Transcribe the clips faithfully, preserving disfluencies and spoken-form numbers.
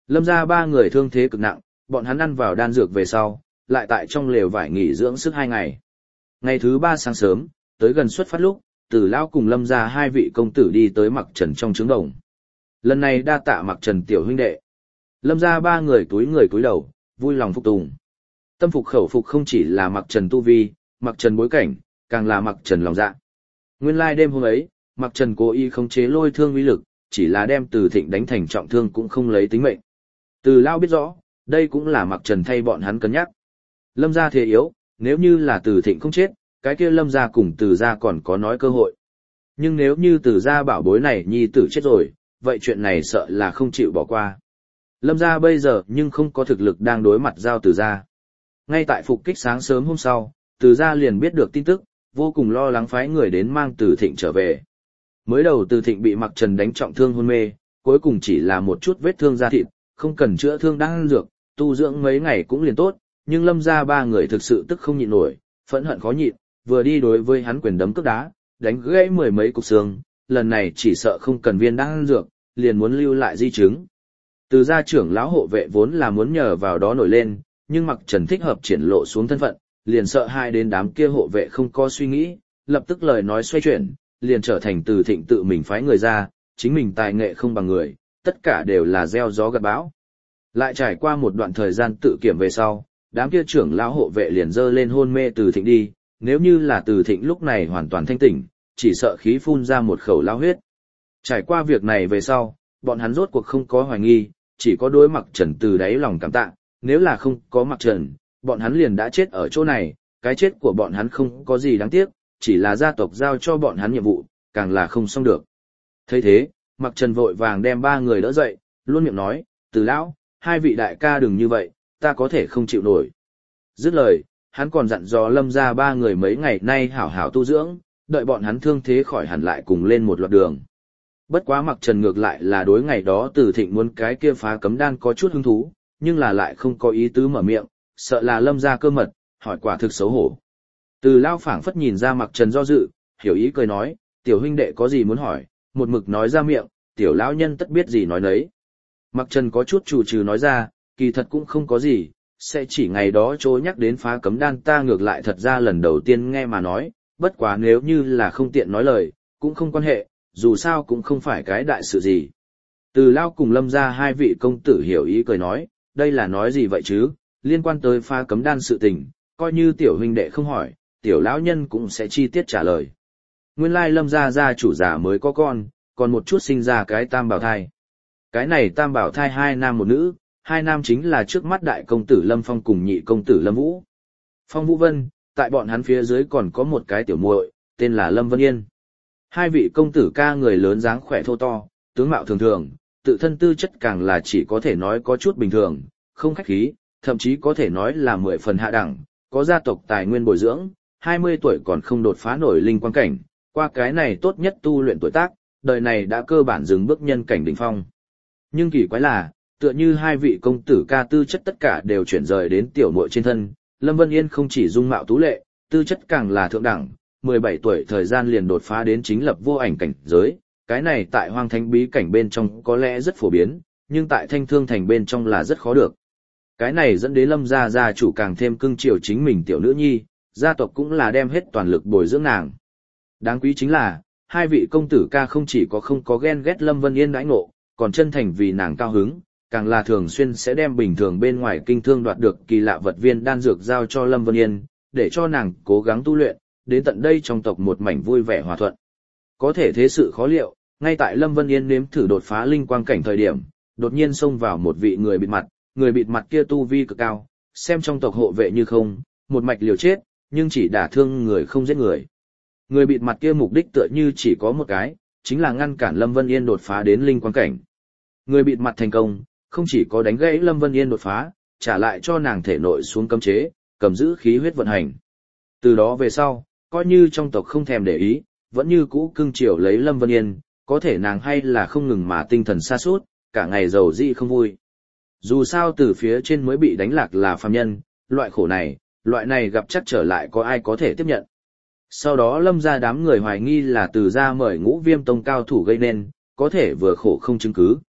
Lâm gia ba người thương thế cực nặng, bọn hắn ăn vào đan dược về sau, lại tại trong lều vải nghỉ dưỡng sức hai ngày. Ngày thứ ba sáng sớm, tới gần xuất phát lúc, Tử lão cùng Lâm gia hai vị công tử đi tới Mặc Trần trong trướng đồng. Lần này đa tạ Mặc Trần tiểu huynh đệ. Lâm gia ba người túi người túi đầu, vui lòng phục tùng. Tâm phục khẩu phục không chỉ là Mặc Trần tu vi, Mặc Trần bối cảnh, càng là Mặc Trần lòng dạ. Nguyên lai đêm hôm ấy, Mặc Trần cố ý khống chế lôi thương uy lực, chỉ là đem Từ Thịnh đánh thành trọng thương cũng không lấy tính mệnh. Từ lão biết rõ, đây cũng là Mặc Trần thay bọn hắn cân nhắc. Lâm gia thế yếu, nếu như là Từ Thịnh không chết, cái kia Lâm gia cùng Từ gia còn có nói cơ hội. Nhưng nếu như Từ gia bảo bối này nhi tử chết rồi, vậy chuyện này sợ là không chịu bỏ qua. Lâm gia bây giờ nhưng không có thực lực đang đối mặt giao Từ gia. Ngay tại phục kích sáng sớm hôm sau, Từ gia liền biết được tin tức, vô cùng lo lắng phái người đến mang Từ Thịnh trở về. Mới đầu Từ Thịnh bị Mặc Trần đánh trọng thương hôn mê, cuối cùng chỉ là một chút vết thương da thịt, không cần chữa thương đan dược, tu dưỡng mấy ngày cũng liền tốt, nhưng Lâm gia ba người thực sự tức không nhịn nổi, phẫn hận khó nhịn, vừa đi đối với hắn quyền đấm cước đá, đánh gãy mười mấy cục xương, lần này chỉ sợ không cần viên đan dược, liền muốn lưu lại di chứng. Từ gia trưởng lão hộ vệ vốn là muốn nhờ vào đó nổi lên, nhưng Mặc Trần thích hợp triển lộ xuống thân phận, liền sợ hai đến đám kia hộ vệ không có suy nghĩ, lập tức lời nói xoay chuyển, liền trở thành Từ Thịnh tự mình phái người ra, chính mình tài nghệ không bằng người, tất cả đều là gieo gió gặt bão. Lại trải qua một đoạn thời gian tự kiểm về sau, đám kia trưởng lão hộ vệ liền dơ lên hôn mê Từ Thịnh đi, nếu như là Từ Thịnh lúc này hoàn toàn thanh tỉnh, chỉ sợ khí phun ra một khẩu lao huyết. Trải qua việc này về sau, bọn hắn rốt cuộc không có hoài nghi, chỉ có đối Mặc Trần từ đáy lòng cảm tạ, nếu là không có Mặc Trần, bọn hắn liền đã chết ở chỗ này, cái chết của bọn hắn không có gì đáng tiếc, chỉ là gia tộc giao cho bọn hắn nhiệm vụ, càng là không xong được. Thấy thế, Mặc Trần vội vàng đem ba người đỡ dậy, luôn miệng nói, Từ lão, hai vị đại ca đừng như vậy, ta có thể không chịu nổi. Dứt lời, hắn còn dặn dò Lâm gia ba người mấy ngày nay hảo hảo tu dưỡng, đợi bọn hắn thương thế khỏi hẳn lại cùng lên một loạt đường. Bất quá Mặc Trần ngược lại là đối ngày đó Từ Thịnh muốn cái kia phá cấm đan có chút hứng thú, nhưng là lại không có ý tứ mở miệng, sợ là Lâm gia cơ mật, hỏi quả thực xấu hổ. Từ lao phảng phất nhìn ra Mặc Trần do dự, hiểu ý cười nói, tiểu huynh đệ có gì muốn hỏi, một mực nói ra miệng, tiểu lão nhân tất biết gì nói nấy. Mặc Trần có chút chủ trừ nói ra, kỳ thật cũng không có gì, sẽ chỉ ngày đó chỗ nhắc đến phá cấm đan ta ngược lại thật ra lần đầu tiên nghe mà nói, bất quá nếu như là không tiện nói lời, cũng không quan hệ, dù sao cũng không phải cái đại sự gì. Từ lao cùng Lâm gia hai vị công tử hiểu ý cười nói, đây là nói gì vậy chứ, liên quan tới phá cấm đan sự tình, coi như tiểu huynh đệ không hỏi, tiểu lão nhân cũng sẽ chi tiết trả lời. Nguyên lai Lâm gia gia chủ già mới có con, còn một chút sinh ra cái tam bảo thai. Cái này tam bảo thai hai nam một nữ, hai nam chính là trước mắt đại công tử Lâm Phong cùng nhị công tử Lâm Vũ. Phong Vũ Vân, tại bọn hắn phía dưới còn có một cái tiểu muội, tên là Lâm Vân Yên. Hai vị công tử ca người lớn dáng khỏe thô to, tướng mạo thường thường, tự thân tư chất càng là chỉ có thể nói có chút bình thường, không khách khí, thậm chí có thể nói là mười phần hạ đẳng, có gia tộc tài nguyên bồi dưỡng, hai mươi tuổi còn không đột phá nổi linh quang cảnh, qua cái này tốt nhất tu luyện tuổi tác, đời này đã cơ bản dừng bước nhân cảnh đỉnh phong. Nhưng kỳ quái là, tựa như hai vị công tử ca tư chất tất cả đều chuyển rời đến tiểu muội trên thân, Lâm Vân Yên không chỉ dung mạo tú lệ, tư chất càng là thượng đẳng, mười bảy tuổi thời gian liền đột phá đến chính lập vô ảnh cảnh giới, cái này tại Hoang Thánh bí cảnh bên trong có lẽ rất phổ biến, nhưng tại Thanh Thương thành bên trong là rất khó được. Cái này dẫn đến Lâm gia gia chủ càng thêm cưng chiều chính mình tiểu nữ nhi, gia tộc cũng là đem hết toàn lực bồi dưỡng nàng. Đáng quý chính là, hai vị công tử ca không chỉ có không có ghen ghét Lâm Vân Yên đãi ngộ, còn chân thành vì nàng cao hứng, càng là thường xuyên sẽ đem bình thường bên ngoài kinh thương đoạt được kỳ lạ vật viên đan dược giao cho Lâm Vân Yên, để cho nàng cố gắng tu luyện, đến tận đây trong tộc một mảnh vui vẻ hòa thuận. Có thể thế sự khó liệu, ngay tại Lâm Vân Yên nếm thử đột phá linh quang cảnh thời điểm, đột nhiên xông vào một vị người bịt mặt, người bịt mặt kia tu vi cực cao, xem trong tộc hộ vệ như không, một mạch liều chết, nhưng chỉ đả thương người không giết người. Người bịt mặt kia mục đích tựa như chỉ có một cái, chính là ngăn cản Lâm Vân Yên đột phá đến linh quang cảnh. Người bịt mặt thành công, không chỉ có đánh gãy Lâm Vân Yên đột phá, trả lại cho nàng thể nội xuống cấm chế, cầm giữ khí huyết vận hành. Từ đó về sau, coi như trong tộc không thèm để ý, vẫn như cũ cưng chiều lấy Lâm Vân Yên, có thể nàng hay là không ngừng mà tinh thần sa sút, cả ngày giàu dị không vui. Dù sao từ phía trên mới bị đánh lạc là phàm nhân, loại khổ này, loại này gặp chắc trở lại có ai có thể tiếp nhận. Sau đó Lâm gia đám người hoài nghi là từ gia mời Ngũ Viêm tông cao thủ gây nên, có thể vừa khổ không chứng cứ.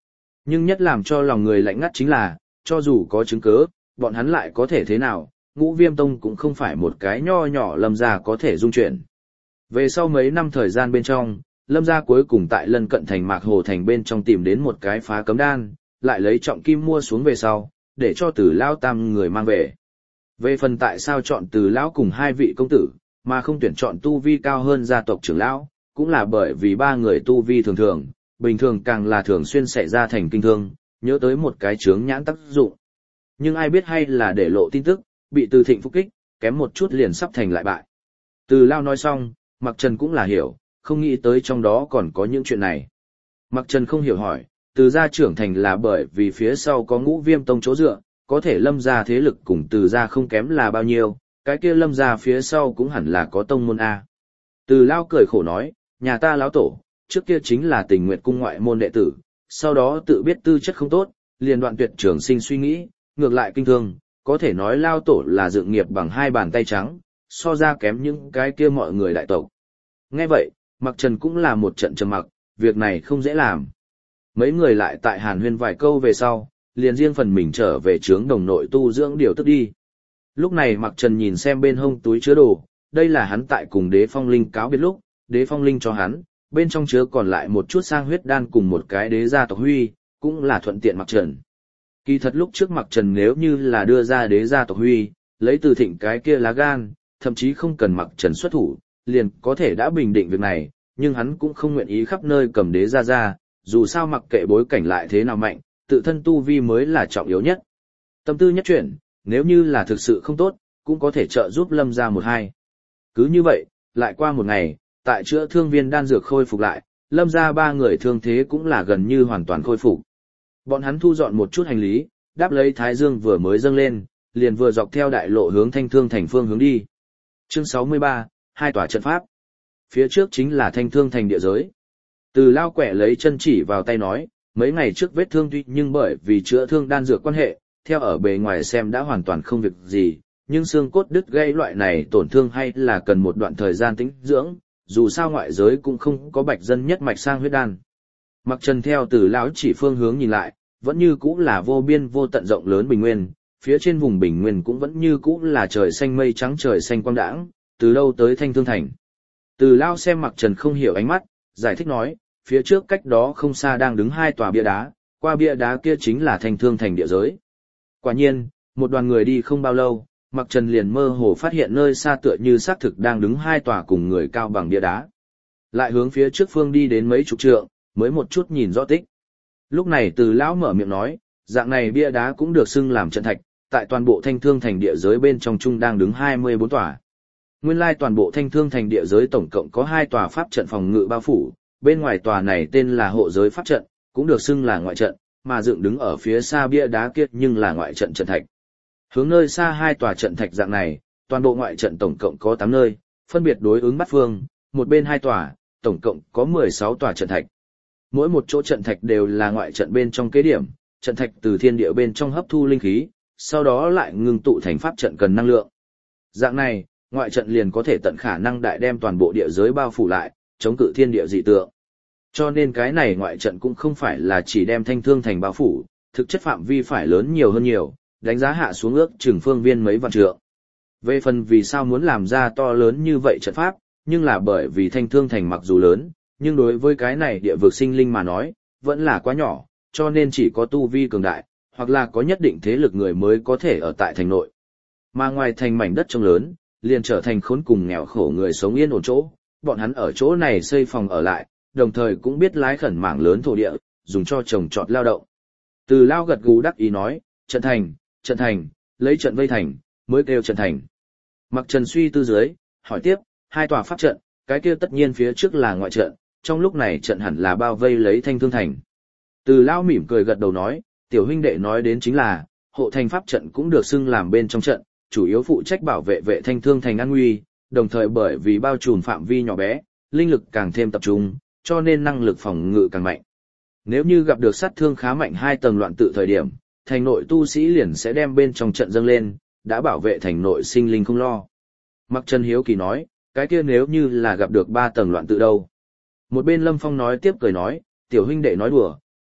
Nhưng nhất làm cho lòng người lạnh ngắt chính là, cho dù có chứng cứ, bọn hắn lại có thể thế nào, Ngũ Viêm Tông cũng không phải một cái nho nhỏ Lâm gia có thể dung chuyển. Về sau mấy năm thời gian bên trong, Lâm gia cuối cùng tại lân cận thành Mạc Hồ thành bên trong tìm đến một cái phá cấm đan, lại lấy trọng kim mua xuống về sau, để cho Từ lão tam người mang về. Về phần tại sao chọn Từ lão cùng hai vị công tử, mà không tuyển chọn tu vi cao hơn gia tộc trưởng lão, cũng là bởi vì ba người tu vi thường thường, bình thường càng là thường xuyên xảy ra thành kinh thương, nhớ tới một cái chướng nhãn tác dụng. Nhưng ai biết hay là để lộ tin tức, bị Từ Thịnh phục kích, kém một chút liền sắp thành lại bại. Từ Lao nói xong, Mặc Trần cũng là hiểu, không nghĩ tới trong đó còn có những chuyện này. Mặc Trần không hiểu hỏi, Từ gia trưởng thành là bởi vì phía sau có Ngũ Viêm Tông chỗ dựa, có thể Lâm gia thế lực cùng Từ gia không kém là bao nhiêu, cái kia Lâm gia phía sau cũng hẳn là có tông môn A. Từ Lao cười khổ nói, nhà ta lão tổ, trước kia chính là Tình Nguyệt cung ngoại môn đệ tử, sau đó tự biết tư chất không tốt, liền đoạn tuyệt trường sinh suy nghĩ, ngược lại kinh thương, có thể nói lao tổ là dựng nghiệp bằng hai bàn tay trắng, so ra kém những cái kia mọi người đại tộc. Nghe vậy, Mặc Trần cũng là một trận trầm mặc, việc này không dễ làm. Mấy người lại tại hàn huyên vài câu về sau, liền riêng phần mình trở về trướng đồng nội tu dưỡng điều tức đi. Lúc này Mặc Trần nhìn xem bên hông túi chứa đồ, đây là hắn tại cùng Đế Phong Linh cáo biệt lúc, Đế Phong Linh cho hắn, bên trong chứa còn lại một chút sang huyết đan cùng một cái đế gia tộc huy, cũng là thuận tiện Mặc Trần. Kỳ thật lúc trước Mặc Trần nếu như là đưa ra đế gia tộc huy, lấy Từ Thịnh cái kia lá gan, thậm chí không cần Mặc Trần xuất thủ, liền có thể đã bình định việc này, nhưng hắn cũng không nguyện ý khắp nơi cầm đế gia ra, dù sao mặc kệ bối cảnh lại thế nào mạnh, tự thân tu vi mới là trọng yếu nhất. Tâm tư nhất chuyển, nếu như là thực sự không tốt, cũng có thể trợ giúp Lâm gia một hai. Cứ như vậy, lại qua một ngày, tại chữa thương viên đan dược khôi phục lại, Lâm gia ba người thương thế cũng là gần như hoàn toàn khôi phục. Bọn hắn thu dọn một chút hành lý, đáp lấy Thái Dương vừa mới dâng lên, liền vừa dọc theo đại lộ hướng Thanh Thương thành phương hướng đi. Chương sáu mươi ba, hai tòa trận pháp. Phía trước chính là Thanh Thương thành địa giới. Từ Lao quẻ lấy chân chỉ vào tay nói, mấy ngày trước vết thương tuy nhưng bởi vì chữa thương đan dược quan hệ, theo ở bề ngoài xem đã hoàn toàn không việc gì, nhưng xương cốt đứt gãy loại này tổn thương hay là cần một đoạn thời gian tĩnh dưỡng, dù sao ngoại giới cũng không có bạch dân nhất mạch sang huyết đan. Mặc Trần theo Từ Lão chỉ phương hướng nhìn lại, vẫn như cũ là vô biên vô tận rộng lớn bình nguyên, phía trên vùng bình nguyên cũng vẫn như cũ là trời xanh mây trắng trời xanh quang đãng, từ đâu tới Thanh Thương thành. Từ Lão xem Mặc Trần không hiểu ánh mắt, giải thích nói, phía trước cách đó không xa đang đứng hai tòa bia đá, qua bia đá kia chính là Thanh Thương thành địa giới. Quả nhiên, một đoàn người đi không bao lâu, Mặc Trần liền mơ hồ phát hiện nơi xa tựa như xác thực đang đứng hai tòa cùng người cao bằng bia đá. Lại hướng phía trước phương đi đến mấy chục trượng, mới một chút nhìn rõ tích. Lúc này Từ Lão mở miệng nói, dạng này bia đá cũng được xưng làm trận thạch, tại toàn bộ Thanh Thương thành địa giới bên trong chung đang đứng hai mươi bốn tòa. Nguyên lai toàn bộ Thanh Thương thành địa giới tổng cộng có hai tòa pháp trận phòng ngự bao phủ, bên ngoài tòa này tên là hộ giới pháp trận, cũng được xưng là ngoại trận, mà dựng đứng ở phía xa bia đá kia nhưng là ngoại trận trận thạch. Hướng nơi xa hai tòa trận thạch dạng này, toàn bộ ngoại trận tổng cộng có tám nơi, phân biệt đối ứng bắt phương, một bên hai tòa, tổng cộng có mười sáu tòa trận thạch. Mỗi một chỗ trận thạch đều là ngoại trận bên trong kế điểm, trận thạch từ thiên địa bên trong hấp thu linh khí, sau đó lại ngưng tụ thành pháp trận cần năng lượng. Dạng này, ngoại trận liền có thể tận khả năng đại đem toàn bộ địa giới bao phủ lại, chống cự thiên địa dị tượng. Cho nên cái này ngoại trận cũng không phải là chỉ đem Thanh Thương thành bao phủ, thực chất phạm vi phải lớn nhiều hơn nhiều, đánh giá hạ xuống ước chừng phương viên mấy vạn trượng. Về phần vì sao muốn làm ra to lớn như vậy trận pháp, nhưng là bởi vì Thanh Thương thành mặc dù lớn, nhưng đối với cái này địa vực sinh linh mà nói, vẫn là quá nhỏ, cho nên chỉ có tu vi cường đại, hoặc là có nhất định thế lực người mới có thể ở tại thành nội. Mà ngoài thành mảnh đất trông lớn, liền trở thành khốn cùng nghèo khổ người sống yên ổn chỗ, bọn hắn ở chỗ này xây phòng ở lại, đồng thời cũng biết lái khẩn mảng lớn thổ địa, dùng cho trồng trọt lao động. Từ Lao gật gù đắc ý nói, trận thành, trận thành, lấy trận vây thành, mới kêu trận thành. Mặc Trần suy tư dưới, hỏi tiếp, hai tòa pháp trận, cái kia tất nhiên phía trước là ngoại trận, trong lúc này trận hẳn là bao vây lấy Thanh Thương thành. Từ Lao mỉm cười gật đầu nói, tiểu huynh đệ nói đến chính là, hộ thành pháp trận cũng được xưng làm bên trong trận, chủ yếu phụ trách bảo vệ vệ Thanh Thương thành an nguy, đồng thời bởi vì bao trùm phạm vi nhỏ bé, linh lực càng thêm tập trung, cho nên năng lực phòng ngự càng mạnh. Nếu như gặp được sát thương khá mạnh hai tầng loạn tự thời điểm, thành nội tu sĩ liền sẽ đem bên trong trận dâng lên, đã bảo vệ thành nội sinh linh không lo. Mặc Trần hiếu kỳ nói, cái kia nếu như là gặp được ba tầng loạn tự đâu? Một bên Lâm Phong nói tiếp cười nói, tiểu huynh đệ nói đùa,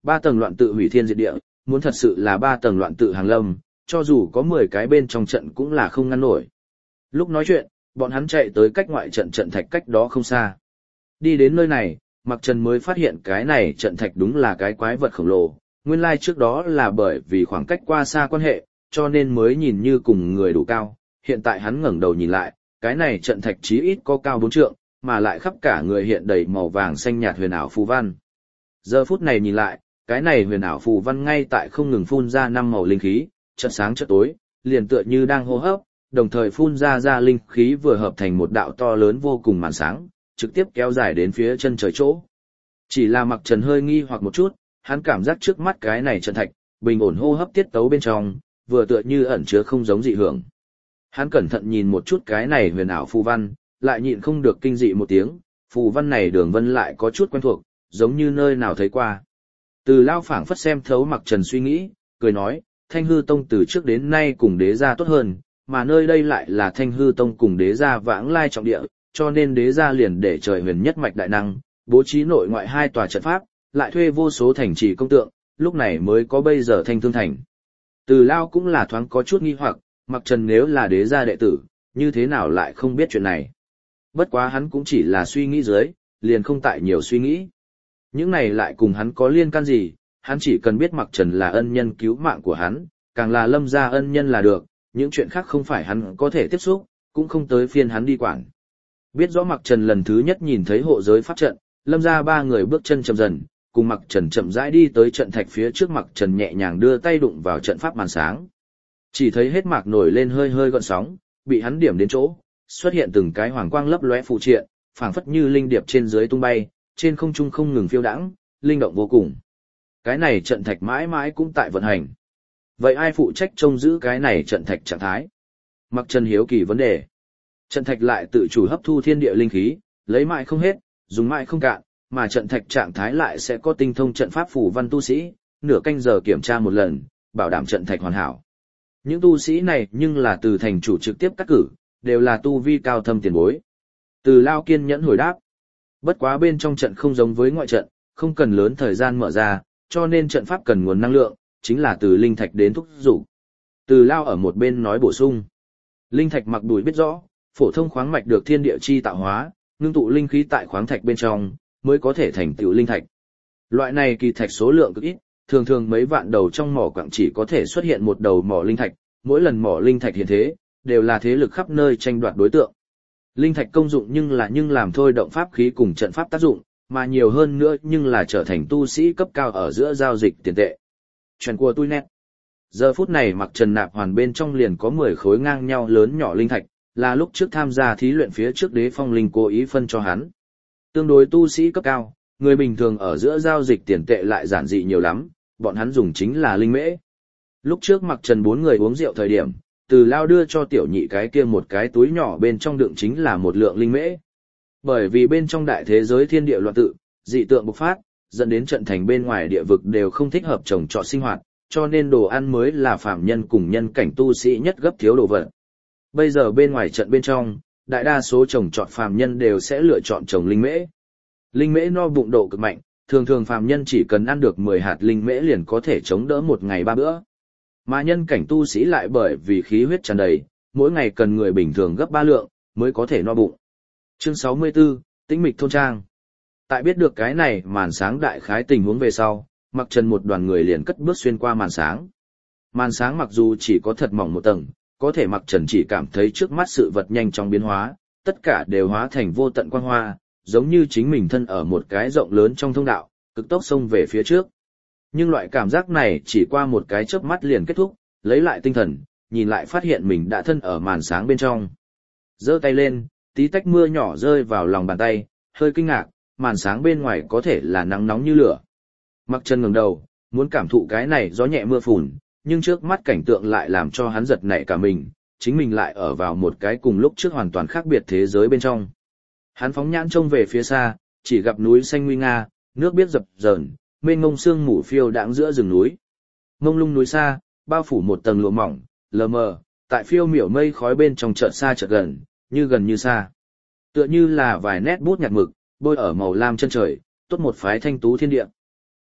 ba tầng loạn tự hủy thiên diệt địa, muốn thật sự là ba tầng loạn tự hàng lâm, cho dù có mười cái bên trong trận cũng là không ngăn nổi. Lúc nói chuyện, bọn hắn chạy tới cách ngoại trận trận thạch cách đó không xa. Đi đến nơi này, Mặc Trần mới phát hiện cái này trận thạch đúng là cái quái vật khổng lồ, nguyên lai trước đó là bởi vì khoảng cách qua xa quan hệ, cho nên mới nhìn như cùng người đủ cao, hiện tại hắn ngẩng đầu nhìn lại, cái này trận thạch chí ít có cao bốn trượng, mà lại khắp cả người hiện đầy màu vàng xanh nhạt huyền ảo phù văn. Giờ phút này nhìn lại, cái này huyền ảo phù văn ngay tại không ngừng phun ra năm màu linh khí, chợt sáng chợt tối, liền tựa như đang hô hấp, đồng thời phun ra ra linh khí vừa hợp thành một đạo to lớn vô cùng màn sáng, trực tiếp kéo dài đến phía chân trời chỗ. Chỉ là Mặc Trần hơi nghi hoặc một chút, hắn cảm giác trước mắt cái này trận thạch, bình ổn hô hấp tiết tấu bên trong, vừa tựa như ẩn chứa không giống dị hưởng. Hắn cẩn thận nhìn một chút cái này huyền ảo phù văn, lại nhịn không được kinh dị một tiếng, phù văn này đường vân lại có chút quen thuộc, giống như nơi nào thấy qua. Từ Lao phảng phất xem thấu Mặc Trần suy nghĩ, cười nói, Thanh Hư Tông từ trước đến nay cùng đế gia tốt hơn, mà nơi đây lại là Thanh Hư Tông cùng đế gia vãng lai trọng địa, cho nên đế gia liền để trời huyền nhất mạch đại năng, bố trí nội ngoại hai tòa trận pháp, lại thuê vô số thành trì công tượng, lúc này mới có bây giờ Thanh Thương Thành. Từ Lao cũng là thoáng có chút nghi hoặc, Mặc Trần nếu là đế gia đệ tử, như thế nào lại không biết chuyện này. Bất quá hắn cũng chỉ là suy nghĩ dưới, liền không tại nhiều suy nghĩ. Những này lại cùng hắn có liên can gì, hắn chỉ cần biết Mặc Trần là ân nhân cứu mạng của hắn, càng là Lâm gia ân nhân là được, những chuyện khác không phải hắn có thể tiếp xúc, cũng không tới phiên hắn đi quản. Biết rõ Mặc Trần lần thứ nhất nhìn thấy hộ giới pháp trận, Lâm gia ba người bước chân chậm dần, cùng Mặc Trần chậm rãi đi tới trận thạch phía trước. Mặc Trần nhẹ nhàng đưa tay đụng vào trận pháp màn sáng. Chỉ thấy hết mạc nổi lên hơi hơi gợn sóng, bị hắn điểm đến chỗ, xuất hiện từng cái hoàng quang lấp lóe phụ triện, phảng phất như linh điệp trên dưới tung bay, trên không trung không ngừng phiêu đãng, linh động vô cùng. Cái này trận thạch mãi mãi cũng tại vận hành. Vậy ai phụ trách trông giữ cái này trận thạch trạng thái? Mặc Trần hiếu kỳ vấn đề. Trận thạch lại tự chủ hấp thu thiên địa linh khí, lấy mãi không hết, dùng mãi không cạn, mà trận thạch trạng thái lại sẽ có tinh thông trận pháp phù văn tu sĩ, nửa canh giờ kiểm tra một lần, bảo đảm trận thạch hoàn hảo. Những tu sĩ này nhưng là từ thành chủ trực tiếp cắt cử, đều là tu vi cao thâm tiền bối. Từ Lao kiên nhẫn hồi đáp. Bất quá bên trong trận không giống với ngoại trận, không cần lớn thời gian mở ra, cho nên trận pháp cần nguồn năng lượng, chính là từ linh thạch đến thúc dục. Từ Lao ở một bên nói bổ sung. Linh thạch mặc đùi biết rõ, phổ thông khoáng mạch được thiên địa chi tạo hóa, ngưng tụ linh khí tại khoáng thạch bên trong, mới có thể thành tựu linh thạch. Loại này kỳ thạch số lượng cực ít, thường thường mấy vạn đầu trong mỏ quặng chỉ có thể xuất hiện một đầu mỏ linh thạch, mỗi lần mỏ linh thạch hiện thế, đều là thế lực khắp nơi tranh đoạt đối tượng. Linh thạch công dụng nhưng là nhưng làm thôi động pháp khí cùng trận pháp tác dụng, mà nhiều hơn nữa nhưng là trở thành tu sĩ cấp cao ở giữa giao dịch tiền tệ. Chuyện của tôi nét. Giờ phút này Mặc Trần nạp hoàn bên trong liền có mười khối ngang nhau lớn nhỏ linh thạch, là lúc trước tham gia thí luyện phía trước Đế Phong Linh cố ý phân cho hắn. Tương đối tu sĩ cấp cao, người bình thường ở giữa giao dịch tiền tệ lại giản dị nhiều lắm, bọn hắn dùng chính là linh mễ. Lúc trước Mặc Trần bốn người uống rượu thời điểm, Từ Lao đưa cho tiểu nhị cái kia một cái túi nhỏ bên trong đựng chính là một lượng linh mễ. Bởi vì bên trong đại thế giới thiên địa loạn tự, dị tượng bộc phát, dẫn đến trận thành bên ngoài địa vực đều không thích hợp trồng trọt sinh hoạt, cho nên đồ ăn mới là phàm nhân cùng nhân cảnh tu sĩ nhất gấp thiếu đồ vật. Bây giờ bên ngoài trận bên trong, đại đa số trồng trọt phàm nhân đều sẽ lựa chọn trồng linh mễ. Linh mễ no bụng độ cực mạnh, thường thường phàm nhân chỉ cần ăn được mười hạt linh mễ liền có thể chống đỡ một ngày ba bữa. Mà nhân cảnh tu sĩ lại bởi vì khí huyết tràn đầy, mỗi ngày cần người bình thường gấp ba lượng, mới có thể no bụng. Chương sáu mươi tư, Tĩnh mịch thôn trang. Tại biết được cái này màn sáng đại khái tình huống về sau, Mặc Trần một đoàn người liền cất bước xuyên qua màn sáng. Màn sáng mặc dù chỉ có thật mỏng một tầng, có thể Mặc Trần chỉ cảm thấy trước mắt sự vật nhanh chóng biến hóa, tất cả đều hóa thành vô tận quang hoa, giống như chính mình thân ở một cái rộng lớn trong thông đạo, cực tốc xông về phía trước. Nhưng loại cảm giác này chỉ qua một cái chớp mắt liền kết thúc, lấy lại tinh thần, nhìn lại phát hiện mình đã thân ở màn sáng bên trong. Giơ tay lên, tí tách mưa nhỏ rơi vào lòng bàn tay, hơi kinh ngạc, màn sáng bên ngoài có thể là nắng nóng như lửa. Mặc Trần ngẩng đầu, muốn cảm thụ cái này gió nhẹ mưa phùn, nhưng trước mắt cảnh tượng lại làm cho hắn giật nảy cả mình, chính mình lại ở vào một cái cùng lúc trước hoàn toàn khác biệt thế giới bên trong. Hắn phóng nhãn trông về phía xa, chỉ gặp núi xanh nguy nga, nước biếc dập dờn, mênh mông sương mù phiêu đãng giữa rừng núi. Mông lung núi xa, bao phủ một tầng lụa mỏng, lờ mờ, tại phiêu miểu mây khói bên trong chợt xa chợt gần, như gần như xa. Tựa như là vài nét bút nhạt mực, bôi ở màu lam chân trời, tốt một phái thanh tú thiên địa.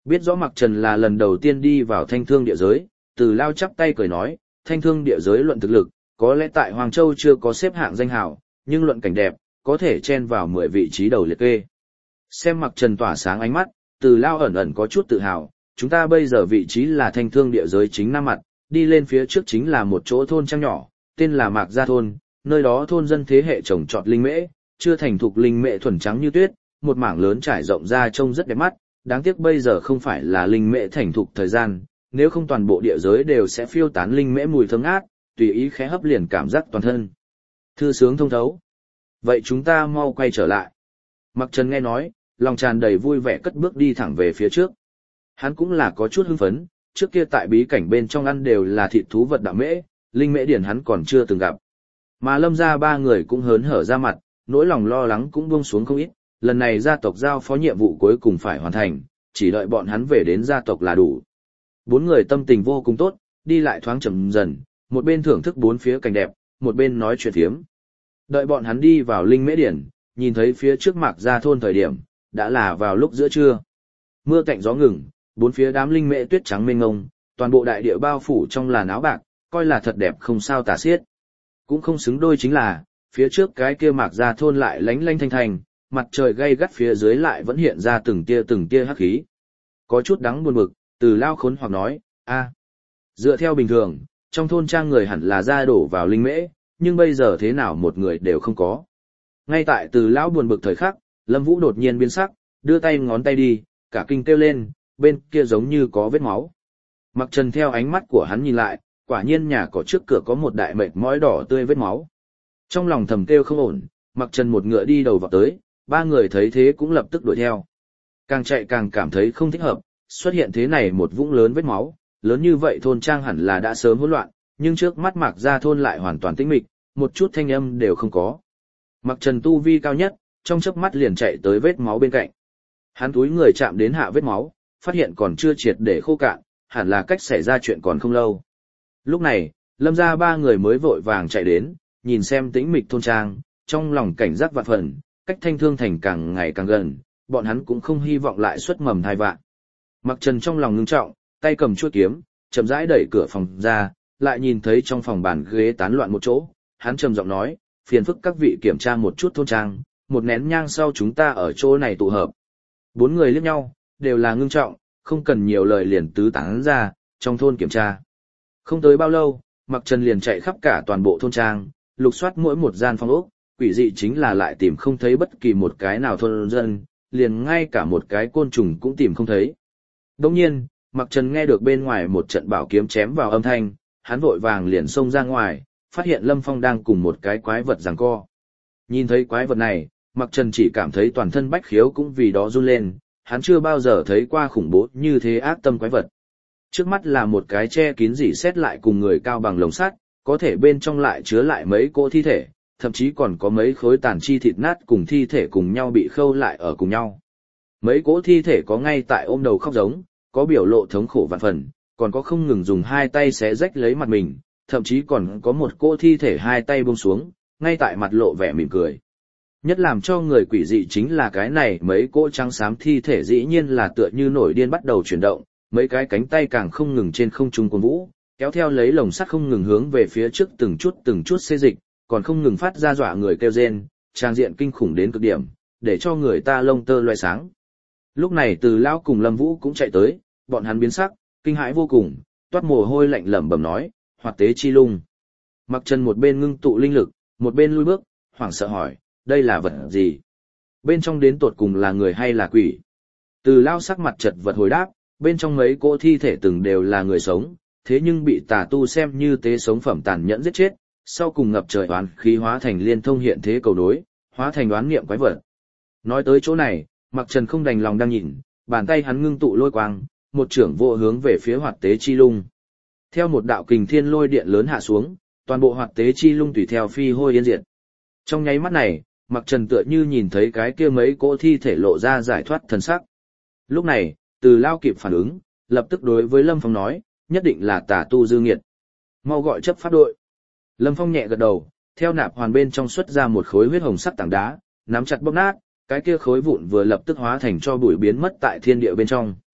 Biết rõ Mặc Trần là lần đầu tiên đi vào thanh thương địa giới, Từ Lao chắp tay cười nói, thanh thương địa giới luận thực lực, có lẽ tại Hoàng Châu chưa có xếp hạng danh hào, nhưng luận cảnh đẹp, có thể chen vào mười vị trí đầu liệt kê. Xem Mặc Trần tỏa sáng ánh mắt, Từ Lao ẩn ẩn có chút tự hào, chúng ta bây giờ vị trí là thanh thương địa giới chính nam mặt, đi lên phía trước chính là một chỗ thôn trang nhỏ, tên là Mạc Gia Thôn, nơi đó thôn dân thế hệ trồng trọt linh mễ, chưa thành thục linh mễ thuần trắng như tuyết, một mảng lớn trải rộng ra trông rất đẹp mắt, đáng tiếc bây giờ không phải là linh mễ thành thục thời gian, nếu không toàn bộ địa giới đều sẽ phiêu tán linh mễ mùi thơm ngát, tùy ý khẽ hấp liền cảm giác toàn thân thư sướng thông thấu. Vậy chúng ta mau quay trở lại. Mặc Trần nghe nói, lòng tràn đầy vui vẻ cất bước đi thẳng về phía trước. Hắn cũng là có chút hưng phấn, trước kia tại bí cảnh bên trong ăn đều là thịt thú vật đạo mễ, linh mễ điển hắn còn chưa từng gặp. Mà Lâm gia ba người cũng hớn hở ra mặt, nỗi lòng lo lắng cũng buông xuống không ít, lần này gia tộc giao phó nhiệm vụ cuối cùng phải hoàn thành, chỉ đợi bọn hắn về đến gia tộc là đủ. Bốn người tâm tình vô cùng tốt, đi lại thoáng chậm dần, một bên thưởng thức bốn phía cảnh đẹp, một bên nói chuyện thiếm. Đợi bọn hắn đi vào linh mễ điển, nhìn thấy phía trước Mạc Gia thôn thời điểm, đã là vào lúc giữa trưa. Mưa cạnh gió ngừng, bốn phía đám linh mễ tuyết trắng mênh mông, toàn bộ đại địa bao phủ trong làn áo bạc, coi là thật đẹp không sao tả xiết. Cũng không xứng đôi chính là, phía trước cái kia Mạc Gia thôn lại lánh lánh thanh thanh, mặt trời gay gắt phía dưới lại vẫn hiện ra từng tia từng tia hắc khí. Có chút đắng buồn bực, Từ Lao khốn hoặc nói, a, dựa theo bình thường, trong thôn trang người hẳn là ra đổ vào linh mễ, nhưng bây giờ thế nào một người đều không có. Ngay tại Từ Lão buồn bực thời khắc, Lâm Vũ đột nhiên biến sắc, đưa tay ngón tay đi, cả kinh kêu lên, bên kia giống như có vết máu. Mặc Trần theo ánh mắt của hắn nhìn lại, quả nhiên nhà cỏ trước cửa có một đại mệt mỏi đỏ tươi vết máu. Trong lòng thầm kêu không ổn, Mặc Trần một ngựa đi đầu vào tới, ba người thấy thế cũng lập tức đuổi theo. Càng chạy càng cảm thấy không thích hợp, xuất hiện thế này một vũng lớn vết máu, lớn như vậy thôn trang hẳn là đã sớm hỗn loạn, nhưng trước mắt Mạc Gia thôn lại hoàn toàn tĩnh mịch, một chút thanh âm đều không có. Mặc Trần tu vi cao nhất, trong chớp mắt liền chạy tới vết máu bên cạnh. Hắn túi người chạm đến hạ vết máu, phát hiện còn chưa triệt để khô cạn, hẳn là cách xảy ra chuyện còn không lâu. Lúc này, Lâm gia ba người mới vội vàng chạy đến, nhìn xem tĩnh mịch thôn trang, trong lòng cảnh giác vạn phần, cách thanh thương thành càng ngày càng gần, bọn hắn cũng không hy vọng lại xuất mầm thai vạn. Mặc Trần trong lòng ngưng trọng, tay cầm chuôi kiếm, chậm rãi đẩy cửa phòng ra, lại nhìn thấy trong phòng bàn ghế tán loạn một chỗ, hắn trầm giọng nói, phiền phức các vị kiểm tra một chút thôn trang, một nén nhang sau chúng ta ở chỗ này tụ hợp. Bốn người liếc nhau, đều là ngưng trọng, không cần nhiều lời liền tứ tán ra, trong thôn kiểm tra. Không tới bao lâu, Mặc Trần liền chạy khắp cả toàn bộ thôn trang, lục soát mỗi một gian phòng ốc, quỷ dị chính là lại tìm không thấy bất kỳ một cái nào thôn dân, liền ngay cả một cái côn trùng cũng tìm không thấy. Đồng nhiên, Mặc Trần nghe được bên ngoài một trận bảo kiếm chém vào âm thanh, hắn vội vàng liền xông ra ngoài, phát hiện Lâm Phong đang cùng một cái quái vật giằng co. Nhìn thấy quái vật này, Mặc Trần chỉ cảm thấy toàn thân bách khiếu cũng vì đó run lên, hắn chưa bao giờ thấy qua khủng bố như thế ác tâm quái vật. Trước mắt là một cái che kín rỉ sét lại cùng người cao bằng lồng sắt, có thể bên trong lại chứa lại mấy cỗ thi thể, thậm chí còn có mấy khối tàn chi thịt nát cùng thi thể cùng nhau bị khâu lại ở cùng nhau. Mấy cỗ thi thể có ngay tại ôm đầu khóc giống, có biểu lộ thống khổ vạn phần, còn có không ngừng dùng hai tay xé rách lấy mặt mình, thậm chí còn có một cỗ thi thể hai tay buông xuống, ngay tại mặt lộ vẻ mỉm cười. Nhất làm cho người quỷ dị chính là cái này mấy cỗ trắng xám thi thể dĩ nhiên là tựa như nổi điên bắt đầu chuyển động, mấy cái cánh tay càng không ngừng trên không trung cuồng vũ, kéo theo lấy lồng sắt không ngừng hướng về phía trước từng chút từng chút xê dịch, còn không ngừng phát ra dọa người kêu rên, trang diện kinh khủng đến cực điểm, để cho người ta lông tơ loé sáng. Lúc này Từ Lão cùng Lâm Vũ cũng chạy tới, bọn hắn biến sắc, kinh hãi vô cùng, toát mồ hôi lạnh lẩm bẩm nói, Hoạt Tế Chi Lung. Mặc Trần một bên ngưng tụ linh lực, một bên lui bước, hoảng sợ hỏi, đây là vật gì? Bên trong đến tột cùng là người hay là quỷ? Từ Lão sắc mặt chật vật hồi đáp, bên trong mấy cỗ thi thể từng đều là người sống, thế nhưng bị tà tu xem như tế sống phẩm tàn nhẫn giết chết, sau cùng ngập trời oán khí hóa thành liên thông hiện thế cầu nối, hóa thành oán niệm quái vật. Nói tới chỗ này, Mặc Trần không đành lòng đang nhìn, bàn tay hắn ngưng tụ lôi quang, một trưởng vô hướng về phía Hoạt Tế Chi Lung. Theo một đạo kình thiên lôi điện lớn hạ xuống, toàn bộ Hoạt Tế Chi Lung tùy theo phi hôi yên diệt. Trong nháy mắt này, Mặc Trần tựa như nhìn thấy cái kia mấy cỗ thi thể lộ ra giải thoát thần sắc. Lúc này, Từ Lao kịp phản ứng, lập tức đối với Lâm Phong nói, nhất định là tà tu dư nghiệt. Mau gọi chấp pháp đội. Lâm Phong nhẹ gật đầu, theo nạp hoàn bên trong xuất ra một khối huyết hồng sắc tảng đá, nắm chặt bóp nát, cái kia khối vụn vừa lập tức hóa thành cho bụi biến mất tại thiên địa bên trong.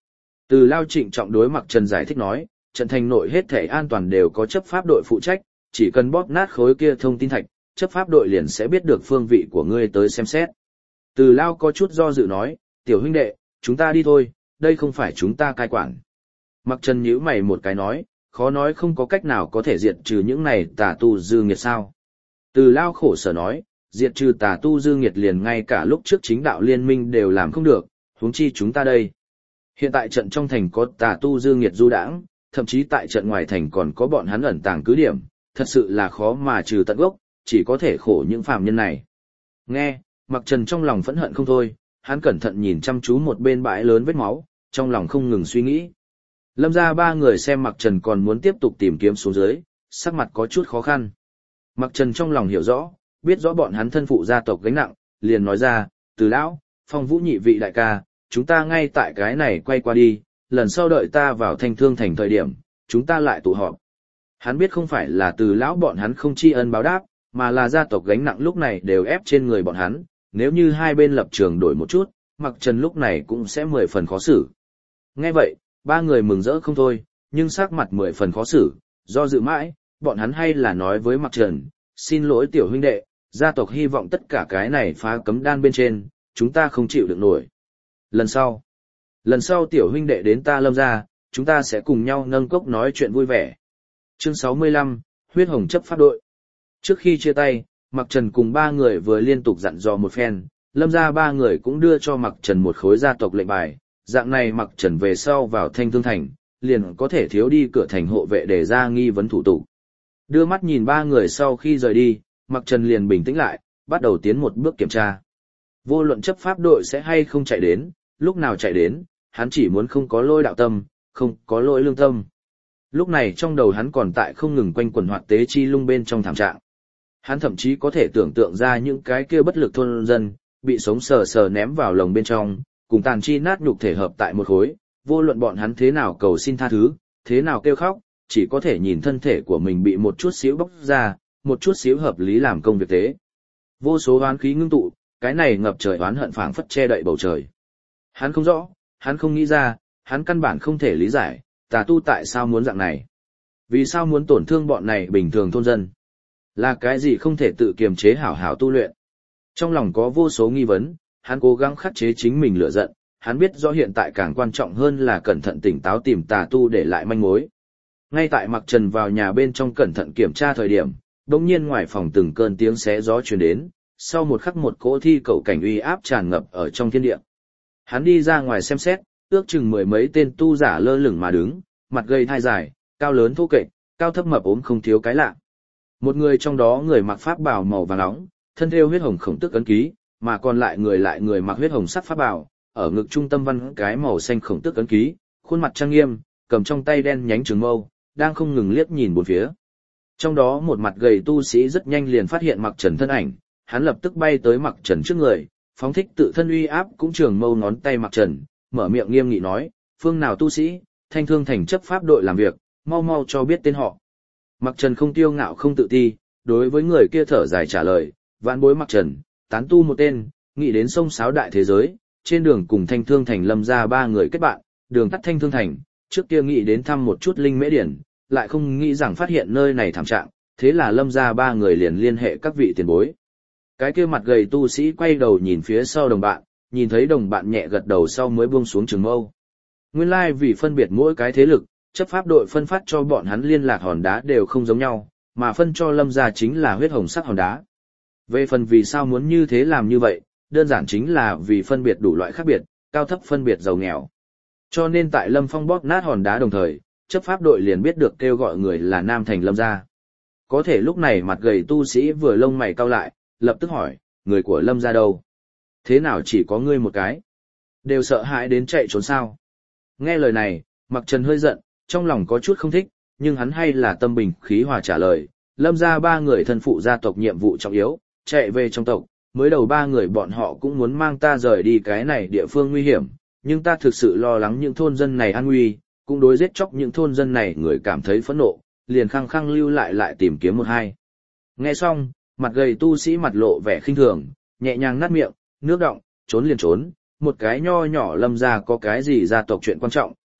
Từ Lao trịnh trọng đối Mặc Trần giải thích nói, trận thành nội hết thể an toàn đều có chấp pháp đội phụ trách, chỉ cần bóp nát khối kia thông tin thạch, chấp pháp đội liền sẽ biết được phương vị của ngươi tới xem xét. Từ Lao có chút do dự nói, tiểu huynh đệ, chúng ta đi thôi, đây không phải chúng ta cai quản. Mặc Trần nhíu mày một cái nói, khó nói không có cách nào có thể diệt trừ những này tà tu dư nghiệt sao. Từ Lao khổ sở nói, diệt trừ tà tu dư nghiệt liền ngay cả lúc trước chính đạo liên minh đều làm không được, huống chi chúng ta đây. Hiện tại trận trong thành có tà tu dư nghiệt du đãng, thậm chí tại trận ngoài thành còn có bọn hắn ẩn tàng cứ điểm, thật sự là khó mà trừ tận gốc, chỉ có thể khổ những phàm nhân này. Nghe, Mặc Trần trong lòng phẫn hận không thôi, hắn cẩn thận nhìn chăm chú một bên bãi lớn vết máu, trong lòng không ngừng suy nghĩ. Lâm ra ba người xem Mặc Trần còn muốn tiếp tục tìm kiếm xuống dưới, sắc mặt có chút khó khăn. Mặc Trần trong lòng hiểu rõ, biết rõ bọn hắn thân phụ gia tộc gánh nặng, liền nói ra, Từ lão, Phong Vũ nhị vị đại ca, chúng ta ngay tại cái này quay qua đi, lần sau đợi ta vào Thanh Thương thành thời điểm, chúng ta lại tụ họp. Hắn biết không phải là Từ lão bọn hắn không tri ân báo đáp, mà là gia tộc gánh nặng lúc này đều ép trên người bọn hắn, nếu như hai bên lập trường đổi một chút, Mặc Trần lúc này cũng sẽ mười phần khó xử. Nghe vậy, ba người mừng rỡ không thôi, nhưng sắc mặt mười phần khó xử, do dự mãi, bọn hắn hay là nói với Mặc Trần, xin lỗi tiểu huynh đệ, gia tộc hy vọng tất cả cái này phá cấm đan bên trên, chúng ta không chịu được nổi. Lần sau, lần sau tiểu huynh đệ đến ta Lâm ra, chúng ta sẽ cùng nhau nâng cốc nói chuyện vui vẻ. Chương sáu mươi lăm, Huyết Hồng chấp pháp đội. Trước khi chia tay, Mặc Trần cùng ba người vừa liên tục dặn dò một phen, Lâm ra ba người cũng đưa cho Mặc Trần một khối gia tộc lệnh bài, dạng này Mặc Trần về sau vào Thanh Thương thành, liền có thể thiếu đi cửa thành hộ vệ để ra nghi vấn thủ tục. Đưa mắt nhìn ba người sau khi rời đi, Mặc Trần liền bình tĩnh lại, bắt đầu tiến một bước kiểm tra. Vô luận chấp pháp đội sẽ hay không chạy đến, lúc nào chạy đến, hắn chỉ muốn không có lỗi đạo tâm, không có lỗi lương tâm. Lúc này trong đầu hắn còn tại không ngừng quanh quẩn hoạt tế chi lung bên trong thảm trạng. Hắn thậm chí có thể tưởng tượng ra những cái kia bất lực thôn dân, bị sống sờ sờ ném vào lồng bên trong, cùng tàn chi nát nhục thể hợp tại một khối, vô luận bọn hắn thế nào cầu xin tha thứ, thế nào kêu khóc, chỉ có thể nhìn thân thể của mình bị một chút xíu bóc ra, một chút xíu hợp lý làm công việc tế. Vô số oán khí ngưng tụ, cái này ngập trời oán hận phảng phất che đậy bầu trời. Hắn không rõ, hắn không nghĩ ra, hắn căn bản không thể lý giải, tà tu tại sao muốn dạng này. Vì sao muốn tổn thương bọn này bình thường thôn dân? Là cái gì không thể tự kiềm chế hảo hảo tu luyện? Trong lòng có vô số nghi vấn, hắn cố gắng khắc chế chính mình lửa giận, hắn biết rõ hiện tại càng quan trọng hơn là cẩn thận tỉnh táo tìm tà tu để lại manh mối. Ngay tại Mặc Trần vào nhà bên trong cẩn thận kiểm tra thời điểm, đột nhiên ngoài phòng từng cơn tiếng xé gió truyền đến, sau một khắc một cỗ thi cầu cảnh uy áp tràn ngập ở trong thiên địa. Hắn đi ra ngoài xem xét, ước chừng mười mấy tên tu giả lơ lửng mà đứng, mặt gầy thai dài, cao lớn thô kệch, cao thấp mập ốm không thiếu cái lạ. Một người trong đó người mặc pháp bào màu vàng nóng, thân thêu huyết hồng khổng tức ấn ký, mà còn lại người lại người mặc huyết hồng sắc pháp bào, ở ngực trung tâm văn cái màu xanh khổng tức ấn ký, khuôn mặt trang nghiêm, cầm trong tay đen nhánh trường mâu, đang không ngừng liếc nhìn bốn phía. Trong đó một mặt gầy tu sĩ rất nhanh liền phát hiện Mặc Trần thân ảnh, hắn lập tức bay tới Mặc Trần trước người, phóng thích tự thân uy áp cũng trường mâu ngón tay Mặc Trần, mở miệng nghiêm nghị nói, phương nào tu sĩ, Thanh Thương thành chấp pháp đội làm việc, mau mau cho biết tên họ. Mặc Trần không tiêu ngạo không tự ti, đối với người kia thở dài trả lời, vạn bối Mặc Trần, tán tu một tên, nghĩ đến sông sáo đại thế giới, trên đường cùng Thanh Thương thành Lâm ra ba người kết bạn, đường tắt Thanh Thương thành, trước kia nghĩ đến thăm một chút linh mễ điển, lại không nghĩ rằng phát hiện nơi này thảm trạng, thế là Lâm ra ba người liền liên hệ các vị tiền bối. Cái kia mặt gầy tu sĩ quay đầu nhìn phía sau đồng bạn, nhìn thấy đồng bạn nhẹ gật đầu sau mới buông xuống trường mâu. Nguyên lai like vì phân biệt mỗi cái thế lực, chấp pháp đội phân phát cho bọn hắn liên lạc hòn đá đều không giống nhau, mà phân cho Lâm gia chính là huyết hồng sắc hòn đá. Về phần vì sao muốn như thế làm như vậy, đơn giản chính là vì phân biệt đủ loại khác biệt, cao thấp phân biệt giàu nghèo. Cho nên tại Lâm Phong bóp nát hòn đá đồng thời, chấp pháp đội liền biết được kêu gọi người là Nam Thành Lâm gia. Có thể lúc này mặt gầy tu sĩ vừa lông mày cau lại, lập tức hỏi, người của Lâm gia đâu? Thế nào chỉ có ngươi một cái? Đều sợ hãi đến chạy trốn sao? Nghe lời này, Mặc Trần hơi giận, trong lòng có chút không thích, nhưng hắn hay là tâm bình khí hòa trả lời, Lâm gia ba người thân phụ gia tộc nhiệm vụ trọng yếu, chạy về trong tộc, mới đầu ba người bọn họ cũng muốn mang ta rời đi cái này địa phương nguy hiểm, nhưng ta thực sự lo lắng những thôn dân này an nguy, cũng đối giết chóc những thôn dân này người cảm thấy phẫn nộ, liền khăng khăng lưu lại lại tìm kiếm một hai. Nghe xong, mặt gầy tu sĩ mặt lộ vẻ khinh thường, nhẹ nhàng nát miệng, nước động, trốn liền trốn, một cái nho nhỏ Lâm gia có cái gì gia tộc chuyện quan trọng,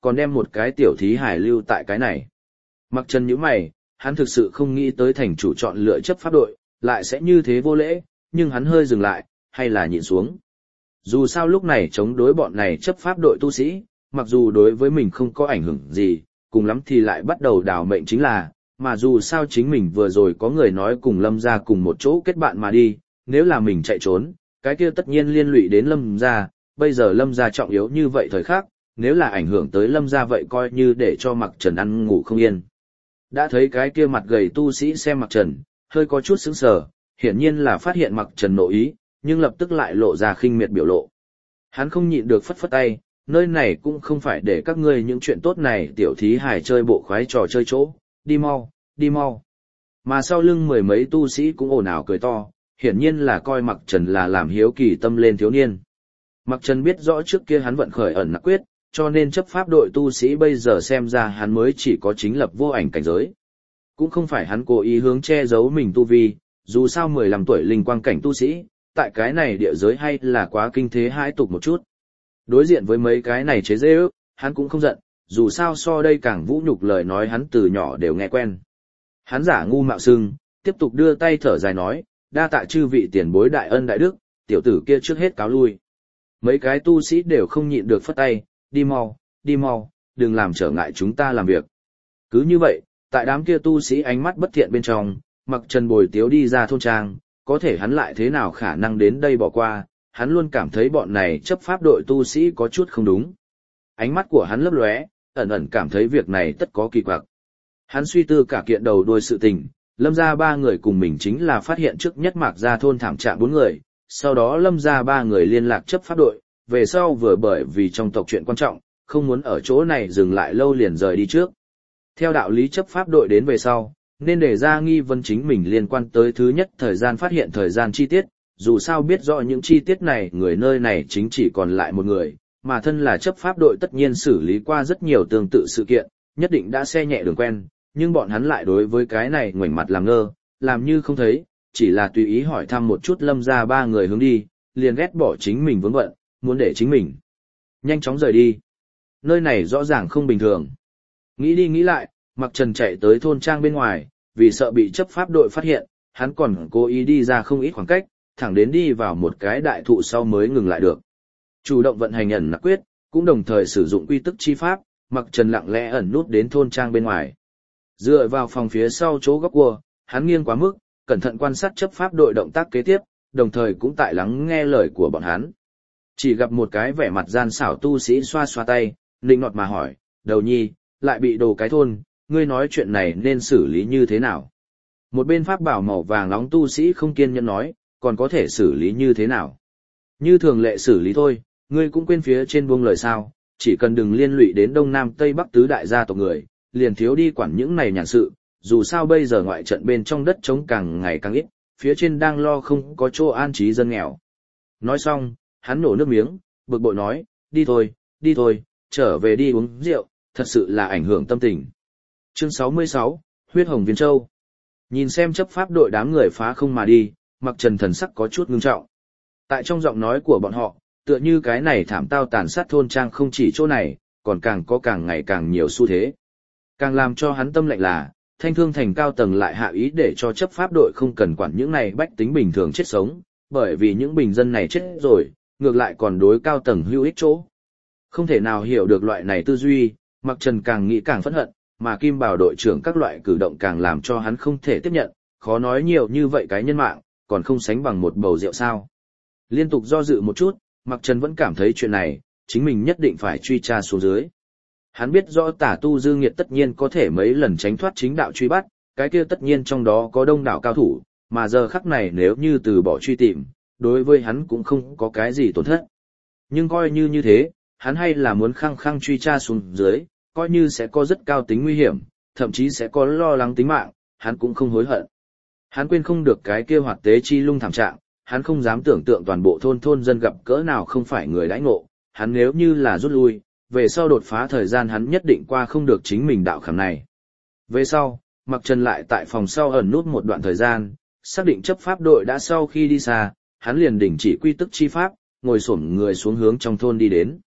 còn đem một cái tiểu thí hải lưu tại cái này. Mặc Trần nhíu mày, hắn thực sự không nghĩ tới thành chủ chọn lựa chấp pháp đội, lại sẽ như thế vô lễ, nhưng hắn hơi dừng lại, hay là nhịn xuống. Dù sao lúc này chống đối bọn này chấp pháp đội tu sĩ, mặc dù đối với mình không có ảnh hưởng gì, cùng lắm thì lại bắt đầu đào mệnh chính là, mà dù sao chính mình vừa rồi có người nói cùng Lâm gia cùng một chỗ kết bạn mà đi, nếu là mình chạy trốn, cái kia tất nhiên liên lụy đến Lâm gia, bây giờ Lâm gia trọng yếu như vậy thời khắc, nếu là ảnh hưởng tới Lâm gia vậy coi như để cho Mặc Trần ăn ngủ không yên. Đã thấy cái kia mặt gầy tu sĩ xem Mặc Trần, hơi có chút sững sờ, hiển nhiên là phát hiện Mặc Trần nội ý, nhưng lập tức lại lộ ra khinh miệt biểu lộ. Hắn không nhịn được phất phất tay, nơi này cũng không phải để các ngươi những chuyện tốt này tiểu thí hài chơi bộ khoái trò chơi chỗ, đi mau, đi mau. Mà sau lưng mười mấy tu sĩ cũng ồn ào cười to, hiển nhiên là coi Mặc Trần là làm hiếu kỳ tâm lên thiếu niên. Mặc Trần biết rõ trước kia hắn vận khởi ẩn nặc quyết, cho nên chấp pháp đội tu sĩ bây giờ xem ra hắn mới chỉ có chính lập vô ảnh cảnh giới. Cũng không phải hắn cố ý hướng che giấu mình tu vi, dù sao mười lăm tuổi linh quang cảnh tu sĩ, tại cái này địa giới hay là quá kinh thế hãi tục một chút. Đối diện với mấy cái này chế dễ ước, hắn cũng không giận, dù sao so đây càng vũ nhục lời nói hắn từ nhỏ đều nghe quen. Hắn giả ngu mạo sưng, tiếp tục đưa tay thở dài nói, đa tạ chư vị tiền bối đại ân đại đức, tiểu tử kia trước hết cáo lui. Mấy cái tu sĩ đều không nhịn được phất tay, đi mau, đi mau, đừng làm trở ngại chúng ta làm việc. Cứ như vậy, tại đám kia tu sĩ ánh mắt bất thiện bên trong, Mặc Trần bồi tiếu đi ra thôn trang, có thể hắn lại thế nào khả năng đến đây bỏ qua, hắn luôn cảm thấy bọn này chấp pháp đội tu sĩ có chút không đúng. Ánh mắt của hắn lấp lóe, ẩn ẩn cảm thấy việc này tất có kỳ quặc. Hắn suy tư cả kiện đầu đuôi sự tình, Lâm gia ba người cùng mình chính là phát hiện trước nhất Mạc gia thôn thảm trạng bốn người, sau đó Lâm gia ba người liên lạc chấp pháp đội, về sau vừa bởi vì trong tộc chuyện quan trọng, không muốn ở chỗ này dừng lại lâu liền rời đi trước. Theo đạo lý chấp pháp đội đến về sau, nên để ra nghi vấn chính mình liên quan tới thứ nhất thời gian phát hiện thời gian chi tiết, dù sao biết rõ những chi tiết này người nơi này chính chỉ còn lại một người, mà thân là chấp pháp đội tất nhiên xử lý qua rất nhiều tương tự sự kiện, nhất định đã xe nhẹ đường quen, nhưng bọn hắn lại đối với cái này ngoảnh mặt làm ngơ, làm như không thấy, chỉ là tùy ý hỏi thăm một chút Lâm gia ba người hướng đi, liền ghét bỏ chính mình vướng bận, muốn để chính mình nhanh chóng rời đi. Nơi này rõ ràng không bình thường. Nghĩ đi nghĩ lại, Mặc Trần chạy tới thôn trang bên ngoài, vì sợ bị chấp pháp đội phát hiện, hắn còn cố ý đi ra không ít khoảng cách, thẳng đến đi vào một cái đại thụ sau mới ngừng lại được. Chủ động vận hành ẩn nặc quyết, cũng đồng thời sử dụng quy tức chi pháp, Mặc Trần lặng lẽ ẩn nút đến thôn trang bên ngoài. Dựa vào phòng phía sau chỗ góc cua, hắn nghiêng quá mức, cẩn thận quan sát chấp pháp đội động tác kế tiếp, đồng thời cũng tại lắng nghe lời của bọn hắn. Chỉ gặp một cái vẻ mặt gian xảo tu sĩ xoa xoa tay, nịnh nọt mà hỏi, đầu nhi, lại bị đồ cái thôn, ngươi nói chuyện này nên xử lý như thế nào? Một bên pháp bảo màu vàng nóng tu sĩ không kiên nhẫn nói, còn có thể xử lý như thế nào? Như thường lệ xử lý thôi, ngươi cũng quên phía trên buông lời sao, chỉ cần đừng liên lụy đến Đông Nam Tây Bắc tứ đại gia tộc người, liền thiếu đi quản những này nhàn sự, dù sao bây giờ ngoại trận bên trong đất trống càng ngày càng ít, phía trên đang lo không có chỗ an trí dân nghèo. Nói xong, hắn nổ nước miếng, bực bội nói, đi thôi, đi thôi, trở về đi uống rượu, thật sự là ảnh hưởng tâm tình. Chương sáu mươi sáu, Huyết Hồng Viên Châu. Nhìn xem chấp pháp đội đám người phá không mà đi, Mặc Trần thần sắc có chút ngưng trọng. Tại trong giọng nói của bọn họ, tựa như cái này thảm tao tàn sát thôn trang không chỉ chỗ này, còn càng có càng ngày càng nhiều xu thế. Càng làm cho hắn tâm lạnh là, Thanh Thương Thành cao tầng lại hạ ý để cho chấp pháp đội không cần quản những này bách tính bình thường chết sống, bởi vì những bình dân này chết rồi, ngược lại còn đối cao tầng hữu ích chỗ. Không thể nào hiểu được loại này tư duy, Mặc Trần càng nghĩ càng phẫn hận, mà Kim Bảo đội trưởng các loại cử động càng làm cho hắn không thể tiếp nhận, khó nói nhiều như vậy cái nhân mạng, còn không sánh bằng một bầu rượu sao. Liên tục do dự một chút, Mặc Trần vẫn cảm thấy chuyện này, chính mình nhất định phải truy tra xuống dưới. Hắn biết rõ tả tu dư nghiệt tất nhiên có thể mấy lần tránh thoát chính đạo truy bắt, cái kia tất nhiên trong đó có đông đảo cao thủ, mà giờ khắc này nếu như từ bỏ truy tìm, đối với hắn cũng không có cái gì tổn thất. Nhưng coi như như thế, hắn hay là muốn khăng khăng truy tra xuống dưới, coi như sẽ có rất cao tính nguy hiểm, thậm chí sẽ có lo lắng tính mạng, hắn cũng không hối hận. Hắn quên không được cái kia hoạt tế chi lung thảm trạng, hắn không dám tưởng tượng toàn bộ thôn thôn dân gặp cỡ nào không phải người đãi ngộ, hắn nếu như là rút lui, về sau đột phá thời gian hắn nhất định qua không được chính mình đạo khảm này. Về sau, Mặc Trần lại tại phòng sau ẩn nút một đoạn thời gian, xác định chấp pháp đội đã sau khi đi xa, hắn liền đình chỉ quy tức chi pháp, ngồi xổm người xuống hướng trong thôn đi đến.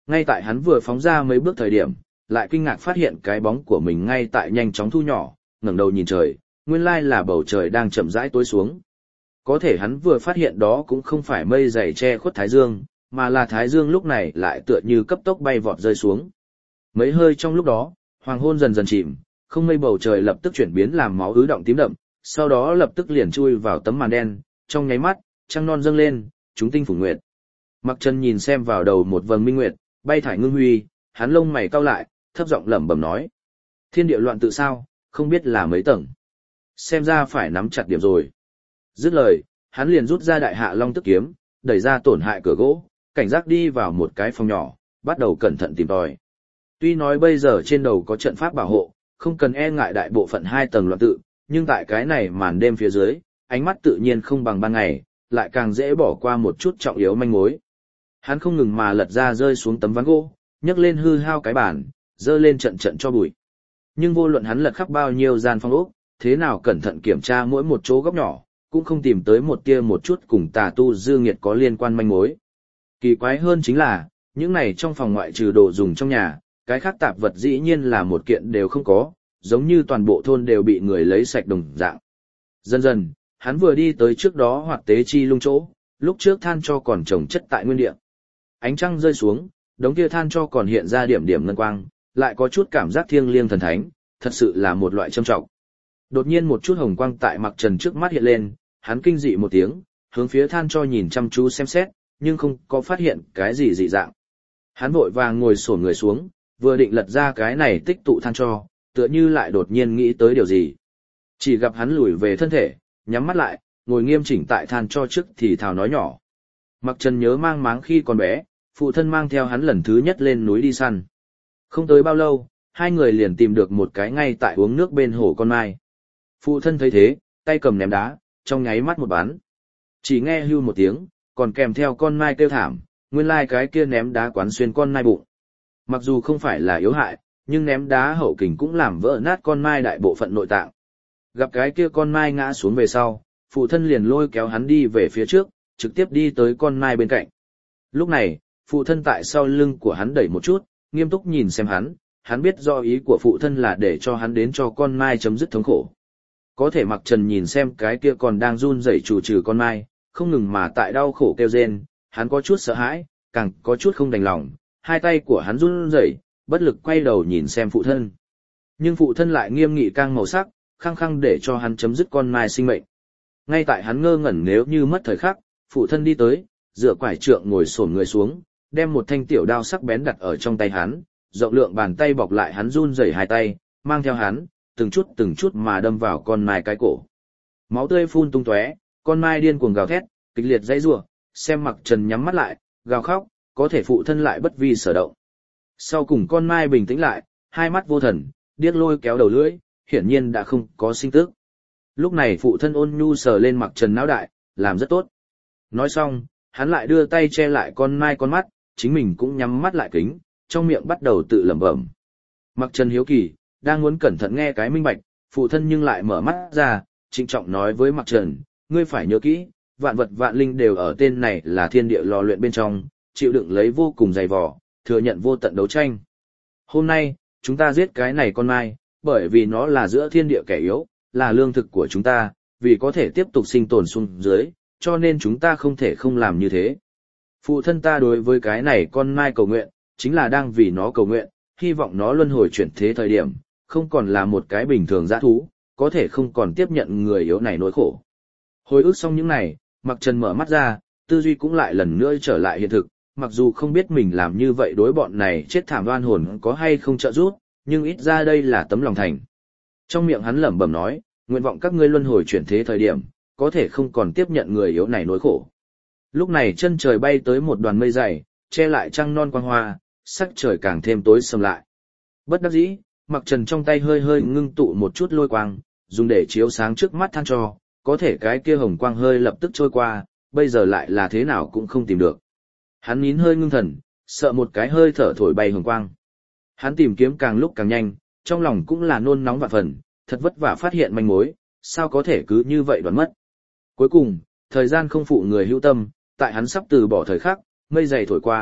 Ngay tại hắn vừa phóng ra mấy bước thời điểm, lại kinh ngạc phát hiện cái bóng của mình ngay tại nhanh chóng thu nhỏ, ngẩng đầu nhìn trời, nguyên lai là bầu trời đang chậm rãi tối xuống. Có thể hắn vừa phát hiện đó cũng không phải mây dày che khuất thái dương, mà là thái dương lúc này lại tựa như cấp tốc bay vọt rơi xuống. Mấy hơi trong lúc đó, hoàng hôn dần dần chìm, không mây bầu trời lập tức chuyển biến làm máu ứ động tím đậm, sau đó lập tức liền chui vào tấm màn đen, trong nháy mắt, trăng non dâng lên, chúng tinh phủ nguyệt. Mặc Trần nhìn xem vào đầu một vầng minh nguyệt, bay thải ngưng huy, hắn lông mày cau lại, thấp giọng lẩm bẩm nói: Thiên địa loạn tự sao, không biết là mấy tầng. Xem ra phải nắm chặt điểm rồi. Dứt lời, hắn liền rút ra đại hạ long tức kiếm, đẩy ra tổn hại cửa gỗ, cảnh giác đi vào một cái phòng nhỏ, bắt đầu cẩn thận tìm tòi. Tuy nói bây giờ trên đầu có trận pháp bảo hộ, không cần e ngại đại bộ phận hai tầng loạn tự, nhưng tại cái này màn đêm phía dưới, ánh mắt tự nhiên không bằng ban ngày, lại càng dễ bỏ qua một chút trọng yếu manh mối. Hắn không ngừng mà lật ra rơi xuống tấm ván gỗ, nhấc lên hư hao cái bàn, dơ lên trận trận cho bụi. Nhưng vô luận hắn lật khắp bao nhiêu gian phòng ốc, thế nào cẩn thận kiểm tra mỗi một chỗ góc nhỏ, cũng không tìm tới một tia một chút cùng tà tu dư nghiệt có liên quan manh mối. Kỳ quái hơn chính là, những này trong phòng ngoại trừ đồ dùng trong nhà, cái khác tạp vật dĩ nhiên là một kiện đều không có, giống như toàn bộ thôn đều bị người lấy sạch đồng dạng. Dần dần, hắn vừa đi tới trước đó hoạt tế chi lung chỗ, lúc trước than cho còn trồng chất tại nguyên địa. Ánh trăng rơi xuống, đống kia than cho còn hiện ra điểm điểm ngân quang, lại có chút cảm giác thiêng liêng thần thánh, thật sự là một loại trâm trọng. Đột nhiên một chút hồng quang tại Mặc Trần trước mắt hiện lên, hắn kinh dị một tiếng, hướng phía than cho nhìn chăm chú xem xét, nhưng không có phát hiện cái gì dị dạng. Hắn vội vàng ngồi xổm người xuống, vừa định lật ra cái này tích tụ than cho, tựa như lại đột nhiên nghĩ tới điều gì. Chỉ gặp hắn lùi về thân thể, nhắm mắt lại, ngồi nghiêm chỉnh tại than cho trước thì thào nói nhỏ. Mặc Trần nhớ mang máng khi còn bé, phụ thân mang theo hắn lần thứ nhất lên núi đi săn. Không tới bao lâu, hai người liền tìm được một cái ngay tại uống nước bên hồ con mai. Phụ thân thấy thế, tay cầm ném đá, trong nháy mắt một bắn. Chỉ nghe hưu một tiếng, còn kèm theo con mai kêu thảm, nguyên lai cái kia ném đá quán xuyên con mai bụng. Mặc dù không phải là yếu hại, nhưng ném đá hậu kình cũng làm vỡ nát con mai đại bộ phận nội tạng. Gặp cái kia con mai ngã xuống về sau, phụ thân liền lôi kéo hắn đi về phía trước, trực tiếp đi tới con mai bên cạnh. Lúc này, phụ thân tại sau lưng của hắn đẩy một chút, nghiêm túc nhìn xem hắn, hắn biết do ý của phụ thân là để cho hắn đến cho con mai chấm dứt thống khổ. Có thể Mặc Trần nhìn xem cái kia còn đang run rẩy chủ trừ con mai, không ngừng mà tại đau khổ kêu rên, hắn có chút sợ hãi, càng có chút không đành lòng, hai tay của hắn run rẩy, bất lực quay đầu nhìn xem phụ thân. Nhưng phụ thân lại nghiêm nghị căng màu sắc, khăng khăng để cho hắn chấm dứt con mai sinh mệnh. Ngay tại hắn ngơ ngẩn nếu như mất thời khắc, phụ thân đi tới, dựa quải trượng ngồi xổm người xuống, đem một thanh tiểu đao sắc bén đặt ở trong tay hắn, rộng lượng bàn tay bọc lại hắn run rẩy hai tay, mang theo hắn, từng chút từng chút mà đâm vào con mai cái cổ. Máu tươi phun tung tóe, con mai điên cuồng gào thét, kịch liệt dãy rủa, xem Mặc Trần nhắm mắt lại, gào khóc, có thể phụ thân lại bất vi sở động. Sau cùng con mai bình tĩnh lại, hai mắt vô thần, điếc lôi kéo đầu lưỡi, hiển nhiên đã không có sinh tức. Lúc này phụ thân ôn nhu sờ lên Mặc Trần não đại, làm rất tốt. Nói xong, hắn lại đưa tay che lại con mai con mắt, chính mình cũng nhắm mắt lại kính, trong miệng bắt đầu tự lẩm bẩm. Mặc Trần hiếu kỳ, đang muốn cẩn thận nghe cái minh bạch, phụ thân nhưng lại mở mắt ra, trịnh trọng nói với Mặc Trần, ngươi phải nhớ kỹ, vạn vật vạn linh đều ở tên này là thiên địa lò luyện bên trong, chịu đựng lấy vô cùng dày vò, thừa nhận vô tận đấu tranh. Hôm nay, chúng ta giết cái này con mai, bởi vì nó là giữa thiên địa kẻ yếu, là lương thực của chúng ta, vì có thể tiếp tục sinh tồn xuống dưới, cho nên chúng ta không thể không làm như thế. Phụ thân ta đối với cái này con mai cầu nguyện, chính là đang vì nó cầu nguyện, hy vọng nó luân hồi chuyển thế thời điểm, không còn là một cái bình thường dã thú, có thể không còn tiếp nhận người yếu này nỗi khổ. Hồi ức xong những này, Mặc Trần mở mắt ra, tư duy cũng lại lần nữa trở lại hiện thực, mặc dù không biết mình làm như vậy đối bọn này chết thảm oan hồn có hay không trợ giúp, nhưng ít ra đây là tấm lòng thành. Trong miệng hắn lẩm bẩm nói, nguyện vọng các ngươi luân hồi chuyển thế thời điểm, có thể không còn tiếp nhận người yếu này nỗi khổ. Lúc này chân trời bay tới một đoàn mây dày, che lại trăng non quang hoa, sắc trời càng thêm tối sầm lại. Bất đắc dĩ, Mặc Trần trong tay hơi hơi ngưng tụ một chút lôi quang, dùng để chiếu sáng trước mắt than cho, có thể cái kia hồng quang hơi lập tức trôi qua, bây giờ lại là thế nào cũng không tìm được. Hắn nín hơi ngưng thần, sợ một cái hơi thở thổi bay hồng quang. Hắn tìm kiếm càng lúc càng nhanh, trong lòng cũng là nôn nóng vạn phần, thật vất vả phát hiện manh mối, sao có thể cứ như vậy đoán mất. Cuối cùng, thời gian không phụ người hữu tâm, tại hắn sắp từ bỏ thời khắc, mây dày thổi qua,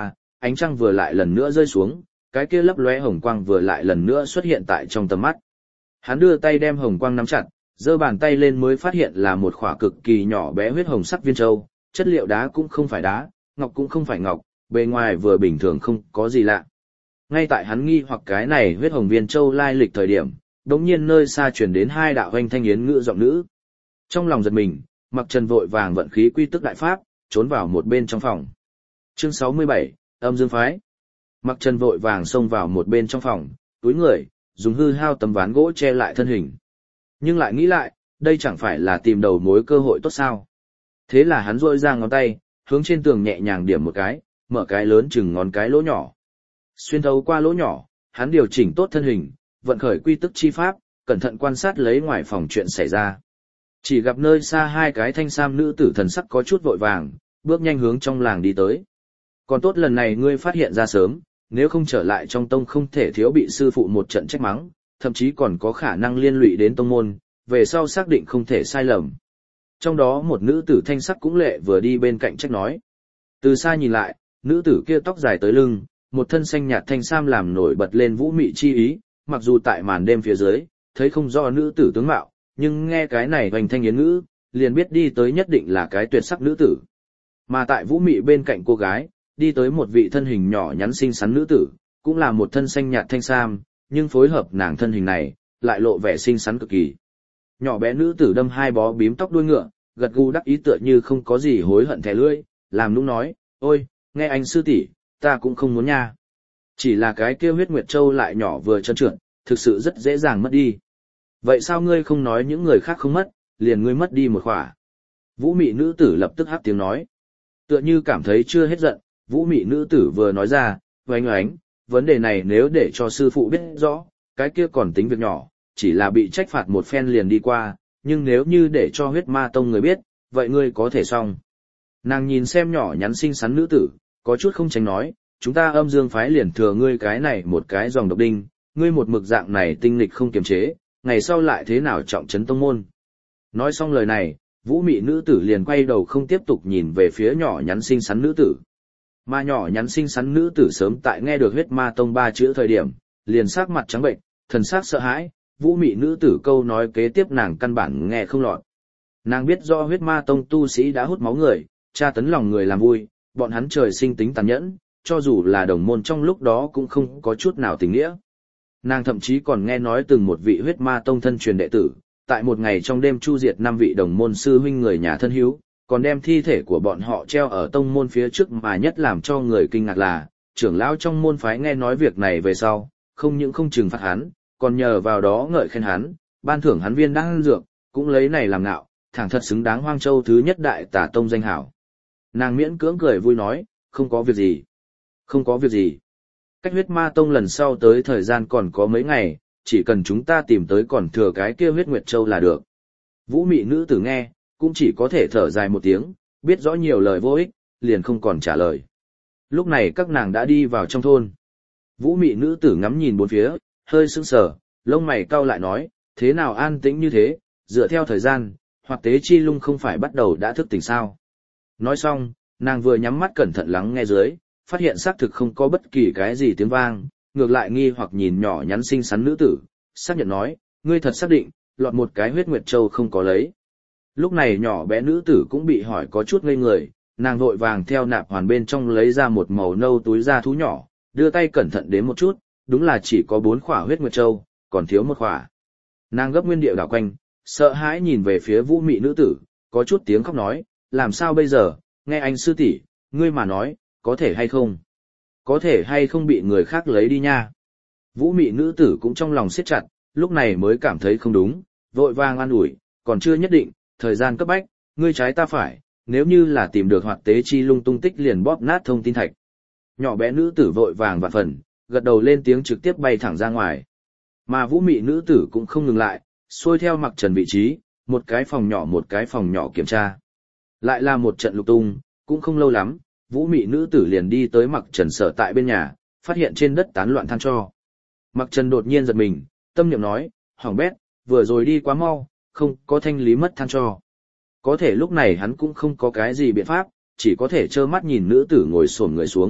ánh trăng vừa lại lần nữa rơi xuống, cái kia lấp lóe hồng quang vừa lại lần nữa xuất hiện tại trong tầm mắt. Hắn đưa tay đem hồng quang nắm chặt, giơ bàn tay lên mới phát hiện là một khỏa cực kỳ nhỏ bé huyết hồng sắc viên châu, chất liệu đá cũng không phải đá, ngọc cũng không phải ngọc, bề ngoài vừa bình thường không có gì lạ. Ngay tại hắn nghi hoặc cái này huyết hồng viên châu lai lịch thời điểm, đống nhiên nơi xa chuyển đến hai đạo hoanh thanh yến ngữ giọng nữ. Trong lòng giật mình, Mặc Trần vội vàng vận khí quy tức đại pháp, trốn vào một bên trong phòng. Chương sáu mươi bảy, âm dương phái. Mặc Trần vội vàng xông vào một bên trong phòng, túi người, dùng hư hao tấm ván gỗ che lại thân hình. Nhưng lại nghĩ lại, đây chẳng phải là tìm đầu mối cơ hội tốt sao. Thế là hắn rôi ra ngón tay, hướng trên tường nhẹ nhàng điểm một cái, mở cái lớn chừng ngón cái lỗ nhỏ. Xuyên thấu qua lỗ nhỏ, hắn điều chỉnh tốt thân hình, vận khởi quy tức chi pháp, cẩn thận quan sát lấy ngoài phòng chuyện xảy ra. Chỉ gặp nơi xa hai cái thanh sam nữ tử thần sắc có chút vội vàng, bước nhanh hướng trong làng đi tới. Còn tốt lần này ngươi phát hiện ra sớm, nếu không trở lại trong tông không thể thiếu bị sư phụ một trận trách mắng, thậm chí còn có khả năng liên lụy đến tông môn, về sau xác định không thể sai lầm. Trong đó một nữ tử thanh sắc cũng lệ vừa đi bên cạnh trách nói. Từ xa nhìn lại, nữ tử kia tóc dài tới lưng, một thân xanh nhạt thanh sam làm nổi bật lên vũ mị chi ý, mặc dù tại màn đêm phía dưới, thấy không rõ nữ tử tướng mạo, nhưng nghe cái này hoành thanh yến ngữ, liền biết đi tới nhất định là cái tuyệt sắc nữ tử. Mà tại vũ mị bên cạnh cô gái, đi tới một vị thân hình nhỏ nhắn xinh xắn nữ tử, cũng là một thân xanh nhạt thanh sam, nhưng phối hợp nàng thân hình này, lại lộ vẻ xinh xắn cực kỳ. Nhỏ bé nữ tử đâm hai bó bím tóc đuôi ngựa, gật gù đắc ý tựa như không có gì hối hận thẻ lưỡi, làm nũng nói, ôi, nghe anh sư tỷ, ta cũng không muốn nha. Chỉ là cái kia huyết nguyệt châu lại nhỏ vừa trơn trượt, thực sự rất dễ dàng mất đi. Vậy sao ngươi không nói những người khác không mất, liền ngươi mất đi một khỏa. Vũ mị nữ tử lập tức hắc tiếng nói. Tựa như cảm thấy chưa hết giận, vũ mị nữ tử vừa nói ra, oánh oánh, vấn đề này nếu để cho sư phụ biết rõ, cái kia còn tính việc nhỏ, chỉ là bị trách phạt một phen liền đi qua, nhưng nếu như để cho huyết ma tông người biết, vậy ngươi có thể xong. Nàng nhìn xem nhỏ nhắn xinh xắn nữ tử, có chút không tránh nói, chúng ta âm dương phái liền thừa ngươi cái này một cái dòng độc đinh, ngươi một mực dạng này tinh lịch không kiềm chế, ngày sau lại thế nào trọng trấn tông môn. Nói xong lời này, vũ mị nữ tử liền quay đầu không tiếp tục nhìn về phía nhỏ nhắn xinh xắn nữ tử. Mà nhỏ nhắn xinh xắn nữ tử sớm tại nghe được huyết ma tông ba chữ thời điểm, liền sắc mặt trắng bệnh, thần sắc sợ hãi, vũ mị nữ tử câu nói kế tiếp nàng căn bản nghe không lọt. Nàng biết do huyết ma tông tu sĩ đã hút máu người, tra tấn lòng người làm vui, bọn hắn trời sinh tính tàn nhẫn, cho dù là đồng môn trong lúc đó cũng không có chút nào tình nghĩa. Nàng thậm chí còn nghe nói từng một vị huyết ma tông thân truyền đệ tử, tại một ngày trong đêm chu diệt năm vị đồng môn sư huynh người nhà thân hữu, còn đem thi thể của bọn họ treo ở tông môn phía trước, mà nhất làm cho người kinh ngạc là, trưởng lão trong môn phái nghe nói việc này về sau, không những không trừng phạt hắn, còn nhờ vào đó ngợi khen hắn, ban thưởng hắn viên đan dược, cũng lấy này làm ngạo, thẳng thật xứng đáng Hoang Châu thứ nhất đại tả tông danh hảo. Nàng miễn cưỡng cười vui nói, không có việc gì. Không có việc gì. Cách huyết ma tông lần sau tới thời gian còn có mấy ngày, chỉ cần chúng ta tìm tới còn thừa cái kia huyết nguyệt châu là được. Vũ mị nữ tử nghe, cũng chỉ có thể thở dài một tiếng, biết rõ nhiều lời vô ích, liền không còn trả lời. Lúc này các nàng đã đi vào trong thôn. Vũ mị nữ tử ngắm nhìn bốn phía, hơi sững sờ, lông mày cau lại nói, thế nào an tĩnh như thế, dựa theo thời gian, hoặc tế chi lung không phải bắt đầu đã thức tỉnh sao. Nói xong, nàng vừa nhắm mắt cẩn thận lắng nghe dưới, phát hiện xác thực không có bất kỳ cái gì tiếng vang, ngược lại nghi hoặc nhìn nhỏ nhắn xinh xắn nữ tử, xác nhận nói, ngươi thật xác định, lọt một cái huyết nguyệt châu không có lấy. Lúc này nhỏ bé nữ tử cũng bị hỏi có chút ngây người, nàng vội vàng theo nạp hoàn bên trong lấy ra một màu nâu túi da thú nhỏ, đưa tay cẩn thận đến một chút, đúng là chỉ có bốn khỏa huyết nguyệt châu, còn thiếu một khỏa. Nàng gấp nguyên điệu đảo quanh, sợ hãi nhìn về phía vũ mị nữ tử, có chút tiếng khóc nói, làm sao bây giờ, nghe anh sư tỷ, ngươi mà nói, có thể hay không? Có thể hay không bị người khác lấy đi nha? Vũ mị nữ tử cũng trong lòng siết chặt, lúc này mới cảm thấy không đúng, vội vàng an ủi, còn chưa nhất định, thời gian cấp bách, ngươi trái ta phải, nếu như là tìm được hoạt tế chi lung tung tích liền bóp nát thông tin thạch. Nhỏ bé nữ tử vội vàng vạn phần, gật đầu lên tiếng trực tiếp bay thẳng ra ngoài. Mà vũ mị nữ tử cũng không ngừng lại, xuôi theo Mặc Trần vị trí, một cái phòng nhỏ một cái phòng nhỏ kiểm tra. Lại là một trận lục tung, cũng không lâu lắm, vũ mị nữ tử liền đi tới Mặc Trần sở tại bên nhà, phát hiện trên đất tán loạn than tro. Mặc Trần đột nhiên giật mình, tâm niệm nói, hỏng bét, vừa rồi đi quá mau, không có thanh lý mất than tro. Có thể lúc này hắn cũng không có cái gì biện pháp, chỉ có thể trơ mắt nhìn nữ tử ngồi xổm người xuống,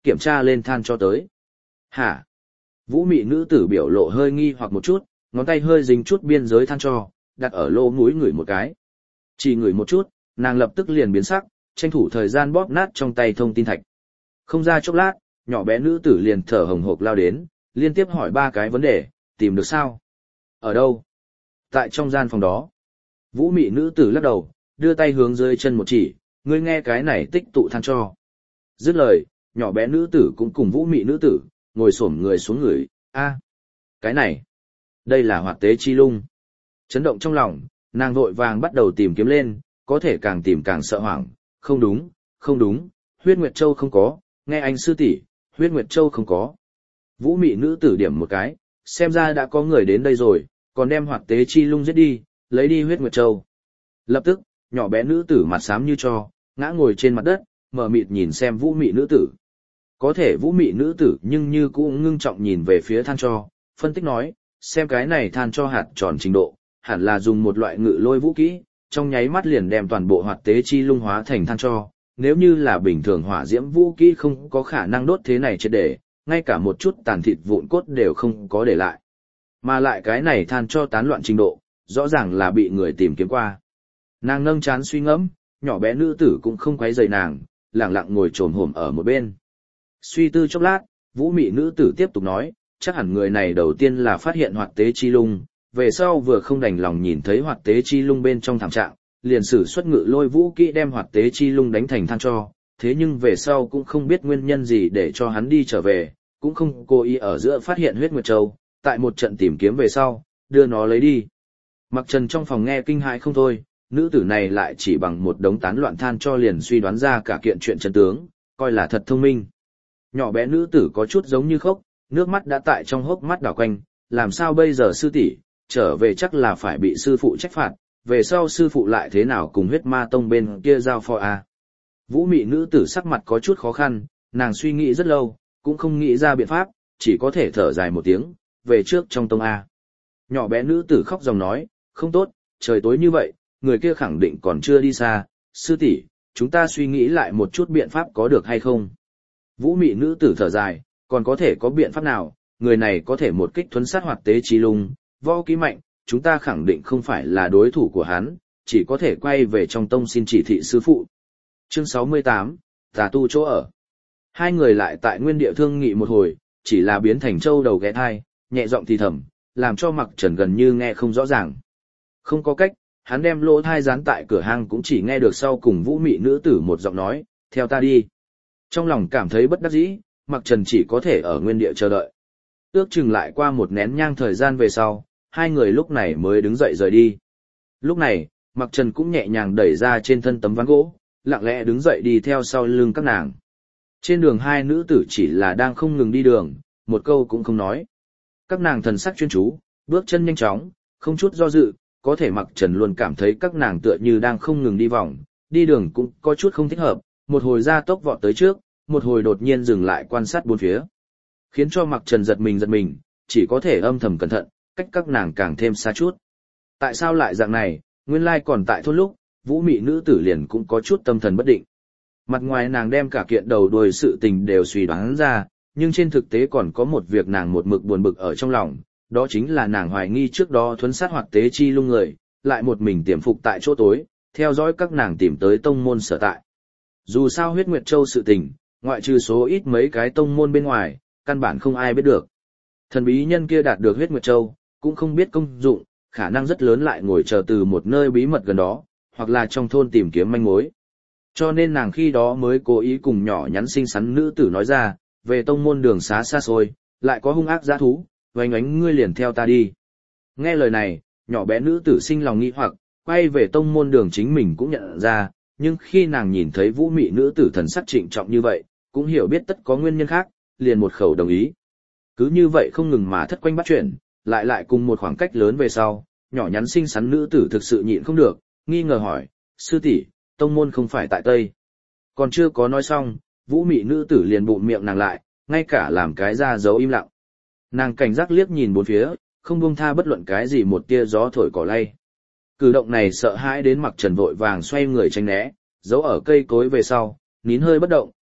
kiểm tra lên than cho tới. Hả? Vũ mị nữ tử biểu lộ hơi nghi hoặc một chút, ngón tay hơi dính chút biên giới than cho, đặt ở lỗ mũi ngửi một cái. Chỉ ngửi một chút, nàng lập tức liền biến sắc, tranh thủ thời gian bóp nát trong tay thông tin thạch. Không ra chốc lát, nhỏ bé nữ tử liền thở hồng hộc lao đến, liên tiếp hỏi ba cái vấn đề, tìm được sao? Ở đâu? Tại trong gian phòng đó. Vũ mị nữ tử lắc đầu, đưa tay hướng dưới chân một chỉ, ngươi nghe cái này tích tụ than cho. Dứt lời, nhỏ bé nữ tử cũng cùng vũ mị nữ tử, ngồi xổm người xuống người, a, cái này, đây là hoạt tế chi lung. Chấn động trong lòng, nàng vội vàng bắt đầu tìm kiếm lên, có thể càng tìm càng sợ hoảng, không đúng, không đúng, huyết nguyệt châu không có, nghe anh sư tỷ, huyết nguyệt châu không có. Vũ mị nữ tử điểm một cái, xem ra đã có người đến đây rồi, còn đem hoạt tế chi lung giết đi, lấy đi huyết nguyệt châu. Lập tức, nhỏ bé nữ tử mặt xám như tro, ngã ngồi trên mặt đất, mờ mịt nhìn xem vũ mị nữ tử. Có thể vũ mị nữ tử nhưng như cũng ngưng trọng nhìn về phía than cho, phân tích nói, xem cái này than cho hạt tròn trình độ, hẳn là dùng một loại ngự lôi vũ kỹ, trong nháy mắt liền đem toàn bộ hoạt tế chi lung hóa thành than cho. Nếu như là bình thường hỏa diễm vũ kỹ không có khả năng đốt thế này triệt để, ngay cả một chút tàn thịt vụn cốt đều không có để lại. Mà lại cái này than cho tán loạn trình độ, rõ ràng là bị người tìm kiếm qua. Nàng nâng chán suy ngẫm, nhỏ bé nữ tử cũng không quấy rầy nàng, lặng lặng ngồi trồm hổm ở một bên. Suy tư chốc lát, vũ mị nữ tử tiếp tục nói, chắc hẳn người này đầu tiên là phát hiện hoạt tế chi lung, về sau vừa không đành lòng nhìn thấy hoạt tế chi lung bên trong thảm trạng, liền sử xuất ngự lôi vũ kỹ đem hoạt tế chi lung đánh thành than cho, thế nhưng về sau cũng không biết nguyên nhân gì để cho hắn đi trở về, cũng không cố ý ở giữa phát hiện huyết nguyệt châu, tại một trận tìm kiếm về sau, đưa nó lấy đi. Mặc Trần trong phòng nghe kinh hãi không thôi, nữ tử này lại chỉ bằng một đống tán loạn than cho liền suy đoán ra cả kiện chuyện chân tướng, coi là thật thông minh. Nhỏ bé nữ tử có chút giống như khóc, nước mắt đã tại trong hốc mắt đảo quanh, làm sao bây giờ sư tỷ, trở về chắc là phải bị sư phụ trách phạt, về sau sư phụ lại thế nào cùng huyết ma tông bên kia giao phó a. Vũ mị nữ tử sắc mặt có chút khó khăn, nàng suy nghĩ rất lâu, cũng không nghĩ ra biện pháp, chỉ có thể thở dài một tiếng, về trước trong tông a. Nhỏ bé nữ tử khóc dòng nói, không tốt, trời tối như vậy, người kia khẳng định còn chưa đi xa, sư tỷ, chúng ta suy nghĩ lại một chút biện pháp có được hay không. Vũ mị nữ tử thở dài, còn có thể có biện pháp nào, người này có thể một kích thuấn sát hoạt tế chi lung, võ kỹ mạnh, chúng ta khẳng định không phải là đối thủ của hắn, chỉ có thể quay về trong tông xin chỉ thị sư phụ. Chương sáu mươi tám, Tà tu chỗ ở. Hai người lại tại nguyên địa thương nghị một hồi, chỉ là biến thành châu đầu ghé thai, nhẹ giọng thì thầm, làm cho Mặc Trần gần như nghe không rõ ràng. Không có cách, hắn đem lỗ thai dán tại cửa hang cũng chỉ nghe được sau cùng vũ mị nữ tử một giọng nói, theo ta đi. Trong lòng cảm thấy bất đắc dĩ, Mặc Trần chỉ có thể ở nguyên địa chờ đợi. Ước chừng lại qua một nén nhang thời gian về sau, hai người lúc này mới đứng dậy rời đi. Lúc này, Mặc Trần cũng nhẹ nhàng đẩy ra trên thân tấm ván gỗ, lặng lẽ đứng dậy đi theo sau lưng các nàng. Trên đường hai nữ tử chỉ là đang không ngừng đi đường, một câu cũng không nói. Các nàng thần sắc chuyên chú, bước chân nhanh chóng, không chút do dự, có thể Mặc Trần luôn cảm thấy các nàng tựa như đang không ngừng đi vòng, đi đường cũng có chút không thích hợp, một hồi ra tốc vọt tới trước, một hồi đột nhiên dừng lại quan sát bốn phía. Khiến cho Mặc Trần giật mình giật mình, chỉ có thể âm thầm cẩn thận, cách các nàng càng thêm xa chút. Tại sao lại dạng này, nguyên lai còn tại thôn lúc, vũ mị nữ tử liền cũng có chút tâm thần bất định. Mặt ngoài nàng đem cả kiện đầu đuôi sự tình đều suy đoán ra, nhưng trên thực tế còn có một việc nàng một mực buồn bực ở trong lòng, đó chính là nàng hoài nghi trước đó thuấn sát hoạt tế chi lung người, lại một mình tiềm phục tại chỗ tối, theo dõi các nàng tìm tới tông môn sở tại. Dù sao huyết nguyệt châu sự tình, ngoại trừ số ít mấy cái tông môn bên ngoài, căn bản không ai biết được. Thần bí nhân kia đạt được huyết nguyệt châu, cũng không biết công dụng, khả năng rất lớn lại ngồi chờ từ một nơi bí mật gần đó, hoặc là trong thôn tìm kiếm manh mối. Cho nên nàng khi đó mới cố ý cùng nhỏ nhắn xinh xắn nữ tử nói ra, về tông môn đường xá xa xôi, lại có hung ác dã thú, oánh oánh ngươi liền theo ta đi. Nghe lời này, nhỏ bé nữ tử sinh lòng nghi hoặc, quay về tông môn đường chính mình cũng nhận ra, nhưng khi nàng nhìn thấy vũ mị nữ tử thần sắc trịnh trọng như vậy, cũng hiểu biết tất có nguyên nhân khác, liền một khẩu đồng ý. Cứ như vậy không ngừng mà thất quanh bắt chuyển, lại lại cùng một khoảng cách lớn về sau, nhỏ nhắn xinh xắn nữ tử thực sự nhịn không được, nghi ngờ hỏi, sư tỷ, tông môn không phải tại Tây. Còn chưa có nói xong, vũ mị nữ tử liền bụm miệng nàng lại, ngay cả làm cái ra dấu im lặng. Nàng cảnh giác liếc nhìn bốn phía, không buông tha bất luận cái gì một tia gió thổi cỏ lay. Cử động này sợ hãi đến Mặc Trần vội vàng xoay người tránh né, giấu ở cây cối về sau, nín hơi bất động,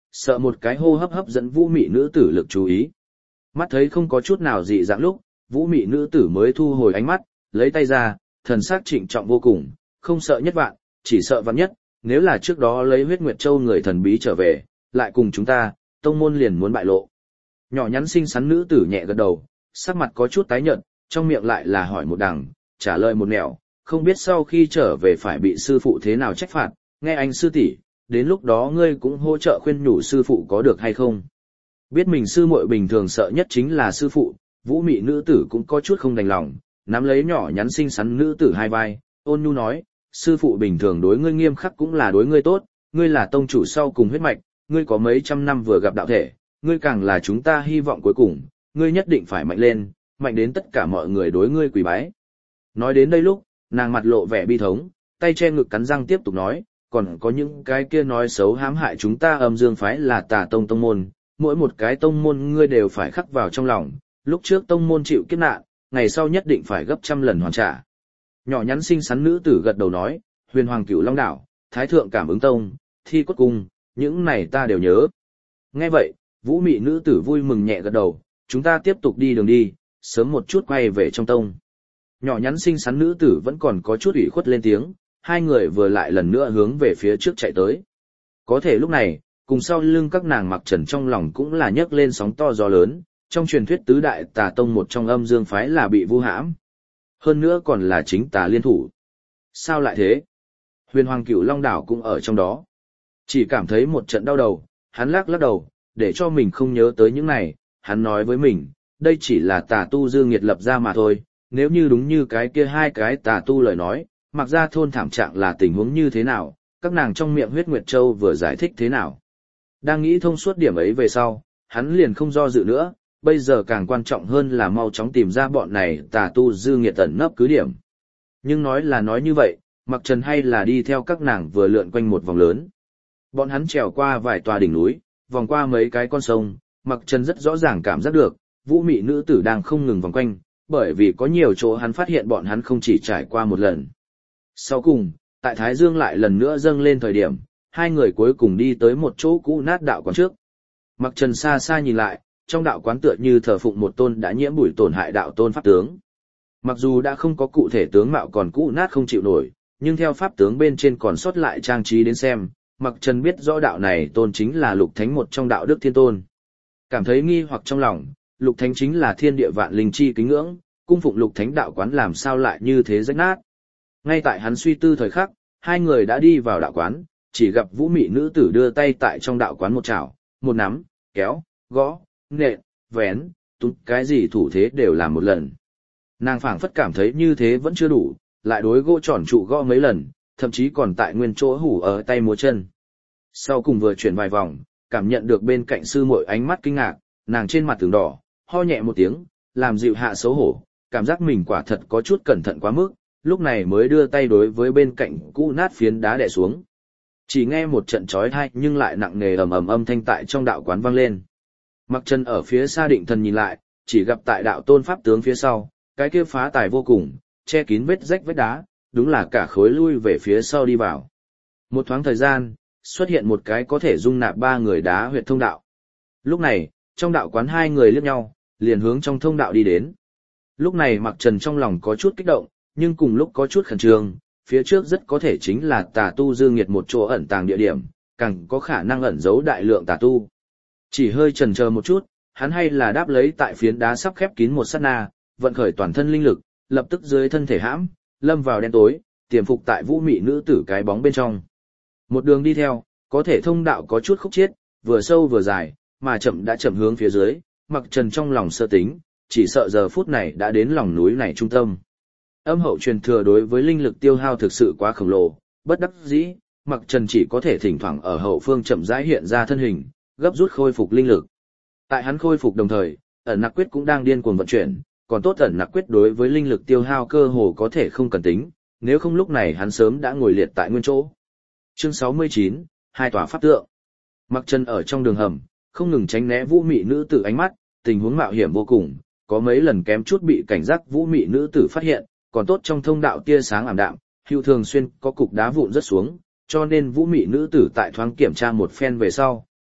sợ một cái hô hấp hấp dẫn vũ mị nữ tử lực chú ý. Mắt thấy không có chút nào dị dạng lúc, vũ mị nữ tử mới thu hồi ánh mắt, lấy tay ra, thần sắc trịnh trọng vô cùng, không sợ nhất vạn, chỉ sợ vạn nhất, nếu là trước đó lấy huyết nguyệt châu người thần bí trở về, lại cùng chúng ta, tông môn liền muốn bại lộ. Nhỏ nhắn xinh xắn nữ tử nhẹ gật đầu, sắc mặt có chút tái nhợt, trong miệng lại là hỏi một đằng, trả lời một nẻo, không biết sau khi trở về phải bị sư phụ thế nào trách phạt, nghe anh sư tỷ, đến lúc đó ngươi cũng hỗ trợ khuyên nhủ sư phụ có được hay không. Biết mình sư muội bình thường sợ nhất chính là sư phụ, vũ mị nữ tử cũng có chút không đành lòng, nắm lấy nhỏ nhắn xinh xắn nữ tử hai vai, ôn nhu nói, sư phụ bình thường đối ngươi nghiêm khắc cũng là đối ngươi tốt, ngươi là tông chủ sau cùng huyết mạch, ngươi có mấy trăm năm vừa gặp đạo thể, ngươi càng là chúng ta hy vọng cuối cùng, ngươi nhất định phải mạnh lên, mạnh đến tất cả mọi người đối ngươi quỳ bái. Nói đến đây lúc, nàng mặt lộ vẻ bi thống, tay che ngực cắn răng tiếp tục nói, còn có những cái kia nói xấu hãm hại chúng ta âm dương phái là tà tông tông môn, mỗi một cái tông môn ngươi đều phải khắc vào trong lòng, lúc trước tông môn chịu kiếp nạn, ngày sau nhất định phải gấp trăm lần hoàn trả. Nhỏ nhắn xinh xắn nữ tử gật đầu nói, huyền hoàng cửu long đảo, thái thượng cảm ứng tông, thi cốt cung, những này ta đều nhớ. Nghe vậy, vũ mị nữ tử vui mừng nhẹ gật đầu, chúng ta tiếp tục đi đường đi, sớm một chút quay về trong tông. Nhỏ nhắn xinh xắn nữ tử vẫn còn có chút ủy khuất lên tiếng, hai người vừa lại lần nữa hướng về phía trước chạy tới. Có thể lúc này, cùng sau lưng các nàng Mặc Trần trong lòng cũng là nhấc lên sóng to gió lớn, trong truyền thuyết tứ đại tà tông một trong âm dương phái là bị vu hãm. Hơn nữa còn là chính tà liên thủ. Sao lại thế? Huyền Hoàng Cửu Long Đảo cũng ở trong đó. Chỉ cảm thấy một trận đau đầu, hắn lắc lắc đầu, để cho mình không nhớ tới những này, hắn nói với mình, đây chỉ là tà tu dư nghiệt lập ra mà thôi, nếu như đúng như cái kia hai cái tà tu lời nói, mặc ra thôn thảm trạng là tình huống như thế nào, các nàng trong miệng huyết nguyệt châu vừa giải thích thế nào. Đang nghĩ thông suốt điểm ấy về sau, hắn liền không do dự nữa, bây giờ càng quan trọng hơn là mau chóng tìm ra bọn này tà tu dư nghiệt tẩn nấp cứ điểm. Nhưng nói là nói như vậy, Mặc Trần hay là đi theo các nàng vừa lượn quanh một vòng lớn. Bọn hắn trèo qua vài tòa đỉnh núi, vòng qua mấy cái con sông, Mặc Trần rất rõ ràng cảm giác được, vũ mị nữ tử đang không ngừng vòng quanh, bởi vì có nhiều chỗ hắn phát hiện bọn hắn không chỉ trải qua một lần. Sau cùng, tại Thái Dương lại lần nữa dâng lên thời điểm, hai người cuối cùng đi tới một chỗ cũ nát đạo quán trước. Mặc Trần xa xa nhìn lại, trong đạo quán tựa như thờ phụng một tôn đã nhiễm bụi tổn hại đạo tôn pháp tướng. Mặc dù đã không có cụ thể tướng mạo còn cũ nát không chịu nổi, nhưng theo pháp tướng bên trên còn sót lại trang trí đến xem, Mặc Trần biết rõ đạo này tôn chính là Lục Thánh một trong đạo đức thiên tôn. Cảm thấy nghi hoặc trong lòng, Lục Thánh chính là thiên địa vạn linh chi kính ngưỡng, cung phụng Lục Thánh đạo quán làm sao lại như thế rách nát. Ngay tại hắn suy tư thời khắc, hai người đã đi vào đạo quán, chỉ gặp vũ mị nữ tử đưa tay tại trong đạo quán một chảo, một nắm, kéo, gõ, nện, vén, túm, cái gì thủ thế đều làm một lần. Nàng phảng phất cảm thấy như thế vẫn chưa đủ, lại đối gỗ tròn trụ gõ mấy lần, thậm chí còn tại nguyên chỗ hủ ở tay múa chân. Sau cùng vừa chuyển vài vòng, cảm nhận được bên cạnh sư muội ánh mắt kinh ngạc, nàng trên mặt tường đỏ, ho nhẹ một tiếng, làm dịu hạ xấu hổ, cảm giác mình quả thật có chút cẩn thận quá mức, lúc này mới đưa tay đối với bên cạnh cũ nát phiến đá đè xuống. Chỉ nghe một trận chói tai nhưng lại nặng nề ầm ầm âm thanh tại trong đạo quán vang lên. Mặc Trần ở phía xa định thần nhìn lại, chỉ gặp tại đạo tôn pháp tướng phía sau, cái kia phá tài vô cùng, che kín vết rách vết đá, đúng là cả khối lui về phía sau đi vào. Một thoáng thời gian, xuất hiện một cái có thể dung nạp ba người đá huyệt thông đạo. Lúc này, trong đạo quán hai người liếc nhau, liền hướng trong thông đạo đi đến. Lúc này Mặc Trần trong lòng có chút kích động, nhưng cùng lúc có chút khẩn trương, phía trước rất có thể chính là tà tu dư nghiệt một chỗ ẩn tàng địa điểm, càng có khả năng ẩn giấu đại lượng tà tu. Chỉ hơi chần chờ một chút, hắn hay là đáp lấy tại phiến đá sắp khép kín một sát na, vận khởi toàn thân linh lực, lập tức dưới thân thể hãm, lâm vào đen tối, tiềm phục tại vũ mị nữ tử cái bóng bên trong. Một đường đi theo, có thể thông đạo có chút khúc chiết, vừa sâu vừa dài, mà chậm đã chậm hướng phía dưới, Mặc Trần trong lòng sơ tính, chỉ sợ giờ phút này đã đến lòng núi này trung tâm. Âm hậu truyền thừa đối với linh lực tiêu hao thực sự quá khổng lồ, bất đắc dĩ, Mặc Trần chỉ có thể thỉnh thoảng ở hậu phương chậm rãi hiện ra thân hình, gấp rút khôi phục linh lực. Tại hắn khôi phục đồng thời, ẩn nặc quyết cũng đang điên cuồng vận chuyển, còn tốt ẩn nặc quyết đối với linh lực tiêu hao cơ hồ có thể không cần tính, nếu không lúc này hắn sớm đã ngồi liệt tại nguyên chỗ. Chương sáu mươi chín, hai tòa pháp tượng. Mặc Trần ở trong đường hầm, không ngừng tránh né vũ mị nữ tử ánh mắt, tình huống mạo hiểm vô cùng, có mấy lần kém chút bị cảnh giác vũ mị nữ tử phát hiện, còn tốt trong thông đạo tia sáng ảm đạm, hữu thường xuyên có cục đá vụn rớt xuống, cho nên vũ mị nữ tử tại thoáng kiểm tra một phen về sau,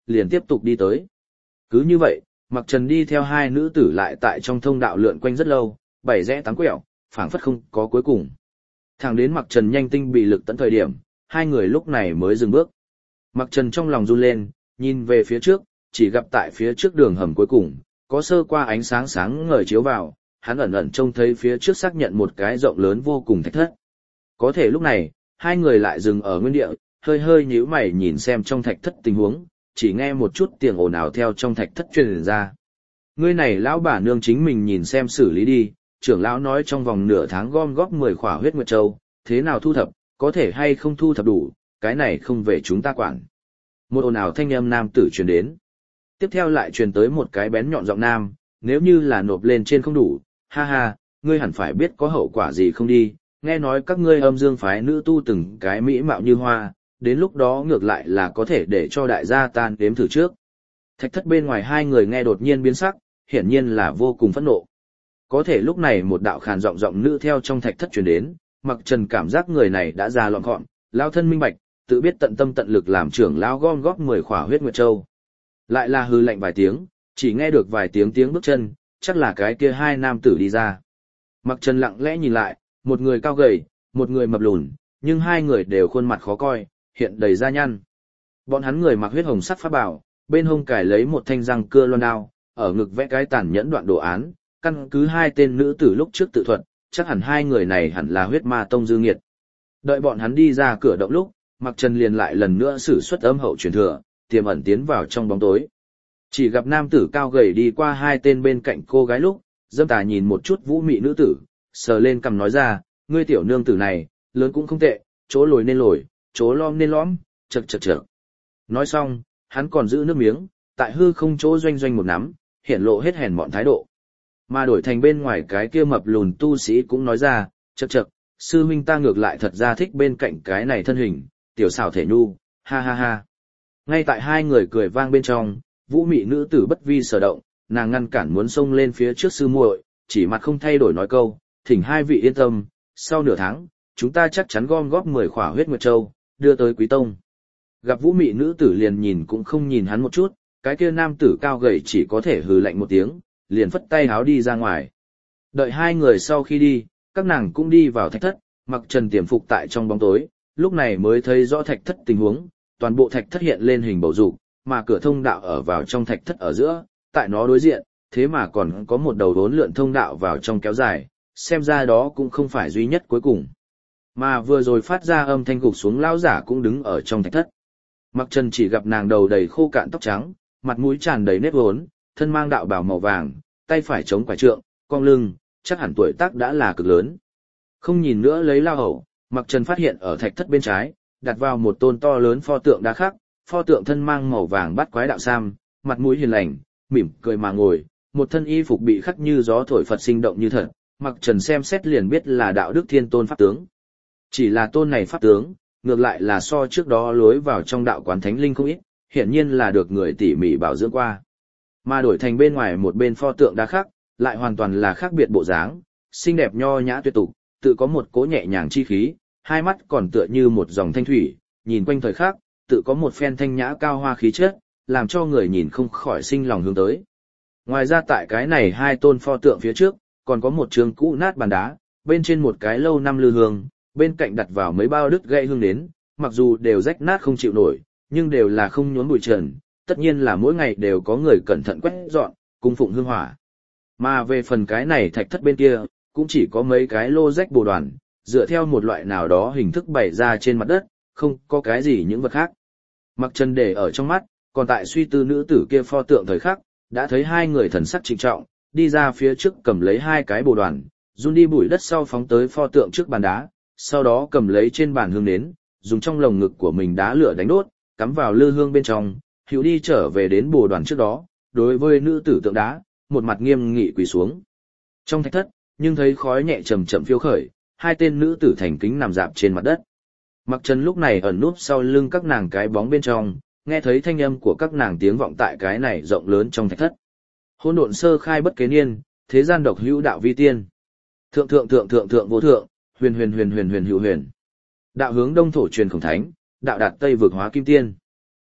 liền tiếp tục đi tới. Cứ như vậy, Mặc Trần đi theo hai nữ tử lại tại trong thông đạo lượn quanh rất lâu, bảy rẽ tám quẹo, phảng phất không có cuối cùng. Thẳng đến Mặc Trần nhanh tinh bị lực tận thời điểm, hai người lúc này mới dừng bước. Mặc Trần trong lòng run lên, nhìn về phía trước, chỉ gặp tại phía trước đường hầm cuối cùng, có sơ qua ánh sáng sáng ngời chiếu vào, hắn ẩn ẩn trông thấy phía trước xác nhận một cái rộng lớn vô cùng thạch thất. Có thể lúc này, hai người lại dừng ở nguyên địa, hơi hơi nhíu mày nhìn xem trong thạch thất tình huống, chỉ nghe một chút tiếng ồn ào theo trong thạch thất truyền ra. Ngươi này lão bà nương chính mình nhìn xem xử lý đi, trưởng lão nói trong vòng nửa tháng gom góp mười khỏa huyết nguyệt châu, thế nào thu thập, có thể hay không thu thập đủ, cái này không về chúng ta quản. Một ồn ào thanh âm nam tử truyền đến. Tiếp theo lại truyền tới một cái bén nhọn giọng nam, nếu như là nộp lên trên không đủ, ha ha, ngươi hẳn phải biết có hậu quả gì không đi, nghe nói các ngươi âm dương phái nữ tu từng cái mỹ mạo như hoa, đến lúc đó ngược lại là có thể để cho đại gia tan đếm thử trước. Thạch thất bên ngoài hai người nghe đột nhiên biến sắc, hiển nhiên là vô cùng phẫn nộ. Có thể lúc này một đạo khàn giọng giọng nữ theo trong thạch thất truyền đến, Mặc Trần cảm giác người này đã già lọn gọn, lao thân minh bạch, tự biết tận tâm tận lực làm trưởng lão gom góp mười khỏa huyết nguyệt châu. Lại là hư lạnh vài tiếng, chỉ nghe được vài tiếng tiếng bước chân, chắc là cái kia hai nam tử đi ra. Mặc Trần lặng lẽ nhìn lại, một người cao gầy, một người mập lùn, nhưng hai người đều khuôn mặt khó coi, hiện đầy da nhăn. Bọn hắn người mặc huyết hồng sắc pháp bảo, bên hông cài lấy một thanh răng cưa loan đao, ở ngực vẽ cái tàn nhẫn đoạn đồ án, căn cứ hai tên nữ tử lúc trước tự thuật, chắc hẳn hai người này hẳn là huyết ma tông dư nghiệt. Đợi bọn hắn đi ra cửa động lúc, Mặc Trần liền lại lần nữa sử xuất âm hậu truyền thừa, tiềm ẩn tiến vào trong bóng tối. Chỉ gặp nam tử cao gầy đi qua hai tên bên cạnh cô gái lúc, dâm tà nhìn một chút vũ mị nữ tử, sờ lên cằm nói ra, ngươi tiểu nương tử này, lớn cũng không tệ, chỗ lồi nên lồi, chỗ lom nên lõm, chật chật chật. Nói xong, hắn còn giữ nước miếng, tại hư không chỗ doanh doanh một nắm, hiển lộ hết hèn mọn thái độ. Mà đổi thành bên ngoài cái kia mập lùn tu sĩ cũng nói ra, chật chật, sư huynh ta ngược lại thật ra thích bên cạnh cái này thân hình, tiểu xảo thể nhu, ha ha ha. Ngay tại hai người cười vang bên trong, vũ mị nữ tử bất vi sở động, nàng ngăn cản muốn xông lên phía trước sư muội, chỉ mặt không thay đổi nói câu, thỉnh hai vị yên tâm, sau nửa tháng, chúng ta chắc chắn gom góp mười khỏa huyết nguyệt châu, đưa tới quý tông. Gặp vũ mị nữ tử liền nhìn cũng không nhìn hắn một chút, cái kia nam tử cao gầy chỉ có thể hừ lạnh một tiếng, liền phất tay háo đi ra ngoài. Đợi hai người sau khi đi, các nàng cũng đi vào thạch thất, Mặc Trần tiềm phục tại trong bóng tối, lúc này mới thấy rõ thạch thất tình huống, toàn bộ thạch thất hiện lên hình bầu dục, mà cửa thông đạo ở vào trong thạch thất ở giữa, tại nó đối diện, thế mà còn có một đầu đốn lượn thông đạo vào trong kéo dài, xem ra đó cũng không phải duy nhất cuối cùng. Mà vừa rồi phát ra âm thanh gục xuống lão giả cũng đứng ở trong thạch thất. Mặc Trần chỉ gặp nàng đầu đầy khô cạn tóc trắng, mặt mũi tràn đầy nếp vốn, thân mang đạo bào màu vàng, tay phải chống quải trượng, cong lưng, chắc hẳn tuổi tác đã là cực lớn. Không nhìn nữa lấy lao hậu, Mặc Trần phát hiện ở thạch thất bên trái, đặt vào một tôn to lớn pho tượng đá khắc, pho tượng thân mang màu vàng bắt quái đạo sam, mặt mũi hiền lành, mỉm cười mà ngồi, một thân y phục bị khắc như gió thổi phật sinh động như thật, Mặc Trần xem xét liền biết là đạo đức thiên tôn pháp tướng. Chỉ là tôn này pháp tướng, ngược lại là so trước đó lối vào trong đạo quán thánh linh không ít, hiển nhiên là được người tỉ mỉ bảo dưỡng qua. Mà đổi thành bên ngoài một bên pho tượng đá khắc, lại hoàn toàn là khác biệt bộ dáng, xinh đẹp nho nhã tuyệt tục, tự có một cỗ nhẹ nhàng chi khí, hai mắt còn tựa như một dòng thanh thủy, nhìn quanh thời khắc, tự có một phen thanh nhã cao hoa khí chất, làm cho người nhìn không khỏi sinh lòng hướng tới. Ngoài ra tại cái này hai tôn pho tượng phía trước, còn có một trường cũ nát bàn đá, bên trên một cái lâu năm lư hương, bên cạnh đặt vào mấy bao đứt gãy hương nến, mặc dù đều rách nát không chịu nổi, nhưng đều là không nhốn bụi trần, tất nhiên là mỗi ngày đều có người cẩn thận quét dọn, cung phụng hương hỏa. Mà về phần cái này thạch thất bên kia, cũng chỉ có mấy cái lô rách bồ đoàn, dựa theo một loại nào đó hình thức bày ra trên mặt đất, không có cái gì những vật khác. Mặc Trần để ở trong mắt, còn tại suy tư nữ tử kia pho tượng thời khắc, đã thấy hai người thần sắc trịnh trọng, đi ra phía trước cầm lấy hai cái bồ đoàn, run đi bụi đất sau phóng tới pho tượng trước bàn đá, sau đó cầm lấy trên bàn hương nến, dùng trong lồng ngực của mình đá lửa đánh đốt, cắm vào lư hương bên trong, hữu đi trở về đến bồ đoàn trước đó, đối với nữ tử tượng đá, một mặt nghiêm nghị quỳ xuống. Trong thạch thất, nhưng thấy khói nhẹ chậm chậm phiêu khởi, hai tên nữ tử thành kính nằm dạp trên mặt đất. Mặc Trần lúc này ẩn núp sau lưng các nàng cái bóng bên trong, nghe thấy thanh âm của các nàng tiếng vọng tại cái này rộng lớn trong thạch thất. Hỗn độn sơ khai bất kế niên, thế gian độc hữu đạo vi tiên. Thượng thượng thượng thượng thượng vô thượng, huyền huyền huyền huyền huyền hữu huyền. Đạo hướng đông thổ truyền khổng thánh, đạo đạt tây vực hóa kim tiên.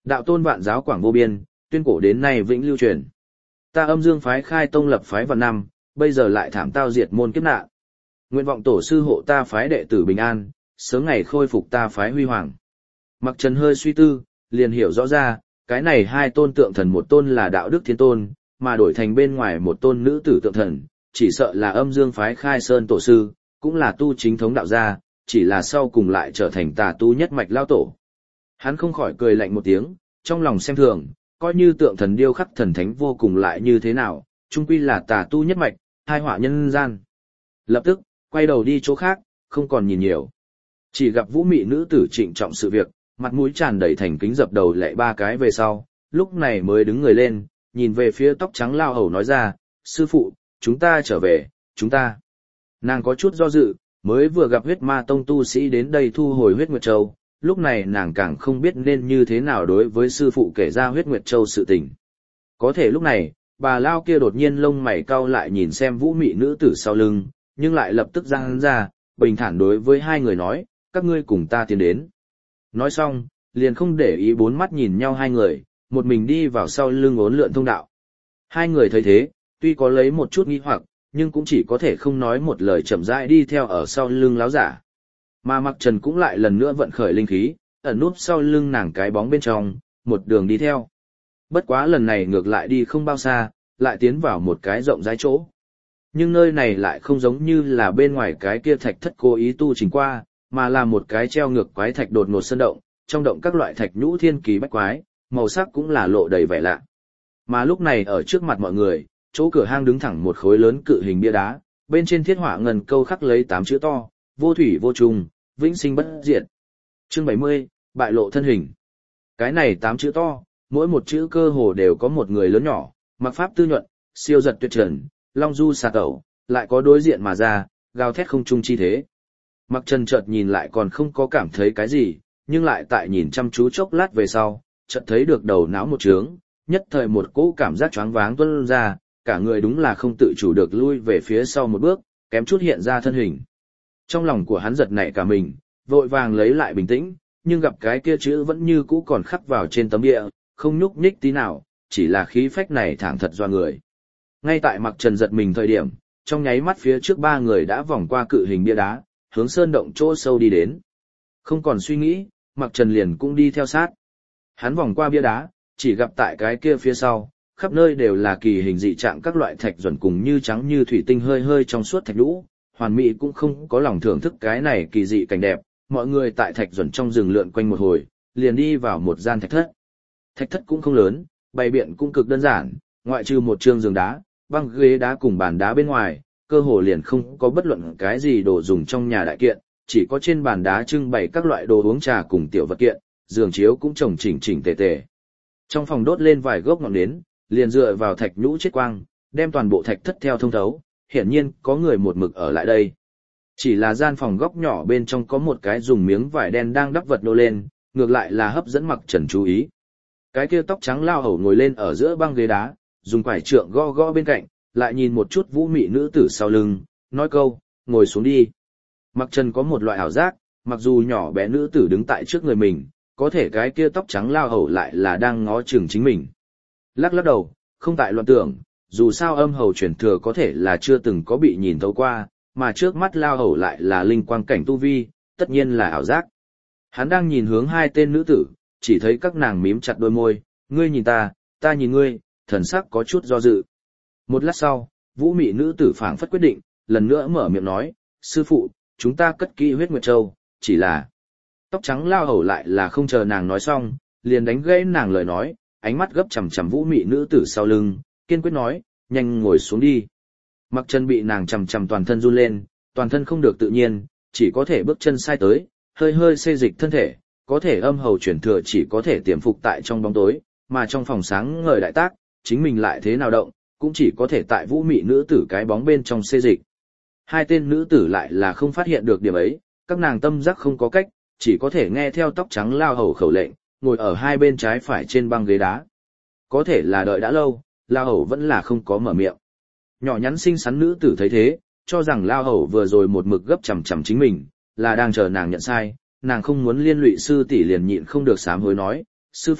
Đạo tôn vạn giáo quảng vô biên, tuyên cổ đến nay vĩnh lưu truyền. Ta âm dương phái khai tông lập phái vạn năm, bây giờ lại thảm tao diệt môn kiếp nạn. Nguyện vọng tổ sư hộ ta phái đệ tử bình an, sớm ngày khôi phục ta phái huy hoàng. Mặc Trần hơi suy tư, liền hiểu rõ ra, cái này hai tôn tượng thần, một tôn là đạo đức thiên tôn, mà đổi thành bên ngoài một tôn nữ tử tượng thần, chỉ sợ là âm dương phái khai sơn tổ sư, cũng là tu chính thống đạo gia, chỉ là sau cùng lại trở thành tà tu nhất mạch lao tổ. Hắn không khỏi cười lạnh một tiếng, trong lòng xem thường, coi như tượng thần điêu khắc thần thánh vô cùng lại như thế nào, chung quy là tà tu nhất mạch, hai họa nhân gian. Lập tức, quay đầu đi chỗ khác, không còn nhìn nhiều. Chỉ gặp vũ mị nữ tử trịnh trọng sự việc, mặt mũi tràn đầy thành kính dập đầu lạy ba cái về sau, lúc này mới đứng người lên, nhìn về phía tóc trắng lao hầu nói ra, sư phụ, chúng ta trở về, chúng ta. Nàng có chút do dự, mới vừa gặp huyết ma tông tu sĩ đến đây thu hồi huyết nguyệt châu, lúc này nàng càng không biết nên như thế nào đối với sư phụ kể ra huyết nguyệt châu sự tình. Có thể lúc này, bà lao kia đột nhiên lông mày cau lại nhìn xem vũ mị nữ tử sau lưng, nhưng lại lập tức giang hắn ra, bình thản đối với hai người nói, các ngươi cùng ta tiến đến. Nói xong, liền không để ý bốn mắt nhìn nhau hai người, một mình đi vào sau lưng ốn lượn thông đạo. Hai người thấy thế, tuy có lấy một chút nghi hoặc, nhưng cũng chỉ có thể không nói một lời chậm rãi đi theo ở sau lưng láo giả. Mà Mặc Trần cũng lại lần nữa vận khởi linh khí, ẩn núp sau lưng nàng cái bóng bên trong, một đường đi theo. Bất quá lần này ngược lại đi không bao xa, lại tiến vào một cái rộng rãi chỗ. Nhưng nơi này lại không giống như là bên ngoài cái kia thạch thất cố ý tu trình qua, mà là một cái treo ngược quái thạch đột ngột sơn động, trong động các loại thạch nhũ thiên kỳ bách quái, màu sắc cũng là lộ đầy vẻ lạ. Mà lúc này ở trước mặt mọi người, chỗ cửa hang đứng thẳng một khối lớn cự hình bia đá, bên trên thiết họa ngần câu khắc lấy tám chữ to, vô thủy vô trùng, vĩnh sinh bất diệt. Chương bảy mươi, bại lộ thân hình. Cái này tám chữ to, mỗi một chữ cơ hồ đều có một người lớn nhỏ, mặc pháp tư nhuận, siêu giật tuyệt trần, long du xà tẩu, lại có đối diện mà ra, gào thét không trung chi thế. Mặc Trần chợt nhìn lại còn không có cảm thấy cái gì, nhưng lại tại nhìn chăm chú chốc lát về sau, chợt thấy được đầu não một trướng, nhất thời một cỗ cảm giác choáng váng tuôn ra, cả người đúng là không tự chủ được lui về phía sau một bước, kém chút hiện ra thân hình. Trong lòng của hắn giật nảy cả mình, vội vàng lấy lại bình tĩnh, nhưng gặp cái kia chữ vẫn như cũ còn khắc vào trên tấm địa, không nhúc nhích tí nào, chỉ là khí phách này thẳng thật doa người. Ngay tại Mặc Trần giật mình thời điểm, trong nháy mắt phía trước ba người đã vòng qua cự hình bia đá, hướng sơn động chỗ sâu đi đến. Không còn suy nghĩ, Mặc Trần liền cũng đi theo sát. Hắn vòng qua bia đá, chỉ gặp tại cái kia phía sau, khắp nơi đều là kỳ hình dị trạng các loại thạch duẩn cùng như trắng như thủy tinh hơi hơi trong suốt thạch lũ, hoàn mỹ cũng không có lòng thưởng thức cái này kỳ dị cảnh đẹp. Mọi người tại thạch duẩn trong rừng lượn quanh một hồi, liền đi vào một gian thạch thất. Thạch thất cũng không lớn, bày biện cũng cực đơn giản, ngoại trừ một trương giường đá, băng ghế đá cùng bàn đá bên ngoài, cơ hồ liền không có bất luận cái gì đồ dùng trong nhà đại kiện, chỉ có trên bàn đá trưng bày các loại đồ uống trà cùng tiểu vật kiện, giường chiếu cũng chồng chỉnh chỉnh tề tề. Trong phòng đốt lên vài gốc ngọn nến, liền dựa vào thạch nhũ chết quang, đem toàn bộ thạch thất theo thông thấu, hiển nhiên có người một mực ở lại đây. Chỉ là gian phòng góc nhỏ bên trong có một cái dùng miếng vải đen đang đắp vật nô lên, ngược lại là hấp dẫn Mặc Trần chú ý. Cái kia tóc trắng lao hầu ngồi lên ở giữa băng ghế đá, dùng quải trượng gõ gõ bên cạnh, lại nhìn một chút vũ mị nữ tử sau lưng, nói câu, ngồi xuống đi. Mặc Trần có một loại ảo giác, mặc dù nhỏ bé nữ tử đứng tại trước người mình, có thể cái kia tóc trắng lao hầu lại là đang ngó chừng chính mình. Lắc lắc đầu, không tại loạn tưởng, dù sao âm hầu truyền thừa có thể là chưa từng có bị nhìn thấu qua, mà trước mắt lao hầu lại là linh quang cảnh tu vi, tất nhiên là ảo giác. Hắn đang nhìn hướng hai tên nữ tử, chỉ thấy các nàng mím chặt đôi môi, ngươi nhìn ta, ta nhìn ngươi, thần sắc có chút do dự. Một lát sau, vũ mị nữ tử phảng phất quyết định, lần nữa mở miệng nói, sư phụ, chúng ta cất kỹ huyết nguyệt châu, chỉ là... Tóc trắng lao hầu lại là không chờ nàng nói xong, liền đánh gãy nàng lời nói, ánh mắt gấp chằm chằm vũ mị nữ tử sau lưng, kiên quyết nói, nhanh ngồi xuống đi. Mặc Trần bị nàng chằm chằm toàn thân run lên, toàn thân không được tự nhiên, chỉ có thể bước chân sai tới, hơi hơi xê dịch thân thể, có thể âm hầu chuyển thừa chỉ có thể tiềm phục tại trong bóng tối, mà trong phòng sáng ngời đại tác, chính mình lại thế nào động, cũng chỉ có thể tại vũ mị nữ tử cái bóng bên trong xê dịch. Hai tên nữ tử lại là không phát hiện được điểm ấy, các nàng tâm giác không có cách, chỉ có thể nghe theo tóc trắng lao hầu khẩu lệnh, ngồi ở hai bên trái phải trên băng ghế đá. Có thể là đợi đã lâu, lao hầu vẫn là không có mở miệng. Nhỏ nhắn xinh xắn nữ tử thấy thế, cho rằng lao hầu vừa rồi một mực gấp chằm chằm chính mình, là đang chờ nàng nhận sai, nàng không muốn liên lụy sư tỷ liền nhịn không được sám hối nói, sư phụ,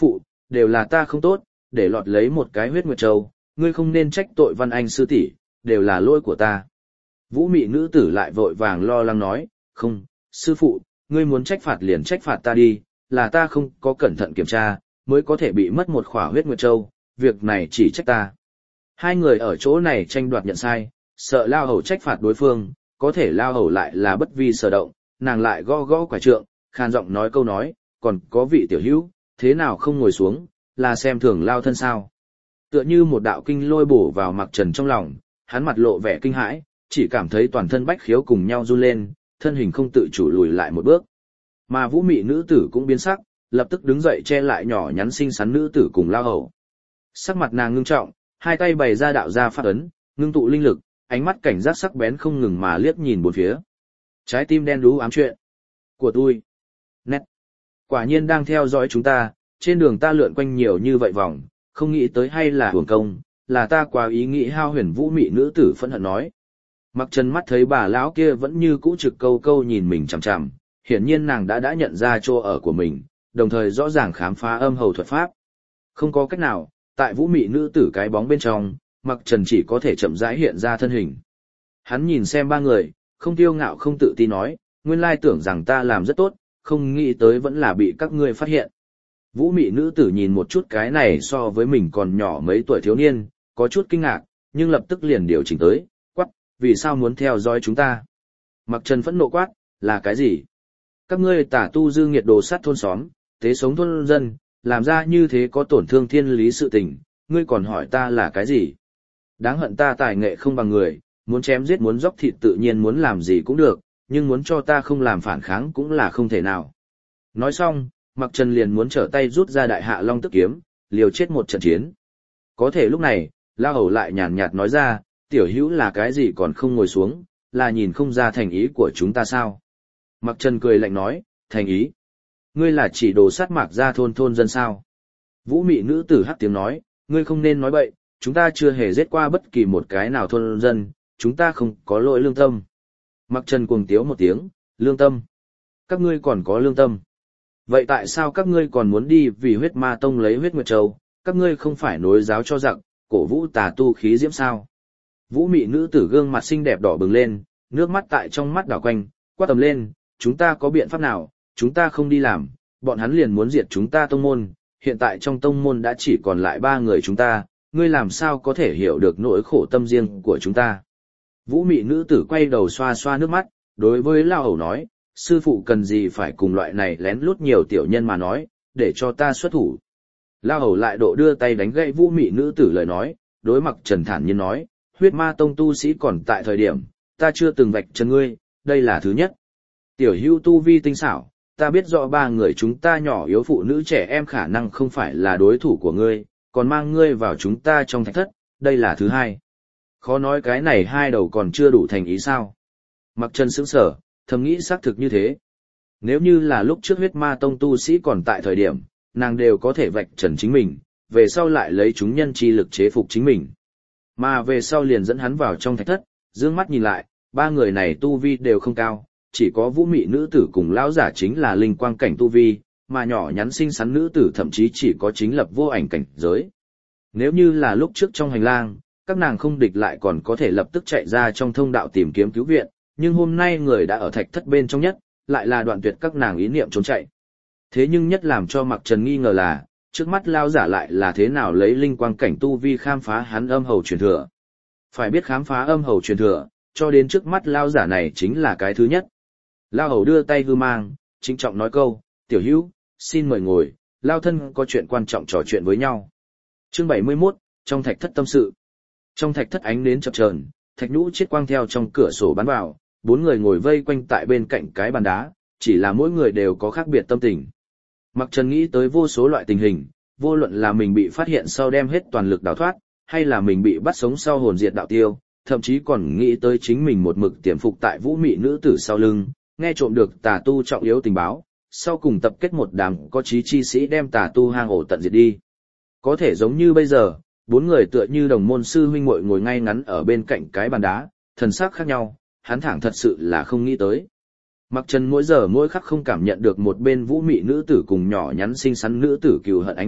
đều là ta không tốt, để lọt lấy một cái huyết nguyệt châu, ngươi không nên trách tội Văn Anh sư tỷ, đều là lỗi của ta. Vũ mị nữ tử lại vội vàng lo lắng nói, không, sư phụ, ngươi muốn trách phạt liền trách phạt ta đi, là ta không có cẩn thận kiểm tra, mới có thể bị mất một khỏa huyết nguyệt châu, việc này chỉ trách ta. Hai người ở chỗ này tranh đoạt nhận sai, sợ Lao Hầu trách phạt đối phương, có thể Lao Hầu lại là bất vi sở động, nàng lại gõ gõ quả trượng, khan giọng nói câu nói, còn có vị tiểu hữu, thế nào không ngồi xuống, là xem thường Lao thân sao. Tựa như một đạo kinh lôi bổ vào Mặc Trần trong lòng, hắn mặt lộ vẻ kinh hãi, chỉ cảm thấy toàn thân bách khiếu cùng nhau run lên, thân hình không tự chủ lùi lại một bước. Mà vũ mị nữ tử cũng biến sắc, lập tức đứng dậy che lại nhỏ nhắn xinh xắn nữ tử cùng Lao Hầu. Sắc mặt nàng ngưng trọng, hai tay bày ra đạo ra pháp ấn, ngưng tụ linh lực, ánh mắt cảnh giác sắc bén không ngừng mà liếc nhìn bốn phía. Trái tim đen đú ám chuyện của tôi. Nét. Quả nhiên đang theo dõi chúng ta, trên đường ta lượn quanh nhiều như vậy vòng, không nghĩ tới hay là hưởng công, là ta quá ý nghĩ hao huyền. Vũ mị nữ tử phẫn hận nói. Mặc Trần mắt thấy bà lão kia vẫn như cũ trực câu câu nhìn mình chằm chằm, hiển nhiên nàng đã đã nhận ra chỗ ở của mình, đồng thời rõ ràng khám phá âm hầu thuật pháp. Không có cách nào, tại vũ mị nữ tử cái bóng bên trong, Mặc Trần chỉ có thể chậm rãi hiện ra thân hình. Hắn nhìn xem ba người, không kiêu ngạo không tự tin nói, nguyên lai tưởng rằng ta làm rất tốt, không nghĩ tới vẫn là bị các ngươi phát hiện. Vũ mị nữ tử nhìn một chút cái này so với mình còn nhỏ mấy tuổi thiếu niên, có chút kinh ngạc, nhưng lập tức liền điều chỉnh tới, quắc, vì sao muốn theo dõi chúng ta? Mặc Trần phẫn nộ quát, là cái gì? Các ngươi tả tu dư nghiệt đồ sát thôn xóm, tế sống thôn dân, làm ra như thế có tổn thương thiên lý sự tình, ngươi còn hỏi ta là cái gì? Đáng hận ta tài nghệ không bằng người, muốn chém giết muốn dốc thịt tự nhiên muốn làm gì cũng được, nhưng muốn cho ta không làm phản kháng cũng là không thể nào. Nói xong, Mặc Trần liền muốn trở tay rút ra đại hạ long tức kiếm, liều chết một trận chiến. Có thể lúc này, Lao Hầu lại nhàn nhạt nói ra, tiểu hữu là cái gì còn không ngồi xuống, là nhìn không ra thành ý của chúng ta sao? Mặc Trần cười lạnh nói, thành ý? Ngươi là chỉ đồ sát Mạc gia thôn thôn dân sao? Vũ mị nữ tử hắc tiếng nói, ngươi không nên nói bậy, chúng ta chưa hề giết qua bất kỳ một cái nào thôn dân, chúng ta không có lỗi lương tâm. Mặc Trần cuồng tiếu một tiếng, lương tâm? Các ngươi còn có lương tâm? Vậy tại sao các ngươi còn muốn đi vì huyết ma tông lấy huyết nguyệt châu, các ngươi không phải nối giáo cho giặc, cổ vũ tà tu khí diễm sao? Vũ mị nữ tử gương mặt xinh đẹp đỏ bừng lên, nước mắt tại trong mắt đảo quanh, quát tầm lên, chúng ta có biện pháp nào, chúng ta không đi làm, bọn hắn liền muốn diệt chúng ta tông môn, hiện tại trong tông môn đã chỉ còn lại ba người chúng ta, ngươi làm sao có thể hiểu được nỗi khổ tâm riêng của chúng ta. Vũ mị nữ tử quay đầu xoa xoa nước mắt, đối với Lao Hầu nói, sư phụ cần gì phải cùng loại này lén lút nhiều tiểu nhân mà nói, để cho ta xuất thủ. Lao Hầu lại độ đưa tay đánh gãy vũ mị nữ tử lời nói, đối Mặc Trần thản nhiên nói, huyết ma tông tu sĩ còn tại thời điểm, ta chưa từng vạch trần ngươi, đây là thứ nhất. Tiểu hữu tu vi tinh xảo, ta biết rõ ba người chúng ta nhỏ yếu phụ nữ trẻ em khả năng không phải là đối thủ của ngươi, còn mang ngươi vào chúng ta trong thạch thất, đây là thứ hai. Khó nói cái này hai đầu còn chưa đủ thành ý sao. Mặc Trần sững sở, thầm nghĩ xác thực như thế. Nếu như là lúc trước huyết ma tông tu sĩ còn tại thời điểm, nàng đều có thể vạch trần chính mình, về sau lại lấy chúng nhân chi lực chế phục chính mình. Mà về sau liền dẫn hắn vào trong thạch thất, dương mắt nhìn lại, ba người này tu vi đều không cao, chỉ có vũ mị nữ tử cùng lão giả chính là linh quang cảnh tu vi, mà nhỏ nhắn xinh xắn nữ tử thậm chí chỉ có chính lập vô ảnh cảnh giới. Nếu như là lúc trước trong hành lang, các nàng không địch lại còn có thể lập tức chạy ra trong thông đạo tìm kiếm cứu viện, nhưng hôm nay người đã ở thạch thất bên trong nhất, lại là đoạn tuyệt các nàng ý niệm trốn chạy. Thế nhưng nhất làm cho Mặc Trần nghi ngờ là, trước mắt lao giả lại là thế nào lấy linh quang cảnh tu vi khám phá hắn âm hầu truyền thừa. Phải biết khám phá âm hầu truyền thừa, cho đến trước mắt lao giả này chính là cái thứ nhất. Lao hầu đưa tay hư mang, chính trọng nói câu, tiểu hữu, xin mời ngồi, lao thân có chuyện quan trọng trò chuyện với nhau. Chương bảy mươi mốt, trong thạch thất tâm sự. Trong thạch thất ánh nến chập chờn, thạch nhũ chiết quang theo trong cửa sổ bắn vào, bốn người ngồi vây quanh tại bên cạnh cái bàn đá, chỉ là mỗi người đều có khác biệt tâm tình. Mặc Trần nghĩ tới vô số loại tình hình, vô luận là mình bị phát hiện sau đem hết toàn lực đào thoát, hay là mình bị bắt sống sau hồn diệt đạo tiêu, thậm chí còn nghĩ tới chính mình một mực tiềm phục tại vũ mị nữ tử sau lưng, nghe trộm được tà tu trọng yếu tình báo, sau cùng tập kết một đám có chí chi sĩ đem tà tu hang ổ tận diệt đi. Có thể giống như bây giờ, bốn người tựa như đồng môn sư huynh muội ngồi ngay ngắn ở bên cạnh cái bàn đá, thần sắc khác nhau, hắn thẳng thật sự là không nghĩ tới. Mặc Trần mỗi giờ mỗi khắc không cảm nhận được một bên vũ mị nữ tử cùng nhỏ nhắn xinh xắn nữ tử cừu hận ánh mắt,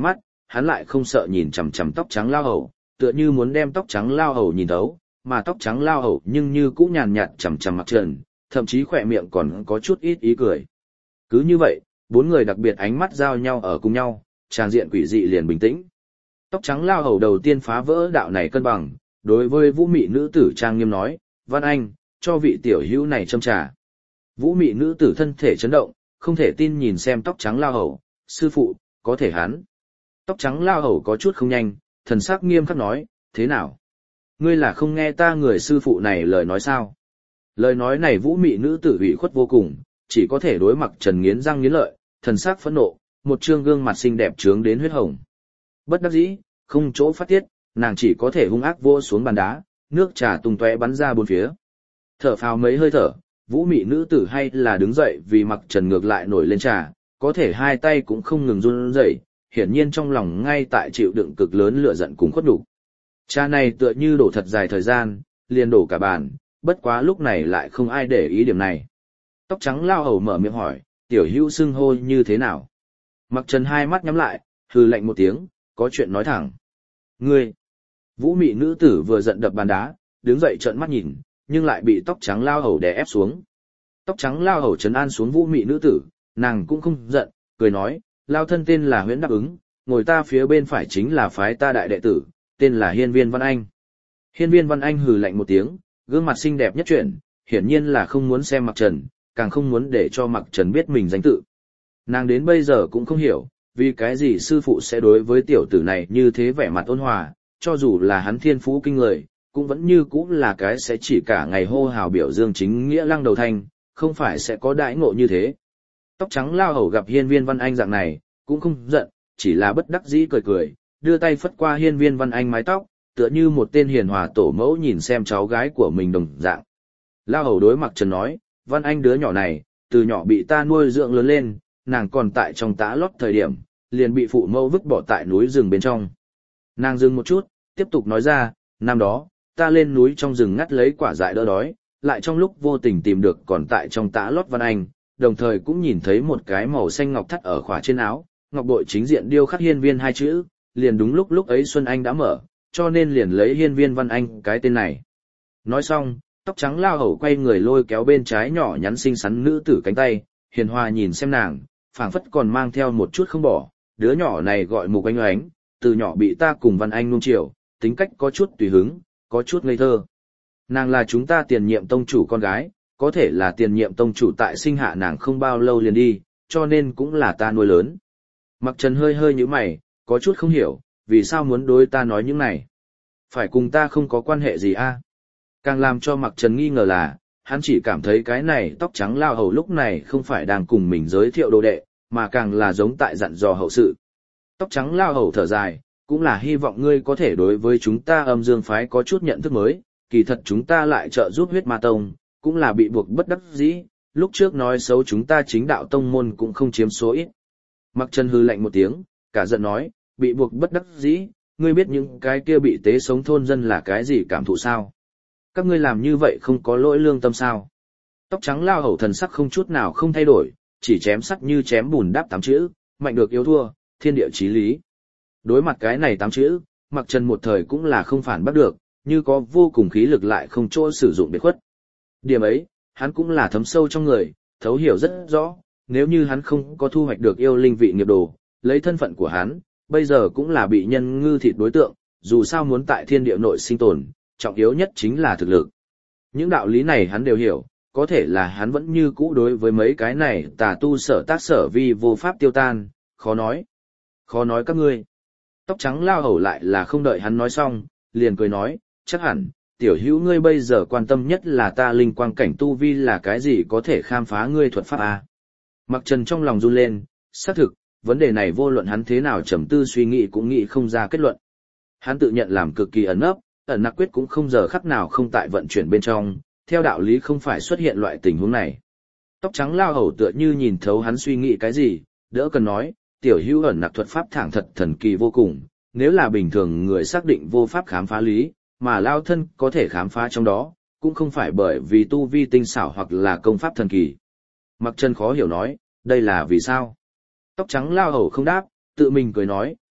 hắn lại không sợ nhìn chằm chằm tóc trắng lao hầu, tựa như muốn đem tóc trắng lao hầu nhìn thấu, mà tóc trắng lao hầu nhưng như cũ nhàn nhạt chằm chằm Mặc Trần, thậm chí khỏe miệng còn có chút ít ý cười. Cứ như vậy, bốn người đặc biệt ánh mắt giao nhau ở cùng nhau, tràng diện quỷ dị liền bình tĩnh. Tóc trắng lao hầu đầu tiên phá vỡ đạo này cân bằng, đối với vũ mị nữ tử trang nghiêm nói, Văn Anh, cho vị tiểu hữu này châm trà. Vũ mị nữ tử thân thể chấn động, không thể tin nhìn xem tóc trắng lao hầu, sư phụ, có thể hắn. Tóc trắng lao hầu có chút không nhanh, thần sắc nghiêm khắc nói, thế nào? Ngươi là không nghe ta người sư phụ này lời nói sao? Lời nói này vũ mị nữ tử ủy khuất vô cùng, chỉ có thể đối Mặc Trần nghiến răng nghiến lợi, thần sắc phẫn nộ, một trương gương mặt xinh đẹp trướng đến huyết hồng. Bất đắc dĩ, không chỗ phát tiết, nàng chỉ có thể hung ác vô xuống bàn đá, nước trà tung tóe bắn ra bốn phía. Thở phào mấy hơi thở, vũ mị nữ tử hay là đứng dậy vì Mặc Trần ngược lại nổi lên trà, có thể hai tay cũng không ngừng run rẩy, hiển nhiên trong lòng ngay tại chịu đựng cực lớn lửa giận cùng khuất nhục. Trà này tựa như đổ thật dài thời gian, liền đổ cả bàn, bất quá lúc này lại không ai để ý điểm này. Tóc trắng lao hầu mở miệng hỏi, tiểu hữu xưng hô như thế nào? Mặc Trần hai mắt nhắm lại, hừ lạnh một tiếng, có chuyện nói thẳng. Ngươi! Vũ mị nữ tử vừa giận đập bàn đá, đứng dậy trợn mắt nhìn, nhưng lại bị tóc trắng lao hầu đè ép xuống. Tóc trắng lao hầu trấn an xuống vũ mị nữ tử, nàng cũng không giận, cười nói, lao thân tên là Huyễn Đáp Ứng, ngồi ta phía bên phải chính là phái ta đại đệ tử, tên là Hiên Viên Văn Anh. Hiên Viên Văn Anh hừ lạnh một tiếng, gương mặt xinh đẹp nhất chuyển, hiển nhiên là không muốn xem Mặc Trần, càng không muốn để cho Mặc Trần biết mình danh tự. Nàng đến bây giờ cũng không hiểu, vì cái gì sư phụ sẽ đối với tiểu tử này như thế vẻ mặt ôn hòa, cho dù là hắn thiên phú kinh người, cũng vẫn như cũng là cái sẽ chỉ cả ngày hô hào biểu dương chính nghĩa lăng đầu thanh, không phải sẽ có đãi ngộ như thế. Tóc trắng lao hầu gặp Hiên Viên Văn Anh dạng này, cũng không giận, chỉ là bất đắc dĩ cười cười, đưa tay phất qua Hiên Viên Văn Anh mái tóc, tựa như một tên hiền hòa tổ mẫu nhìn xem cháu gái của mình đồng dạng. Lao hầu đối Mặc Trần nói, Văn Anh đứa nhỏ này, từ nhỏ bị ta nuôi dưỡng lớn lên, nàng còn tại trong tã lót thời điểm, liền bị phụ mẫu vứt bỏ tại núi rừng bên trong. Nàng dừng một chút, tiếp tục nói ra, năm đó, ta lên núi trong rừng ngắt lấy quả dại đỡ đói, lại trong lúc vô tình tìm được còn tại trong tã lót Văn Anh, đồng thời cũng nhìn thấy một cái màu xanh ngọc thắt ở khỏa trên áo, ngọc bội chính diện điêu khắc Hiên Viên hai chữ, liền đúng lúc lúc ấy Xuân Anh đã mở, cho nên liền lấy Hiên Viên Văn Anh cái tên này. Nói xong, tóc trắng lao hầu quay người lôi kéo bên trái nhỏ nhắn xinh xắn nữ tử cánh tay, hiền hòa nhìn xem nàng, phảng phất còn mang theo một chút không bỏ, đứa nhỏ này gọi Mục Anh Oánh, từ nhỏ bị ta cùng Văn Anh nuông chiều, tính cách có chút tùy hứng, có chút ngây thơ. Nàng là chúng ta tiền nhiệm tông chủ con gái, có thể là tiền nhiệm tông chủ tại sinh hạ nàng không bao lâu liền đi, cho nên cũng là ta nuôi lớn. Mặc Trần hơi hơi nhíu mày, có chút không hiểu, vì sao muốn đối ta nói những này? Phải cùng ta không có quan hệ gì a? Càng làm cho Mặc Trần nghi ngờ là, hắn chỉ cảm thấy cái này tóc trắng lao hầu lúc này không phải đang cùng mình giới thiệu đồ đệ, mà càng là giống tại dặn dò hậu sự. Tóc trắng lao hầu thở dài, cũng là hy vọng ngươi có thể đối với chúng ta Âm Dương phái có chút nhận thức mới, kỳ thật chúng ta lại trợ giúp Huyết Ma Tông, cũng là bị buộc bất đắc dĩ, lúc trước nói xấu chúng ta chính đạo tông môn cũng không chiếm số ít. Mặc Trần hư lạnh một tiếng, cả giận nói, bị buộc bất đắc dĩ, ngươi biết những cái kia bị tế sống thôn dân là cái gì cảm thụ sao? Các ngươi làm như vậy không có lỗi lương tâm sao? Tóc trắng lao hầu thần sắc không chút nào không thay đổi, chỉ chém sắt như chém bùn đáp tám chữ, mạnh được yếu thua, thiên địa chí lý. Đối mặt cái này tám chữ, Mặc Trần một thời cũng là không phản bắt được, như có vô cùng khí lực lại không chỗ sử dụng biệt khuất. Điểm ấy, hắn cũng là thấm sâu trong người, thấu hiểu rất rõ, nếu như hắn không có thu hoạch được yêu linh vị nghiệp đồ, lấy thân phận của hắn, bây giờ cũng là bị nhân ngư thịt đối tượng, dù sao muốn tại thiên địa nội sinh tồn, trọng yếu nhất chính là thực lực. Những đạo lý này hắn đều hiểu, có thể là hắn vẫn như cũ đối với mấy cái này tà tu sở tác sở vi vô pháp tiêu tan, khó nói. Khó nói các ngươi. Tóc trắng lao hầu lại là không đợi hắn nói xong, liền cười nói, chắc hẳn, tiểu hữu ngươi bây giờ quan tâm nhất là ta linh quang cảnh tu vi là cái gì có thể khám phá ngươi thuật pháp à. Mặc Trần trong lòng run lên, xác thực, vấn đề này vô luận hắn thế nào trầm tư suy nghĩ cũng nghĩ không ra kết luận. Hắn tự nhận làm cực kỳ ẩn nấp, ẩn nặc quyết cũng không giờ khắc nào không tại vận chuyển bên trong, theo đạo lý không phải xuất hiện loại tình huống này. Tóc trắng lao hầu tựa như nhìn thấu hắn suy nghĩ cái gì, đỡ cần nói, tiểu hữu ẩn nặc thuật pháp thẳng thật thần kỳ vô cùng, nếu là bình thường người xác định vô pháp khám phá lý, mà lao thân có thể khám phá trong đó, cũng không phải bởi vì tu vi tinh xảo hoặc là công pháp thần kỳ. Mặc Trần khó hiểu nói, đây là vì sao? Tóc trắng lao hầu không đáp, tự mình cười nói,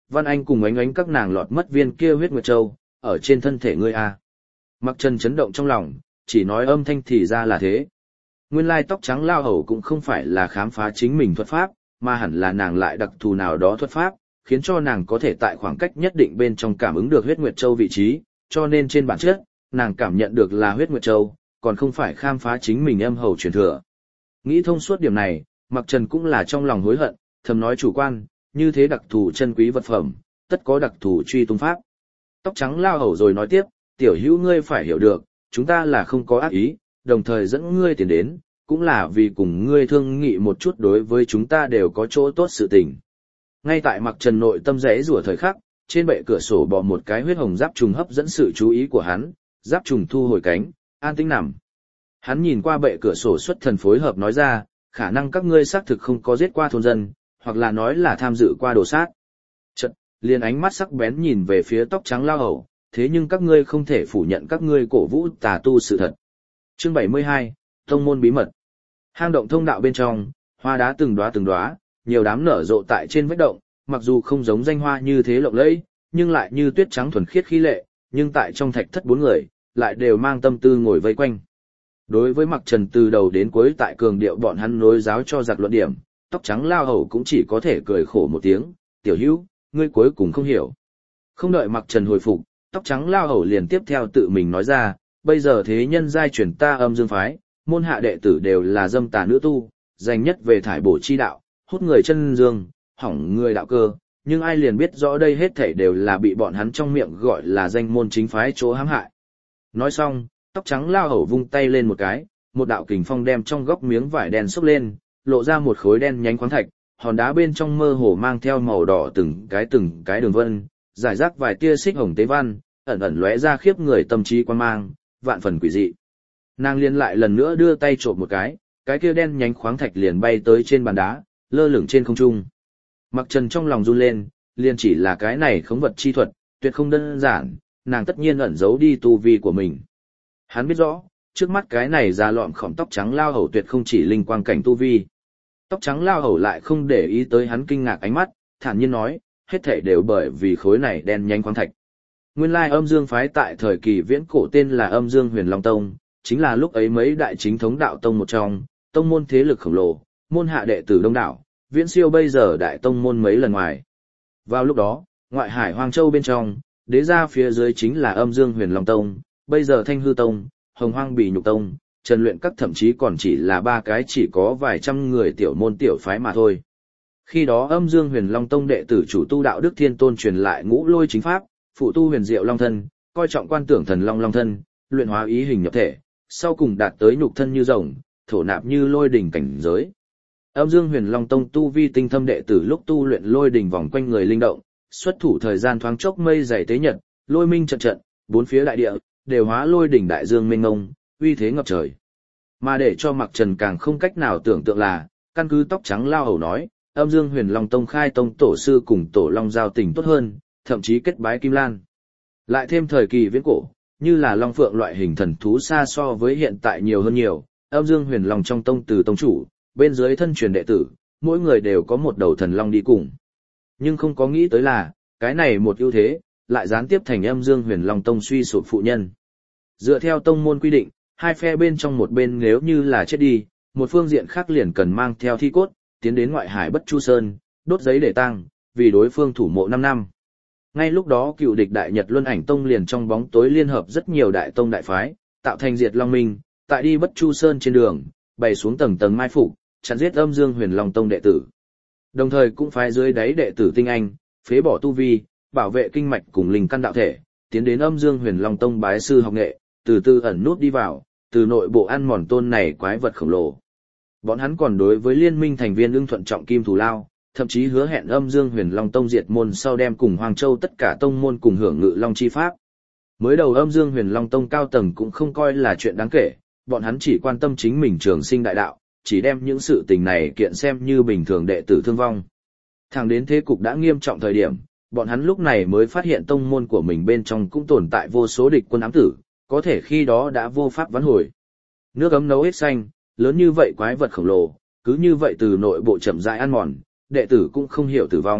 Văn Anh cùng Ánh Ánh các nàng lọt mất viên kia huyết nguyệt châu, ở trên thân thể ngươi à. Mặc Trần chấn động trong lòng, chỉ nói âm thanh thì ra là thế. Nguyên lai tóc trắng lao hầu cũng không phải là khám phá chính mình thuật pháp, mà hẳn là nàng lại đặc thù nào đó thuật pháp, khiến cho nàng có thể tại khoảng cách nhất định bên trong cảm ứng được huyết nguyệt châu vị trí, cho nên trên bản chất, nàng cảm nhận được là huyết nguyệt châu, còn không phải khám phá chính mình âm hầu truyền thừa. Nghĩ thông suốt điểm này, Mặc Trần cũng là trong lòng hối hận, thầm nói chủ quan, như thế đặc thù chân quý vật phẩm, tất có đặc thù truy tung pháp. Tóc trắng lao hầu rồi nói tiếp, tiểu hữu ngươi phải hiểu được, chúng ta là không có ác ý, đồng thời dẫn ngươi tiền đến, cũng là vì cùng ngươi thương nghị một chút đối với chúng ta đều có chỗ tốt sự tình. Ngay tại Mặc Trần nội tâm rẽ rủa thời khắc, trên bệ cửa sổ bò một cái huyết hồng giáp trùng hấp dẫn sự chú ý của hắn, giáp trùng thu hồi cánh, an tĩnh nằm. Hắn nhìn qua bệ cửa sổ xuất thần phối hợp nói ra, khả năng các ngươi xác thực không có giết qua thôn dân, hoặc là nói là tham dự qua đồ sát. Chợt, liền ánh mắt sắc bén nhìn về phía tóc trắng lao hầu, thế nhưng các ngươi không thể phủ nhận các ngươi cổ vũ tà tu sự thật. Chương bảy mươi hai, Tông môn bí mật. Hang động thông đạo bên trong, hoa đá từng đóa từng đóa, nhiều đám nở rộ tại trên vách động, mặc dù không giống danh hoa như thế lộng lẫy, nhưng lại như tuyết trắng thuần khiết khí lệ, nhưng tại trong thạch thất bốn người, lại đều mang tâm tư ngồi vây quanh. Đối với Mặc Trần từ đầu đến cuối tại cường điệu bọn hắn nối giáo cho giặc luận điểm, tóc trắng lao hầu cũng chỉ có thể cười khổ một tiếng, tiểu hữu, ngươi cuối cùng không hiểu. Không đợi Mặc Trần hồi phục, tóc trắng lao hầu liền tiếp theo tự mình nói ra, bây giờ thế nhân giai truyền ta âm dương phái, môn hạ đệ tử đều là dâm tà nữ tu, dành nhất về thải bổ chi đạo, hút người chân dương, hỏng người đạo cơ, nhưng ai liền biết rõ đây hết thảy đều là bị bọn hắn trong miệng gọi là danh môn chính phái chỗ hãm hại. Nói xong, tóc trắng lao hầu vung tay lên một cái, một đạo kình phong đem trong góc miếng vải đen xốc lên, lộ ra một khối đen nhánh khoáng thạch, hòn đá bên trong mơ hồ mang theo màu đỏ từng cái từng cái đường vân, giải rác vài tia xích hồng tế văn, ẩn ẩn lóe ra khiếp người tâm trí quan mang, vạn phần quỷ dị. Nàng liền lại lần nữa đưa tay trộm một cái, cái kia đen nhánh khoáng thạch liền bay tới trên bàn đá, lơ lửng trên không trung. Mặc Trần trong lòng run lên, liền chỉ là cái này khống vật chi thuật, tuyệt không đơn giản, nàng tất nhiên ẩn giấu đi tu vi của mình. Hắn biết rõ, trước mắt cái này già lọm khổng tóc trắng lao hầu tuyệt không chỉ linh quang cảnh tu vi. Tóc trắng lao hầu lại không để ý tới hắn kinh ngạc ánh mắt, thản nhiên nói, hết thảy đều bởi vì khối này đen nhánh khoáng thạch. Nguyên lai âm dương phái tại thời kỳ viễn cổ tên là âm dương huyền long tông, chính là lúc ấy mấy đại chính thống đạo tông một trong, tông môn thế lực khổng lồ, môn hạ đệ tử đông đảo, viễn siêu bây giờ đại tông môn mấy lần ngoài. Vào lúc đó, ngoại hải Hoang Châu bên trong, đế gia phía dưới chính là âm dương huyền long tông, bây giờ Thanh Hư Tông, Hồng Hoang Bì Nhục Tông, Trần Luyện Các thậm chí còn chỉ là ba cái chỉ có vài trăm người tiểu môn tiểu phái mà thôi. Khi đó âm dương huyền long tông đệ tử chủ tu đạo Đức Thiên Tôn truyền lại ngũ lôi chính pháp, phụ tu huyền diệu long thân, coi trọng quan tưởng thần long long thân, luyện hóa ý hình nhập thể, sau cùng đạt tới nhục thân như rồng, thổ nạp như lôi đỉnh cảnh giới. Âm dương huyền long tông tu vi tinh thâm đệ tử lúc tu luyện lôi đỉnh vòng quanh người linh động, xuất thủ thời gian thoáng chốc mây dày tế nhật, lôi minh trận trận, bốn phía đại địa đều hóa lôi đỉnh đại dương mênh mông, uy thế ngập trời. Mà để cho Mặc Trần càng không cách nào tưởng tượng là, căn cứ tóc trắng lao hầu nói, âm dương huyền long tông khai tông tổ sư cùng tổ long giao tình tốt hơn, thậm chí kết bái kim lan. Lại thêm thời kỳ viễn cổ, như là long phượng loại hình thần thú xa so với hiện tại nhiều hơn nhiều, âm dương huyền long trong tông từ tông chủ, bên dưới thân truyền đệ tử, mỗi người đều có một đầu thần long đi cùng. Nhưng không có nghĩ tới là, cái này một ưu thế, lại gián tiếp thành âm dương huyền long tông suy sụp phụ nhân. Dựa theo tông môn quy định, hai phe bên trong một bên nếu như là chết đi, một phương diện khác liền cần mang theo thi cốt, tiến đến ngoại hải Bất Chu Sơn, đốt giấy để tang, vì đối phương thủ mộ năm năm. Ngay lúc đó cựu địch Đại Nhật Luân Ảnh Tông liền trong bóng tối liên hợp rất nhiều đại tông đại phái, tạo thành diệt long minh, tại đi Bất Chu Sơn trên đường, bày xuống tầng tầng mai phục, chặn giết âm dương huyền long tông đệ tử. Đồng thời cũng phái dưới đáy đệ tử tinh anh, phế bỏ tu vi, bảo vệ kinh mạch cùng linh căn đạo thể, tiến đến âm dương huyền long tông bái sư học nghệ, từ từ ẩn nút đi vào, từ nội bộ ăn mòn tôn này quái vật khổng lồ. Bọn hắn còn đối với liên minh thành viên ưng thuận trọng kim thù lao, thậm chí hứa hẹn âm dương huyền long tông diệt môn sau đem cùng Hoàng Châu tất cả tông môn cùng hưởng ngự long chi pháp. Mới đầu âm dương huyền long tông cao tầng cũng không coi là chuyện đáng kể, bọn hắn chỉ quan tâm chính mình trường sinh đại đạo, chỉ đem những sự tình này kiện xem như bình thường đệ tử thương vong. Thẳng đến thế cục đã nghiêm trọng thời điểm, bọn hắn lúc này mới phát hiện tông môn của mình bên trong cũng tồn tại vô số địch quân ám tử, có thể khi đó đã vô pháp vãn hồi. Nước ấm nấu hết xanh, lớn như vậy quái vật khổng lồ, cứ như vậy từ nội bộ chậm rãi ăn mòn, đệ tử cũng không hiểu tử vong,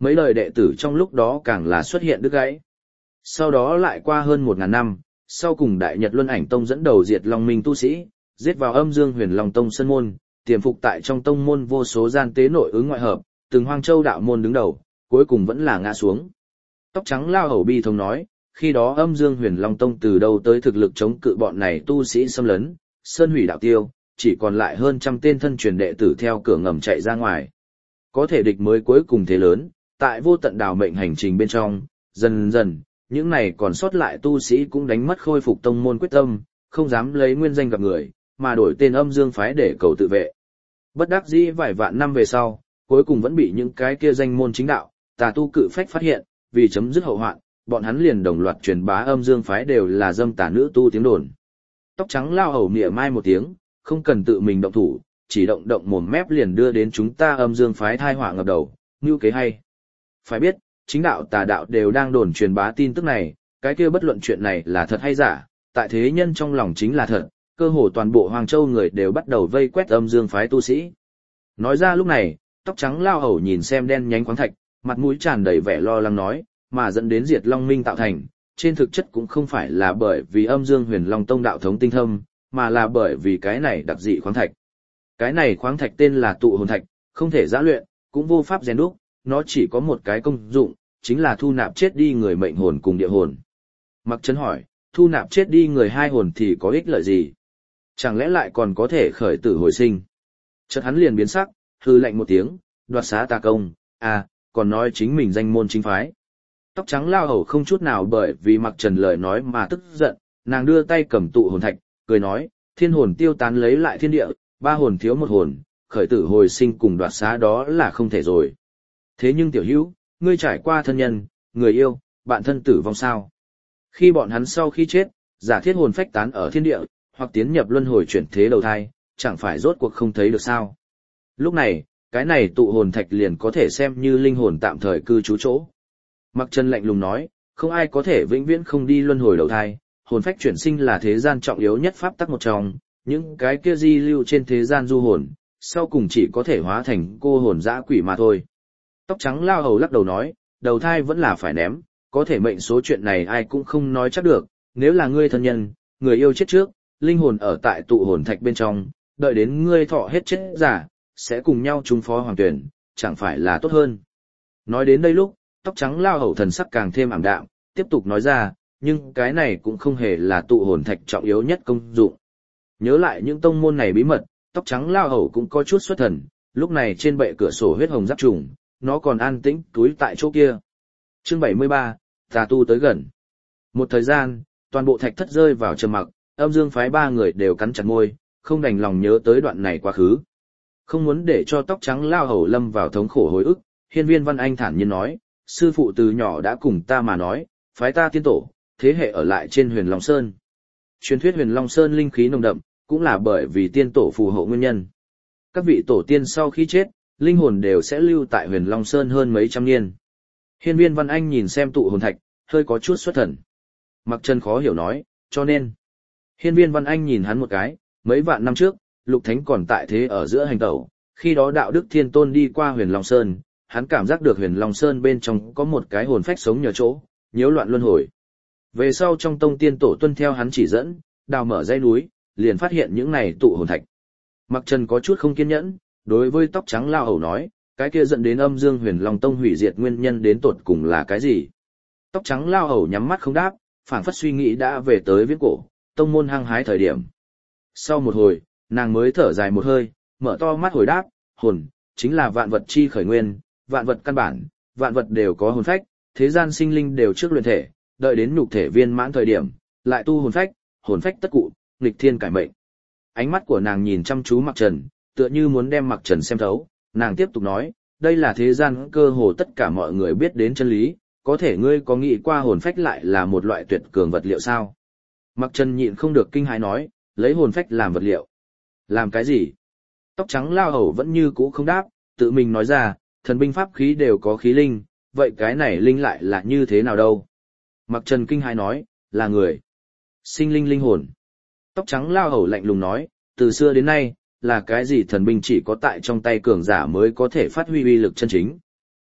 Mấy đời đệ tử trong lúc đó càng là xuất hiện đứt gãy. Sau đó lại qua hơn một ngàn năm, sau cùng Đại Nhật Luân Ảnh Tông dẫn đầu diệt Long Minh tu sĩ, giết vào Âm Dương Huyền Long Tông sân môn, tiềm phục tại trong tông môn vô số gian tế nội ứng ngoại hợp, từng Hoang Châu đạo môn đứng đầu, cuối cùng vẫn là ngã xuống. Tóc trắng lao hầu bi thống nói, khi đó Âm Dương Huyền Long Tông từ đâu tới thực lực chống cự bọn này tu sĩ xâm lấn, sơn hủy đạo tiêu, chỉ còn lại hơn trăm tên thân truyền đệ tử theo cửa ngầm chạy ra ngoài. Có thể địch mới cuối cùng thế lớn, tại vô tận đào mệnh hành trình bên trong, dần dần, những này còn sót lại tu sĩ cũng đánh mất khôi phục tông môn quyết tâm, không dám lấy nguyên danh gặp người, mà đổi tên Âm Dương phái để cầu tự vệ. Bất đắc dĩ vài vạn năm về sau, cuối cùng vẫn bị những cái kia danh môn chính đạo, tà tu cự phách phát hiện, vì chấm dứt hậu hoạn, bọn hắn liền đồng loạt truyền bá Âm Dương phái đều là dâm tà nữ tu tiếng đồn. Tóc trắng lao hầu mỉa mai một tiếng, không cần tự mình động thủ, chỉ động động mồm mép liền đưa đến chúng ta Âm Dương phái thai họa ngập đầu, như kế hay. Phải biết, chính đạo tà đạo đều đang đồn truyền bá tin tức này, cái kia bất luận chuyện này là thật hay giả, tại thế nhân trong lòng chính là thật, cơ hồ toàn bộ Hoàng Châu người đều bắt đầu vây quét Âm Dương phái tu sĩ. Nói ra lúc này, tóc trắng lao hầu nhìn xem đen nhánh khoáng thạch, mặt mũi tràn đầy vẻ lo lắng nói, mà dẫn đến diệt Long Minh tạo thành, trên thực chất cũng không phải là bởi vì Âm Dương Huyền Long Tông đạo thống tinh thâm, mà là bởi vì cái này đặc dị khoáng thạch. Cái này khoáng thạch tên là tụ hồn thạch, không thể giã luyện, cũng vô pháp rèn đúc, nó chỉ có một cái công dụng, chính là thu nạp chết đi người mệnh hồn cùng địa hồn. Mặc Trấn hỏi, thu nạp chết đi người hai hồn thì có ích lợi gì? Chẳng lẽ lại còn có thể khởi tử hồi sinh? Chợt hắn liền biến sắc, hư lạnh một tiếng, đoạt xá tà công, à, còn nói chính mình danh môn chính phái. Tóc trắng lao hầu không chút nào bởi vì Mặc Trần lời nói mà tức giận, nàng đưa tay cầm tụ hồn thạch, cười nói, thiên hồn tiêu tán lấy lại thiên địa, ba hồn thiếu một hồn, khởi tử hồi sinh cùng đoạt xá đó là không thể rồi. Thế nhưng tiểu hữu, ngươi trải qua thân nhân, người yêu, bạn thân tử vong sao? Khi bọn hắn sau khi chết, giả thiết hồn phách tán ở thiên địa, hoặc tiến nhập luân hồi chuyển thế đầu thai, chẳng phải rốt cuộc không thấy được sao? Lúc này, cái này tụ hồn thạch liền có thể xem như linh hồn tạm thời cư trú chỗ. Mặc Trần lạnh lùng nói, không ai có thể vĩnh viễn không đi luân hồi đầu thai, hồn phách chuyển sinh là thế gian trọng yếu nhất pháp tắc một trong, những cái kia di lưu trên thế gian du hồn, sau cùng chỉ có thể hóa thành cô hồn dã quỷ mà thôi. Tóc trắng lao hầu lắc đầu nói, đầu thai vẫn là phải ném, có thể mệnh số chuyện này ai cũng không nói chắc được, nếu là ngươi thân nhân, người yêu chết trước, linh hồn ở tại tụ hồn thạch bên trong, đợi đến ngươi thọ hết chết giả, sẽ cùng nhau trúng phó hoàng tuyển, chẳng phải là tốt hơn. Nói đến đây lúc, tóc trắng lao hầu thần sắc càng thêm ảm đạm, tiếp tục nói ra, nhưng cái này cũng không hề là tụ hồn thạch trọng yếu nhất công dụng. Nhớ lại những tông môn này bí mật, tóc trắng lao hầu cũng có chút xuất thần, lúc này trên bệ cửa sổ huyết hồng giáp trùng, nó còn an tĩnh túi tại chỗ kia. Chương bảy mươi ba, tà tu tới gần. Một thời gian, toàn bộ thạch thất rơi vào trầm mặc, Âm Dương phái ba người đều cắn chặt môi, không đành lòng nhớ tới đoạn này quá khứ. Không muốn để cho tóc trắng lao hầu lâm vào thống khổ hồi ức, Hiên Viên Văn Anh thản nhiên nói, sư phụ từ nhỏ đã cùng ta mà nói, phái ta tiên tổ, thế hệ ở lại trên Huyền Long Sơn. Truyền thuyết Huyền Long Sơn linh khí nồng đậm, cũng là bởi vì tiên tổ phù hộ nguyên nhân. Các vị tổ tiên sau khi chết, linh hồn đều sẽ lưu tại Huyền Long Sơn hơn mấy trăm niên. Hiên Viên Văn Anh nhìn xem tụ hồn thạch, hơi có chút xuất thần. Mặc Trần khó hiểu nói, cho nên. Hiên Viên Văn Anh nhìn hắn một cái, mấy vạn năm trước, Lục Thánh còn tại thế ở giữa hành tẩu, khi đó đạo đức thiên tôn đi qua Huyền Long Sơn, hắn cảm giác được Huyền Long Sơn bên trong có một cái hồn phách sống nhờ chỗ, nhiễu loạn luân hồi. Về sau trong tông tiên tổ tuân theo hắn chỉ dẫn, đào mở dãy núi, liền phát hiện những này tụ hồn thạch. Mặc Trần có chút không kiên nhẫn, đối với tóc trắng lao hầu nói, cái kia dẫn đến Âm Dương Huyền Long Tông hủy diệt nguyên nhân đến tột cùng là cái gì? Tóc trắng lao hầu nhắm mắt không đáp, phảng phất suy nghĩ đã về tới viễn cổ, tông môn hăng hái thời điểm. Sau một hồi, nàng mới thở dài một hơi, mở to mắt hồi đáp, hồn, chính là vạn vật chi khởi nguyên, vạn vật căn bản, vạn vật đều có hồn phách, thế gian sinh linh đều trước luyện thể, đợi đến nhục thể viên mãn thời điểm, lại tu hồn phách, hồn phách tất cụ, nghịch thiên cải mệnh. Ánh mắt của nàng nhìn chăm chú Mặc Trần, tựa như muốn đem Mặc Trần xem thấu, nàng tiếp tục nói, đây là thế gian cơ hồ tất cả mọi người biết đến chân lý, có thể ngươi có nghĩ qua hồn phách lại là một loại tuyệt cường vật liệu sao? Mặc Trần nhịn không được kinh hãi nói, lấy hồn phách làm vật liệu. Làm cái gì? Tóc trắng lao hầu vẫn như cũ không đáp, tự mình nói ra, thần binh pháp khí đều có khí linh, vậy cái này linh lại là như thế nào đâu? Mặc Trần kinh hãi nói, là người. Sinh linh linh hồn. Tóc trắng lao hầu lạnh lùng nói, từ xưa đến nay, là cái gì thần binh chỉ có tại trong tay cường giả mới có thể phát huy uy lực chân chính.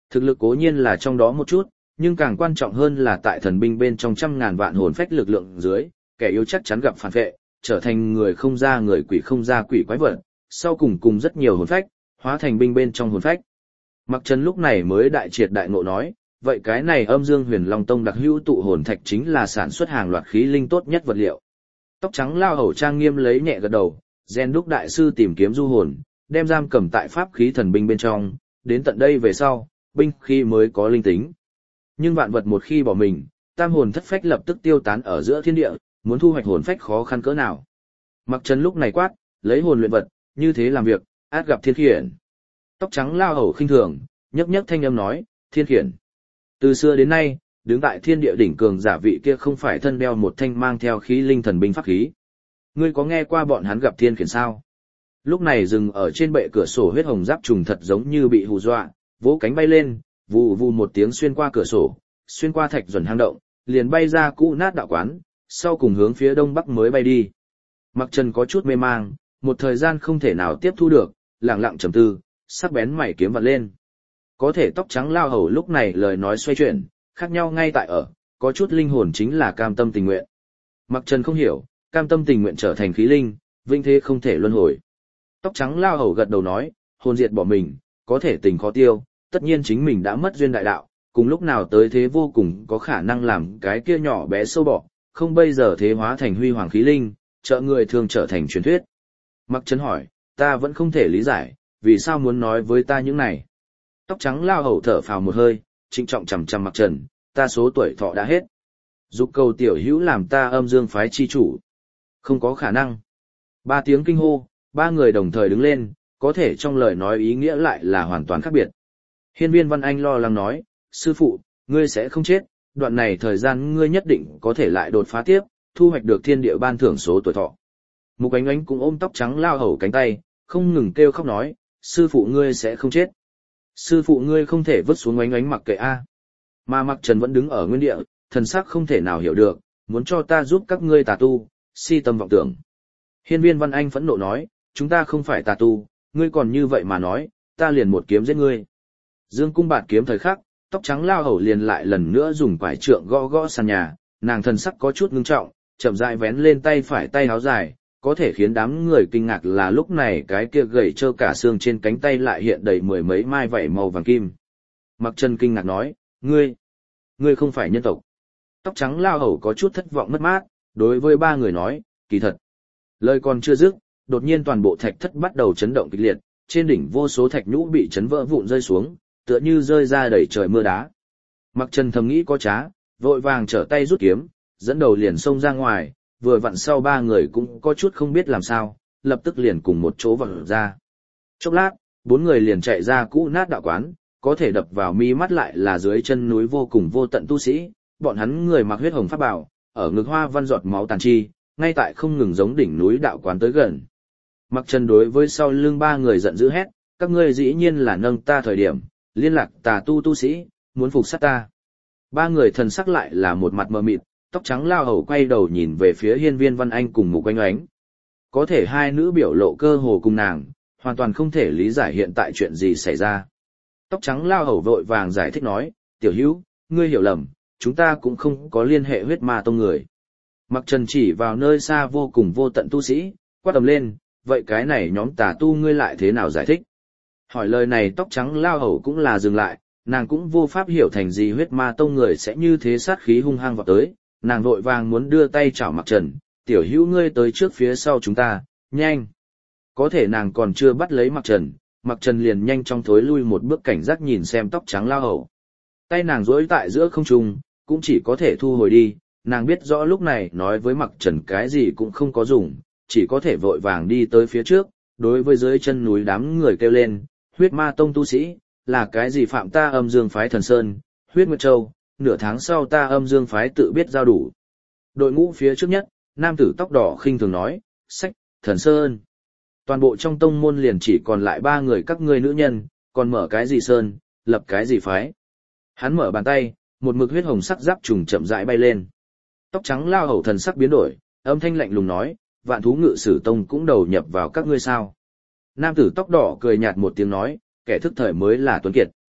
Thực lực cố nhiên là trong đó một chút, nhưng càng quan trọng hơn là tại thần binh bên trong trăm ngàn vạn hồn phách lực lượng dưới, kẻ yếu chắc chắn gặp phản vệ, trở thành người không ra người quỷ không ra quỷ quái vật, sau cùng cùng rất nhiều hồn phách, hóa thành binh bên trong hồn phách. Mặc Trần lúc này mới đại triệt đại ngộ nói, vậy cái này Âm Dương Huyền Long Tông đặc hữu tụ hồn thạch chính là sản xuất hàng loạt khí linh tốt nhất vật liệu. Tóc trắng lao hầu trang nghiêm lấy nhẹ gật đầu, gen đúc đại sư tìm kiếm du hồn, đem giam cầm tại pháp khí thần binh bên trong, đến tận đây về sau, binh khí mới có linh tính. Nhưng vạn vật một khi bỏ mình, tam hồn thất phách lập tức tiêu tán ở giữa thiên địa, muốn thu hoạch hồn phách khó khăn cỡ nào. Mặc Trần lúc này quát, lấy hồn luyện vật, như thế làm việc, át gặp thiên khiển. Tóc trắng lao hầu khinh thường, nhấp nhấp thanh âm nói, thiên khiển. Từ xưa đến nay, đứng tại thiên địa đỉnh cường giả vị kia không phải thân đeo một thanh mang theo khí linh thần binh pháp khí. Ngươi có nghe qua bọn hắn gặp thiên khiển sao? Lúc này dừng ở trên bệ cửa sổ huyết hồng giáp trùng thật giống như bị hù dọa, vỗ cánh bay lên, vù vù một tiếng xuyên qua cửa sổ, xuyên qua thạch duẩn hang động, liền bay ra cũ nát đạo quán, sau cùng hướng phía đông bắc mới bay đi. Mặc Trần có chút mê mang, một thời gian không thể nào tiếp thu được, lặng lặng trầm tư, sắc bén mày kiếm vặn lên. Có thể tóc trắng lao hầu lúc này lời nói xoay chuyển, khác nhau ngay tại ở, có chút linh hồn chính là cam tâm tình nguyện. Mặc Trần không hiểu, cam tâm tình nguyện trở thành khí linh, vinh thế không thể luân hồi. Tóc trắng lao hầu gật đầu nói, hồn diệt bỏ mình, có thể tình khó tiêu, tất nhiên chính mình đã mất duyên đại đạo, cùng lúc nào tới thế vô cùng có khả năng làm cái kia nhỏ bé sâu bọ, không bây giờ thế hóa thành huy hoàng khí linh, trợ người thường trở thành truyền thuyết. Mặc Trần hỏi, ta vẫn không thể lý giải, vì sao muốn nói với ta những này. Tóc trắng lao hầu thở phào một hơi, trịnh trọng chằm chằm Mặc Trần, ta số tuổi thọ đã hết. Dục cầu tiểu hữu làm ta Âm Dương phái chi chủ. Không có khả năng. Ba tiếng kinh hô, ba người đồng thời đứng lên, có thể trong lời nói ý nghĩa lại là hoàn toàn khác biệt. Hiên Viên Văn Anh lo lắng nói, sư phụ, ngươi sẽ không chết, đoạn này thời gian ngươi nhất định có thể lại đột phá tiếp, thu hoạch được thiên địa ban thưởng số tuổi thọ. Mục Ánh Ánh cũng ôm tóc trắng lao hầu cánh tay, không ngừng kêu khóc nói, sư phụ ngươi sẽ không chết. Sư phụ ngươi không thể vứt xuống Ánh Ánh mặc kệ a. Mà Mặc Trần vẫn đứng ở nguyên địa, thần sắc không thể nào hiểu được, muốn cho ta giúp các ngươi tà tu, si tâm vọng tưởng. Hiên Viên Văn Anh phẫn nộ nói, chúng ta không phải tà tu, ngươi còn như vậy mà nói, ta liền một kiếm giết ngươi. Dương cung bạt kiếm thời khắc, tóc trắng lao hầu liền lại lần nữa dùng quải trượng gõ gõ sàn nhà, nàng thần sắc có chút ngưng trọng, chậm rãi vén lên tay phải tay áo dài, có thể khiến đám người kinh ngạc là lúc này cái kia gầy trơ cả xương trên cánh tay lại hiện đầy mười mấy mai vảy màu vàng kim. Mặc Trần kinh ngạc nói, ngươi, ngươi không phải nhân tộc. Tóc trắng lao hầu có chút thất vọng mất mát, đối với ba người nói, kỳ thật. Lời còn chưa dứt, đột nhiên toàn bộ thạch thất bắt đầu chấn động kịch liệt, trên đỉnh vô số thạch nhũ bị chấn vỡ vụn rơi xuống, tựa như rơi ra đầy trời mưa đá. Mặc Trần thầm nghĩ có trá, vội vàng trở tay rút kiếm, dẫn đầu liền xông ra ngoài, vừa vặn sau ba người cũng có chút không biết làm sao, lập tức liền cùng một chỗ vọt ra. Chốc lát, bốn người liền chạy ra cũ nát đạo quán, có thể đập vào mi mắt lại là dưới chân núi vô cùng vô tận tu sĩ, bọn hắn người mặc huyết hồng pháp bào, ở ngực hoa văn giọt máu tàn chi, ngay tại không ngừng giống đỉnh núi đạo quán tới gần. Mặc Trần đối với sau lưng ba người giận dữ hét, các ngươi dĩ nhiên là nâng ta thời điểm, liên lạc tà tu tu sĩ, muốn phục sát ta. Ba người thần sắc lại là một mặt mờ mịt, tóc trắng lao hầu quay đầu nhìn về phía Hiên Viên Văn Anh cùng Mục Ánh Ánh. Có thể hai nữ biểu lộ cơ hồ cùng nàng, hoàn toàn không thể lý giải hiện tại chuyện gì xảy ra. Tóc trắng lao hầu vội vàng giải thích nói, tiểu hữu, ngươi hiểu lầm, chúng ta cũng không có liên hệ huyết ma tông người. Mặc Trần chỉ vào nơi xa vô cùng vô tận tu sĩ, quát tầm lên, vậy cái này nhóm tà tu ngươi lại thế nào giải thích? Hỏi lời này tóc trắng lao hầu cũng là dừng lại, nàng cũng vô pháp hiểu thành gì huyết ma tông người sẽ như thế sát khí hung hăng vào tới, nàng vội vàng muốn đưa tay chảo Mặc Trần, tiểu hữu ngươi tới trước phía sau chúng ta, nhanh. Có thể nàng còn chưa bắt lấy Mặc Trần, Mặc Trần liền nhanh chóng thối lui một bước cảnh giác nhìn xem tóc trắng lao hầu. Tay nàng duỗi tại giữa không trung, cũng chỉ có thể thu hồi đi, nàng biết rõ lúc này nói với Mặc Trần cái gì cũng không có dùng, chỉ có thể vội vàng đi tới phía trước, đối với dưới chân núi đám người kêu lên, huyết ma tông tu sĩ, là cái gì phạm ta Âm Dương phái Thần Sơn, huyết Nguyệt Châu, nửa tháng sau ta Âm Dương phái tự biết giao đủ. Đội ngũ phía trước nhất, nam tử tóc đỏ khinh thường nói, sách, Thần Sơn. Toàn bộ trong tông môn liền chỉ còn lại ba người các ngươi nữ nhân, còn mở cái gì sơn, lập cái gì phái. Hắn mở bàn tay, một mực huyết hồng sắc giáp trùng chậm rãi bay lên. Tóc trắng lao hầu thần sắc biến đổi, âm thanh lạnh lùng nói, Vạn Thú Ngự Sử Tông cũng đầu nhập vào các ngươi sao. Nam tử tóc đỏ cười nhạt một tiếng nói, kẻ thức thời mới là tuấn kiệt.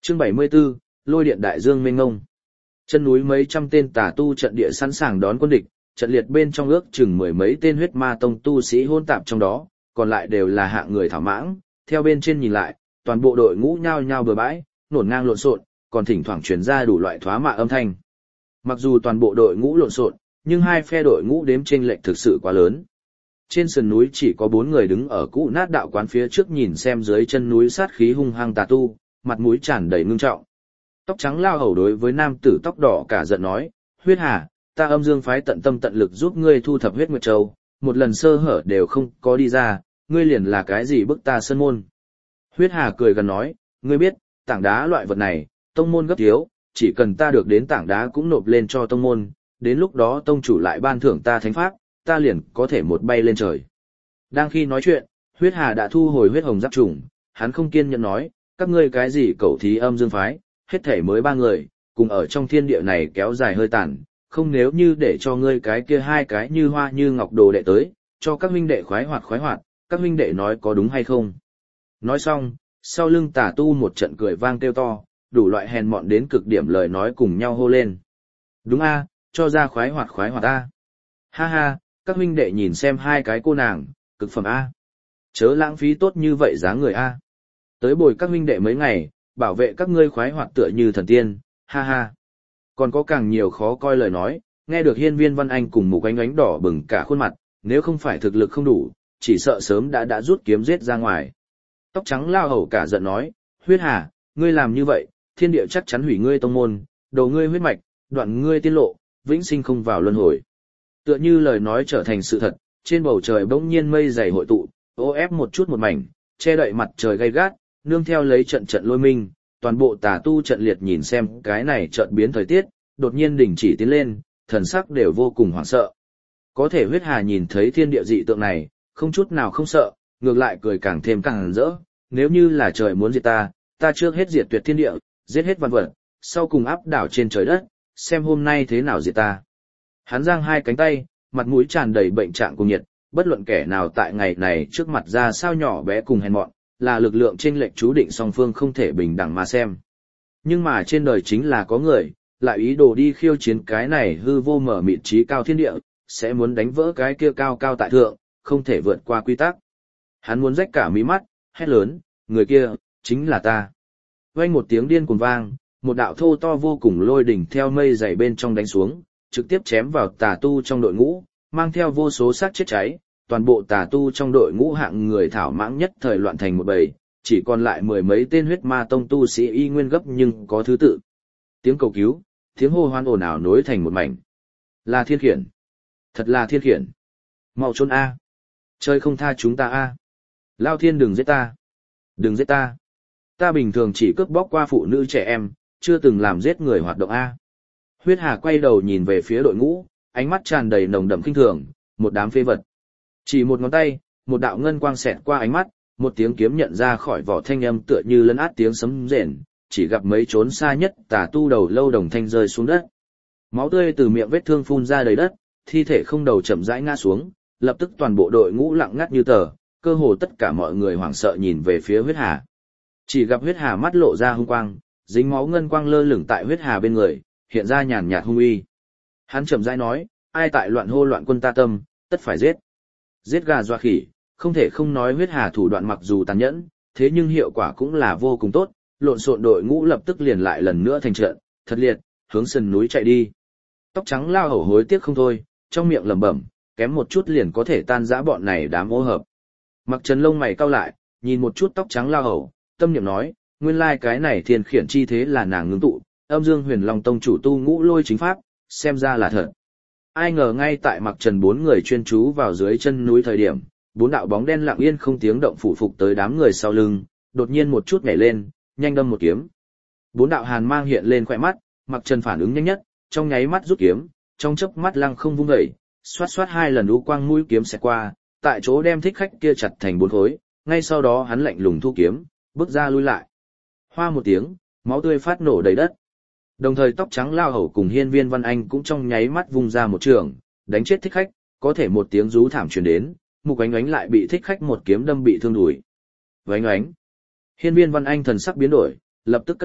Chương bảy mươi 74, Lôi điện đại dương mênh mông. Chân núi mấy trăm tên tà tu trận địa sẵn sàng đón quân địch, trận liệt bên trong ước chừng mười mấy tên huyết ma tông tu sĩ hôn tạp trong đó, còn lại đều là hạng người thảo mãng, theo bên trên nhìn lại, toàn bộ đội ngũ nhao nhao bừa bãi, nổn ngang lộn xộn, còn thỉnh thoảng truyền ra đủ loại thoá mạ âm thanh. Mặc dù toàn bộ đội ngũ lộn xộn, nhưng hai phe đội ngũ đếm chênh lệch thực sự quá lớn. Trên sườn núi chỉ có bốn người đứng ở cũ nát đạo quán phía trước nhìn xem dưới chân núi sát khí hung hăng tà tu, mặt mũi tràn đầy ngưng trọng. Tóc trắng lao hầu đối với nam tử tóc đỏ cả giận nói, huyết hà, ta âm dương phái tận tâm tận lực giúp ngươi thu thập huyết nguyệt châu, một lần sơ hở đều không có đi ra, ngươi liền là cái gì bức ta sơn môn. Huyết hà cười gần nói, ngươi biết, tảng đá loại vật này, tông môn gấp thiếu, chỉ cần ta được đến tảng đá cũng nộp lên cho tông môn, đến lúc đó tông chủ lại ban thưởng ta thánh pháp, ta liền có thể một bay lên trời. Đang khi nói chuyện, huyết hà đã thu hồi huyết hồng giáp trùng, hắn không kiên nhẫn nói, các ngươi cái gì cẩu thí âm dương phái, hết thể mới ba người, cùng ở trong thiên địa này kéo dài hơi tàn, không nếu như để cho ngươi cái kia hai cái như hoa như ngọc đồ đệ tới, cho các huynh đệ khoái hoạt khoái hoạt, các huynh đệ nói có đúng hay không. Nói xong, sau lưng tà tu một trận cười vang kêu to, đủ loại hèn mọn đến cực điểm lời nói cùng nhau hô lên. Đúng a, cho ra khoái hoạt khoái hoạt a. Ha ha, các huynh đệ nhìn xem hai cái cô nàng, cực phẩm a. Chớ lãng phí tốt như vậy giá người a. Tới bồi các huynh đệ mấy ngày, bảo vệ các ngươi khoái hoạt tựa như thần tiên, ha ha. Còn có càng nhiều khó coi lời nói, nghe được Hiên Viên Văn Anh cùng Mục Ánh Ánh đỏ bừng cả khuôn mặt, nếu không phải thực lực không đủ, chỉ sợ sớm đã đã rút kiếm giết ra ngoài. Tóc trắng lao hầu cả giận nói, huyết hà, ngươi làm như vậy, thiên địa chắc chắn hủy ngươi tông môn, đầu ngươi huyết mạch, đoạn ngươi tiên lộ, vĩnh sinh không vào luân hồi. Tựa như lời nói trở thành sự thật, trên bầu trời bỗng nhiên mây dày hội tụ, ô ép một chút một mảnh, che đậy mặt trời gay gắt, nương theo lấy trận trận lôi minh, toàn bộ tà tu trận liệt nhìn xem cái này trận biến thời tiết, đột nhiên đình chỉ tiến lên, thần sắc đều vô cùng hoảng sợ. Có thể huyết hà nhìn thấy thiên địa dị tượng này, không chút nào không sợ, ngược lại cười càng thêm càng rỡ, nếu như là trời muốn diệt ta, ta trước hết diệt tuyệt thiên địa, giết hết vạn vật, sau cùng áp đảo trên trời đất, xem hôm nay thế nào diệt ta. Hắn giang hai cánh tay, mặt mũi tràn đầy bệnh trạng cùng nhiệt, bất luận kẻ nào tại ngày này trước mặt ra sao nhỏ bé cùng hèn mọn, là lực lượng chênh lệch chú định song phương không thể bình đẳng mà xem. Nhưng mà trên đời chính là có người, lại ý đồ đi khiêu chiến cái này hư vô mở mịt trí cao thiên địa, sẽ muốn đánh vỡ cái kia cao cao tại thượng, không thể vượt qua quy tắc. Hắn muốn rách cả mí mắt, hét lớn, người kia, chính là ta. Vang một tiếng điên cuồng vang, một đạo thô to vô cùng lôi đỉnh theo mây dày bên trong đánh xuống, trực tiếp chém vào tà tu trong đội ngũ, mang theo vô số xác chết cháy, toàn bộ tà tu trong đội ngũ hạng người thảo mãng nhất thời loạn thành một bầy, chỉ còn lại mười mấy tên huyết ma tông tu sĩ y nguyên gấp nhưng có thứ tự. Tiếng cầu cứu, tiếng hô hoan ồn ào nối thành một mảnh. Là thiên khiển. Thật là thiên khiển. Mau trốn a. Chơi không tha chúng ta a. Lao thiên đừng giết ta. Đừng giết ta. Ta bình thường chỉ cướp bóc qua phụ nữ trẻ em, chưa từng làm giết người hoạt động a. Huyết Hà quay đầu nhìn về phía đội ngũ, ánh mắt tràn đầy nồng đậm kinh thường, một đám phế vật. Chỉ một ngón tay, một đạo ngân quang xẹt qua ánh mắt, một tiếng kiếm nhận ra khỏi vỏ thanh âm tựa như lấn át tiếng sấm rền, chỉ gặp mấy trốn xa nhất tà tu đầu lâu đồng thanh rơi xuống đất. Máu tươi từ miệng vết thương phun ra đầy đất, thi thể không đầu chậm rãi ngã xuống, lập tức toàn bộ đội ngũ lặng ngắt như tờ, cơ hồ tất cả mọi người hoảng sợ nhìn về phía Huyết Hà. Chỉ gặp Huyết Hà mắt lộ ra hung quang, dính máu ngân quang lơ lửng tại Huyết Hà bên người, hiện ra nhàn nhạt hung uy. Hắn chậm rãi nói, ai tại loạn hô loạn quân ta tâm, tất phải giết. Giết gà dọa khỉ, không thể không nói Huyết Hà thủ đoạn mặc dù tàn nhẫn, thế nhưng hiệu quả cũng là vô cùng tốt, lộn xộn đội ngũ lập tức liền lại lần nữa thành trận, thật liệt, hướng sườn núi chạy đi. Tóc trắng lao hầu hối tiếc không thôi, trong miệng lẩm bẩm, kém một chút liền có thể tan rã bọn này đám ô hợp. Mặc Trần lông mày cau lại, nhìn một chút tóc trắng lao hầu, tâm niệm nói, nguyên lai cái này thiên khiển chi thế là nàng ngưng tụ, âm dương huyền long tông chủ tu ngũ lôi chính pháp, xem ra là thật. Ai ngờ ngay tại Mặc Trần bốn người chuyên chú vào dưới chân núi thời điểm, bốn đạo bóng đen lặng yên không tiếng động phủ phục tới đám người sau lưng, đột nhiên một chút nhảy lên, nhanh đâm một kiếm. Bốn đạo hàn mang hiện lên khóe mắt, Mặc Trần phản ứng nhanh nhất, trong nháy mắt rút kiếm, trong chớp mắt lăng không vung dậy, xoát xoát hai lần u quang mũi kiếm xẹt qua, tại chỗ đem thích khách kia chặt thành bốn khối, ngay sau đó hắn lạnh lùng thu kiếm, bước ra lui lại. Hoa một tiếng, máu tươi phát nổ đầy đất. Đồng thời tóc trắng lao hầu cùng Hiên Viên Văn Anh cũng trong nháy mắt vung ra một trường, đánh chết thích khách, có thể một tiếng rú thảm truyền đến, Mục Ánh Ánh lại bị thích khách một kiếm đâm bị thương đùi. Vánh Ánh. Hiên Viên Văn Anh thần sắc biến đổi, lập tức cất bước,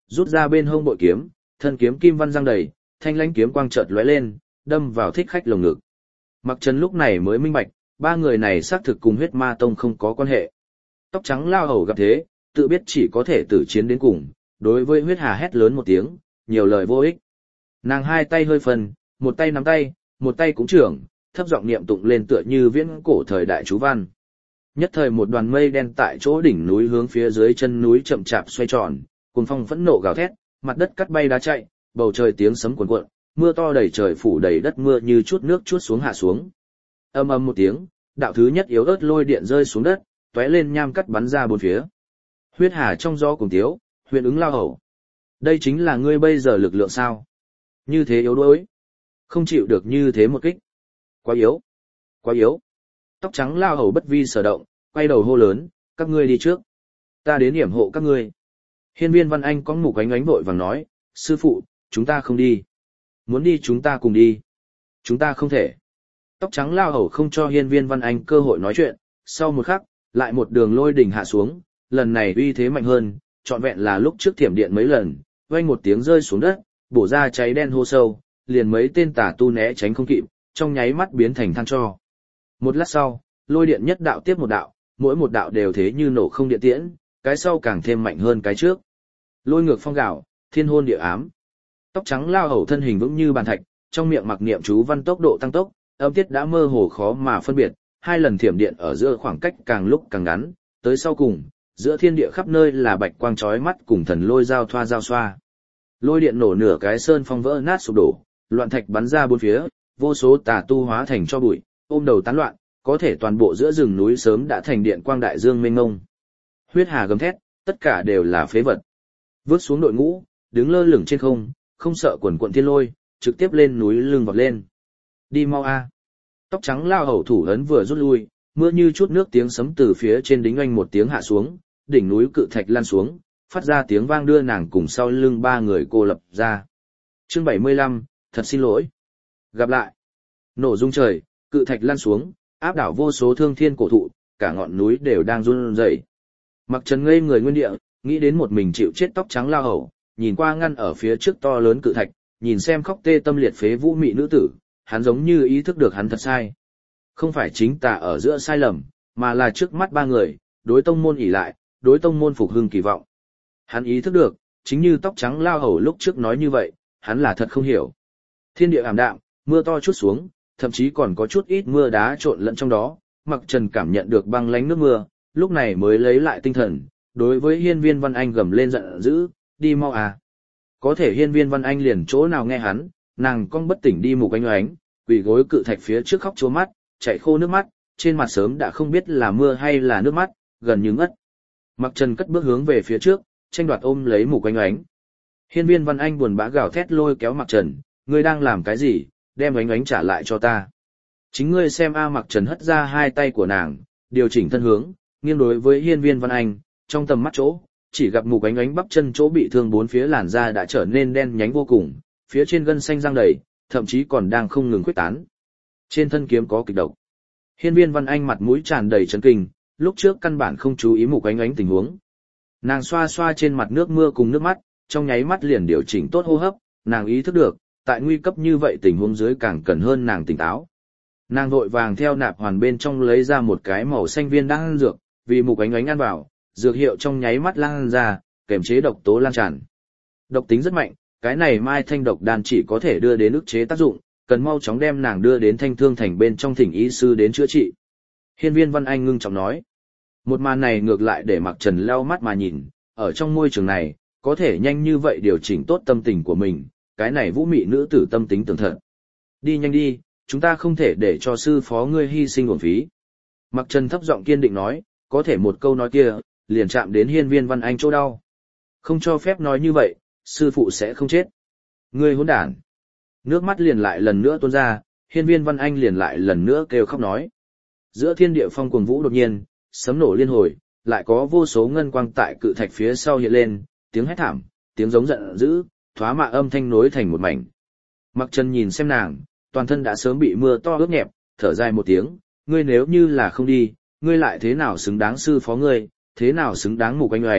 rút ra bên hông bội kiếm, thân kiếm kim văn răng đầy, thanh lãnh kiếm quang chợt lóe lên, đâm vào thích khách lồng ngực. Mặc Trần lúc này mới minh bạch, ba người này xác thực cùng huyết ma tông không có quan hệ. Tóc trắng lao hầu gặp thế, tự biết chỉ có thể tử chiến đến cùng, đối với huyết hà hét lớn một tiếng, nhiều lời vô ích. Nàng hai tay hơi phần, một tay nắm tay, một tay cũng trưởng, thấp giọng niệm tụng lên tựa như viễn cổ thời đại chú văn. Nhất thời một đoàn mây đen tại chỗ đỉnh núi hướng phía dưới chân núi chậm chạp xoay tròn, cuồng phong phẫn nộ gào thét, mặt đất cắt bay đá chạy, bầu trời tiếng sấm cuồn cuộn, mưa to đầy trời phủ đầy đất mưa như chút nước chút xuống hạ xuống. Ầm ầm một tiếng, đạo thứ nhất yếu ớt lôi điện rơi xuống đất, tóe lên nham cắt bắn ra bốn phía. Huyết hà trong gió cùng tiếu, huyền ứng lao hầu. Đây chính là ngươi bây giờ lực lượng sao? Như thế yếu đuối, không chịu được như thế một kích. Quá yếu, quá yếu. Tóc trắng lao hầu bất vi sở động, quay đầu hô lớn, các ngươi đi trước. Ta đến yểm hộ các ngươi. Hiên Viên Văn Anh có mục ánh ánh vội vàng nói, sư phụ, chúng ta không đi. Muốn đi chúng ta cùng đi. Chúng ta không thể. Tóc trắng lao hầu không cho Hiên Viên Văn Anh cơ hội nói chuyện, sau một khắc, lại một đường lôi đỉnh hạ xuống, lần này uy thế mạnh hơn, trọn vẹn là lúc trước thiểm điện mấy lần, vang một tiếng rơi xuống đất, bổ ra cháy đen hô sâu, liền mấy tên tà tu né tránh không kịp, trong nháy mắt biến thành than tro. Một lát sau, lôi điện nhất đạo tiếp một đạo, mỗi một đạo đều thế như nổ không điện tiễn, cái sau càng thêm mạnh hơn cái trước. Lôi ngược phong gạo, thiên hôn địa ám. Tóc trắng lao hầu thân hình vững như bàn thạch, trong miệng mặc niệm chú văn tốc độ tăng tốc, âm tiết đã mơ hồ khó mà phân biệt, hai lần thiểm điện ở giữa khoảng cách càng lúc càng ngắn, tới sau cùng, giữa thiên địa khắp nơi là bạch quang chói mắt cùng thần lôi giao thoa giao xoa. Lôi điện nổ nửa cái sơn phong vỡ nát sụp đổ, loạn thạch bắn ra bốn phía, vô số tà tu hóa thành cho bụi, ôm đầu tán loạn, có thể toàn bộ giữa rừng núi sớm đã thành điện quang đại dương mênh mông. Huyết hà gầm thét, tất cả đều là phế vật. Vướt xuống đội ngũ, đứng lơ lửng trên không, không sợ quần quận thiên lôi, trực tiếp lên núi lưng vọt lên. Đi mau a! Tóc trắng lao hầu thủ ấn vừa rút lui, mưa như chút nước tiếng sấm từ phía trên đính oanh một tiếng hạ xuống, đỉnh núi cự thạch lan xuống, phát ra tiếng vang đưa nàng cùng sau lưng ba người cô lập ra. Chương bảy mươi lăm, thật xin lỗi. Gặp lại. Nổ rung trời, cự thạch lan xuống, áp đảo vô số thương thiên cổ thụ, cả ngọn núi đều đang run rẩy. Mặc Trần ngây người nguyên địa, nghĩ đến một mình chịu chết tóc trắng lao hầu, nhìn qua ngăn ở phía trước to lớn cự thạch, nhìn xem khóc tê tâm liệt phế vũ mị nữ tử, hắn giống như ý thức được hắn thật sai. Không phải chính tà ở giữa sai lầm, mà là trước mắt ba người, đối tông môn ỷ lại, đối tông môn phục hưng kỳ vọng. Hắn ý thức được, chính như tóc trắng lao hầu lúc trước nói như vậy, hắn là thật không hiểu. Thiên địa ảm đạm, mưa to chút xuống, thậm chí còn có chút ít mưa đá trộn lẫn trong đó, Mặc Trần cảm nhận được băng lánh nước mưa, lúc này mới lấy lại tinh thần, đối với Hiên Viên Văn Anh gầm lên giận dữ, đi mau à. Có thể Hiên Viên Văn Anh liền chỗ nào nghe hắn, nàng cong bất tỉnh đi mục ánh oánh, quỳ gối cự thạch phía trước khóc chố mắt, chạy khô nước mắt, trên mặt sớm đã không biết là mưa hay là nước mắt, gần như ngất. Mặc Trần cất bước hướng về phía trước, tranh đoạt ôm lấy mục ánh oánh. Hiên Viên Văn Anh buồn bã gào thét lôi kéo Mặc Trần, ngươi đang làm cái gì, đem ánh oánh trả lại cho ta. Chính ngươi xem a. Mặc Trần hất ra hai tay của nàng, điều chỉnh thân hướng, nghiêng đối với Hiên Viên Văn Anh, trong tầm mắt chỗ, chỉ gặp mục ánh oánh bắp chân chỗ bị thương bốn phía làn da đã trở nên đen nhánh vô cùng, phía trên gân xanh răng đầy, thậm chí còn đang không ngừng khuếch tán. Trên thân kiếm có kịch độc. Hiên Viên Văn Anh mặt mũi tràn đầy chấn kinh, lúc trước căn bản không chú ý mục ánh oánh tình huống. Nàng xoa xoa trên mặt nước mưa cùng nước mắt, trong nháy mắt liền điều chỉnh tốt hô hấp, nàng ý thức được, tại nguy cấp như vậy tình huống dưới càng cần hơn nàng tỉnh táo. Nàng vội vàng theo nạp hoàn bên trong lấy ra một cái màu xanh viên đang ăn dược, vì mục ánh oánh ăn vào, dược hiệu trong nháy mắt lan ra, kềm chế độc tố lan tràn. Độc tính rất mạnh, cái này mai thanh độc đan chỉ có thể đưa đến ức chế tác dụng, cần mau chóng đem nàng đưa đến Thanh Thương Thành bên trong thỉnh y sư đến chữa trị. Hiên Viên Văn Anh ngưng trọng nói. Một màn này ngược lại để Mặc Trần leo mắt mà nhìn, ở trong môi trường này, có thể nhanh như vậy điều chỉnh tốt tâm tình của mình, cái này vũ mị nữ tử tâm tính tường thật. Đi nhanh đi, chúng ta không thể để cho sư phó ngươi hy sinh uổng phí. Mặc Trần thấp giọng kiên định nói, có thể một câu nói kia, liền chạm đến Hiên Viên Văn Anh chỗ đau. Không cho phép nói như vậy, sư phụ sẽ không chết. Ngươi hỗn đản. Nước mắt liền lại lần nữa tuôn ra, Hiên Viên Văn Anh liền lại lần nữa kêu khóc nói. Giữa thiên địa phong cuồng vũ đột nhiên, sấm nổ liên hồi, lại có vô số ngân quang tại cự thạch phía sau hiện lên, tiếng hét thảm, tiếng giống giận dữ, thoá mạ âm thanh nối thành một mảnh. Mặc Trần nhìn xem nàng, toàn thân đã sớm bị mưa to ướt nhẹp, thở dài một tiếng, ngươi nếu như là không đi, ngươi lại thế nào xứng đáng sư phó ngươi, thế nào xứng đáng mục ánh oánh,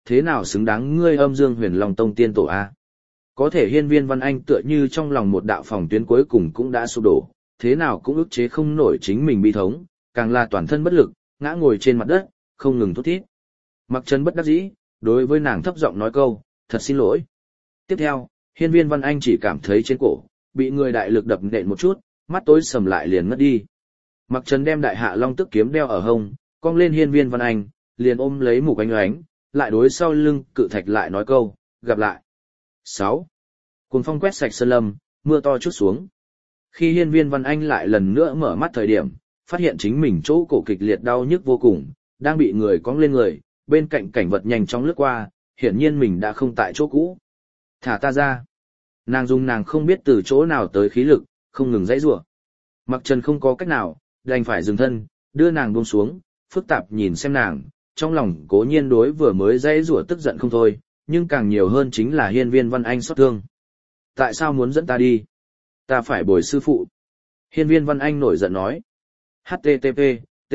thế nào xứng đáng ngươi âm dương huyền long tông tiên tổ a? Có thể hiên viên Văn Anh tựa như trong lòng một đạo phòng tuyến cuối cùng cũng đã sụp đổ, thế nào cũng ức chế không nổi chính mình bi thống, càng là toàn thân bất lực, ngã ngồi trên mặt đất, không ngừng thút thít. Mặc Trần bất đắc dĩ, đối với nàng thấp giọng nói câu, thật xin lỗi. Tiếp theo, hiên viên Văn Anh chỉ cảm thấy trên cổ, bị người đại lực đập nện một chút, mắt tối sầm lại liền mất đi. Mặc Trần đem đại hạ long tức kiếm đeo ở hông, cong lên hiên viên Văn Anh, liền ôm lấy Mục Oánh Oánh, lại đối sau lưng cự thạch lại nói câu, gặp lại. sáu. Cuồng phong quét sạch sơn lâm, mưa to chút xuống. Khi hiên viên Văn Anh lại lần nữa mở mắt thời điểm, phát hiện chính mình chỗ cổ kịch liệt đau nhức vô cùng, đang bị người cong lên người, bên cạnh cảnh vật nhanh chóng lướt qua, hiển nhiên mình đã không tại chỗ cũ. Thả ta ra. Nàng dùng nàng không biết từ chỗ nào tới khí lực, không ngừng dãy rủa. Mặc Trần không có cách nào, đành phải dừng thân, đưa nàng buông xuống, phức tạp nhìn xem nàng, trong lòng cố nhiên đối vừa mới dãy rủa tức giận không thôi, nhưng càng nhiều hơn chính là hiên viên Văn Anh xót thương. Tại sao muốn dẫn ta đi? Ta phải bồi sư phụ. Hiên viên Văn Anh nổi giận nói. hát tê tê pê, T.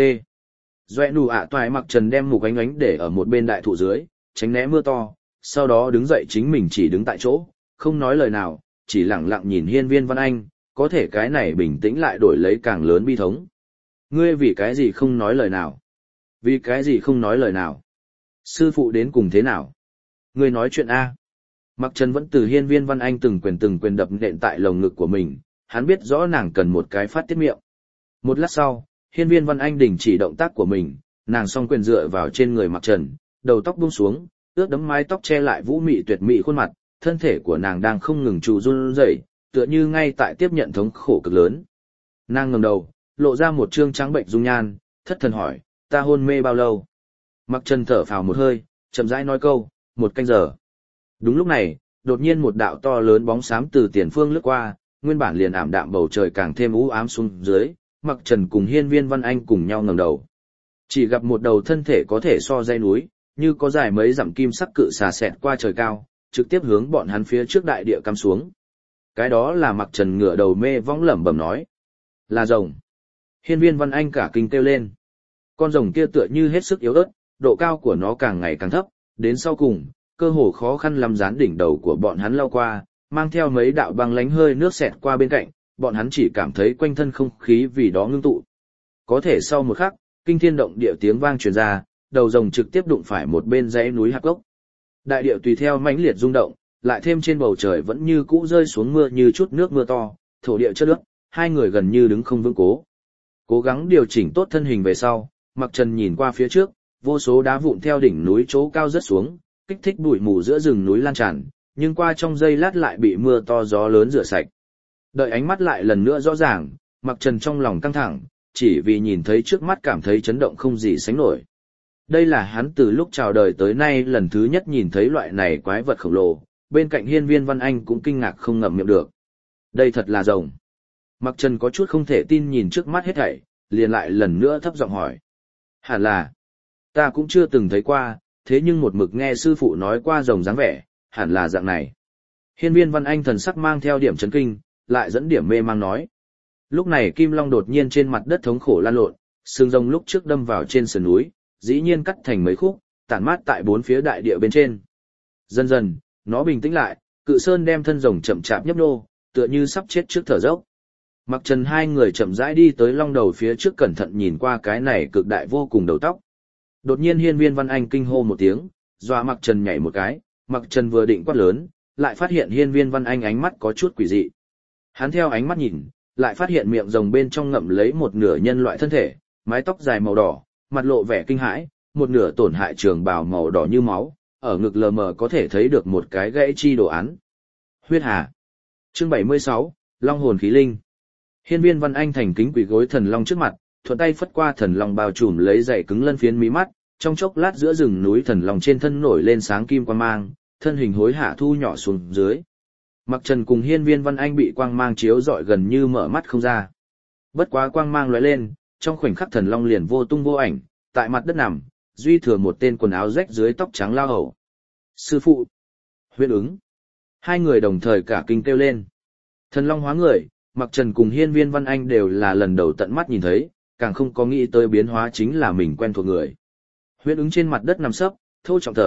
Doẹ nụ ạ toài Mặc Trần đem Mục Oánh Oánh để ở một bên đại thụ dưới, tránh né mưa to, sau đó đứng dậy chính mình chỉ đứng tại chỗ, không nói lời nào, chỉ lặng lặng nhìn hiên viên Văn Anh, có thể cái này bình tĩnh lại đổi lấy càng lớn bi thống. Ngươi vì cái gì không nói lời nào? Vì cái gì không nói lời nào? Sư phụ đến cùng thế nào? Ngươi nói chuyện A. Mặc Trần vẫn từ hiên viên Văn Anh từng quyền từng quyền đập nện tại lồng ngực của mình, hắn biết rõ nàng cần một cái phát tiết miệng. Một lát sau, hiên viên Văn Anh đình chỉ động tác của mình, nàng song quyền dựa vào trên người Mặc Trần, đầu tóc buông xuống, ướt đẫm mái tóc che lại vũ mị tuyệt mỹ khuôn mặt, thân thể của nàng đang không ngừng trù run rẩy, tựa như ngay tại tiếp nhận thống khổ cực lớn. Nàng ngẩng đầu, lộ ra một trương trắng bệnh dung nhan, thất thần hỏi, ta hôn mê bao lâu? Mặc Trần thở phào một hơi, chậm rãi nói câu, một canh giờ. Đúng lúc này, đột nhiên một đạo to lớn bóng xám từ tiền phương lướt qua, nguyên bản liền ảm đạm bầu trời càng thêm u ám xuống dưới, Mặc Trần cùng hiên viên Văn Anh cùng nhau ngẩng đầu. Chỉ gặp một đầu thân thể có thể so dây núi, như có dài mấy dặm kim sắc cự xà xẹt qua trời cao, trực tiếp hướng bọn hắn phía trước đại địa cắm xuống. Cái đó là Mặc Trần ngửa đầu mê võng lẩm bẩm nói. Là rồng. Hiên viên Văn Anh cả kinh kêu lên. Con rồng kia tựa như hết sức yếu ớt, độ cao của nó càng ngày càng thấp, đến sau cùng, cơ hồ khó khăn lắm dán đỉnh đầu của bọn hắn lao qua, mang theo mấy đạo băng lánh hơi nước xẹt qua bên cạnh, bọn hắn chỉ cảm thấy quanh thân không khí vì đó ngưng tụ. Có thể sau một khắc, kinh thiên động địa tiếng vang truyền ra, đầu rồng trực tiếp đụng phải một bên dãy núi hạp gốc. Đại địa tùy theo mãnh liệt rung động, lại thêm trên bầu trời vẫn như cũ rơi xuống mưa như chút nước mưa to, thổ địa chất nước, hai người gần như đứng không vững cố. Cố gắng điều chỉnh tốt thân hình về sau, Mặc Trần nhìn qua phía trước, vô số đá vụn theo đỉnh núi chỗ cao rớt xuống, kích thích bụi mù giữa rừng núi lan tràn, nhưng qua trong giây lát lại bị mưa to gió lớn rửa sạch. Đợi ánh mắt lại lần nữa rõ ràng, Mặc Trần trong lòng căng thẳng, chỉ vì nhìn thấy trước mắt cảm thấy chấn động không gì sánh nổi. Đây là hắn từ lúc chào đời tới nay lần thứ nhất nhìn thấy loại này quái vật khổng lồ, bên cạnh hiên viên Văn Anh cũng kinh ngạc không ngậm miệng được. Đây thật là rồng. Mặc Trần có chút không thể tin nhìn trước mắt hết thảy, liền lại lần nữa thấp giọng hỏi. Hẳn là, ta cũng chưa từng thấy qua, thế nhưng một mực nghe sư phụ nói qua rồng dáng vẻ, hẳn là dạng này. Hiên viên Văn Anh thần sắc mang theo điểm chấn kinh, lại dẫn điểm mê mang nói. Lúc này Kim Long đột nhiên trên mặt đất thống khổ lan lộn, xương rồng lúc trước đâm vào trên sườn núi, dĩ nhiên cắt thành mấy khúc, tản mát tại bốn phía đại địa bên trên. Dần dần, nó bình tĩnh lại, cự sơn đem thân rồng chậm chạp nhấp nhô, tựa như sắp chết trước thở dốc. Mặc Trần hai người chậm rãi đi tới long đầu phía trước cẩn thận nhìn qua cái này cực đại vô cùng đầu tóc. Đột nhiên hiên viên Văn Anh kinh hô một tiếng, dọa Mặc Trần nhảy một cái, Mặc Trần vừa định quát lớn, lại phát hiện hiên viên Văn Anh ánh mắt có chút quỷ dị. Hắn theo ánh mắt nhìn, lại phát hiện miệng rồng bên trong ngậm lấy một nửa nhân loại thân thể, mái tóc dài màu đỏ, mặt lộ vẻ kinh hãi, một nửa tổn hại trường bào màu đỏ như máu, ở ngực lờ mờ có thể thấy được một cái gãy chi đồ án. Huyết Hà. Chương bảy mươi sáu, Long hồn khí linh. Hiên viên Văn Anh thành kính quỳ gối thần long trước mặt, thuận tay phất qua thần long bao trùm lấy dày cứng lân phiến mí mắt, trong chốc lát giữa rừng núi thần long trên thân nổi lên sáng kim quang mang, thân hình hối hả thu nhỏ xuống dưới. Mặc Trần cùng hiên viên Văn Anh bị quang mang chiếu rọi gần như mở mắt không ra. Bất quá quang mang lóe lên, trong khoảnh khắc thần long liền vô tung vô ảnh, tại mặt đất nằm, duy thừa một tên quần áo rách dưới tóc trắng lao hầu. Sư phụ! Huyết ứng! Hai người đồng thời cả kinh kêu lên. Thần long hóa người, Mặc Trần cùng hiên viên Văn Anh đều là lần đầu tận mắt nhìn thấy, càng không có nghĩ tới biến hóa chính là mình quen thuộc người. Huyết ứng trên mặt đất nằm sấp, thô trọng thở,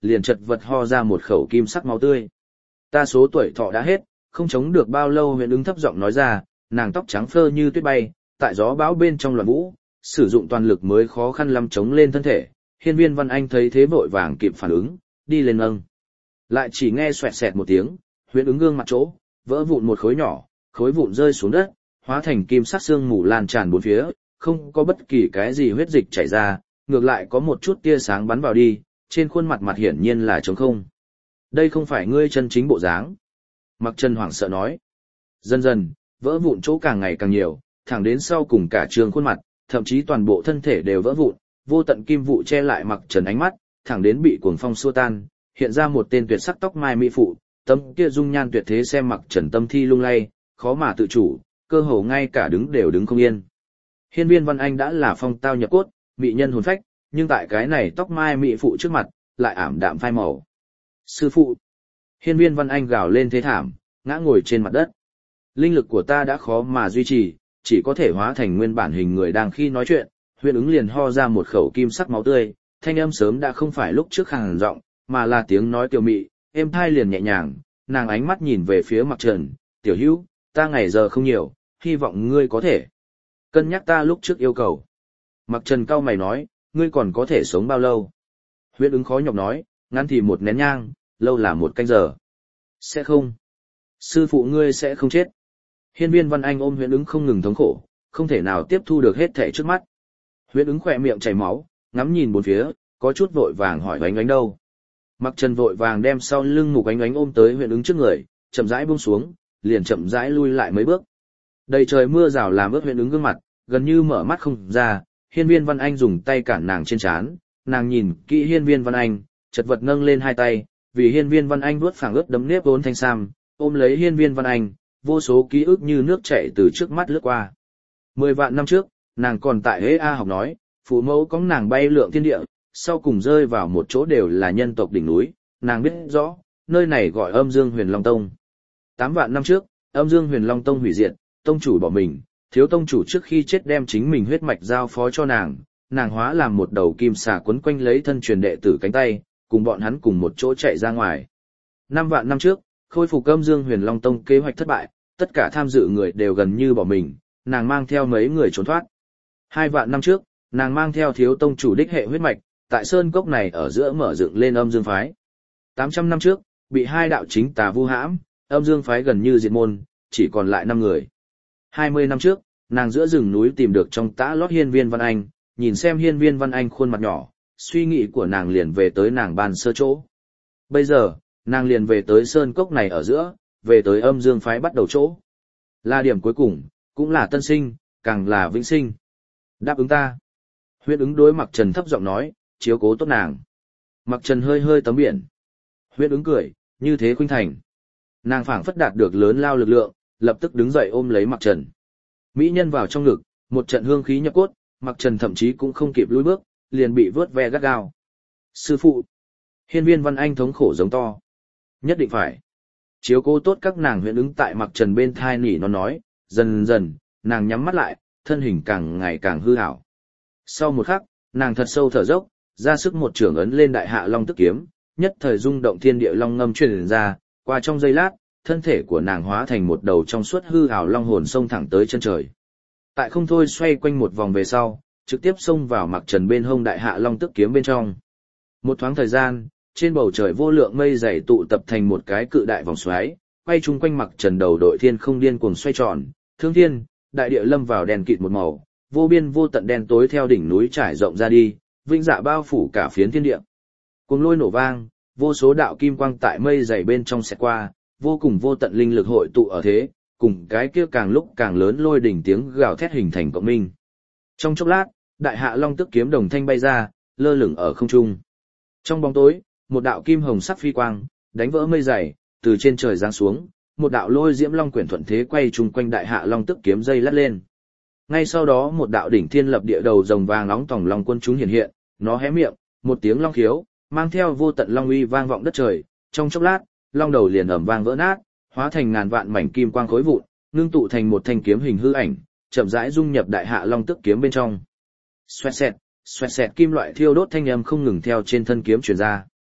liền chật vật ho ra một khẩu kim sắc máu tươi. Ta số tuổi thọ đã hết, không chống được bao lâu. Huyền ứng thấp giọng nói ra, nàng tóc trắng phơ như tuyết bay, tại gió bão bên trong loạn vũ, sử dụng toàn lực mới khó khăn lắm chống lên thân thể. Hiên Viên Văn Anh thấy thế vội vàng kịp phản ứng, đi lên nâng. Lại chỉ nghe xoẹt xẹt một tiếng, Huyền ứng gương mặt chỗ, vỡ vụn một khối nhỏ, khối vụn rơi xuống đất, hóa thành kim sắc xương mù lan tràn bốn phía, không có bất kỳ cái gì huyết dịch chảy ra, ngược lại có một chút tia sáng bắn vào đi, trên khuôn mặt mặt hiển nhiên là trống không. Đây không phải ngươi chân chính bộ dáng. Mặc Trần hoảng sợ nói. Dần dần, vỡ vụn chỗ càng ngày càng nhiều, thẳng đến sau cùng cả trường khuôn mặt, thậm chí toàn bộ thân thể đều vỡ vụn, vô tận kim vụ che lại Mặc Trần ánh mắt, thẳng đến bị cuồng phong xua tan, hiện ra một tên tuyệt sắc tóc mai mỹ phụ, tấm kia dung nhan tuyệt thế xem Mặc Trần tâm thi lung lay, khó mà tự chủ, cơ hồ ngay cả đứng đều đứng không yên. Hiên Viên Văn Anh đã là phong tao nhập cốt, mỹ nhân hồn phách, nhưng tại cái này tóc mai mỹ phụ trước mặt, lại ảm đạm phai màu. Sư phụ! Hiên Viên Văn Anh gào lên thế thảm, ngã ngồi trên mặt đất. Linh lực của ta đã khó mà duy trì, chỉ có thể hóa thành nguyên bản hình người đang khi nói chuyện. Huyền ứng liền ho ra một khẩu kim sắc máu tươi, thanh âm sớm đã không phải lúc trước khàn giọng, mà là tiếng nói kiều mị, êm thai liền nhẹ nhàng. Nàng ánh mắt nhìn về phía Mặc Trần, tiểu hữu, ta ngày giờ không nhiều, hy vọng ngươi có thể cân nhắc ta lúc trước yêu cầu. Mặc Trần cau mày nói, ngươi còn có thể sống bao lâu? Huyền ứng khó nhọc nói, ngắn thì một nén nhang, lâu là một canh giờ. Sẽ không. Sư phụ ngươi sẽ không chết. Hiên Viên Văn Anh ôm Huyền ứng không ngừng thống khổ, không thể nào tiếp thu được hết thảy trước mắt. Huyền ứng khỏe miệng chảy máu, ngắm nhìn bốn phía, có chút vội vàng hỏi Oánh Oánh đâu. Mặc Trần vội vàng đem sau lưng Mục Oánh Oánh ôm tới Huyền ứng trước người, chậm rãi buông xuống, liền chậm rãi lui lại mấy bước. Đầy trời mưa rào làm ướt Huyền ứng gương mặt, gần như mở mắt không ra. Hiên Viên Văn Anh dùng tay cản nàng trên trán, nàng nhìn kỹ Hiên Viên Văn Anh, chật vật nâng lên hai tay, vì Hiên Viên Văn Anh vuốt phẳng ướt đấm nếp vốn thanh sam, ôm lấy Hiên Viên Văn Anh, vô số ký ức như nước chảy từ trước mắt lướt qua. Mười vạn năm trước, nàng còn tại Hễ A học nói, phụ mẫu có nàng bay lượn thiên địa, sau cùng rơi vào một chỗ đều là nhân tộc đỉnh núi, nàng biết rõ, nơi này gọi Âm Dương Huyền Long Tông. Tám vạn năm trước, Âm Dương Huyền Long Tông hủy diệt, tông chủ bỏ mình, thiếu tông chủ trước khi chết đem chính mình huyết mạch giao phó cho nàng, nàng hóa làm một đầu kim xà quấn quanh lấy thân truyền đệ tử cánh tay, cùng bọn hắn cùng một chỗ chạy ra ngoài. Năm vạn năm trước, khôi phục Âm Dương Huyền Long Tông kế hoạch thất bại, tất cả tham dự người đều gần như bỏ mình, nàng mang theo mấy người trốn thoát. Hai vạn năm trước, nàng mang theo thiếu tông chủ đích hệ huyết mạch, tại sơn cốc này ở giữa mở dựng lên Âm Dương phái. Tám trăm năm trước, bị hai đạo chính tà vu hãm, Âm Dương phái gần như diệt môn, chỉ còn lại năm người. Hai mươi năm trước, nàng giữa rừng núi tìm được trong tã lót Hiên Viên Văn Anh, nhìn xem Hiên Viên Văn Anh khuôn mặt nhỏ, suy nghĩ của nàng liền về tới nàng ban sơ chỗ. Bây giờ, nàng liền về tới sơn cốc này ở giữa, về tới Âm Dương phái bắt đầu chỗ. Là điểm cuối cùng, cũng là tân sinh, càng là vĩnh sinh. Đáp ứng ta. Huyết ứng đối Mặc Trần thấp giọng nói, chiếu cố tốt nàng. Mặc Trần hơi hơi tấm biển. Huyết ứng cười, như thế khuynh thành. Nàng phảng phất đạt được lớn lao lực lượng, lập tức đứng dậy ôm lấy Mặc Trần. Mỹ nhân vào trong ngực, một trận hương khí nhập cốt, Mặc Trần thậm chí cũng không kịp lùi bước, liền bị vớt ve gắt gao. Sư phụ! Hiên Viên Văn Anh thống khổ giống to. Nhất định phải. Chiếu cố tốt các nàng. Huyễn ứng tại Mặc Trần bên thai nỉ nó nói, dần dần, nàng nhắm mắt lại, thân hình càng ngày càng hư ảo. Sau một khắc, nàng thật sâu thở dốc, ra sức một trường ấn lên đại hạ long tức kiếm, nhất thời rung động thiên địa long ngâm truyền ra, qua trong giây lát, thân thể của nàng hóa thành một đầu trong suốt hư ảo long hồn xông thẳng tới chân trời. Tại không thôi xoay quanh một vòng về sau, trực tiếp xông vào Mặc Trần bên hông đại hạ long tức kiếm bên trong. Một thoáng thời gian, trên bầu trời vô lượng mây dày tụ tập thành một cái cự đại vòng xoáy, quay chung quanh Mặc Trần đầu đội thiên không điên cuồng xoay tròn, thương thiên, đại địa lâm vào đèn kịt một màu, vô biên vô tận đen tối theo đỉnh núi trải rộng ra đi, vĩnh dạ bao phủ cả phiến thiên địa. Cuồng lôi nổ vang, vô số đạo kim quang tại mây dày bên trong xẹt qua, vô cùng vô tận linh lực hội tụ ở thế, cùng cái kia càng lúc càng lớn lôi đỉnh tiếng gào thét hình thành cộng minh. Trong chốc lát, đại hạ long tức kiếm đồng thanh bay ra, lơ lửng ở không trung. Trong bóng tối, một đạo kim hồng sắc phi quang, đánh vỡ mây dày, từ trên trời giáng xuống, một đạo lôi diễm long quyển thuận thế quay chung quanh đại hạ long tức kiếm dây lát lên. Ngay sau đó một đạo đỉnh thiên lập địa đầu rồng vàng nóng tòng long quân chúng hiện hiện, nó hé miệng, một tiếng long khiếu, mang theo vô tận long uy vang vọng đất trời, trong chốc lát, long đầu liền ầm vang vỡ nát, hóa thành ngàn vạn mảnh kim quang khối vụn, ngưng tụ thành một thanh kiếm hình hư ảnh, chậm rãi dung nhập đại hạ long tức kiếm bên trong. Xoẹt xẹt, xoẹt xẹt kim loại thiêu đốt thanh âm không ngừng theo trên thân kiếm truyền ra.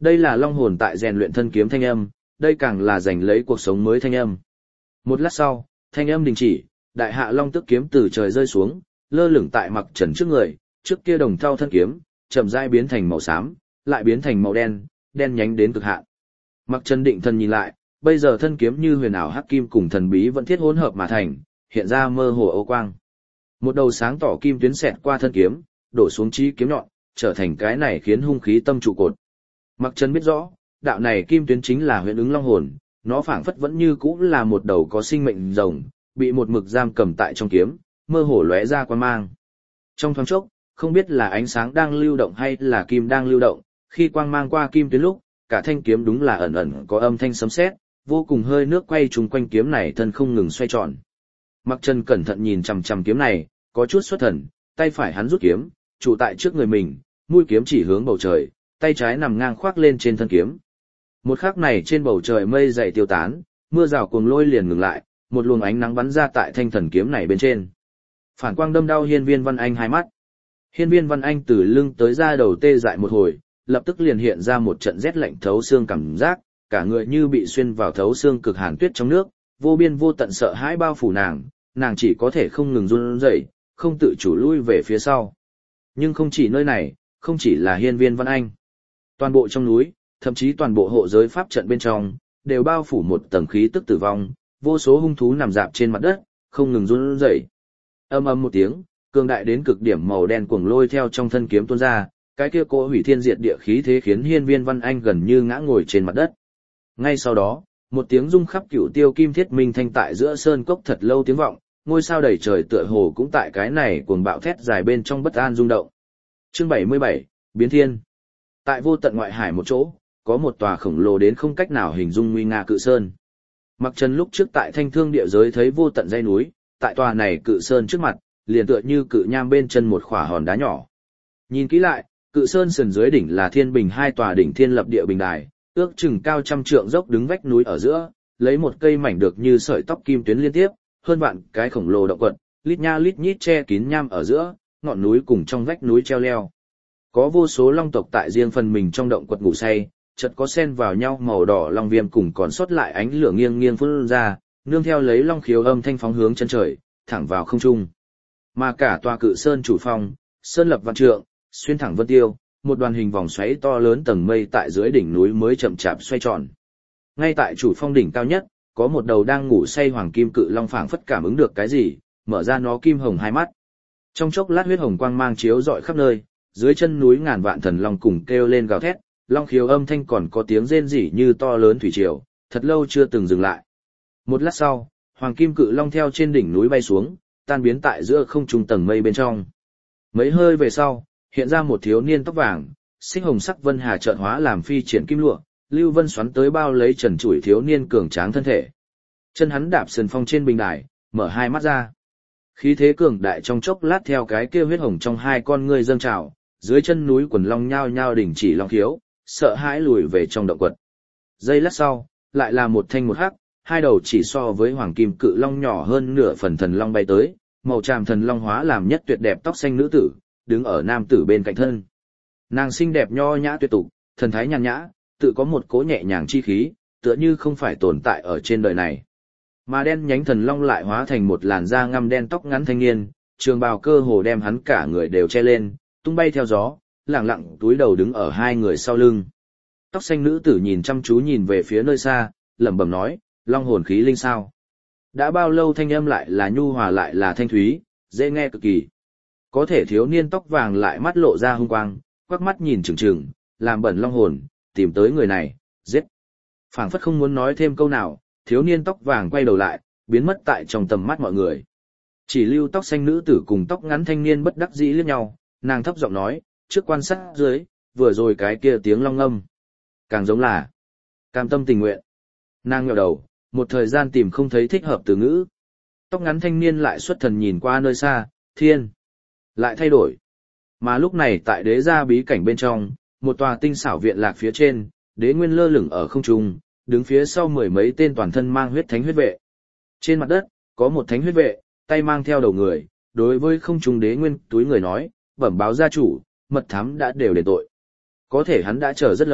Đây là long hồn tại rèn luyện thân kiếm thanh âm, đây càng là giành lấy cuộc sống mới thanh âm. Một lát sau, thanh âm đình chỉ, đại hạ long tước kiếm từ trời rơi xuống, lơ lửng tại Mặc Trần trước người, trước kia đồng thau thân kiếm, chậm rãi biến thành màu xám, lại biến thành màu đen, đen nhánh đến cực hạn. Mặc Trần định thần nhìn lại, bây giờ thân kiếm như huyền ảo hắc kim cùng thần bí vẫn thiết hỗn hợp mà thành, hiện ra mơ hồ ô quang. Một đầu sáng tỏ kim tuyến xẹt qua thân kiếm, đổ xuống chí kiếm nhọn, trở thành cái này khiến hung khí tâm trụ cột. Mặc Trần biết rõ, đạo này kim tuyến chính là huyền ứng long hồn, nó phảng phất vẫn như cũ là một đầu có sinh mệnh rồng, bị một mực giam cầm tại trong kiếm, mơ hồ lóe ra quang mang. Trong thoáng chốc, không biết là ánh sáng đang lưu động hay là kim đang lưu động, khi quang mang qua kim tuyến lúc, cả thanh kiếm đúng là ẩn ẩn có âm thanh sấm sét, vô cùng hơi nước quay trùng quanh kiếm này thân không ngừng xoay tròn. Mặc Trần cẩn thận nhìn chằm chằm kiếm này, có chút xuất thần, tay phải hắn rút kiếm, trụ tại trước người mình, mũi kiếm chỉ hướng bầu trời, tay trái nằm ngang khoác lên trên thân kiếm. Một khắc này trên bầu trời mây dày tiêu tán, mưa rào cuồng lôi liền ngừng lại, một luồng ánh nắng bắn ra tại thanh thần kiếm này bên trên. Phản quang đâm đau Hiên Viên Văn Anh hai mắt. Hiên Viên Văn Anh từ lưng tới da đầu tê dại một hồi, lập tức liền hiện ra một trận rét lạnh thấu xương cảm giác, cả người như bị xuyên vào thấu xương cực hàn tuyết trong nước, vô biên vô tận sợ hãi bao phủ nàng, nàng chỉ có thể không ngừng run rẩy, không tự chủ lui về phía sau. Nhưng không chỉ nơi này, không chỉ là Hiên Viên Văn Anh. Toàn bộ trong núi, thậm chí toàn bộ hộ giới pháp trận bên trong, đều bao phủ một tầng khí tức tử vong, vô số hung thú nằm rạp trên mặt đất, không ngừng run rẩy. Âm ầm một tiếng, cường đại đến cực điểm màu đen cuồng lôi theo trong thân kiếm tuôn ra, cái kia cỗ hủy thiên diệt địa khí thế khiến Hiên Viên Văn Anh gần như ngã ngồi trên mặt đất. Ngay sau đó, một tiếng rung khắp cửu tiêu kim thiết minh thanh tại giữa sơn cốc thật lâu tiếng vọng, ngôi sao đầy trời tựa hồ cũng tại cái này cuồng bạo thét dài bên trong bất an rung động. Chương bảy mươi bảy, Biến Thiên. Tại vô tận ngoại hải một chỗ, có một tòa khổng lồ đến không cách nào hình dung nguy nga cự sơn. Mặc Trần lúc trước tại Thanh Thương địa giới thấy vô tận dãy núi, tại tòa này cự sơn trước mặt, liền tựa như cự nham bên chân một khỏa hòn đá nhỏ. Nhìn kỹ lại, cự sơn sườn dưới đỉnh là thiên bình hai tòa đỉnh thiên lập địa bình đài, ước chừng cao trăm trượng dốc đứng vách núi ở giữa, lấy một cây mảnh được như sợi tóc kim tuyến liên tiếp, hơn vạn cái khổng lồ động quật, lít nha lít nhít che kín nham ở giữa, ngọn núi cùng trong vách núi treo leo. Có vô số long tộc tại riêng phần mình trong động quật ngủ say, chợt có xen vào nhau màu đỏ long viêm cùng còn sót lại ánh lửa nghiêng nghiêng phun ra, nương theo lấy long khiếu âm thanh phóng hướng chân trời, thẳng vào không trung. Mà cả tòa cự sơn chủ phong, sơn lập vạn trượng, xuyên thẳng vân tiêu, một đoàn hình vòng xoáy to lớn tầng mây tại dưới đỉnh núi mới chậm chạp xoay tròn. Ngay tại chủ phong đỉnh cao nhất, có một đầu đang ngủ say hoàng kim cự long phảng phất cảm ứng được cái gì, mở ra nó kim hồng hai mắt. Trong chốc lát huyết hồng quang mang chiếu rọi khắp nơi, dưới chân núi ngàn vạn thần long cùng kêu lên gào thét, long khiếu âm thanh còn có tiếng rên rỉ như to lớn thủy triều, thật lâu chưa từng dừng lại. Một lát sau, hoàng kim cự long theo trên đỉnh núi bay xuống, tan biến tại giữa không trung tầng mây bên trong. Mấy hơi về sau, hiện ra một thiếu niên tóc vàng, xích hồng sắc vân hà chợt hóa làm phi triển kim lụa, lưu vân xoắn tới bao lấy trần trụi thiếu niên cường tráng thân thể. Chân hắn đạp sườn phong trên bình đài, mở hai mắt ra. Khí thế cường đại trong chốc lát theo cái kia huyết hồng trong hai con ngươi dâng trào, dưới chân núi quần long nhao nhao đình chỉ long khiếu, sợ hãi lùi về trong động quật. Giây lát sau, lại là một thanh một hắc, hai đầu chỉ so với hoàng kim cự long nhỏ hơn nửa phần thần long bay tới, màu tràm thần long hóa làm nhất tuyệt đẹp tóc xanh nữ tử, đứng ở nam tử bên cạnh thân. Nàng xinh đẹp nho nhã tuyệt tục, thần thái nhàn nhã, tự có một cỗ nhẹ nhàng chi khí, tựa như không phải tồn tại ở trên đời này. Mà đen nhánh thần long lại hóa thành một làn da ngăm đen tóc ngắn thanh niên, trường bào cơ hồ đem hắn cả người đều che lên, tung bay theo gió, lẳng lặng túi đầu đứng ở hai người sau lưng. Tóc xanh nữ tử nhìn chăm chú nhìn về phía nơi xa, lẩm bẩm nói, long hồn khí linh sao? Đã bao lâu thanh âm lại là nhu hòa lại là thanh thúy, dễ nghe cực kỳ. Có thể thiếu niên tóc vàng lại mắt lộ ra hung quang, quắc mắt nhìn chừng chừng, làm bẩn long hồn, tìm tới người này, giết. Phảng phất không muốn nói thêm câu nào, thiếu niên tóc vàng quay đầu lại, biến mất tại trong tầm mắt mọi người. Chỉ lưu tóc xanh nữ tử cùng tóc ngắn thanh niên bất đắc dĩ liếc nhau, nàng thấp giọng nói, trước quan sát dưới, vừa rồi cái kia tiếng long ngâm. Càng giống là cam tâm tình nguyện. Nàng ngẩng đầu, một thời gian tìm không thấy thích hợp từ ngữ. Tóc ngắn thanh niên lại xuất thần nhìn qua nơi xa, thiên. Lại thay đổi. Mà lúc này tại đế gia bí cảnh bên trong, một tòa tinh xảo viện lạc phía trên, đế nguyên lơ lửng ở không trung, đứng phía sau mười mấy tên toàn thân mang huyết thánh huyết vệ. Trên mặt đất, có một thánh huyết vệ, tay mang theo đầu người, đối với không trung đế nguyên túi người nói, bẩm báo gia chủ, mật thám đã đều đền tội. Có thể hắn đã chờ rất lâu,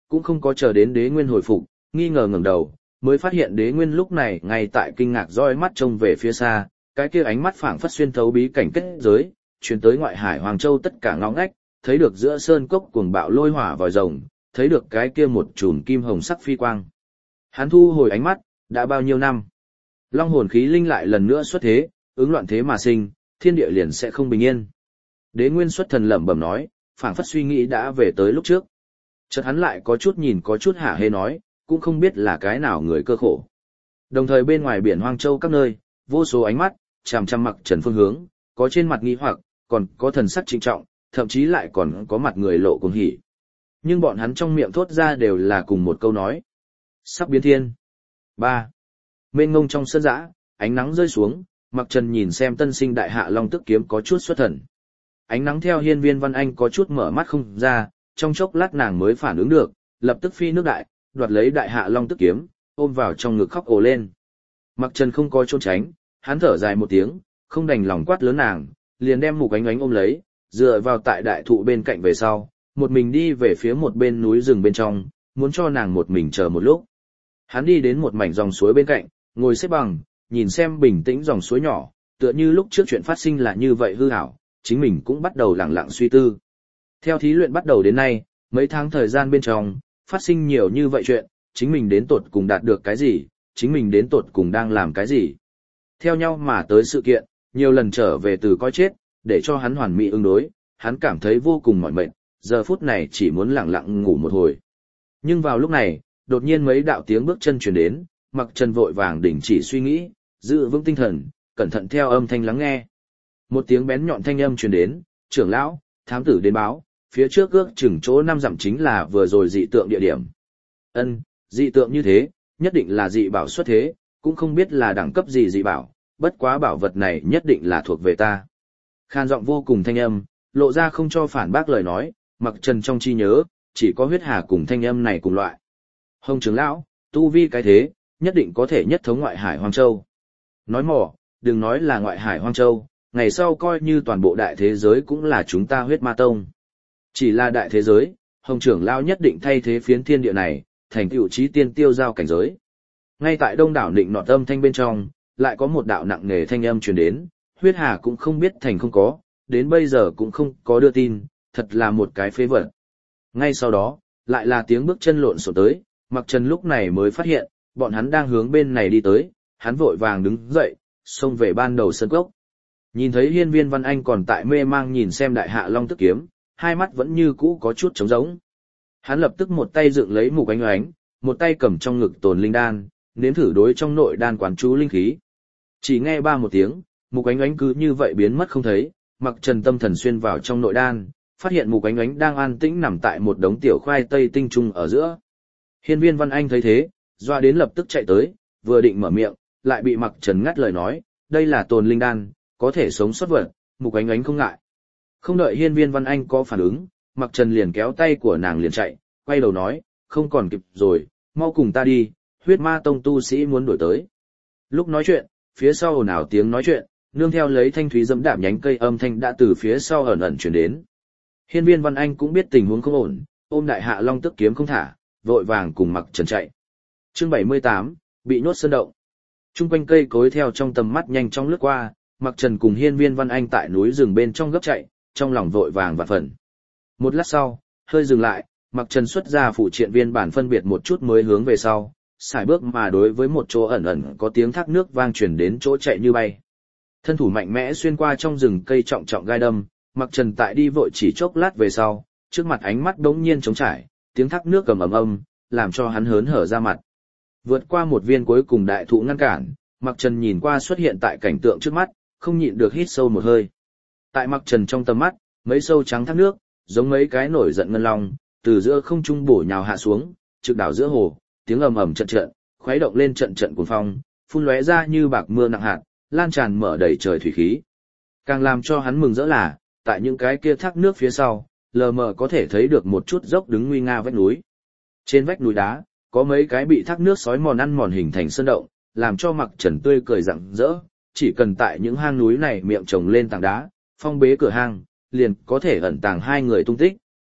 cũng không có chờ đến Đế Nguyên hồi phục, nghi ngờ ngẩng đầu, mới phát hiện Đế Nguyên lúc này ngay tại kinh ngạc dõi mắt trông về phía xa, cái kia ánh mắt phảng phất xuyên thấu bí cảnh kết giới, truyền tới ngoại hải Hoàng Châu tất cả ngõ ngách, thấy được giữa sơn cốc cuồng bạo lôi hỏa vòi rồng, thấy được cái kia một chùm kim hồng sắc phi quang. Hắn thu hồi ánh mắt, đã bao nhiêu năm? Long hồn khí linh lại lần nữa xuất thế, ứng loạn thế mà sinh, thiên địa liền sẽ không bình yên. Đế Nguyên xuất thần lẩm bẩm nói, phảng phất suy nghĩ đã về tới lúc trước. Chợt hắn lại có chút nhìn có chút hả hê nói, cũng không biết là cái nào người cơ khổ. Đồng thời bên ngoài biển Hoang Châu các nơi, vô số ánh mắt, chằm chằm Mặc Trần phương hướng, có trên mặt nghi hoặc, còn có thần sắc trịnh trọng, thậm chí lại còn có mặt người lộ cuồng hỉ. Nhưng bọn hắn trong miệng thốt ra đều là cùng một câu nói. Sắp biến thiên. ba. Mênh ngông trong sân dã, ánh nắng rơi xuống, Mặc Trần nhìn xem tân sinh đại hạ long tức kiếm có chút xuất thần. Ánh nắng theo Hiên Viên Văn Anh có chút mở mắt không ra, trong chốc lát nàng mới phản ứng được, lập tức phi nước đại, đoạt lấy đại hạ long tức kiếm, ôm vào trong ngực khóc ồ lên. Mặc Trần không có trốn tránh, hắn thở dài một tiếng, không đành lòng quát lớn nàng, liền đem Mục Ánh Ánh ôm lấy, dựa vào tại đại thụ bên cạnh về sau, một mình đi về phía một bên núi rừng bên trong, muốn cho nàng một mình chờ một lúc. Hắn đi đến một mảnh dòng suối bên cạnh, ngồi xếp bằng, nhìn xem bình tĩnh dòng suối nhỏ, tựa như lúc trước chuyện phát sinh là như vậy hư ảo, chính mình cũng bắt đầu lặng lặng suy tư. Theo thí luyện bắt đầu đến nay, mấy tháng thời gian bên trong, phát sinh nhiều như vậy chuyện, chính mình đến tột cùng đạt được cái gì, chính mình đến tột cùng đang làm cái gì. Theo nhau mà tới sự kiện, nhiều lần trở về từ coi chết, để cho hắn hoàn mỹ ứng đối, hắn cảm thấy vô cùng mỏi mệt, giờ phút này chỉ muốn lặng lặng ngủ một hồi. Nhưng vào lúc này, đột nhiên mấy đạo tiếng bước chân truyền đến, Mặc Trần vội vàng đình chỉ suy nghĩ, giữ vững tinh thần, cẩn thận theo âm thanh lắng nghe. Một tiếng bén nhọn thanh âm truyền đến, trưởng lão, thám tử đến báo, phía trước ước chừng chỗ năm dặm chính là vừa rồi dị tượng địa điểm. Ân, dị tượng như thế, nhất định là dị bảo xuất thế, cũng không biết là đẳng cấp gì dị bảo, bất quá bảo vật này nhất định là thuộc về ta. Khan giọng vô cùng thanh âm, lộ ra không cho phản bác lời nói, Mặc Trần trong chi nhớ, chỉ có huyết hà cùng thanh âm này cùng loại. Hồng trưởng lão, tu vi cái thế, nhất định có thể nhất thống ngoại hải Hoang Châu. Nói mỏ, đừng nói là ngoại hải Hoang Châu, ngày sau coi như toàn bộ đại thế giới cũng là chúng ta huyết ma tông. Chỉ là đại thế giới, Hồng trưởng lão nhất định thay thế phiến thiên địa này, thành tựu chí tiên tiêu giao cảnh giới. Ngay tại đông đảo định nọt âm thanh bên trong, lại có một đạo nặng nề thanh âm truyền đến, huyết hà cũng không biết thành không có, đến bây giờ cũng không có đưa tin, thật là một cái phế vật. Ngay sau đó, lại là tiếng bước chân lộn xộn tới, Mặc Trần lúc này mới phát hiện, bọn hắn đang hướng bên này đi tới, hắn vội vàng đứng dậy, xông về ban đầu sân cốc. Nhìn thấy Hiên Viên Văn Anh còn tại mê mang nhìn xem đại hạ long tức kiếm, hai mắt vẫn như cũ có chút trống rỗng. Hắn lập tức một tay dựng lấy Mục Ánh Ánh, một tay cầm trong ngực tồn linh đan, nếm thử đối trong nội đan quán chú linh khí. Chỉ nghe ba một tiếng, Mục Ánh Ánh cứ như vậy biến mất không thấy, Mặc Trần tâm thần xuyên vào trong nội đan, phát hiện Mục Ánh Ánh đang an tĩnh nằm tại một đống tiểu khoai tây tinh trung ở giữa. Hiên Viên Văn Anh thấy thế, doa đến lập tức chạy tới, vừa định mở miệng, lại bị Mặc Trần ngắt lời nói, đây là tồn linh đan, có thể sống sót vật, Mục Ánh Ánh không ngại. Không đợi Hiên Viên Văn Anh có phản ứng, Mặc Trần liền kéo tay của nàng liền chạy, quay đầu nói, không còn kịp rồi, mau cùng ta đi, huyết ma tông tu sĩ muốn đuổi tới. Lúc nói chuyện, phía sau ồn ào tiếng nói chuyện, nương theo lấy thanh thúy dẫm đạp nhánh cây âm thanh đã từ phía sau ẩn ẩn truyền đến. Hiên Viên Văn Anh cũng biết tình huống không ổn, ôm đại hạ long tức kiếm không thả, vội vàng cùng Mặc Trần chạy. Chương bảy mươi tám, bị nhốt sơn động. Trung quanh cây cối theo trong tầm mắt nhanh chóng lướt qua, Mặc Trần cùng Hiên Viên Văn Anh tại núi rừng bên trong gấp chạy, trong lòng vội vàng vạn phần. Một lát sau, hơi dừng lại, Mặc Trần xuất ra phụ triện viên bản phân biệt một chút mới hướng về sau, xài bước mà đối với một chỗ ẩn ẩn có tiếng thác nước vang truyền đến chỗ chạy như bay. Thân thủ mạnh mẽ xuyên qua trong rừng cây trọng trọng gai đâm, Mặc Trần tại đi vội chỉ chốc lát về sau, trước mặt ánh mắt đống nhiên trống trải, tiếng thác nước cầm ầm ầm, làm cho hắn hớn hở ra mặt. Vượt qua một viên cuối cùng đại thụ ngăn cản, Mặc Trần nhìn qua xuất hiện tại cảnh tượng trước mắt, không nhịn được hít sâu một hơi. Tại Mặc Trần trong tầm mắt, mấy sâu trắng thác nước, giống mấy cái nổi giận ngân long, từ giữa không trung bổ nhào hạ xuống, trực đảo giữa hồ, tiếng ầm ầm trận trận, khuấy động lên trận trận cuồng phong, phun lóe ra như bạc mưa nặng hạt, lan tràn mở đầy trời thủy khí. Càng làm cho hắn mừng rỡ là, tại những cái kia thác nước phía sau, lờ mờ có thể thấy được một chút dốc đứng nguy nga vách núi. Trên vách núi đá, có mấy cái bị thác nước sói mòn ăn mòn hình thành sơn động, làm cho Mặc Trần tươi cười rạng rỡ, chỉ cần tại những hang núi này miệng trồng lên tảng đá, phong bế cửa hang, liền có thể ẩn tàng hai người tung tích,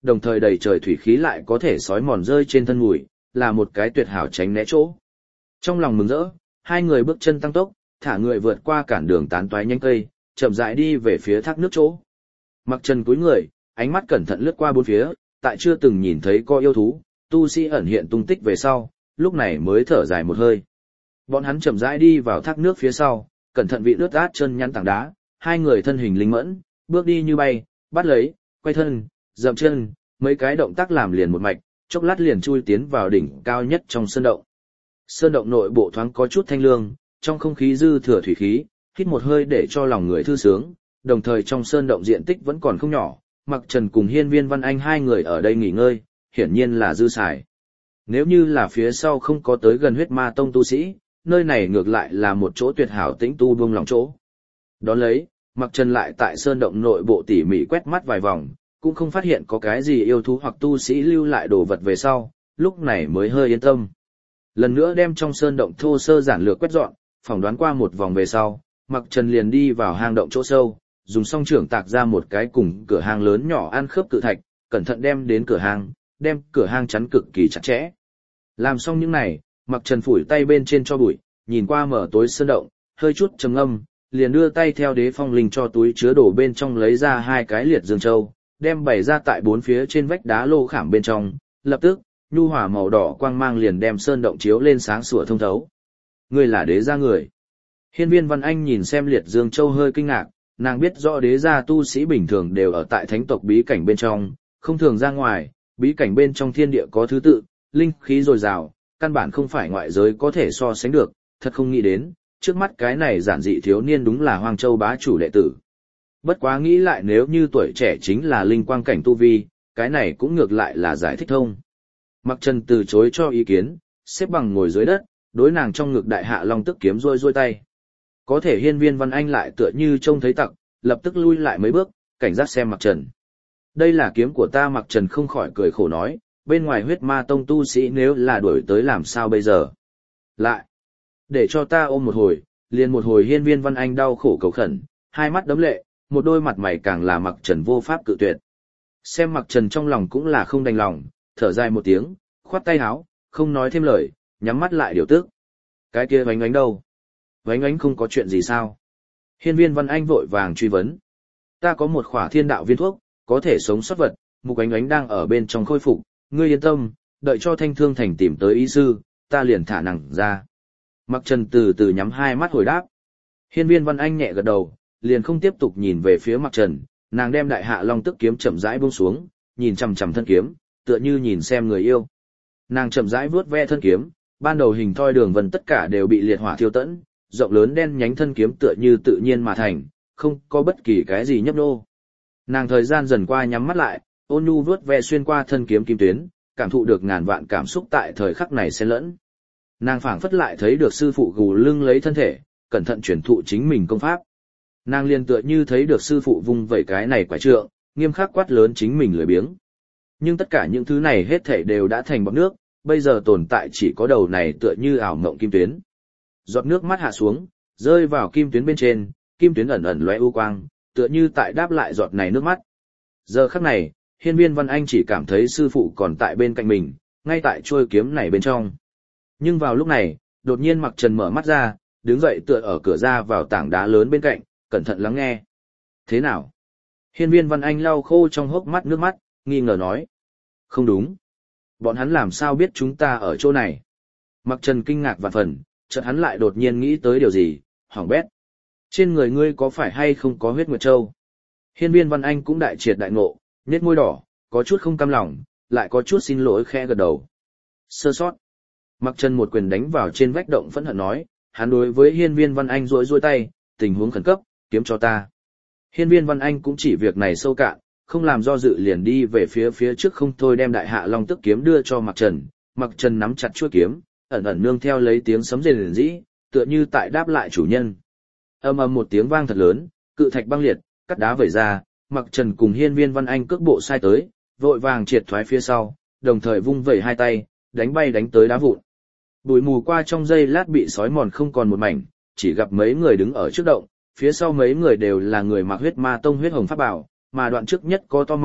đồng thời đầy trời thủy khí lại có thể sói mòn rơi trên thân mùi, là một cái tuyệt hảo tránh né chỗ. Trong lòng mừng rỡ, hai người bước chân tăng tốc, thả người vượt qua cản đường tán toái nhanh cây, chậm rãi đi về phía thác nước chỗ. Mặc Trần cúi người, ánh mắt cẩn thận lướt qua bốn phía, tại chưa từng nhìn thấy có yêu thú, tu sĩ ẩn hiện tung tích về sau, lúc này mới thở dài một hơi. Bọn hắn chậm rãi đi vào thác nước phía sau, cẩn thận vị lướt át chân nhăn tảng đá, hai người thân hình linh mẫn, bước đi như bay, bắt lấy, quay thân, dậm chân, mấy cái động tác làm liền một mạch, chốc lát liền chui tiến vào đỉnh cao nhất trong sơn động. Sơn động nội bộ thoáng có chút thanh lương, trong không khí dư thừa thủy khí, hít một hơi để cho lòng người thư sướng, đồng thời trong sơn động diện tích vẫn còn không nhỏ, Mặc Trần cùng Hiên Viên Văn Anh hai người ở đây nghỉ ngơi, hiển nhiên là dư xài. Nếu như là phía sau không có tới gần huyết ma tông tu sĩ, nơi này ngược lại là một chỗ tuyệt hảo tĩnh tu buông lòng chỗ. Đón lấy, Mặc Trần lại tại sơn động nội bộ tỉ mỉ quét mắt vài vòng, cũng không phát hiện có cái gì yêu thú hoặc tu sĩ lưu lại đồ vật về sau, lúc này mới hơi yên tâm. Lần nữa đem trong sơn động thô sơ giản lược quét dọn, phỏng đoán qua một vòng về sau, Mặc Trần liền đi vào hang động chỗ sâu, dùng song trưởng tạc ra một cái cùng cửa hang lớn nhỏ ăn khớp cự thạch, cẩn thận đem đến cửa hang, đem cửa hang chắn cực kỳ chặt chẽ. Làm xong những này, Mặc Trần phủi tay bên trên cho bụi, nhìn qua mở tối sơn động, hơi chút trầm ngâm, liền đưa tay theo đế phong linh cho túi chứa đồ bên trong lấy ra hai cái liệt dương châu, đem bày ra tại bốn phía trên vách đá lô khảm bên trong, lập tức, nhu hỏa màu đỏ quang mang liền đem sơn động chiếu lên sáng sủa thông thấu. Ngươi là đế gia người. Hiên Viên Văn Anh nhìn xem liệt dương châu hơi kinh ngạc, nàng biết rõ đế gia tu sĩ bình thường đều ở tại thánh tộc bí cảnh bên trong, không thường ra ngoài, bí cảnh bên trong thiên địa có thứ tự, linh khí dồi dào, căn bản không phải ngoại giới có thể so sánh được, thật không nghĩ đến, trước mắt cái này giản dị thiếu niên đúng là Hoang Châu bá chủ đệ tử. Bất quá nghĩ lại nếu như tuổi trẻ chính là linh quang cảnh tu vi, cái này cũng ngược lại là giải thích thông. Mặc Trần từ chối cho ý kiến, xếp bằng ngồi dưới đất, đối nàng trong ngực đại hạ long tức kiếm rôi rôi tay. Có thể Hiên Viên Văn Anh lại tựa như trông thấy tặc, lập tức lui lại mấy bước, cảnh giác xem Mặc Trần. Đây là kiếm của ta. Mặc Trần không khỏi cười khổ nói, bên ngoài huyết ma tông tu sĩ nếu là đuổi tới làm sao bây giờ. Lại, để cho ta ôm một hồi, liền một hồi. Hiên Viên Văn Anh đau khổ cầu khẩn, hai mắt đấm lệ, một đôi mặt mày càng là Mặc Trần vô pháp cự tuyệt. Xem Mặc Trần trong lòng cũng là không đành lòng, thở dài một tiếng, khoát tay áo, không nói thêm lời, nhắm mắt lại điều tức. Cái kia Vánh Ánh đâu? Vánh Ánh không có chuyện gì sao? Hiên Viên Văn Anh vội vàng truy vấn. Ta có một khỏa thiên đạo viên thuốc, có thể sống sót vật, Mục Ánh Ánh đang ở bên trong khôi phục, ngươi yên tâm, đợi cho Thanh Thương Thành tìm tới y sư, ta liền thả nàng ra. Mặc Trần từ từ nhắm hai mắt hồi đáp. Hiên Viên Văn Anh nhẹ gật đầu, liền không tiếp tục nhìn về phía Mặc Trần, nàng đem đại hạ long tức kiếm chậm rãi buông xuống, nhìn chằm chằm thân kiếm, tựa như nhìn xem người yêu. Nàng chậm rãi vuốt ve thân kiếm, ban đầu hình thoi đường vân tất cả đều bị liệt hỏa thiêu tẫn, rộng lớn đen nhánh thân kiếm tựa như tự nhiên mà thành, không có bất kỳ cái gì nhấp nhô. Nàng thời gian dần qua nhắm mắt lại, ôn nhu vuốt ve xuyên qua thân kiếm kim tuyến, cảm thụ được ngàn vạn cảm xúc tại thời khắc này xen lẫn. Nàng phảng phất lại thấy được sư phụ gù lưng lấy thân thể, cẩn thận truyền thụ chính mình công pháp. Nàng liền tựa như thấy được sư phụ vung vẩy cái này quả trượng, nghiêm khắc quát lớn chính mình lười biếng. Nhưng tất cả những thứ này hết thảy đều đã thành bọt nước, bây giờ tồn tại chỉ có đầu này tựa như ảo mộng kim tuyến. Giọt nước mắt hạ xuống, rơi vào kim tuyến bên trên, kim tuyến ẩn ẩn lóe u quang, tựa như tại đáp lại giọt này nước mắt. Giờ khắc này, Hiên Viên Văn Anh chỉ cảm thấy sư phụ còn tại bên cạnh mình, ngay tại chuôi kiếm này bên trong. Nhưng vào lúc này, đột nhiên Mặc Trần mở mắt ra, đứng dậy tựa ở cửa ra vào tảng đá lớn bên cạnh, cẩn thận lắng nghe. Thế nào? Hiên Viên Văn Anh lau khô trong hốc mắt nước mắt, nghi ngờ nói. Không đúng. Bọn hắn làm sao biết chúng ta ở chỗ này? Mặc Trần kinh ngạc vạn phần, chợt hắn lại đột nhiên nghĩ tới điều gì, hỏng bét. Trên người ngươi có phải hay không có huyết nguyệt châu? Hiên Viên Văn Anh cũng đại triệt đại ngộ, nhếch môi đỏ, có chút không cam lòng, lại có chút xin lỗi khẽ gật đầu. Sơ sót. Mặc Trần một quyền đánh vào trên vách động phẫn hận nói, hắn đối với Hiên Viên Văn Anh duỗi duỗi tay, tình huống khẩn cấp, kiếm cho ta. Hiên Viên Văn Anh cũng chỉ việc này sâu cạn, không làm do dự liền đi về phía phía trước không thôi đem đại hạ long tức kiếm đưa cho Mặc Trần. Mặc Trần nắm chặt chuôi kiếm, ẩn ẩn nương theo lấy tiếng sấm rền rĩ, tựa như tại đáp lại chủ nhân. Ầm ầm một tiếng vang thật lớn, cự thạch băng liệt, cắt đá vẩy ra, Mặc Trần cùng Hiên Viên Văn Anh cước bộ sai tới, vội vàng triệt thoái phía sau, đồng thời vung vẩy hai tay, đánh bay đánh tới đá vụn. Bụi mù qua trong giây lát bị sói mòn không còn một mảnh, chỉ gặp mấy người đứng ở trước động, phía sau mấy người đều là người mặc huyết ma tông huyết hồng pháp bảo, mà đoạn trước nhất có to mọng,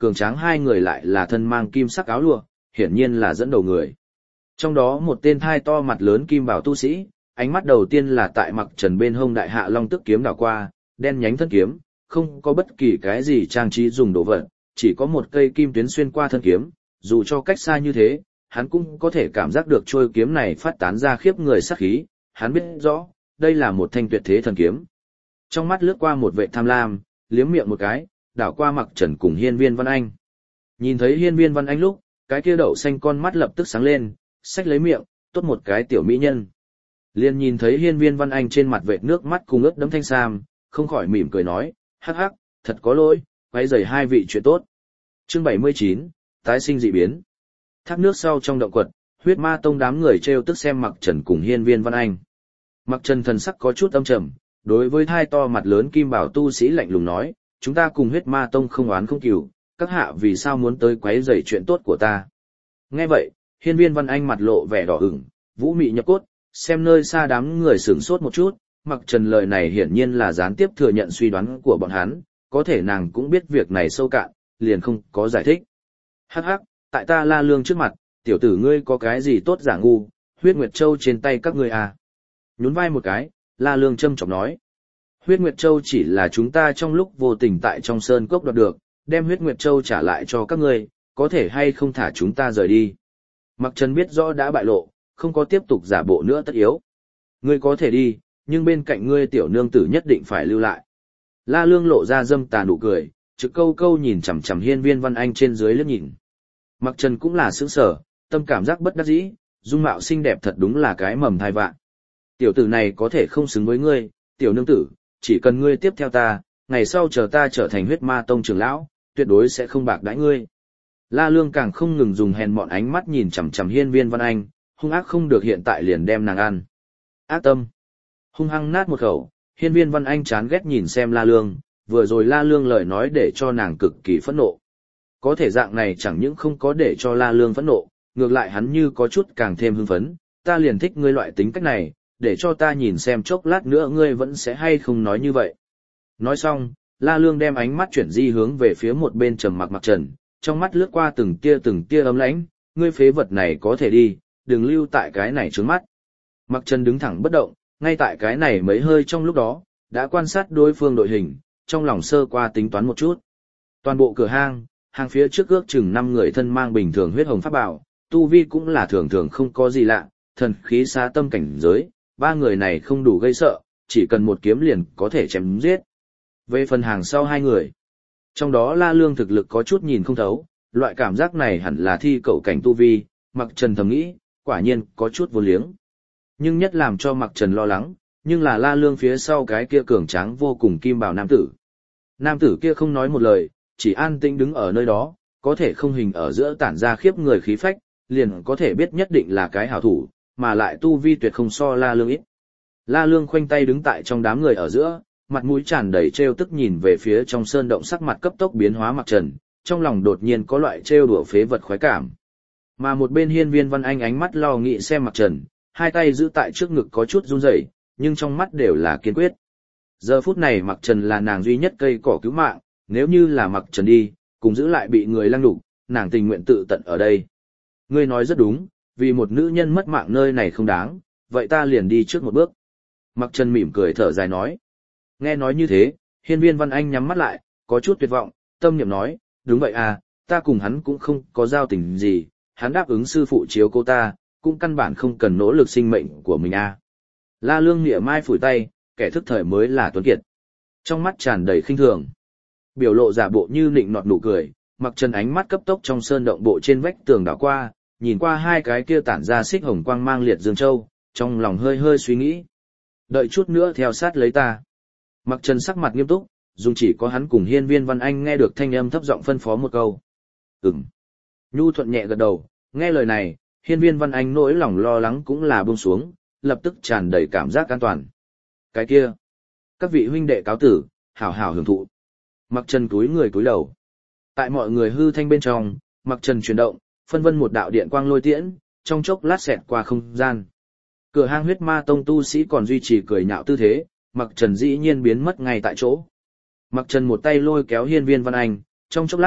cường tráng hai người lại là thân mang kim sắc áo lụa, hiển nhiên là dẫn đầu người. Trong đó một tên thai to mặt lớn kim bảo tu sĩ, ánh mắt đầu tiên là tại Mặc Trần bên hông đại hạ long tức kiếm đảo qua, đen nhánh thân kiếm, không có bất kỳ cái gì trang trí dùng đồ vật, chỉ có một cây kim tuyến xuyên qua thân kiếm, dù cho cách xa như thế, hắn cũng có thể cảm giác được trôi kiếm này phát tán ra khiếp người sát khí, hắn biết rõ, đây là một thanh tuyệt thế thần kiếm. Trong mắt lướt qua một vệ tham lam, liếm miệng một cái, đảo qua Mặc Trần cùng Hiên Viên Văn Anh. Nhìn thấy Hiên Viên Văn Anh lúc, cái kia đậu xanh con mắt lập tức sáng lên, xách lấy miệng, tốt một cái tiểu mỹ nhân. Liền nhìn thấy Hiên Viên Văn Anh trên mặt vệt nước mắt cùng ướt đẫm thanh sam, không khỏi mỉm cười nói, hắc hắc, thật có lỗi, quấy rầy hai vị chuyện tốt. Chương bảy mươi chín, tái sinh dị biến. Thác nước sau trong động quật, huyết ma tông đám người trêu tức xem Mặc Trần cùng Hiên Viên Văn Anh. Mặc Trần thần sắc có chút âm trầm, đối với thai to mặt lớn kim bảo tu sĩ lạnh lùng nói, chúng ta cùng huyết ma tông không oán không cừu, các hạ vì sao muốn tới quấy rầy chuyện tốt của ta. Nghe vậy, Hiên Viên Văn Anh mặt lộ vẻ đỏ ửng, vũ mị nhập cốt, xem nơi xa đám người sửng sốt một chút, Mặc Trần lời này hiển nhiên là gián tiếp thừa nhận suy đoán của bọn hắn, có thể nàng cũng biết việc này sâu cạn, liền không có giải thích. Hắc hắc, tại ta La Lương trước mặt, tiểu tử ngươi có cái gì tốt giả ngu, huyết nguyệt châu trên tay các ngươi à. Nhún vai một cái, La Lương châm chọc nói. Huyết nguyệt châu chỉ là chúng ta trong lúc vô tình tại trong sơn cốc đoạt được, đem huyết nguyệt châu trả lại cho các ngươi, có thể hay không thả chúng ta rời đi. Mặc Trần biết rõ đã bại lộ, không có tiếp tục giả bộ nữa tất yếu. Ngươi có thể đi, nhưng bên cạnh ngươi tiểu nương tử nhất định phải lưu lại. La Lương lộ ra dâm tà nụ cười, trực câu câu nhìn chằm chằm Hiên Viên Văn Anh trên dưới liếc nhìn. Mặc Trần cũng là sững sờ, tâm cảm giác bất đắc dĩ, dung mạo xinh đẹp thật đúng là cái mầm thai vạn. Tiểu tử này có thể không xứng với ngươi, tiểu nương tử, chỉ cần ngươi tiếp theo ta, ngày sau chờ ta trở thành huyết ma tông trưởng lão, tuyệt đối sẽ không bạc đãi ngươi. La Lương càng không ngừng dùng hèn mọn ánh mắt nhìn chằm chằm Hiên Viên Văn Anh, hung ác không được hiện tại liền đem nàng ăn. Ác tâm. Hung hăng nát một khẩu, Hiên Viên Văn Anh chán ghét nhìn xem La Lương, vừa rồi La Lương lời nói để cho nàng cực kỳ phẫn nộ. Có thể dạng này chẳng những không có để cho La Lương phẫn nộ, ngược lại hắn như có chút càng thêm hưng phấn, ta liền thích ngươi loại tính cách này, để cho ta nhìn xem chốc lát nữa ngươi vẫn sẽ hay không nói như vậy. Nói xong, La Lương đem ánh mắt chuyển di hướng về phía một bên trầm mặc Mặc Trần, trong mắt lướt qua từng tia từng tia ấm lãnh, ngươi phế vật này có thể đi, đừng lưu tại cái này trước mắt. Mặc Trần đứng thẳng bất động, ngay tại cái này mấy hơi trong lúc đó, đã quan sát đối phương đội hình, trong lòng sơ qua tính toán một chút. Toàn bộ cửa hang, hàng phía trước ước chừng năm người thân mang bình thường huyết hồng pháp bảo, tu vi cũng là thường thường không có gì lạ, thần khí xá tâm cảnh giới, ba người này không đủ gây sợ, chỉ cần một kiếm liền có thể chém giết. Về phần hàng sau hai người, trong đó La Lương thực lực có chút nhìn không thấu, loại cảm giác này hẳn là thi cậu cảnh tu vi, Mặc Trần thầm nghĩ, quả nhiên có chút vô liếng. Nhưng nhất làm cho Mặc Trần lo lắng, nhưng là La Lương phía sau cái kia cường tráng vô cùng kim bào nam tử. Nam tử kia không nói một lời, chỉ an tĩnh đứng ở nơi đó, có thể không hình ở giữa tản ra khiếp người khí phách, liền có thể biết nhất định là cái hảo thủ, mà lại tu vi tuyệt không so La Lương ít. La Lương khoanh tay đứng tại trong đám người ở giữa, mặt mũi tràn đầy trêu tức nhìn về phía trong sơn động, sắc mặt cấp tốc biến hóa Mặc Trần, trong lòng đột nhiên có loại trêu đùa phế vật khoái cảm. Mà một bên Hiên Viên Văn Anh ánh mắt lo nghĩ xem Mặc Trần, hai tay giữ tại trước ngực có chút run rẩy, nhưng trong mắt đều là kiên quyết. Giờ phút này Mặc Trần là nàng duy nhất cây cỏ cứu mạng, nếu như là Mặc Trần đi, cùng giữ lại bị người lăng đục, nàng tình nguyện tự tận ở đây. Ngươi nói rất đúng, vì một nữ nhân mất mạng nơi này không đáng, vậy ta liền đi trước một bước. Mặc Trần mỉm cười thở dài nói. Nghe nói như thế, Hiên Viên Văn Anh nhắm mắt lại, có chút tuyệt vọng, tâm niệm nói, đúng vậy à, ta cùng hắn cũng không có giao tình gì, hắn đáp ứng sư phụ chiếu cô ta, cũng căn bản không cần nỗ lực sinh mệnh của mình à. La Lương nghĩa mai phủi tay, kẻ thức thời mới là tuấn kiệt. Trong mắt tràn đầy khinh thường. Biểu lộ giả bộ như nịnh nọt nụ cười, Mặc Trần ánh mắt cấp tốc trong sơn động bộ trên vách tường đảo qua, nhìn qua hai cái kia tản ra xích hồng quang mang liệt dương châu, trong lòng hơi hơi suy nghĩ. Đợi chút nữa theo sát lấy ta. Mặc Trần sắc mặt nghiêm túc, dùng chỉ có hắn cùng Hiên Viên Văn Anh nghe được thanh âm thấp giọng phân phó một câu. Ừm. Nhu thuận nhẹ gật đầu, nghe lời này, Hiên Viên Văn Anh nỗi lòng lo lắng cũng là buông xuống, lập tức tràn đầy cảm giác an toàn. Cái kia, các vị huynh đệ cáo tử, hảo hảo hưởng thụ. Mặc Trần túi người túi đầu. Tại mọi người hư thanh bên trong, Mặc Trần chuyển động, phân vân một đạo điện quang lôi tiễn, trong chốc lát xẹt qua không gian. Cửa hang huyết ma tông tu sĩ còn duy trì cười nhạo tư thế, Mặc Trần dĩ nhiên biến mất ngay tại chỗ. Mặc Trần một tay lôi kéo Hiên Viên Văn Anh, trong chốc lát,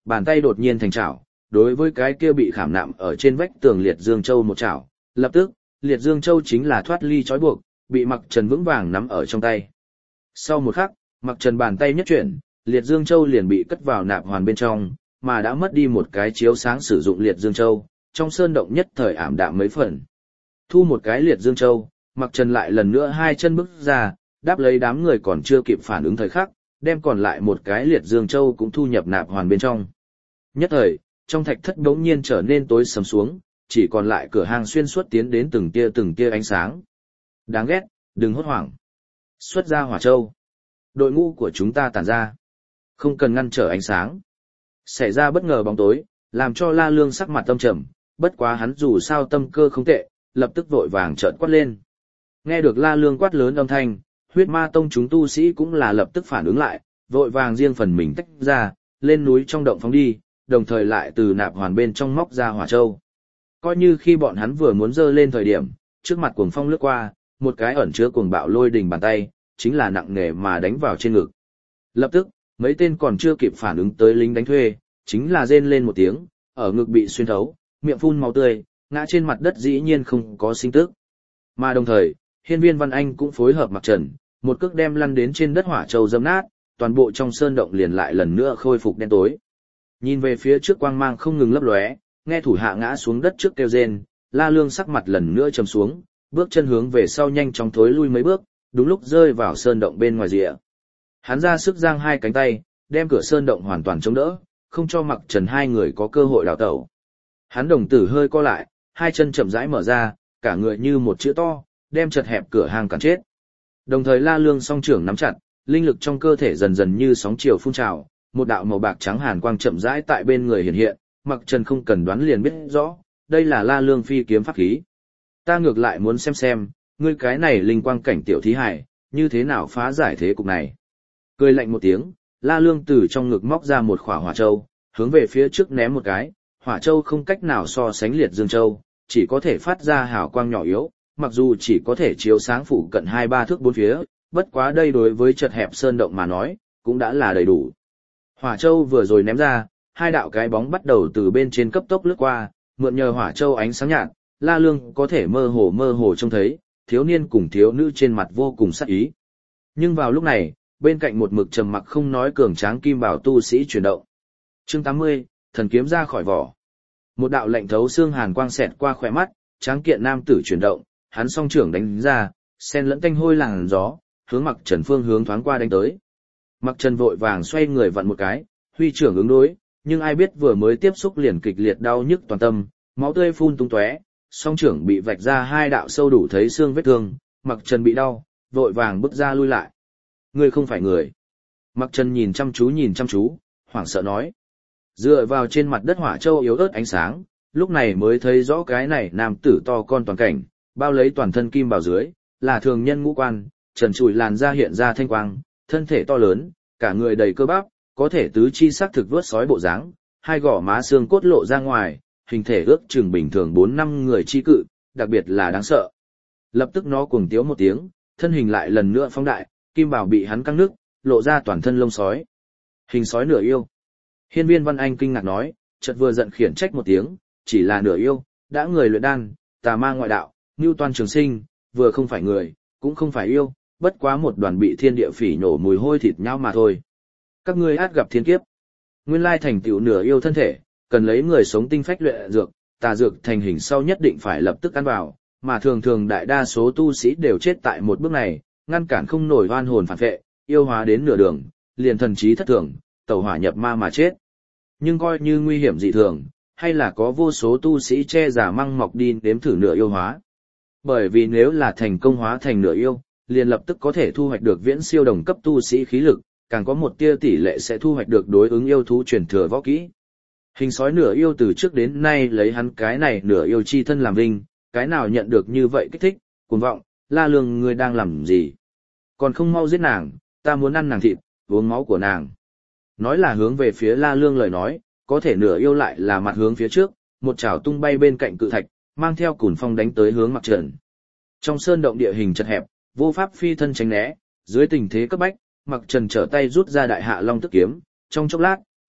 bàn tay đột nhiên thành chảo, đối với cái kia bị khảm nạm ở trên vách tường Liệt Dương Châu một chảo, lập tức, Liệt Dương Châu chính là thoát ly trói buộc, bị Mặc Trần vững vàng nắm ở trong tay. Sau một khắc, Mặc Trần bàn tay nhất chuyển, Liệt Dương Châu liền bị cất vào nạp hoàn bên trong, mà đã mất đi một cái chiếu sáng sử dụng Liệt Dương Châu, trong sơn động nhất thời ảm đạm mấy phần. Thu một cái Liệt Dương Châu, Mặc Trần lại lần nữa hai chân bước ra, đáp lấy đám người còn chưa kịp phản ứng thời khắc, đem còn lại một cái Liệt Dương Châu cũng thu nhập nạp hoàn bên trong. Nhất thời, trong thạch thất đống nhiên trở nên tối sầm xuống, chỉ còn lại cửa hàng xuyên suốt tiến đến từng tia từng tia ánh sáng. Đáng ghét, đừng hốt hoảng. Xuất ra Hỏa Châu. Đội ngũ của chúng ta tản ra. Không cần ngăn trở ánh sáng. Xảy ra bất ngờ bóng tối, làm cho La Lương sắc mặt tâm trầm, bất quá hắn dù sao tâm cơ không tệ, lập tức vội vàng trợn quát lên. Nghe được La Lương quát lớn âm thanh, Huyết Ma Tông chúng tu sĩ cũng là lập tức phản ứng lại, vội vàng riêng phần mình tách ra, lên núi trong động phóng đi, đồng thời lại từ nạp hoàn bên trong móc ra Hỏa Châu. Coi như khi bọn hắn vừa muốn dơ lên thời điểm, trước mặt cuồng phong lướt qua, một cái ẩn chứa cuồng bạo lôi đình bàn tay, chính là nặng nề mà đánh vào trên ngực. Lập tức, mấy tên còn chưa kịp phản ứng tới lính đánh thuê, chính là rên lên một tiếng, ở ngực bị xuyên thấu, miệng phun máu tươi, ngã trên mặt đất dĩ nhiên không có sinh tức. Mà đồng thời, Hiên Viên Văn Anh cũng phối hợp Mặc Trần, một cước đem lăn đến trên đất Hỏa Châu dẫm nát, toàn bộ trong sơn động liền lại lần nữa khôi phục đen tối. Nhìn về phía trước quang mang không ngừng lấp lóe, nghe thủ hạ ngã xuống đất trước kêu rên, La Lương sắc mặt lần nữa trầm xuống, bước chân hướng về sau nhanh chóng thối lui mấy bước, đúng lúc rơi vào sơn động bên ngoài rìa. Hắn ra sức giang hai cánh tay, đem cửa sơn động hoàn toàn chống đỡ, không cho Mặc Trần hai người có cơ hội đào tẩu. Hắn đồng tử hơi co lại, hai chân chậm rãi mở ra, cả người như một chữ to, đem chật hẹp cửa hàng cản chết. Đồng thời La Lương song trưởng nắm chặt, linh lực trong cơ thể dần dần như sóng chiều phun trào, một đạo màu bạc trắng hàn quang chậm rãi tại bên người hiện hiện, Mặc Trần không cần đoán liền biết rõ, đây là La Lương phi kiếm pháp khí. Ta ngược lại muốn xem xem, ngươi cái này linh quang cảnh tiểu thí hải, như thế nào phá giải thế cục này. Cười lạnh một tiếng, La Lương từ trong ngực móc ra một khỏa Hỏa Châu, hướng về phía trước ném một cái, Hỏa Châu không cách nào so sánh Liệt Dương Châu, chỉ có thể phát ra hào quang nhỏ yếu, mặc dù chỉ có thể chiếu sáng phủ cận hai ba thước bốn phía, bất quá đây đối với chật hẹp sơn động mà nói, cũng đã là đầy đủ. Hỏa Châu vừa rồi ném ra, hai đạo cái bóng bắt đầu từ bên trên cấp tốc lướt qua, mượn nhờ Hỏa Châu ánh sáng nhạt, La Lương có thể mơ hồ mơ hồ trông thấy, thiếu niên cùng thiếu nữ trên mặt vô cùng sắc ý. Nhưng vào lúc này, bên cạnh một mực trầm mặc không nói cường tráng kim bảo tu sĩ chuyển động. Chương tám mươi, thần kiếm ra khỏi vỏ. Một đạo lạnh thấu xương hàn quang xẹt qua khóe mắt, tráng kiện nam tử chuyển động, hắn song trưởng đánh ra, sen lẫn tanh hôi làn gió, hướng Mặc Trần phương hướng thoáng qua đánh tới. Mặc Trần vội vàng xoay người vặn một cái, huy trưởng ứng đối, nhưng ai biết vừa mới tiếp xúc liền kịch liệt đau nhức toàn tâm, máu tươi phun tung tóe, song trưởng bị vạch ra hai đạo sâu đủ thấy xương vết thương, Mặc Trần bị đau, vội vàng bước ra lui lại. Ngươi không phải người. Mặc Trần nhìn chăm chú nhìn chăm chú, hoảng sợ nói. Dựa vào trên mặt đất Hỏa Châu yếu ớt ánh sáng, lúc này mới thấy rõ cái này nam tử to con toàn cảnh, bao lấy toàn thân kim bào dưới, là thường nhân ngũ quan, trần trụi làn da hiện ra thanh quang, thân thể to lớn, cả người đầy cơ bắp, có thể tứ chi sắc thực vớt sói bộ dáng, hai gò má xương cốt lộ ra ngoài, hình thể ước chừng bình thường bốn năm người chi cự, đặc biệt là đáng sợ. Lập tức nó cuồng tiếu một tiếng, thân hình lại lần nữa phóng đại, kim bào bị hắn căng nứt, lộ ra toàn thân lông sói. Hình sói nửa yêu. Hiên Viên Văn Anh kinh ngạc nói, chợt vừa giận khiển trách một tiếng, chỉ là nửa yêu, đã người luyện đan, tà ma ngoại đạo, Nưu Toan trường sinh, vừa không phải người, cũng không phải yêu, bất quá một đoàn bị thiên địa phỉ nổ mùi hôi thịt nhau mà thôi. Các ngươi át gặp thiên kiếp. Nguyên lai thành tựu nửa yêu thân thể, cần lấy người sống tinh phách luyện dược, tà dược thành hình sau nhất định phải lập tức ăn vào, mà thường thường đại đa số tu sĩ đều chết tại một bước này, ngăn cản không nổi oan hồn phản vệ, yêu hóa đến nửa đường, liền thần trí thất thường, tẩu hỏa nhập ma mà chết. Nhưng coi như nguy hiểm dị thường, hay là có vô số tu sĩ che giả măng mọc đi đếm thử nửa yêu hóa. Bởi vì nếu là thành công hóa thành nửa yêu, liền lập tức có thể thu hoạch được viễn siêu đồng cấp tu sĩ khí lực, càng có một tia tỷ lệ sẽ thu hoạch được đối ứng yêu thú truyền thừa võ kỹ. Hình sói nửa yêu từ trước đến nay lấy hắn cái này nửa yêu chi thân làm vinh, cái nào nhận được như vậy kích thích, cuồng vọng, La Lương ngươi đang làm gì? Còn không mau giết nàng, ta muốn ăn nàng thịt, uống máu của nàng. Nói là hướng về phía La Lương lời nói, có thể nửa yêu lại là mặt hướng phía trước, một chảo tung bay bên cạnh cự thạch, mang theo cùn phong đánh tới hướng Mặc Trần. Trong sơn động địa hình chật hẹp, vô pháp phi thân tránh né, dưới tình thế cấp bách, Mặc Trần trở tay rút ra đại hạ long tức kiếm, trong chốc lát,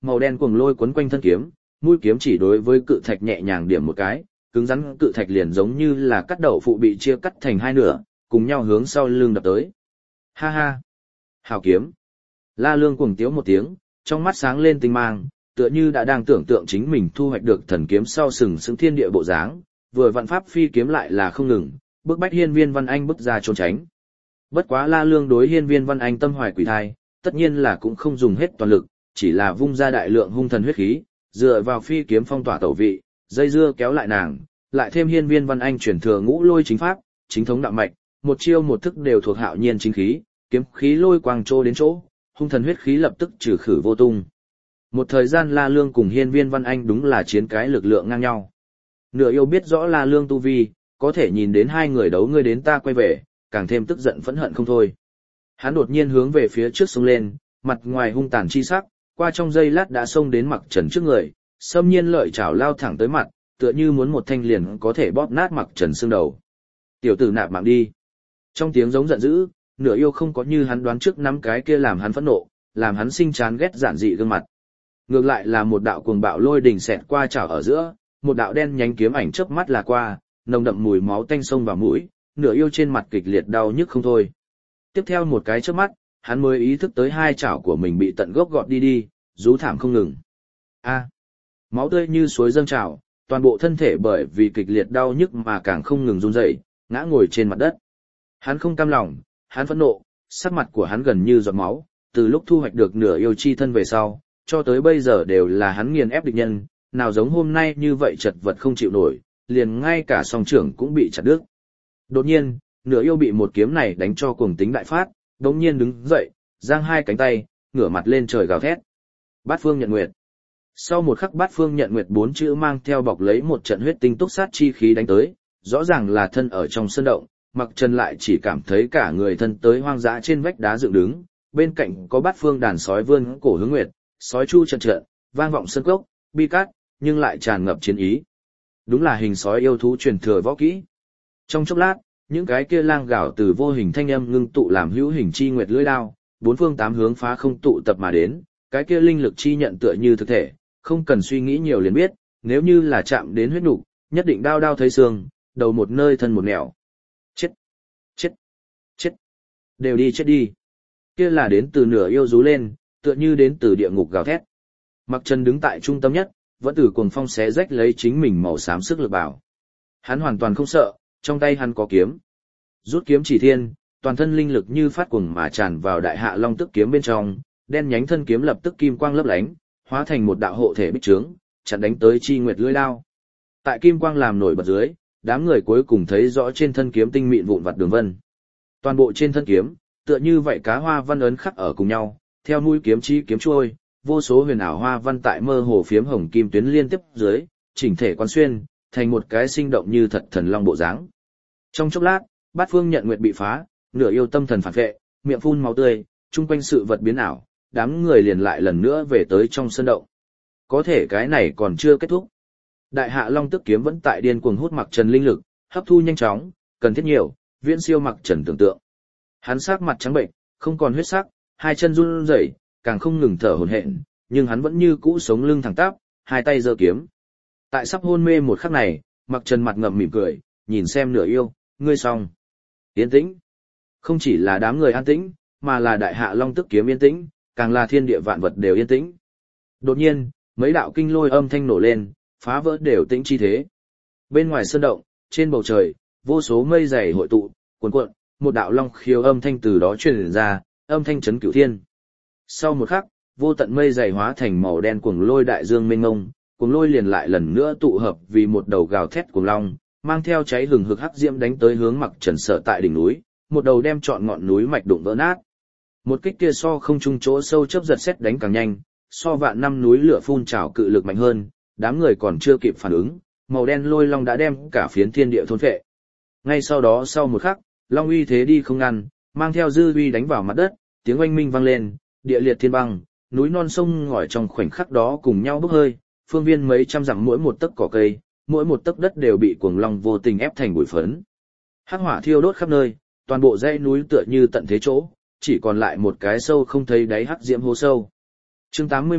màu đen cuồng lôi quấn quanh thân kiếm, mũi kiếm chỉ đối với cự thạch nhẹ nhàng điểm một cái, cứng rắn cự thạch liền giống như là cắt đậu phụ bị chia cắt thành hai nửa, cùng nhau hướng sau lưng đập tới. Ha ha! Hào kiếm! La Lương cuồng tiếu một tiếng, trong mắt sáng lên tinh mang, tựa như đã đang tưởng tượng chính mình thu hoạch được thần kiếm sau sừng sững thiên địa bộ dáng, vừa vạn pháp phi kiếm lại là không ngừng, bức bách Hiên Viên Văn Anh bức ra trốn tránh. Bất quá La Lương đối Hiên Viên Văn Anh tâm hoài quỷ thai, tất nhiên là cũng không dùng hết toàn lực, chỉ là vung ra đại lượng hung thần huyết khí, dựa vào phi kiếm phong tỏa tẩu vị, dây dưa kéo lại nàng, lại thêm Hiên Viên Văn Anh chuyển thừa ngũ lôi chính pháp, chính thống đạo mạch, một chiêu một thức đều thuộc hạo nhiên chính khí, kiếm khí lôi quang trô đến chỗ, hung thần huyết khí lập tức trừ khử vô tung. Một thời gian La Lương cùng Hiên Viên Văn Anh đúng là chiến cái lực lượng ngang nhau. Nửa yêu biết rõ La Lương tu vi, có thể nhìn đến hai người đấu ngươi đến ta quay về, càng thêm tức giận phẫn hận không thôi. Hắn đột nhiên hướng về phía trước xông lên, mặt ngoài hung tàn chi sắc, qua trong giây lát đã xông đến Mặc Trần trước người, xâm nhiên lợi chảo lao thẳng tới mặt, tựa như muốn một thanh liền có thể bóp nát Mặc Trần xương đầu. Tiểu tử nạp mạng đi. Trong tiếng giống giận dữ, nửa yêu không có như hắn đoán trước năm cái kia làm hắn phẫn nộ, làm hắn sinh chán ghét giản dị gương mặt. Ngược lại là một đạo cuồng bạo lôi đình xẹt qua chảo ở giữa, một đạo đen nhánh kiếm ảnh chớp mắt là qua, nồng đậm mùi máu tanh xông vào mũi, nửa yêu trên mặt kịch liệt đau nhức không thôi. Tiếp theo một cái chớp mắt, hắn mới ý thức tới hai chảo của mình bị tận gốc gọt đi đi, rú thảm không ngừng. A, máu tươi như suối dâng trào, toàn bộ thân thể bởi vì kịch liệt đau nhức mà càng không ngừng run rẩy, ngã ngồi trên mặt đất. Hắn không cam lòng, hắn phẫn nộ, sắc mặt của hắn gần như giọt máu, từ lúc thu hoạch được nửa yêu chi thân về sau, cho tới bây giờ đều là hắn nghiền ép địch nhân, nào giống hôm nay như vậy chật vật không chịu nổi, liền ngay cả song trưởng cũng bị chặt đứt. Đột nhiên, nửa yêu bị một kiếm này đánh cho cuồng tính đại phát, đống nhiên đứng dậy, giang hai cánh tay, ngửa mặt lên trời gào thét. Bát Phương Nhận Nguyệt. Sau một khắc Bát Phương Nhận Nguyệt bốn chữ mang theo bọc lấy một trận huyết tinh túc sát chi khí đánh tới, rõ ràng là thân ở trong sân động, Mặc Trần lại chỉ cảm thấy cả người thân tới hoang dã trên vách đá dựng đứng, bên cạnh có Bát Phương đàn sói vươn cổ hướng nguyệt, sói chu trận trận, vang vọng sân cốc, bi cát, nhưng lại tràn ngập chiến ý. Đúng là hình sói yêu thú truyền thừa võ kỹ. Trong chốc lát, những cái kia lang gạo từ vô hình thanh âm ngưng tụ làm hữu hình chi nguyệt lưỡi đao, bốn phương tám hướng phá không tụ tập mà đến, cái kia linh lực chi nhận tựa như thực thể, không cần suy nghĩ nhiều liền biết, nếu như là chạm đến huyết nục, nhất định đao đao thấy xương, đầu một nơi thân một nẻo. Chết, chết, chết, đều đi chết đi. Kia là đến từ nửa yêu rú lên, tựa như đến từ địa ngục gào thét. Mặc Trần đứng tại trung tâm nhất, vẫn từ cuồng phong xé rách lấy chính mình màu xám sức lực bảo. Hắn hoàn toàn không sợ, trong tay hắn có kiếm. Rút kiếm chỉ thiên, toàn thân linh lực như phát cuồng mà tràn vào đại hạ long tức kiếm bên trong, đen nhánh thân kiếm lập tức kim quang lấp lánh, hóa thành một đạo hộ thể bích trướng, chặn đánh tới chi nguyệt lưỡi đao. Tại kim quang làm nổi bật dưới, đám người cuối cùng thấy rõ trên thân kiếm tinh mịn vụn vặt đường vân. Toàn bộ trên thân kiếm, tựa như vậy cá hoa văn ấn khắc ở cùng nhau, theo mũi kiếm chi kiếm trôi, vô số huyền ảo hoa văn tại mơ hồ phiếm hồng kim tuyến liên tiếp dưới, chỉnh thể quan xuyên, thành một cái sinh động như thật thần long bộ dáng. Trong chốc lát, Bát Phương Nhận Nguyệt bị phá, nửa yêu tâm thần phản vệ, miệng phun máu tươi, chung quanh sự vật biến ảo, đám người liền lại lần nữa về tới trong sân động. Có thể cái này còn chưa kết thúc. Đại hạ long tức kiếm vẫn tại điên cuồng hút Mặc Trần linh lực, hấp thu nhanh chóng, cần thiết nhiều, viễn siêu Mặc Trần tưởng tượng. Hắn sắc mặt trắng bệnh, không còn huyết sắc, hai chân run rẩy, càng không ngừng thở hổn hển, nhưng hắn vẫn như cũ sống lưng thẳng tắp, hai tay giơ kiếm. Tại sắp hôn mê một khắc này, Mặc Trần mặt ngậm mỉm cười, nhìn xem nửa yêu, ngươi xong. Yên tĩnh. Không chỉ là đám người an tĩnh, mà là đại hạ long tức kiếm yên tĩnh, càng là thiên địa vạn vật đều yên tĩnh. Đột nhiên, mấy đạo kinh lôi âm thanh nổ lên, phá vỡ đều tĩnh chi thế. Bên ngoài sơn động, trên bầu trời, vô số mây dày hội tụ, cuồn cuộn, một đạo long khiếu âm thanh từ đó truyền ra, âm thanh chấn cửu thiên. Sau một khắc, vô tận mây dày hóa thành màu đen cuồng lôi đại dương mênh mông, cuồng lôi liền lại lần nữa tụ hợp vì một đầu gào thét cuồng long, mang theo cháy hừng hực hắc diễm đánh tới hướng Mặc Trần sở tại đỉnh núi, một đầu đem trọn ngọn núi mạch đụng vỡ nát. Một kích kia so không trung chỗ sâu chớp giật sét đánh càng nhanh, so vạn năm núi lửa phun trào cự lực mạnh hơn, đám người còn chưa kịp phản ứng, màu đen lôi long đã đem cả phiến thiên địa thôn phệ. Ngay sau đó sau một khắc, long uy thế đi không ngăn, mang theo dư uy đánh vào mặt đất, tiếng oanh minh vang lên, địa liệt thiên băng, núi non sông ngòi trong khoảnh khắc đó cùng nhau bốc hơi, phương viên mấy trăm dặm mỗi một tấc cỏ cây, mỗi một tấc đất đều bị cuồng long vô tình ép thành bụi phấn. Hắc hỏa thiêu đốt khắp nơi, toàn bộ dãy núi tựa như tận thế chỗ, chỉ còn lại một cái sâu không thấy đáy hắc diễm hố sâu. Chương tám mươi mốt,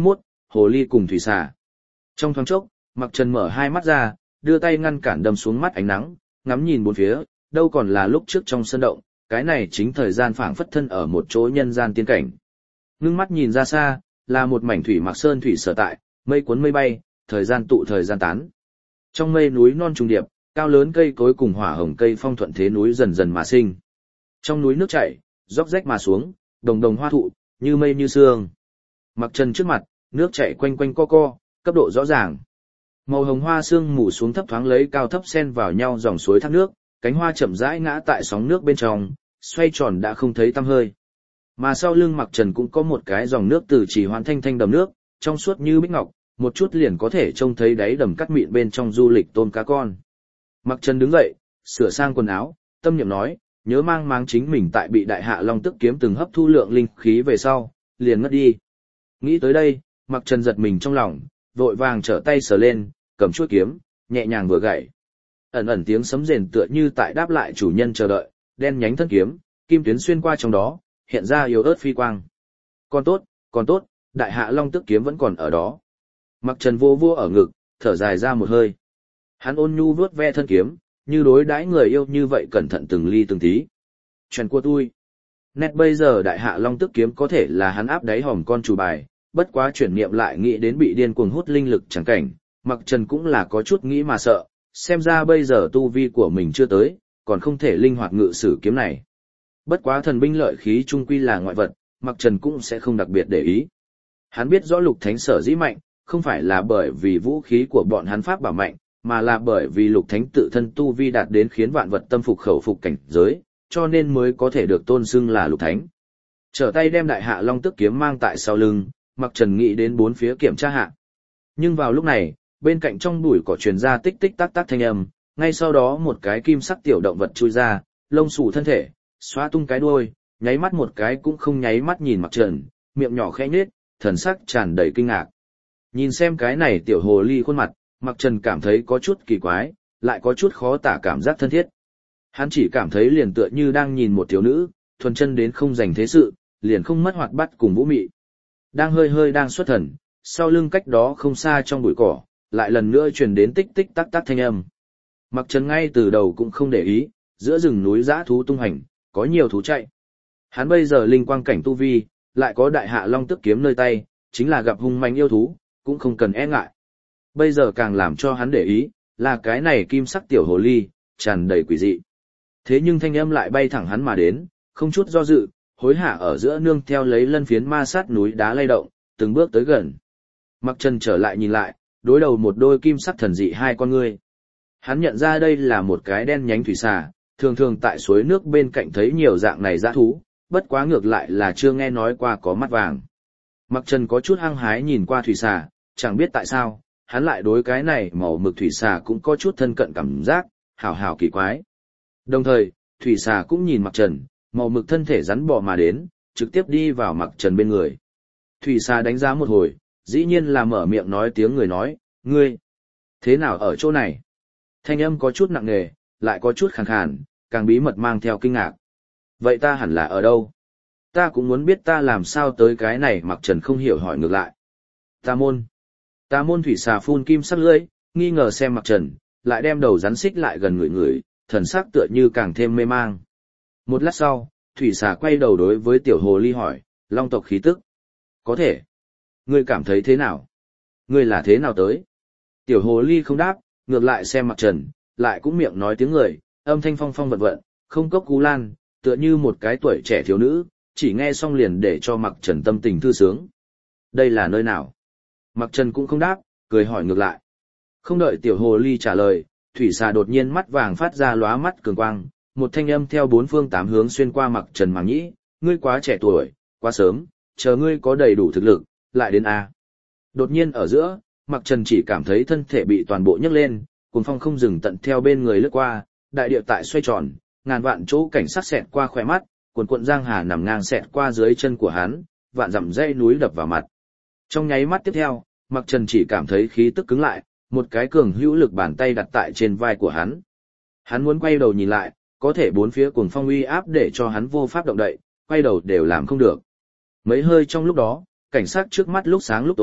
hồ ly cùng thủy xà. Trong thoáng chốc, Mặc Trần mở hai mắt ra, đưa tay ngăn cản đâm xuống mắt ánh nắng, ngắm nhìn bốn phía, đâu còn là lúc trước trong sân động, cái này chính thời gian phảng phất thân ở một chỗ nhân gian tiên cảnh. Ngưng mắt nhìn ra xa, là một mảnh thủy mặc sơn thủy sở tại, mây cuốn mây bay, thời gian tụ thời gian tán. Trong mây núi non trùng điệp, cao lớn cây cối cùng hỏa hồng cây phong thuận thế núi dần dần mà sinh. Trong núi nước chảy, róc rách mà xuống, đồng đồng hoa thụ, như mây như sương. Mặc Trần trước mặt, nước chảy quanh quanh co co, cấp độ rõ ràng. Màu hồng hoa sương mù xuống thấp thoáng lấy cao thấp xen vào nhau dòng suối thác nước, cánh hoa chậm rãi ngã tại sóng nước bên trong, xoay tròn đã không thấy tăm hơi. Mà sau lưng Mặc Trần cũng có một cái dòng nước từ chỉ hoán thanh thanh đầm nước, trong suốt như bích ngọc, một chút liền có thể trông thấy đáy đầm cắt mịn bên trong du lịch tôm cá con. Mặc Trần đứng dậy, sửa sang quần áo, tâm niệm nói, nhớ mang máng chính mình tại bị đại hạ long tức kiếm từng hấp thu lượng linh khí về sau, liền ngất đi. Nghĩ tới đây, Mặc Trần giật mình trong lòng, vội vàng trở tay sờ lên, cầm chuôi kiếm, nhẹ nhàng vừa gảy. Ẩn ẩn tiếng sấm rền tựa như tại đáp lại chủ nhân chờ đợi, đen nhánh thân kiếm, kim tuyến xuyên qua trong đó, hiện ra yếu ớt phi quang. Còn tốt, còn tốt, đại hạ long tức kiếm vẫn còn ở đó. Mặc Trần vô vô ở ngực, thở dài ra một hơi. Hắn ôn nhu vuốt ve thân kiếm, như đối đãi người yêu như vậy cẩn thận từng ly từng tí. Chuyện của tôi. Nét bây giờ đại hạ long tức kiếm có thể là hắn áp đáy hòm con chủ bài, bất quá chuyển niệm lại nghĩ đến bị điên cuồng hút linh lực chẳng cảnh, Mặc Trần cũng là có chút nghĩ mà sợ, xem ra bây giờ tu vi của mình chưa tới, còn không thể linh hoạt ngự sử kiếm này. Bất quá thần binh lợi khí trung quy là ngoại vật, Mặc Trần cũng sẽ không đặc biệt để ý. Hắn biết rõ Lục Thánh sở dĩ mạnh, không phải là bởi vì vũ khí của bọn hắn pháp bảo mạnh, mà là bởi vì Lục Thánh tự thân tu vi đạt đến khiến vạn vật tâm phục khẩu phục cảnh giới, cho nên mới có thể được tôn xưng là Lục Thánh. Trở tay đem đại hạ long tức kiếm mang tại sau lưng, Mặc Trần nghĩ đến bốn phía kiểm tra hạ. Nhưng vào lúc này, bên cạnh trong bụi cỏ truyền ra tích tích tắc tắc thanh âm, ngay sau đó một cái kim sắc tiểu động vật chui ra, lông xù thân thể, xóa tung cái đuôi, nháy mắt một cái cũng không nháy mắt nhìn Mặc Trần, miệng nhỏ khẽ nhếch, thần sắc tràn đầy kinh ngạc. Nhìn xem cái này tiểu hồ ly khuôn mặt, Mặc Trần cảm thấy có chút kỳ quái, lại có chút khó tả cảm giác thân thiết. Hắn chỉ cảm thấy liền tựa như đang nhìn một thiếu nữ, thuần chân đến không dành thế sự, liền không mất hoạt bát cùng vũ mị. Đang hơi hơi đang xuất thần, sau lưng cách đó không xa trong bụi cỏ, lại lần nữa truyền đến tích tích tắc tắc thanh âm. Mặc Trần ngay từ đầu cũng không để ý, giữa rừng núi dã thú tung hành, có nhiều thú chạy. Hắn bây giờ linh quang cảnh tu vi, lại có đại hạ long tức kiếm nơi tay, chính là gặp hung manh yêu thú, cũng không cần e ngại. Bây giờ càng làm cho hắn để ý, là cái này kim sắc tiểu hồ ly, tràn đầy quỷ dị. Thế nhưng thanh âm lại bay thẳng hắn mà đến, không chút do dự, hối hả ở giữa nương theo lấy lân phiến ma sát núi đá lay động, từng bước tới gần. Mặc Trần trở lại nhìn lại, đối đầu một đôi kim sắc thần dị hai con ngươi. Hắn nhận ra đây là một cái đen nhánh thủy xà, thường thường tại suối nước bên cạnh thấy nhiều dạng này dã thú, bất quá ngược lại là chưa nghe nói qua có mắt vàng. Mặc Trần có chút hăng hái nhìn qua thủy xà, chẳng biết tại sao, hắn lại đối cái này màu mực thủy xà cũng có chút thân cận cảm giác, hào hào kỳ quái. Đồng thời, thủy xà cũng nhìn Mặc Trần, màu mực thân thể rắn bò mà đến, trực tiếp đi vào Mặc Trần bên người. Thủy xà đánh giá một hồi, dĩ nhiên là mở miệng nói tiếng người nói, ngươi, thế nào ở chỗ này? Thanh âm có chút nặng nề, lại có chút khàn khàn, càng bí mật mang theo kinh ngạc. Vậy ta hẳn là ở đâu? Ta cũng muốn biết ta làm sao tới cái này. Mặc Trần không hiểu hỏi ngược lại. Ta môn. Ta môn thủy xà phun kim sắc lưỡi, nghi ngờ xem Mặc Trần, lại đem đầu rắn xích lại gần người người, thần sắc tựa như càng thêm mê mang. Một lát sau, thủy xà quay đầu đối với tiểu hồ ly hỏi, long tộc khí tức. Có thể. Ngươi cảm thấy thế nào? Ngươi là thế nào tới? Tiểu hồ ly không đáp, ngược lại xem Mặc Trần, lại cũng miệng nói tiếng người, âm thanh phong phong vận vận, không cốc cú lan, tựa như một cái tuổi trẻ thiếu nữ, chỉ nghe xong liền để cho Mặc Trần tâm tình thư sướng. Đây là nơi nào? Mặc Trần cũng không đáp, cười hỏi ngược lại. Không đợi tiểu hồ ly trả lời, thủy xà đột nhiên mắt vàng phát ra lóa mắt cường quang, một thanh âm theo bốn phương tám hướng xuyên qua Mặc Trần màng nhĩ, ngươi quá trẻ tuổi, quá sớm, chờ ngươi có đầy đủ thực lực, lại đến A. Đột nhiên ở giữa, Mặc Trần chỉ cảm thấy thân thể bị toàn bộ nhấc lên, cuồng phong không dừng tận theo bên người lướt qua, đại địa tại xoay tròn, ngàn vạn chỗ cảnh sắc xẹt qua khóe mắt, cuồn cuộn giang hà nằm ngang xẹt qua dưới chân của hắn, vạn dặm dãy núi đập vào mặt. Trong nháy mắt tiếp theo, Mặc Trần chỉ cảm thấy khí tức cứng lại, một cái cường hữu lực bàn tay đặt tại trên vai của hắn. Hắn muốn quay đầu nhìn lại, có thể bốn phía cuồng phong uy áp để cho hắn vô pháp động đậy, quay đầu đều làm không được. Mấy hơi trong lúc đó, cảnh sắc trước mắt lúc sáng lúc tối,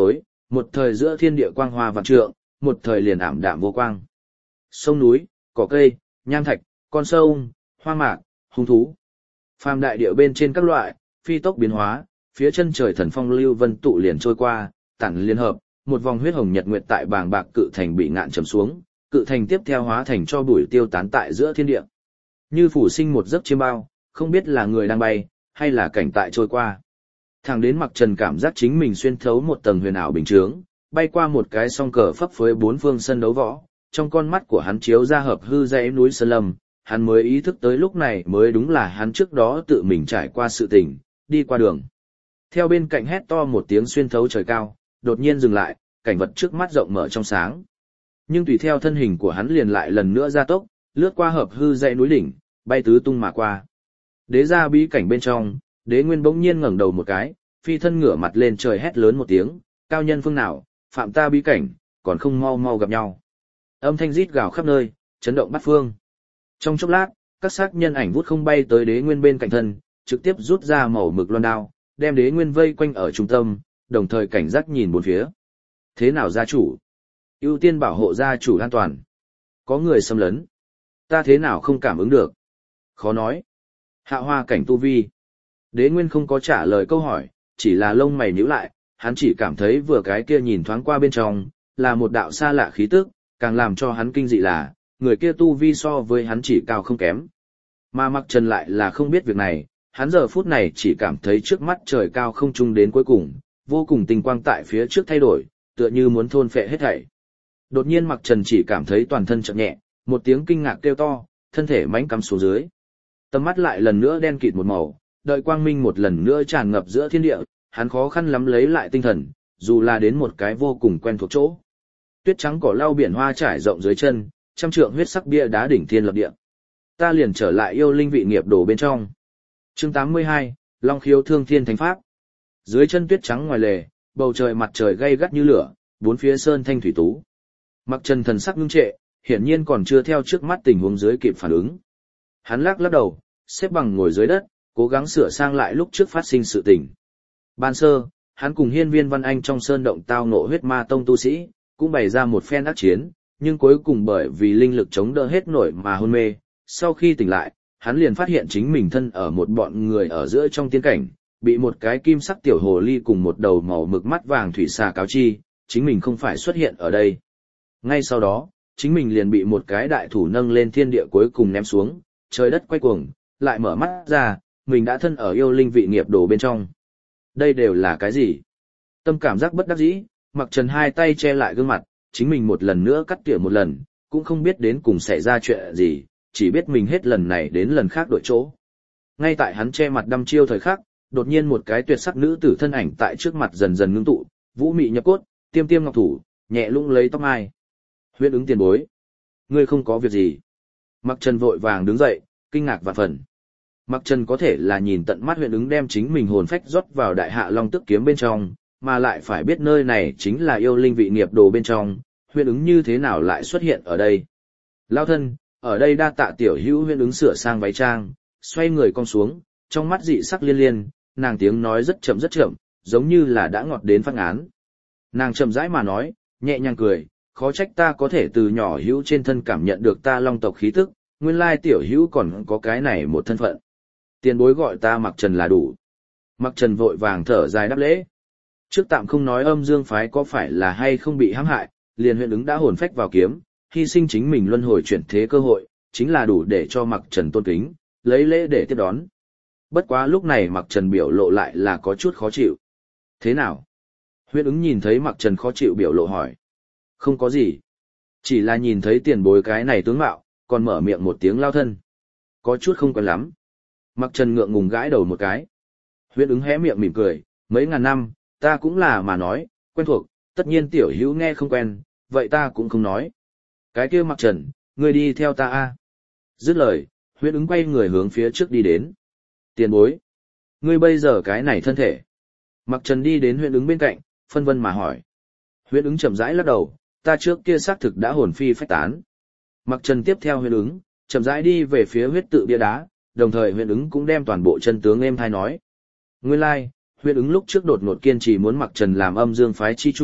một thời giữa thiên địa quang hoa vạn trượng, một thời liền ảm đạm vô quang. Sông núi, cỏ cây, nham thạch, con sông, hoa mạc, hung thú. Phàm đại địa bên trên các loại, phi tốc biến hóa, phía chân trời thần phong lưu vân tụ liền trôi qua, tản liên hợp, một vòng huyết hồng nhật nguyệt tại bàng bạc cự thành bị ngạn trầm xuống, cự thành tiếp theo hóa thành cho bụi tiêu tán tại giữa thiên địa. Như phủ sinh một giấc chiêm bao, không biết là người đang bay, hay là cảnh tại trôi qua. Thẳng đến Mặc Trần cảm giác chính mình xuyên thấu một tầng huyền ảo bình chướng, bay qua một cái song cờ phấp phới bốn phương sân đấu võ, trong con mắt của hắn chiếu ra hợp hư dãy núi sơn lâm, hắn mới ý thức tới lúc này mới đúng là hắn trước đó tự mình trải qua sự tình, đi qua đường. Theo bên cạnh hét to một tiếng xuyên thấu trời cao, đột nhiên dừng lại, cảnh vật trước mắt rộng mở trong sáng. Nhưng tùy theo thân hình của hắn liền lại lần nữa gia tốc, lướt qua hợp hư dãy núi đỉnh, bay tứ tung mà qua. Đế gia bí cảnh bên trong, Đế Nguyên bỗng nhiên ngẩng đầu một cái, phi thân ngửa mặt lên trời hét lớn một tiếng, cao nhân phương nào, phạm ta bí cảnh, còn không mau mau gặp nhau. Âm thanh rít gào khắp nơi, chấn động bát phương. Trong chốc lát, các xác nhân ảnh vút không bay tới Đế Nguyên bên cạnh thân, trực tiếp rút ra màu mực loan đao, đem Đế Nguyên vây quanh ở trung tâm, đồng thời cảnh giác nhìn bốn phía. Thế nào gia chủ? Ưu tiên bảo hộ gia chủ an toàn. Có người xâm lấn. Ta thế nào không cảm ứng được? Khó nói. Hạ hoa cảnh tu vi. Đế Nguyên không có trả lời câu hỏi, chỉ là lông mày nhíu lại, hắn chỉ cảm thấy vừa cái kia nhìn thoáng qua bên trong, là một đạo xa lạ khí tức, càng làm cho hắn kinh dị là, người kia tu vi so với hắn chỉ cao không kém. Mà Mặc Trần lại là không biết việc này, hắn giờ phút này chỉ cảm thấy trước mắt trời cao không trung đến cuối cùng, vô cùng tinh quang tại phía trước thay đổi, tựa như muốn thôn phệ hết thảy. Đột nhiên Mặc Trần chỉ cảm thấy toàn thân chợt nhẹ, một tiếng kinh ngạc kêu to, thân thể mãnh cắm xuống dưới. Tầm mắt lại lần nữa đen kịt một màu, đợi quang minh một lần nữa tràn ngập giữa thiên địa, hắn khó khăn lắm lấy lại tinh thần, dù là đến một cái vô cùng quen thuộc chỗ. Tuyết trắng cỏ lau biển hoa trải rộng dưới chân, trăm trượng huyết sắc bia đá đỉnh thiên lập địa. Ta liền trở lại yêu linh vị nghiệp đồ bên trong. Chương tám mươi hai, Long khiếu thương thiên thánh pháp. Dưới chân tuyết trắng ngoài lề, bầu trời mặt trời gay gắt như lửa, bốn phía sơn thanh thủy tú. Mặc Trần thần sắc ngưng trệ, hiển nhiên còn chưa theo trước mắt tình huống dưới kịp phản ứng. Hắn lắc lắc đầu, xếp bằng ngồi dưới đất, cố gắng sửa sang lại lúc trước phát sinh sự tình. Ban sơ, hắn cùng Hiên Viên Văn Anh trong sơn động tao ngộ huyết ma tông tu sĩ, cũng bày ra một phen ác chiến, nhưng cuối cùng bởi vì linh lực chống đỡ hết nổi mà hôn mê. Sau khi tỉnh lại, hắn liền phát hiện chính mình thân ở một bọn người ở giữa trong tiên cảnh, bị một cái kim sắc tiểu hồ ly cùng một đầu màu mực mắt vàng thủy xà cáo chi, chính mình không phải xuất hiện ở đây. Ngay sau đó, chính mình liền bị một cái đại thủ nâng lên thiên địa cuối cùng ném xuống, trời đất quay cuồng, lại mở mắt ra, mình đã thân ở yêu linh vị nghiệp đồ bên trong. Đây đều là cái gì? Tâm cảm giác bất đắc dĩ, Mặc Trần hai tay che lại gương mặt, chính mình một lần nữa cắt tỉa một lần, cũng không biết đến cùng xảy ra chuyện gì, chỉ biết mình hết lần này đến lần khác đổi chỗ. Ngay tại hắn che mặt đăm chiêu thời khắc, đột nhiên một cái tuyệt sắc nữ tử thân ảnh tại trước mặt dần dần ngưng tụ, vũ mị nhập cốt, tiêm tiêm ngọc thủ, nhẹ lung lấy tóc mai. Huyết ứng tiền bối. Ngươi không có việc gì. Mặc Trần vội vàng đứng dậy, kinh ngạc vạn phần. Mặc Trần có thể là nhìn tận mắt huyện ứng đem chính mình hồn phách rót vào đại hạ long tức kiếm bên trong, mà lại phải biết nơi này chính là yêu linh vị nghiệp đồ bên trong, huyện ứng như thế nào lại xuất hiện ở đây. Lao thân, ở đây đa tạ tiểu hữu huyện ứng sửa sang váy trang, xoay người cong xuống, trong mắt dị sắc liên liên, nàng tiếng nói rất chậm rất chậm, giống như là đã ngọt đến phát án. Nàng chậm rãi mà nói, nhẹ nhàng cười, khó trách ta có thể từ nhỏ hữu trên thân cảm nhận được ta long tộc khí tức, nguyên lai tiểu hữu còn có cái này một thân phận. Tiền bối gọi ta Mặc Trần là đủ. Mặc Trần vội vàng thở dài đáp lễ. Trước tạm không nói âm dương phái có phải là hay không bị hãm hại, liền huyện ứng đã hồn phách vào kiếm, hy sinh chính mình luân hồi chuyển thế cơ hội, chính là đủ để cho Mặc Trần tôn kính, lấy lễ để tiếp đón. Bất quá lúc này Mặc Trần biểu lộ lại là có chút khó chịu. Thế nào? Huyện ứng nhìn thấy Mặc Trần khó chịu biểu lộ hỏi. Không có gì. Chỉ là nhìn thấy tiền bối cái này tướng mạo, còn mở miệng một tiếng lao thân. Có chút không quen lắm. Mặc Trần ngượng ngùng gãi đầu một cái. Huyện ứng hé miệng mỉm cười, mấy ngàn năm, ta cũng là mà nói, quen thuộc, tất nhiên tiểu hữu nghe không quen, vậy ta cũng không nói. Cái kia Mặc Trần, ngươi đi theo ta a. Dứt lời, huyện ứng quay người hướng phía trước đi đến. Tiền bối, ngươi bây giờ cái này thân thể. Mặc Trần đi đến huyện ứng bên cạnh, phân vân mà hỏi. Huyện ứng chậm rãi lắc đầu, ta trước kia xác thực đã hồn phi phách tán. Mặc Trần tiếp theo huyện ứng, chậm rãi đi về phía huyết tự bia đá, đồng thời huyện ứng cũng đem toàn bộ chân tướng êm thai nói. Nguyên lai, like, huyện ứng lúc trước đột ngột kiên trì muốn Mặc Trần làm âm dương phái chi chủ,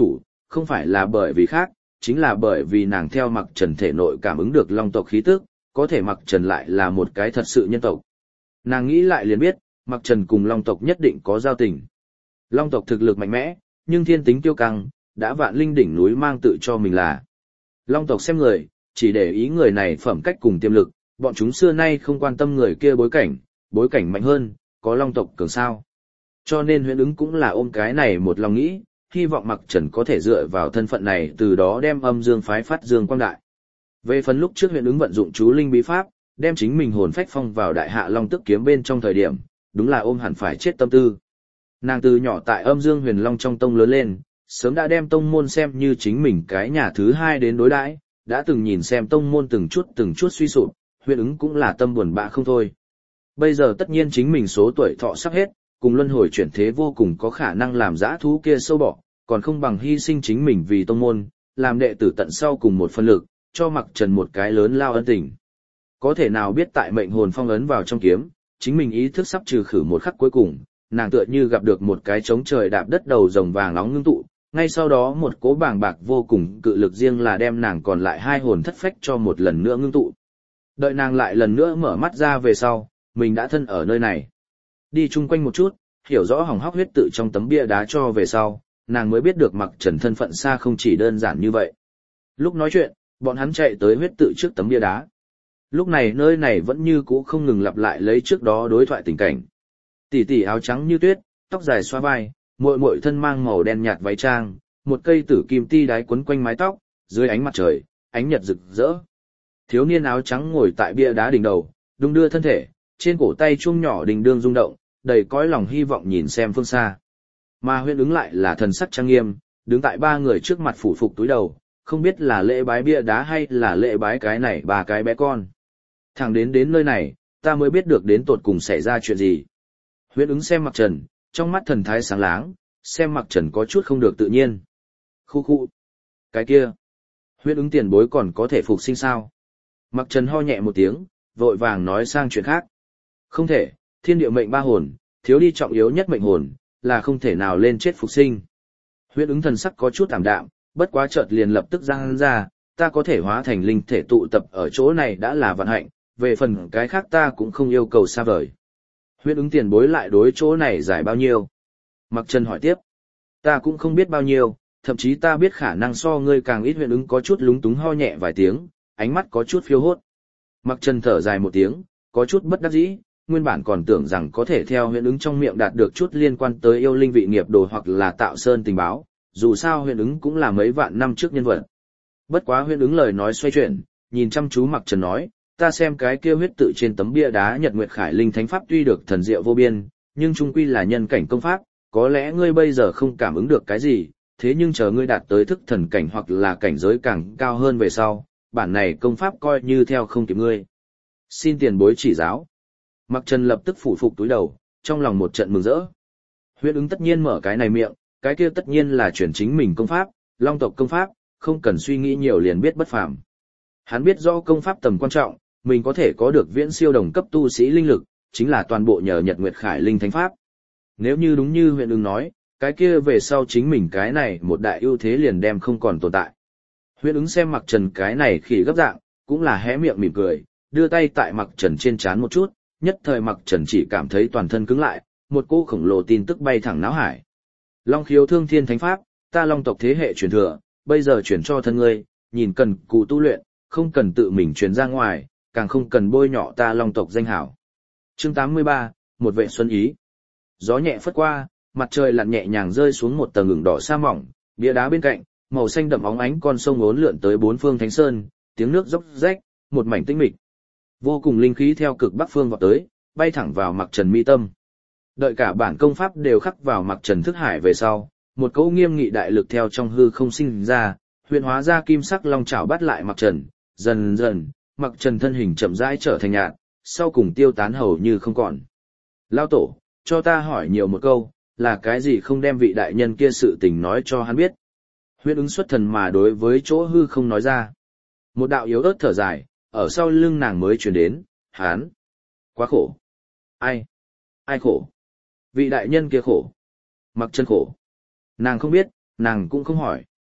không phải là bởi vì khác, chính là bởi vì nàng theo Mặc Trần thể nội cảm ứng được long tộc khí tức, có thể Mặc Trần lại là một cái thật sự nhân tộc. Nàng nghĩ lại liền biết, Mặc Trần cùng long tộc nhất định có giao tình. Long tộc thực lực mạnh mẽ, nhưng thiên tính tiêu căng, đã vạn linh đỉnh núi mang tự cho mình là. Long tộc xem người, chỉ để ý người này phẩm cách cùng tiềm lực, bọn chúng xưa nay không quan tâm người kia bối cảnh, bối cảnh mạnh hơn, có long tộc cường sao. Cho nên Huyễn Ứng cũng là ôm cái này một lòng nghĩ, hy vọng Mặc Trần có thể dựa vào thân phận này từ đó đem âm dương phái phát dương quang đại. Về phần lúc trước Huyễn Ứng vận dụng chú linh bí pháp, đem chính mình hồn phách phong vào đại hạ long tức kiếm bên trong thời điểm, đúng là ôm hẳn phải chết tâm tư. Nàng từ nhỏ tại âm dương huyền long trong tông lớn lên, sớm đã đem tông môn xem như chính mình cái nhà thứ hai đến đối đãi, đã từng nhìn xem tông môn từng chút từng chút suy sụp, Huyễn Ứng cũng là tâm buồn bã không thôi. Bây giờ tất nhiên chính mình số tuổi thọ sắp hết, cùng luân hồi chuyển thế vô cùng có khả năng làm dã thú kia sâu bỏ, còn không bằng hy sinh chính mình vì tông môn, làm đệ tử tận sau cùng một phân lực, cho Mặc Trần một cái lớn lao ân tình. Có thể nào biết tại mệnh hồn phong ấn vào trong kiếm, chính mình ý thức sắp trừ khử một khắc cuối cùng, nàng tựa như gặp được một cái trống trời đạp đất đầu rồng vàng nóng ngưng tụ, ngay sau đó một cỗ bàng bạc vô cùng cự lực riêng là đem nàng còn lại hai hồn thất phách cho một lần nữa ngưng tụ. Đợi nàng lại lần nữa mở mắt ra về sau, mình đã thân ở nơi này. Đi chung quanh một chút, hiểu rõ hỏng hóc huyết tự trong tấm bia đá cho về sau, nàng mới biết được Mặc Trần thân phận xa không chỉ đơn giản như vậy. Lúc nói chuyện, bọn hắn chạy tới huyết tự trước tấm bia đá. Lúc này nơi này vẫn như cũ không ngừng lặp lại lấy trước đó đối thoại tình cảnh. Tỷ tỷ áo trắng như tuyết, tóc dài xoa vai, muội muội thân mang màu đen nhạt váy trang, một cây tử kim ti đái quấn quanh mái tóc, dưới ánh mặt trời, ánh nhật rực rỡ. Thiếu niên áo trắng ngồi tại bia đá đỉnh đầu, đung đưa thân thể, trên cổ tay chuông nhỏ đình đương rung động, đầy cõi lòng hy vọng nhìn xem phương xa. Mà Huyễn Ứng lại là thần sắc trang nghiêm, đứng tại ba người trước mặt phủ phục túi đầu, không biết là lễ bái bia đá hay là lễ bái cái này ba cái bé con. Thẳng đến đến nơi này, ta mới biết được đến tột cùng xảy ra chuyện gì. Huyễn Ứng xem Mặc Trần, trong mắt thần thái sáng láng, xem Mặc Trần có chút không được tự nhiên. Khu khu. Cái kia. Huyễn Ứng tiền bối còn có thể phục sinh sao? Mặc Trần ho nhẹ một tiếng, vội vàng nói sang chuyện khác. Không thể, thiên địa mệnh ba hồn, thiếu đi trọng yếu nhất mệnh hồn, là không thể nào lên chết phục sinh. Huyễn Ứng thần sắc có chút ảm đạm, bất quá chợt liền lập tức giang ra, ta có thể hóa thành linh thể tụ tập ở chỗ này đã là vận hạnh, về phần cái khác ta cũng không yêu cầu xa vời. Huyễn Ứng tiền bối lại đối chỗ này giải bao nhiêu? Mặc Trần hỏi tiếp. Ta cũng không biết bao nhiêu, thậm chí ta biết khả năng so ngươi càng ít. Huyễn Ứng có chút lúng túng ho nhẹ vài tiếng, ánh mắt có chút phiêu hốt. Mặc Trần thở dài một tiếng, có chút bất đắc dĩ, nguyên bản còn tưởng rằng có thể theo Huyễn Ứng trong miệng đạt được chút liên quan tới yêu linh vị nghiệp đồ hoặc là tạo sơn tình báo, dù sao Huyễn Ứng cũng là mấy vạn năm trước nhân vật. Bất quá Huyễn Ứng lời nói xoay chuyển, nhìn chăm chú Mặc Trần nói, ta xem cái kia huyết tự trên tấm bia đá Nhật Nguyệt Khải Linh Thánh Pháp tuy được thần diệu vô biên, nhưng chung quy là nhân cảnh công pháp, có lẽ ngươi bây giờ không cảm ứng được cái gì, thế nhưng chờ ngươi đạt tới thức thần cảnh hoặc là cảnh giới càng cao hơn về sau, bản này công pháp coi như theo không kịp ngươi. Xin tiền bối chỉ giáo. Mặc Trần lập tức phủ phục túi đầu, trong lòng một trận mừng rỡ. Huyễn Ứng tất nhiên mở cái này miệng, cái kia tất nhiên là chuyển chính mình công pháp, long tộc công pháp, không cần suy nghĩ nhiều liền biết bất phàm. Hắn biết rõ công pháp tầm quan trọng, mình có thể có được viễn siêu đồng cấp tu sĩ linh lực, chính là toàn bộ nhờ Nhật Nguyệt Khải Linh Thánh Pháp. Nếu như đúng như Huyễn Ứng nói, cái kia về sau chính mình cái này một đại ưu thế liền đem không còn tồn tại. Huyễn Ứng xem Mặc Trần cái này khỉ gấp dạng, cũng là hé miệng mỉm cười, đưa tay tại Mặc Trần trên trán một chút, nhất thời Mặc Trần chỉ cảm thấy toàn thân cứng lại, một cỗ khổng lồ tin tức bay thẳng náo hải. Long khiếu thương thiên thánh pháp, ta long tộc thế hệ truyền thừa, bây giờ chuyển cho thân ngươi, nhìn cần cù tu luyện, không cần tự mình truyền ra ngoài, càng không cần bôi nhọ ta long tộc danh hảo. Chương tám mươi ba, một vệ xuân ý. Gió nhẹ phất qua, mặt trời lặn nhẹ nhàng rơi xuống một tầng ngừng đỏ sa mỏng, bia đá bên cạnh, màu xanh đậm óng ánh con sông uốn lượn tới bốn phương thánh sơn, tiếng nước róc rách, một mảnh tĩnh mịch. Vô cùng linh khí theo cực bắc phương vọt tới, bay thẳng vào Mặc Trần mi tâm. Đợi cả bản công pháp đều khắc vào Mặc Trần thức hải về sau, một cỗ nghiêm nghị đại lực theo trong hư không sinh ra, huyền hóa ra kim sắc long chảo bắt lại Mặc Trần, dần dần, Mặc Trần thân hình chậm rãi trở thành nhạt, sau cùng tiêu tán hầu như không còn. Lao tổ, cho ta hỏi nhiều một câu, là cái gì không đem vị đại nhân kia sự tình nói cho hắn biết? Huyễn Ứng xuất thần mà đối với chỗ hư không nói ra. Một đạo yếu ớt thở dài, ở sau lưng nàng mới truyền đến, hắn. Quá khổ. Ai? Ai khổ? Vị đại nhân kia khổ. Mặc Trần khổ. Nàng không biết, nàng cũng không hỏi.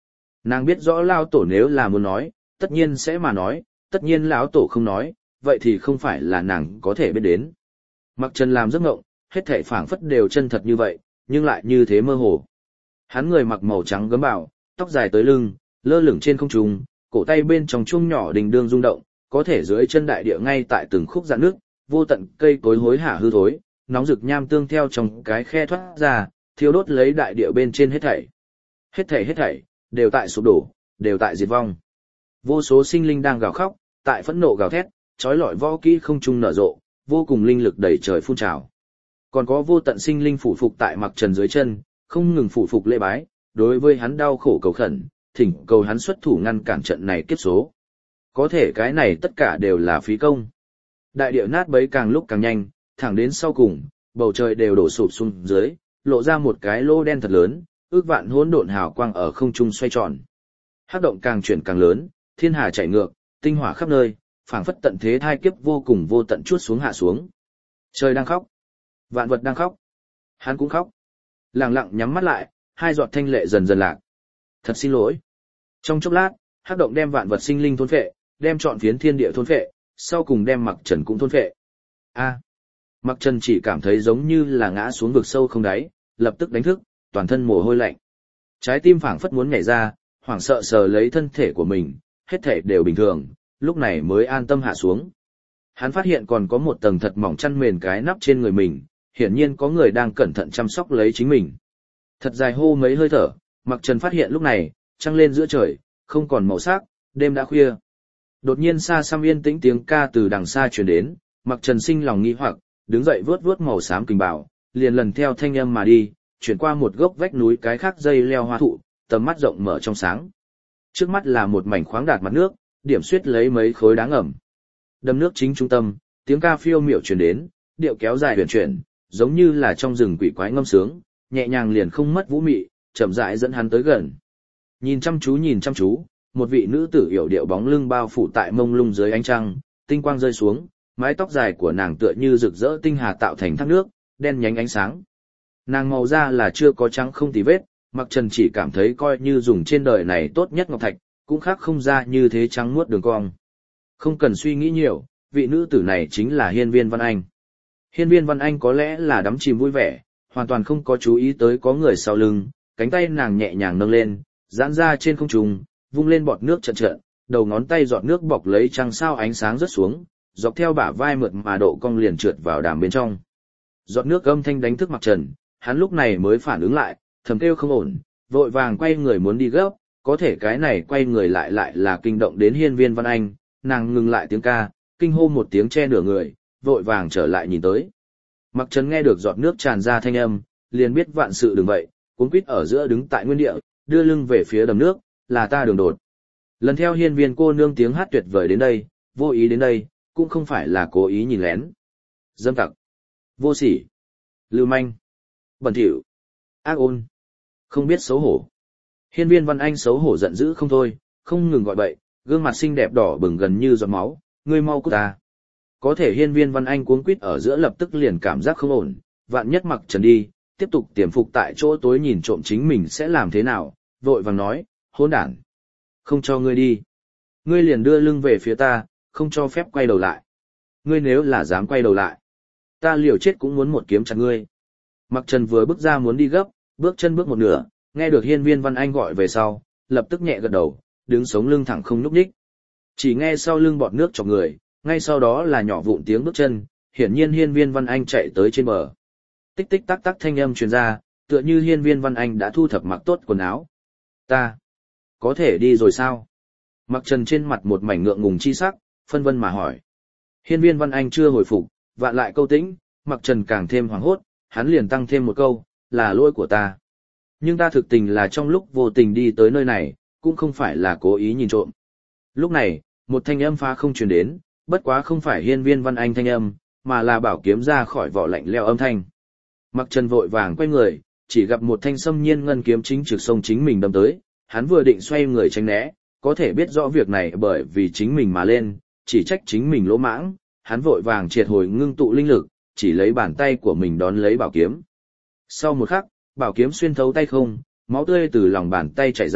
Nàng biết rõ lão tổ nếu là muốn nói, tất nhiên sẽ mà nói, tất nhiên lão tổ không nói, vậy thì không phải là nàng có thể biết đến. Mặc Trần làm giấc ngộng, hết thảy phảng phất đều chân thật như vậy, nhưng lại như thế mơ hồ. Hắn người mặc màu trắng gấm bảo, tóc dài tới lưng, lơ lửng trên không trung, cổ tay bên trong chuông nhỏ đình đương rung động, có thể dưới chân đại địa ngay tại từng khúc rạn nước, vô tận cây cối hối hả hư thối, nóng rực nham tương theo trong cái khe thoát ra, thiêu đốt lấy đại địa bên trên hết thảy. Hết thảy hết thảy đều tại sụp đổ, đều tại diệt vong. Vô số sinh linh đang gào khóc, tại phẫn nộ gào thét, trói lọi võ kỹ không trung nở rộ, vô cùng linh lực đầy trời phun trào. Còn có vô tận sinh linh phủ phục tại Mặc Trần dưới chân, không ngừng phủ phục lễ bái, đối với hắn đau khổ cầu khẩn, thỉnh cầu hắn xuất thủ ngăn cản trận này kiếp số. Có thể cái này tất cả đều là phí công. Đại địa nát bấy càng lúc càng nhanh, thẳng đến sau cùng, bầu trời đều đổ sụp xuống dưới, lộ ra một cái lô đen thật lớn, ước vạn hỗn độn hào quang ở không trung xoay tròn. Hắc động càng chuyển càng lớn, thiên hà chảy ngược, tinh hỏa khắp nơi, phảng phất tận thế thai kiếp vô cùng vô tận chuốt xuống hạ xuống. Trời đang khóc, vạn vật đang khóc, hắn cũng khóc. Lặng lặng nhắm mắt lại, hai giọt thanh lệ dần dần lạc. Thật xin lỗi. Trong chốc lát, hắc động đem vạn vật sinh linh thôn phệ, đem trọn phiến thiên địa thôn phệ, sau cùng đem Mặc Trần cũng thôn phệ. A. Mặc Trần chỉ cảm thấy giống như là ngã xuống vực sâu không đáy, lập tức đánh thức, toàn thân mồ hôi lạnh. Trái tim phảng phất muốn nhảy ra, hoảng sợ sờ lấy thân thể của mình, hết thể đều bình thường, lúc này mới an tâm hạ xuống. Hắn phát hiện còn có một tầng thật mỏng chăn mền cái nắp trên người mình, hiển nhiên có người đang cẩn thận chăm sóc lấy chính mình. Thật dài hô mấy hơi thở, Mặc Trần phát hiện lúc này, trăng lên giữa trời, không còn màu sắc, đêm đã khuya. Đột nhiên xa xăm yên tĩnh tiếng ca từ đằng xa truyền đến, Mặc Trần sinh lòng nghi hoặc, đứng dậy vướt vướt màu xám kình bảo, liền lần theo thanh âm mà đi, chuyển qua một gốc vách núi cái khác dây leo hoa thụ, tầm mắt rộng mở trong sáng. Trước mắt là một mảnh khoáng đạt mặt nước, điểm xuyết lấy mấy khối đá ngầm. Đầm nước chính trung tâm, tiếng ca phiêu miểu truyền đến, điệu kéo dài huyền chuyển, giống như là trong rừng quỷ quái ngâm sướng, nhẹ nhàng liền không mất vũ mị, chậm rãi dẫn hắn tới gần. Nhìn chăm chú nhìn chăm chú, một vị nữ tử yểu điệu bóng lưng bao phủ tại mông lung dưới ánh trăng, tinh quang rơi xuống, mái tóc dài của nàng tựa như rực rỡ tinh hà tạo thành thác nước, đen nhánh ánh sáng. Nàng màu da là chưa có trắng không tì vết, Mặc Trần chỉ cảm thấy coi như dùng trên đời này tốt nhất ngọc thạch, cũng khác không ra như thế trắng muốt đường cong. Không cần suy nghĩ nhiều, vị nữ tử này chính là Hiên Viên Văn Anh. Hiên Viên Văn Anh có lẽ là đắm chìm vui vẻ, hoàn toàn không có chú ý tới có người sau lưng, cánh tay nàng nhẹ nhàng nâng lên, giãn ra trên không trung, vung lên bọt nước trận trận, đầu ngón tay giọt nước bọc lấy trăng sao ánh sáng rớt xuống, dọc theo bả vai mượt mà độ cong liền trượt vào đàm bên trong. Giọt nước âm thanh đánh thức Mặc Trần, hắn lúc này mới phản ứng lại, thầm kêu không ổn, vội vàng quay người muốn đi gấp, có thể cái này quay người lại lại là kinh động đến Hiên Viên Văn Anh, nàng ngừng lại tiếng ca, kinh hô một tiếng che nửa người, vội vàng trở lại nhìn tới. Mặc Trần nghe được giọt nước tràn ra thanh âm, liền biết vạn sự đừng vậy, cuống quýt ở giữa đứng tại nguyên địa, đưa lưng về phía đầm nước, là ta đường đột. Lần theo Hiên Viên cô nương tiếng hát tuyệt vời đến đây, vô ý đến đây, cũng không phải là cố ý nhìn lén. Dâm tặc, vô sỉ, lưu manh, bẩn thỉu, ác ôn, không biết xấu hổ. Hiên Viên Văn Anh xấu hổ giận dữ không thôi, không ngừng gọi bậy, gương mặt xinh đẹp đỏ bừng gần như giọt máu, ngươi mau cút ta. Có thể Hiên Viên Văn Anh cuống quýt ở giữa lập tức liền cảm giác không ổn, vạn nhất Mặc Trần đi, tiếp tục tiềm phục tại chỗ tối nhìn trộm chính mình sẽ làm thế nào, vội vàng nói, hỗn đản, không cho ngươi đi. Ngươi liền đưa lưng về phía ta, không cho phép quay đầu lại. Ngươi nếu là dám quay đầu lại, ta liều chết cũng muốn một kiếm chặt ngươi. Mặc Trần vừa bước ra muốn đi gấp, bước chân bước một nửa, nghe được Hiên Viên Văn Anh gọi về sau, lập tức nhẹ gật đầu, đứng sống lưng thẳng không nhúc nhích. Chỉ nghe sau lưng bọt nước chọc người, ngay sau đó là nhỏ vụn tiếng bước chân, hiển nhiên Hiên Viên Văn Anh chạy tới trên bờ. Tích tích tắc tắc thanh âm truyền ra, tựa như Hiên Viên Văn Anh đã thu thập mặc tốt quần áo. Ta, có thể đi rồi sao? Mặc Trần trên mặt một mảnh ngượng ngùng chi sắc, phân vân mà hỏi. Hiên Viên Văn Anh chưa hồi phục, vạn lại câu tĩnh, Mặc Trần càng thêm hoảng hốt, hắn liền tăng thêm một câu, là lỗi của ta. Nhưng ta thực tình là trong lúc vô tình đi tới nơi này, cũng không phải là cố ý nhìn trộm. Lúc này, một thanh âm phá không truyền đến, bất quá không phải Hiên Viên Văn Anh thanh âm, mà là bảo kiếm ra khỏi vỏ lạnh lẽo âm thanh. Mặc Trần vội vàng quay người, chỉ gặp một thanh xâm nhiên ngân kiếm chính trực sông chính mình đâm tới, hắn vừa định xoay người tránh né, có thể biết rõ việc này bởi vì chính mình mà lên, chỉ trách chính mình lỗ mãng, hắn vội vàng triệt hồi ngưng tụ linh lực, chỉ lấy bàn tay của mình đón lấy bảo kiếm. Sau một khắc, bảo kiếm xuyên thấu tay không, máu tươi từ lòng bàn tay chảy ra,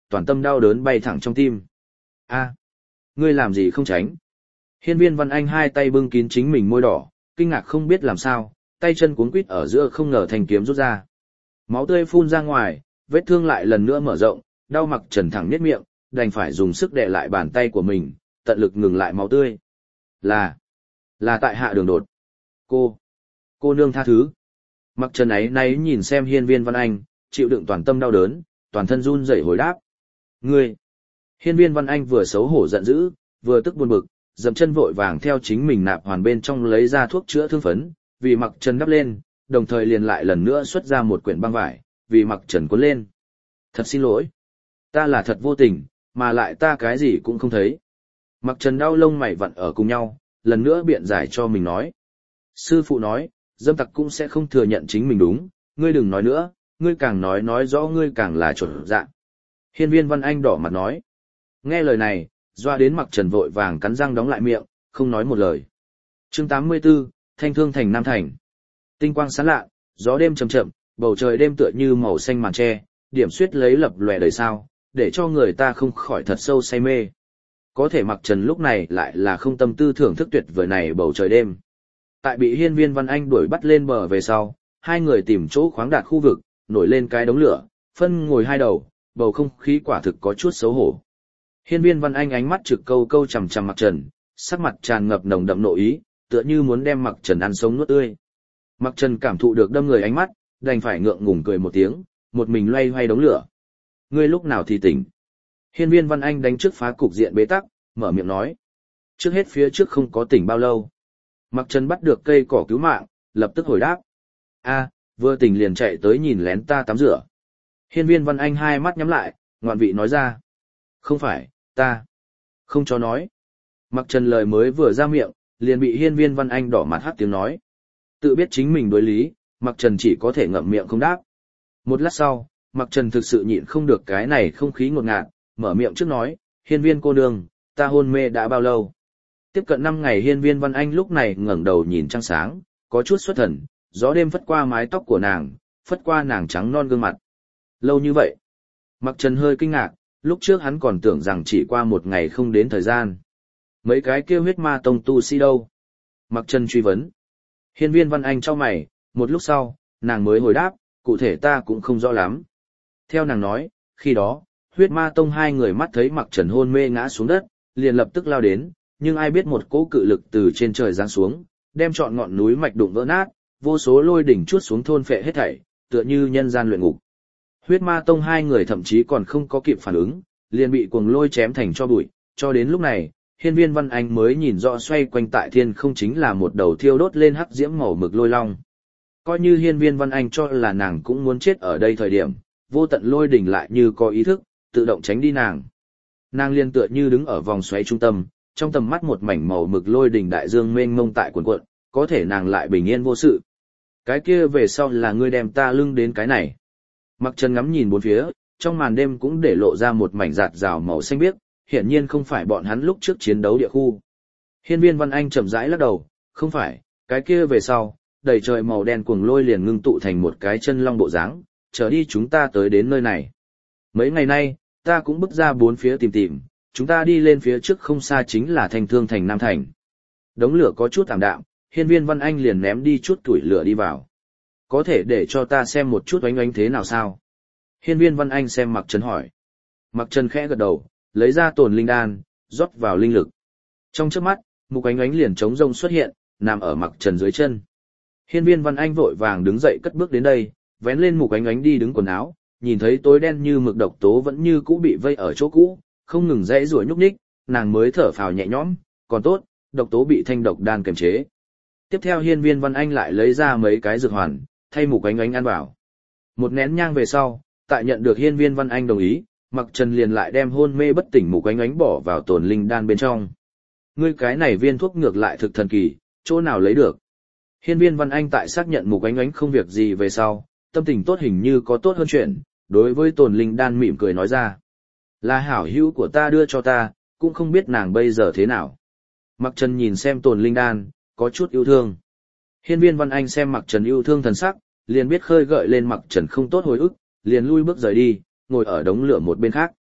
toàn tâm đau đớn bay thẳng trong tim. A, ngươi làm gì không tránh? Hiên Viên Văn Anh hai tay bưng kín chính mình môi đỏ, kinh ngạc không biết làm sao, tay chân cuốn quít ở giữa không ngờ thanh kiếm rút ra. Máu tươi phun ra ngoài, vết thương lại lần nữa mở rộng, đau Mặc Trần thẳng nhếch miệng, đành phải dùng sức đè lại bàn tay của mình, tận lực ngừng lại máu tươi. Là, là tại hạ đường đột. Cô, cô nương tha thứ. Mặc Trần ấy nay nhìn xem Hiên Viên Văn Anh, chịu đựng toàn tâm đau đớn, toàn thân run rẩy hồi đáp. Ngươi! Hiên Viên Văn Anh vừa xấu hổ giận dữ, vừa tức buồn bực, dậm chân vội vàng theo chính mình nạp hoàn bên trong lấy ra thuốc chữa thương phấn, vì Mặc Trần đắp lên, đồng thời liền lại lần nữa xuất ra một quyển băng vải, vì Mặc Trần cuốn lên. Thật xin lỗi. Ta là thật vô tình, mà lại ta cái gì cũng không thấy. Mặc Trần đau lông mày vặn ở cùng nhau, lần nữa biện giải cho mình nói. Sư phụ nói, dâm tặc cũng sẽ không thừa nhận chính mình đúng, ngươi đừng nói nữa, ngươi càng nói nói rõ ngươi càng là chuẩn dạng. Hiên Viên Văn Anh đỏ mặt nói. Nghe lời này, doa đến Mặc Trần vội vàng cắn răng đóng lại miệng, không nói một lời. Chương tám mươi 84, Thanh Thương Thành Nam Thành. Tinh quang sáng lạ, gió đêm chậm chậm, bầu trời đêm tựa như màu xanh màn tre, điểm xuyết lấy lập lòe đời sao, để cho người ta không khỏi thật sâu say mê. Có thể Mặc Trần lúc này lại là không tâm tư thưởng thức tuyệt vời này bầu trời đêm. Tại bị Hiên Viên Văn Anh đuổi bắt lên bờ về sau, hai người tìm chỗ khoáng đạt khu vực, nổi lên cái đống lửa, phân ngồi hai đầu, bầu không khí quả thực có chút xấu hổ. Hiên Viên Văn Anh ánh mắt trực câu câu chằm chằm Mặc Trần, sắc mặt tràn ngập nồng đậm nội ý, tựa như muốn đem Mặc Trần ăn sống nuốt tươi. Mặc Trần cảm thụ được đâm người ánh mắt, đành phải ngượng ngùng cười một tiếng, một mình loay hoay đống lửa. Ngươi lúc nào thì tỉnh? Hiên Viên Văn Anh đánh trước phá cục diện bế tắc, mở miệng nói. Trước hết phía trước không có tỉnh bao lâu. Mặc Trần bắt được cây cỏ cứu mạng, lập tức hồi đáp. A, vừa tỉnh liền chạy tới nhìn lén ta tắm rửa. Hiên Viên Văn Anh hai mắt nhắm lại, ngoạn vị nói ra. Không phải, ta. Không cho nói. Mặc Trần lời mới vừa ra miệng, liền bị Hiên Viên Văn Anh đỏ mặt hắt tiếng nói. Tự biết chính mình đối lý, Mặc Trần chỉ có thể ngậm miệng không đáp. Một lát sau, Mặc Trần thực sự nhịn không được cái này không khí ngột ngạt, mở miệng trước nói, Hiên Viên cô nương, ta hôn mê đã bao lâu? Tiếp cận năm ngày Hiên Viên Văn Anh lúc này ngẩng đầu nhìn trăng sáng, có chút xuất thần, gió đêm phất qua mái tóc của nàng, phất qua nàng trắng non gương mặt. Lâu như vậy? Mặc Trần hơi kinh ngạc, lúc trước hắn còn tưởng rằng chỉ qua một ngày không đến thời gian. Mấy cái kêu huyết ma tông tu si đâu? Mặc Trần truy vấn. Hiên Viên Văn Anh chau mày, một lúc sau, nàng mới hồi đáp, cụ thể ta cũng không rõ lắm. Theo nàng nói, khi đó, huyết ma tông hai người mắt thấy Mặc Trần hôn mê ngã xuống đất, liền lập tức lao đến, nhưng ai biết một cỗ cự lực từ trên trời giáng xuống, đem trọn ngọn núi mạch đụng vỡ nát, vô số lôi đỉnh chuốt xuống thôn phệ hết thảy, tựa như nhân gian luyện ngục. Huyết ma tông hai người thậm chí còn không có kịp phản ứng, liền bị cuồng lôi chém thành cho bụi, cho đến lúc này, Hiên Viên Văn Anh mới nhìn rõ xoay quanh tại thiên không chính là một đầu thiêu đốt lên hắc diễm màu mực lôi long. Coi như Hiên Viên Văn Anh cho là nàng cũng muốn chết ở đây thời điểm, vô tận lôi đỉnh lại như có ý thức, tự động tránh đi nàng. Nàng liên tựa như đứng ở vòng xoáy trung tâm, trong tầm mắt một mảnh màu mực lôi đỉnh đại dương mênh mông tại cuồn cuộn, có thể nàng lại bình yên vô sự. Cái kia về sau là ngươi đem ta lưng đến cái này. Mặc Trần ngắm nhìn bốn phía, trong màn đêm cũng để lộ ra một mảnh rạt rào màu xanh biếc, hiển nhiên không phải bọn hắn lúc trước chiến đấu địa khu. Hiên Viên Văn Anh chậm rãi lắc đầu, không phải, cái kia về sau, đầy trời màu đen cuồng lôi liền ngưng tụ thành một cái chân long bộ dáng, trở đi chúng ta tới đến nơi này. Mấy ngày nay, ta cũng bước ra bốn phía tìm tìm, chúng ta đi lên phía trước không xa chính là Thanh Thương Thành Nam Thành. Đống lửa có chút tạm đạm, Hiên Viên Văn Anh liền ném đi chút tuổi lửa đi vào. Có thể để cho ta xem một chút oánh oánh thế nào sao? Hiên Viên Văn Anh xem Mặc Trần hỏi. Mặc Trần khẽ gật đầu, lấy ra tồn linh đan, rót vào linh lực. Trong chớp mắt, Mục Ánh Ánh liền trống rông xuất hiện, nằm ở Mặc Trần dưới chân. Hiên Viên Văn Anh vội vàng đứng dậy cất bước đến đây, vén lên Mục Ánh Ánh đi đứng quần áo, nhìn thấy tối đen như mực độc tố vẫn như cũ bị vây ở chỗ cũ, không ngừng rẽ rủa nhúc nhích, nàng mới thở phào nhẹ nhõm, còn tốt, độc tố bị thanh độc đan kiềm chế. Tiếp theo Hiên Viên Văn Anh lại lấy ra mấy cái dược hoàn, thay Mục Ánh Ánh ăn vào. Một nén nhang về sau, tại nhận được Hiên Viên Văn Anh đồng ý, Mặc Trần liền lại đem hôn mê bất tỉnh Mục Ánh Ánh bỏ vào tồn linh đan bên trong. Ngươi cái này viên thuốc ngược lại thực thần kỳ, chỗ nào lấy được? Hiên Viên Văn Anh tại xác nhận Mục Ánh Ánh không việc gì về sau, tâm tình tốt hình như có tốt hơn chuyện, đối với tồn linh đan mỉm cười nói ra. Là hảo hữu của ta đưa cho ta, cũng không biết nàng bây giờ thế nào. Mặc Trần nhìn xem tồn linh đan, có chút yêu thương. Hiên Viên Văn Anh xem Mặc Trần yêu thương thần sắc, liền biết khơi gợi lên Mặc Trần không tốt hồi ức, liền lui bước rời đi, ngồi ở đống lửa một bên khác.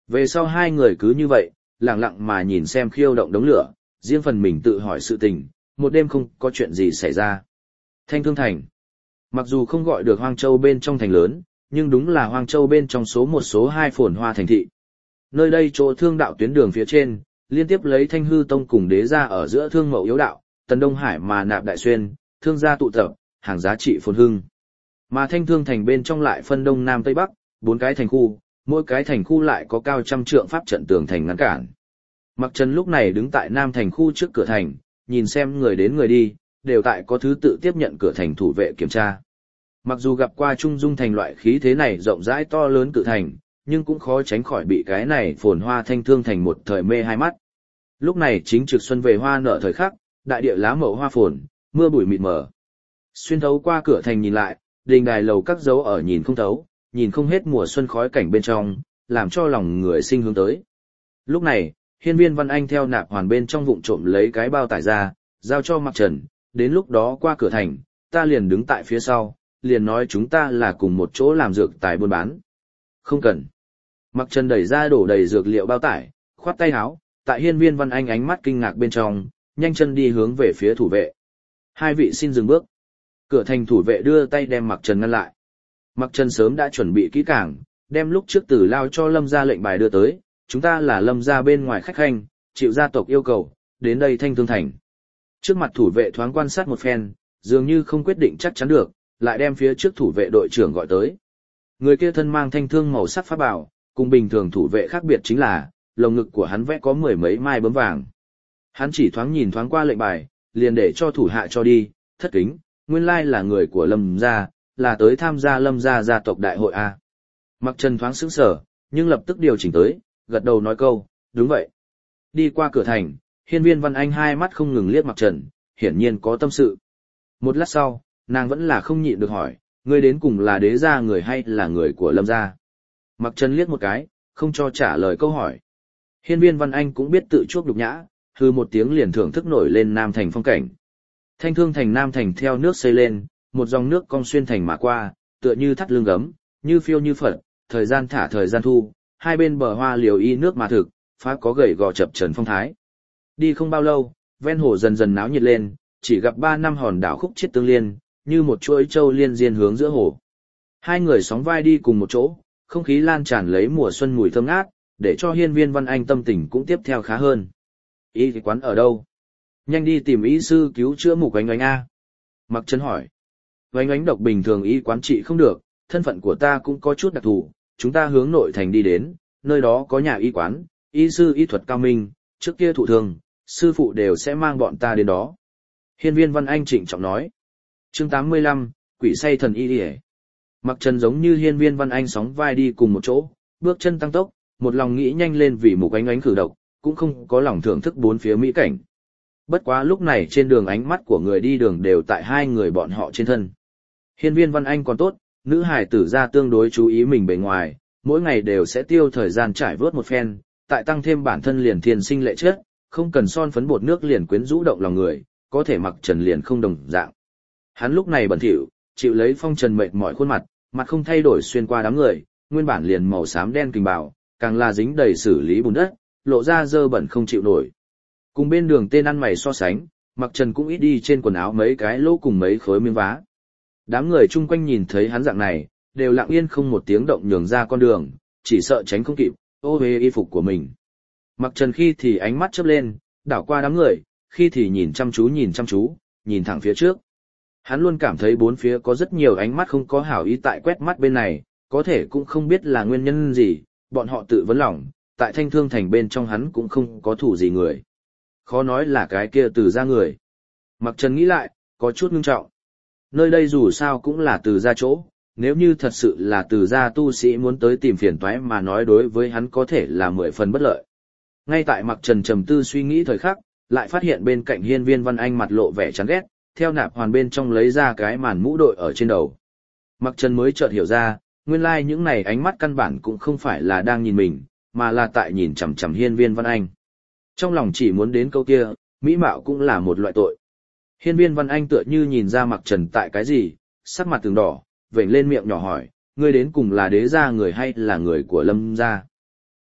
Về sau hai người cứ như vậy, lặng lặng mà nhìn xem khiêu động đống lửa, riêng phần mình tự hỏi sự tình, một đêm không có chuyện gì xảy ra. Thanh Thương Thành. Mặc dù không gọi được Hoang Châu bên trong thành lớn, nhưng đúng là Hoang Châu bên trong số một số hai phồn hoa thành thị. Nơi đây chỗ thương đạo tuyến đường phía trên, liên tiếp lấy Thanh Hư Tông cùng đế gia ở giữa thương mậu yếu đạo, Tần Đông Hải mà nạp đại xuyên, thương gia tụ tập, hàng giá trị phồn hưng. Mà Thanh Thương Thành bên trong lại phân đông nam tây bắc, bốn cái thành khu, mỗi cái thành khu lại có cao trăm trượng pháp trận tường thành ngăn cản. Mặc Trần lúc này đứng tại nam thành khu trước cửa thành, nhìn xem người đến người đi, đều tại có thứ tự tiếp nhận cửa thành thủ vệ kiểm tra. Mặc dù gặp qua Trung Dung thành loại khí thế này rộng rãi to lớn cự thành, nhưng cũng khó tránh khỏi bị cái này phồn hoa Thanh Thương Thành một thời mê hai mắt. Lúc này chính trực xuân về hoa nở thời khắc, đại địa lá mậu hoa phồn, mưa bụi mịt mờ. Xuyên thấu qua cửa thành nhìn lại, đình đài lầu các dấu ở nhìn không thấu, nhìn không hết mùa xuân khói cảnh bên trong, làm cho lòng người sinh hướng tới. Lúc này, Hiên Viên Văn Anh theo nạp hoàn bên trong vụng trộm lấy cái bao tải ra, giao cho Mặc Trần, đến lúc đó qua cửa thành, ta liền đứng tại phía sau, liền nói chúng ta là cùng một chỗ làm dược tài buôn bán. Không cần. Mặc Trần đẩy ra đổ đầy dược liệu bao tải, khoát tay áo, tại Hiên Viên Văn Anh ánh mắt kinh ngạc bên trong, nhanh chân đi hướng về phía thủ vệ. Hai vị xin dừng bước. Cửa thành thủ vệ đưa tay đem Mặc Trần ngăn lại. Mặc Trần sớm đã chuẩn bị kỹ càng, đem lúc trước Tử Lao cho Lâm gia lệnh bài đưa tới, chúng ta là Lâm gia bên ngoài khách khanh, chịu gia tộc yêu cầu, đến đây Thanh Thương Thành. Trước mặt thủ vệ thoáng quan sát một phen, dường như không quyết định chắc chắn được, lại đem phía trước thủ vệ đội trưởng gọi tới. Người kia thân mang thanh thương màu sắc pháp bảo, cùng bình thường thủ vệ khác biệt chính là, lồng ngực của hắn vẽ có mười mấy mai bướm vàng. Hắn chỉ thoáng nhìn thoáng qua lệnh bài, liền để cho thủ hạ cho đi, thất kính, nguyên lai là người của Lâm gia, là tới tham gia Lâm gia gia tộc đại hội A. Mặc Trần thoáng sững sờ, nhưng lập tức điều chỉnh tới, gật đầu nói câu, đúng vậy. Đi qua cửa thành, Hiên Viên Văn Anh hai mắt không ngừng liếc Mặc Trần, hiển nhiên có tâm sự. Một lát sau, nàng vẫn là không nhịn được hỏi, ngươi đến cùng là đế gia người hay là người của Lâm gia? Mặc Trần liếc một cái, không cho trả lời câu hỏi. Hiên Viên Văn Anh cũng biết tự chuốc nhục nhã, hừ một tiếng liền thưởng thức nổi lên Nam Thành phong cảnh. Thanh Thương Thành Nam Thành theo nước xây lên, một dòng nước cong xuyên thành mà qua, tựa như thắt lưng gấm, như phiêu như phật, thời gian thả thời gian thu, hai bên bờ hoa liều y nước mà thực, phá có gầy gò chập trần phong thái. Đi không bao lâu, ven hồ dần dần náo nhiệt lên, chỉ gặp ba năm hòn đảo khúc chiết tương liên, như một chuỗi châu liên diên hướng giữa hồ. Hai người sóng vai đi cùng một chỗ, không khí lan tràn lấy mùa xuân mùi thơm ngát, để cho Hiên Viên Văn Anh tâm tình cũng tiếp theo khá hơn. Y thì quán ở đâu? Nhanh đi tìm y sư cứu chữa Mục Oánh Oánh a. Mặc Trần hỏi. Oánh Oánh độc bình thường y quán trị không được, thân phận của ta cũng có chút đặc thù, chúng ta hướng nội thành đi đến, nơi đó có nhà y quán, y sư y thuật cao minh, trước kia thụ thường, sư phụ đều sẽ mang bọn ta đến đó. Hiên Viên Văn Anh trịnh trọng nói. Chương tám mươi lăm, Quỷ say thần y điề. Mặc Trần giống như Hiên Viên Văn Anh sóng vai đi cùng một chỗ, bước chân tăng tốc, một lòng nghĩ nhanh lên vì Mục Oánh Oánh khử độc, cũng không có lòng thưởng thức bốn phía mỹ cảnh. Bất quá lúc này trên đường ánh mắt của người đi đường đều tại hai người bọn họ trên thân. Hiên Viên Văn Anh còn tốt, nữ hài tử ra tương đối chú ý mình bề ngoài, mỗi ngày đều sẽ tiêu thời gian trải vớt một phen, tại tăng thêm bản thân liền thiên sinh lệ chất, không cần son phấn bột nước liền quyến rũ động lòng người, có thể Mặc Trần liền không đồng dạng. Hắn lúc này bẩn thỉu, chịu lấy phong trần mệt mỏi khuôn mặt, mặt không thay đổi xuyên qua đám người, nguyên bản liền màu xám đen kình bào, càng là dính đầy xử lý bùn đất, lộ ra dơ bẩn không chịu nổi. Cùng bên đường tên ăn mày so sánh, Mặc Trần cũng ít đi trên quần áo mấy cái lỗ cùng mấy khối miếng vá. Đám người chung quanh nhìn thấy hắn dạng này, đều lặng yên không một tiếng động nhường ra con đường, chỉ sợ tránh không kịp, ô hế y phục của mình. Mặc Trần khi thì ánh mắt chớp lên, đảo qua đám người, khi thì nhìn chăm chú nhìn chăm chú, nhìn thẳng phía trước. Hắn luôn cảm thấy bốn phía có rất nhiều ánh mắt không có hảo ý tại quét mắt bên này, có thể cũng không biết là nguyên nhân gì, bọn họ tự vấn lòng, tại Thanh Thương Thành bên trong hắn cũng không có thủ gì người. Khó nói là cái kia Từ gia người. Mặc Trần nghĩ lại, có chút ngưng trọng. Nơi đây dù sao cũng là Từ gia chỗ, nếu như thật sự là Từ gia tu sĩ muốn tới tìm phiền toái mà nói đối với hắn có thể là mười phần bất lợi. Ngay tại Mặc Trần trầm tư suy nghĩ thời khắc, lại phát hiện bên cạnh Hiên Viên Văn Anh mặt lộ vẻ chán ghét, theo nạp hoàn bên trong lấy ra cái màn mũ đội ở trên đầu. Mặc Trần mới chợt hiểu ra, nguyên lai like những này ánh mắt căn bản cũng không phải là đang nhìn mình, mà là tại nhìn chằm chằm Hiên Viên Văn Anh. Trong lòng chỉ muốn đến câu kia, mỹ mạo cũng là một loại tội. Hiên Viên Văn Anh tựa như nhìn ra Mặc Trần tại cái gì, sắc mặt từng đỏ, vểnh lên miệng nhỏ hỏi, ngươi đến cùng là đế gia người hay là người của Lâm gia?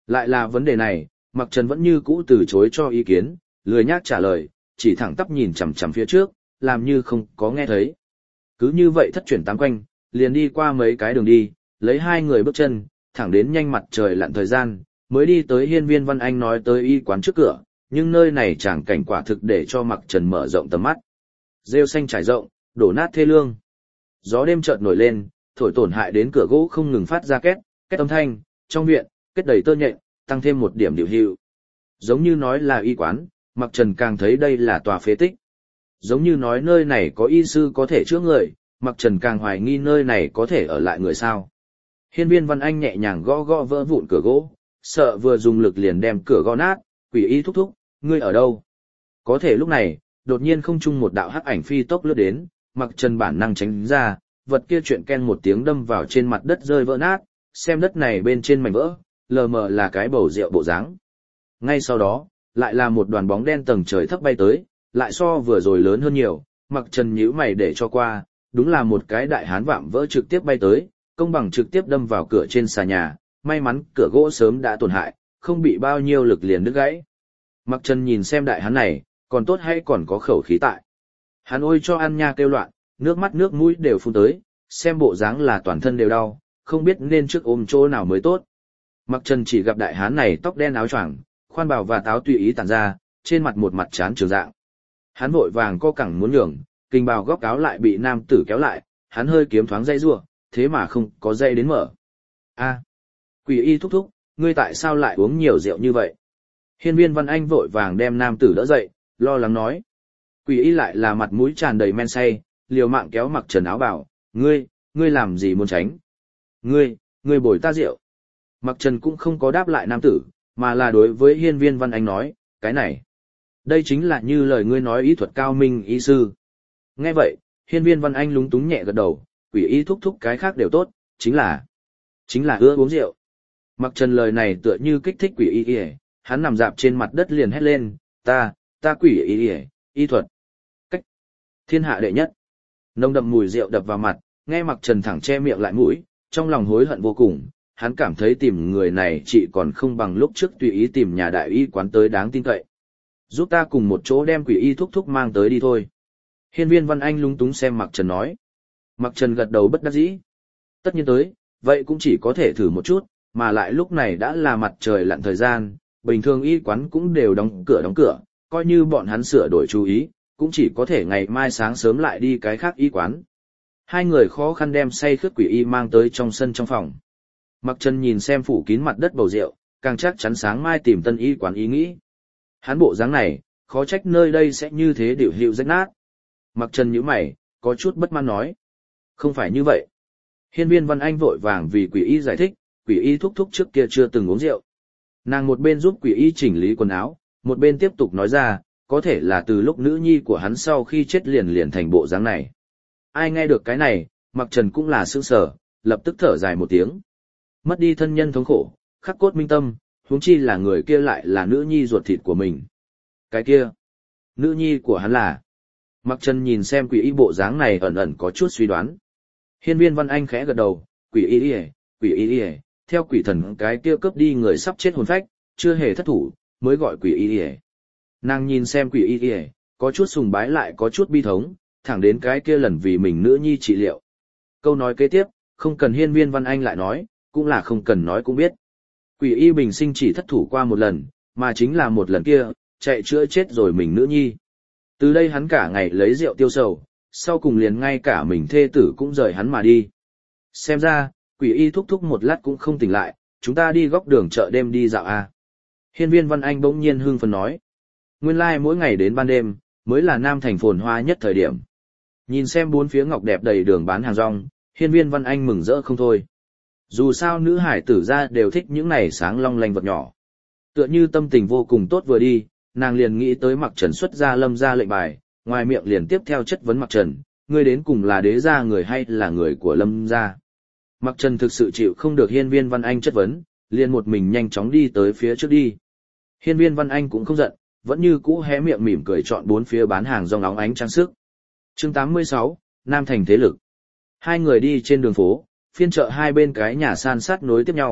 Lại là vấn đề này, Mặc Trần vẫn như cũ từ chối cho ý kiến, lười nhác trả lời, chỉ thẳng tắp nhìn chằm chằm phía trước, làm như không có nghe thấy. Cứ như vậy thất chuyển tám quanh, liền đi qua mấy cái đường đi, lấy hai người bước chân, thẳng đến nhanh mặt trời lặn thời gian, mới đi tới Hiên Viên Văn Anh nói tới y quán trước cửa, nhưng nơi này chẳng cảnh quả thực để cho Mặc Trần mở rộng tầm mắt. Rêu xanh trải rộng, đổ nát thê lương. Gió đêm chợt nổi lên, thổi tổn hại đến cửa gỗ không ngừng phát ra két, két âm thanh, trong viện, kết đầy tơ nhện, tăng thêm một điểm điều hữu. Giống như nói là y quán, Mặc Trần càng thấy đây là tòa phế tích. Giống như nói nơi này có y sư có thể chữa người, Mặc Trần càng hoài nghi nơi này có thể ở lại người sao. Hiên Viên Văn Anh nhẹ nhàng gõ gõ vỡ vụn cửa gỗ, sợ vừa dùng lực liền đem cửa gõ nát, quỷ y thúc thúc, ngươi ở đâu? Có thể lúc này, đột nhiên không trung một đạo hắc ảnh phi tốc lướt đến, Mặc Trần bản năng tránh ra, vật kia chuyện ken một tiếng đâm vào trên mặt đất rơi vỡ nát, xem đất này bên trên mảnh vỡ, lờ mờ là cái bầu rượu bộ dáng. Ngay sau đó, lại là một đoàn bóng đen tầng trời thấp bay tới, lại so vừa rồi lớn hơn nhiều, Mặc Trần nhíu mày để cho qua, đúng là một cái đại hán vạm vỡ trực tiếp bay tới, công bằng trực tiếp đâm vào cửa trên xà nhà, may mắn cửa gỗ sớm đã tổn hại, không bị bao nhiêu lực liền đứt gãy. Mặc Trần nhìn xem đại hán này, còn tốt hay còn có khẩu khí tại. Hắn ôi cho ăn nha kêu loạn, nước mắt nước mũi đều phun tới, xem bộ dáng là toàn thân đều đau, không biết nên trước ôm chỗ nào mới tốt. Mặc Trần chỉ gặp đại hán này tóc đen áo choàng, khoan bào và táo tùy ý tản ra, trên mặt một mặt chán trường dạng. Hắn vội vàng co cẳng muốn nhường, kinh bào góc áo lại bị nam tử kéo lại, hắn hơi kiếm thoáng dây rủa, thế mà không có dây đến mở. A, quỷ y thúc thúc, ngươi tại sao lại uống nhiều rượu như vậy? Hiên Viên Văn Anh vội vàng đem nam tử đỡ dậy, lo lắng nói. Quỷ y lại là mặt mũi tràn đầy men say, liều mạng kéo Mặc Trần áo bảo, ngươi, ngươi làm gì muốn tránh? Ngươi, ngươi bồi ta rượu. Mặc Trần cũng không có đáp lại nam tử, mà là đối với Hiên Viên Văn Anh nói, cái này. Đây chính là như lời ngươi nói ý thuật cao minh y sư. Nghe vậy, Hiên Viên Văn Anh lúng túng nhẹ gật đầu, quỷ y thúc thúc cái khác đều tốt, chính là, chính là ưa uống rượu. Mặc Trần lời này tựa như kích thích quỷ y y, hắn nằm dạp trên mặt đất liền hét lên, ta, ta quỷ y y, y thuật. Cách, thiên hạ đệ nhất. Nồng đậm mùi rượu đập vào mặt, nghe Mặc Trần thẳng che miệng lại mũi, trong lòng hối hận vô cùng, hắn cảm thấy tìm người này chỉ còn không bằng lúc trước tùy ý tìm nhà đại y quán tới đáng tin cậy. Giúp ta cùng một chỗ đem quỷ y thúc thúc mang tới đi thôi. Hiên Viên Văn Anh lúng túng xem Mặc Trần nói. Mặc Trần gật đầu bất đắc dĩ. Tất nhiên tới, vậy cũng chỉ có thể thử một chút, mà lại lúc này đã là mặt trời lặn thời gian, bình thường y quán cũng đều đóng cửa đóng cửa, coi như bọn hắn sửa đổi chú ý, cũng chỉ có thể ngày mai sáng sớm lại đi cái khác y quán. Hai người khó khăn đem say khướt quỷ y mang tới trong sân trong phòng. Mặc Trần nhìn xem phủ kín mặt đất bầu rượu, càng chắc chắn sáng mai tìm tân y quán ý nghĩ. Hắn bộ dáng này, khó trách nơi đây sẽ như thế điệu hiệu rách nát. Mặc Trần nhíu mày, có chút bất mãn nói. Không phải như vậy. Hiên Viên Văn Anh vội vàng vì quỷ y giải thích, quỷ y thúc thúc trước kia chưa từng uống rượu. Nàng một bên giúp quỷ y chỉnh lý quần áo, một bên tiếp tục nói ra, có thể là từ lúc nữ nhi của hắn sau khi chết liền liền thành bộ dáng này. Ai nghe được cái này, Mặc Trần cũng là sững sờ, lập tức thở dài một tiếng. Mất đi thân nhân thống khổ, khắc cốt minh tâm, huống chi là người kia lại là nữ nhi ruột thịt của mình. Cái kia, nữ nhi của hắn là... Mặc Trần nhìn xem quỷ y bộ dáng này ẩn ẩn có chút suy đoán. Hiên Viên Văn Anh khẽ gật đầu, quỷ y y, quỷ y y, theo quỷ thần cái kia cướp đi người sắp chết hồn phách, chưa hề thất thủ, mới gọi quỷ y y. Nàng nhìn xem quỷ y y, có chút sùng bái lại có chút bi thống, thẳng đến cái kia lần vì mình nữ nhi trị liệu. Câu nói kế tiếp, không cần Hiên Viên Văn Anh lại nói, cũng là không cần nói cũng biết. Quỷ y bình sinh chỉ thất thủ qua một lần, mà chính là một lần kia, chạy chữa chết rồi mình nữ nhi. Từ đây hắn cả ngày lấy rượu tiêu sầu, sau cùng liền ngay cả mình thê tử cũng rời hắn mà đi. Xem ra, quỷ y thúc thúc một lát cũng không tỉnh lại, chúng ta đi góc đường chợ đêm đi dạo à. Hiên Viên Văn Anh bỗng nhiên hưng phấn nói. Nguyên lai like mỗi ngày đến ban đêm, mới là Nam thành phồn hoa nhất thời điểm. Nhìn xem bốn phía ngọc đẹp đầy đường bán hàng rong, Hiên Viên Văn Anh mừng rỡ không thôi. Dù sao nữ hải tử ra đều thích những này sáng long lanh vật nhỏ. Tựa như tâm tình vô cùng tốt vừa đi, nàng liền nghĩ tới Mặc Trần xuất ra Lâm gia lệnh bài, ngoài miệng liền tiếp theo chất vấn Mặc Trần, ngươi đến cùng là đế gia người hay là người của Lâm gia? Mặc Trần thực sự chịu không được Hiên Viên Văn Anh chất vấn, liền một mình nhanh chóng đi tới phía trước đi. Hiên Viên Văn Anh cũng không giận, vẫn như cũ hé miệng mỉm cười chọn bốn phía bán hàng rong óng ánh trang sức. Chương tám mươi sáu, Nam thành thế lực. Hai người đi trên đường phố, phiên chợ hai bên cái nhà san sát nối tiếp nhau,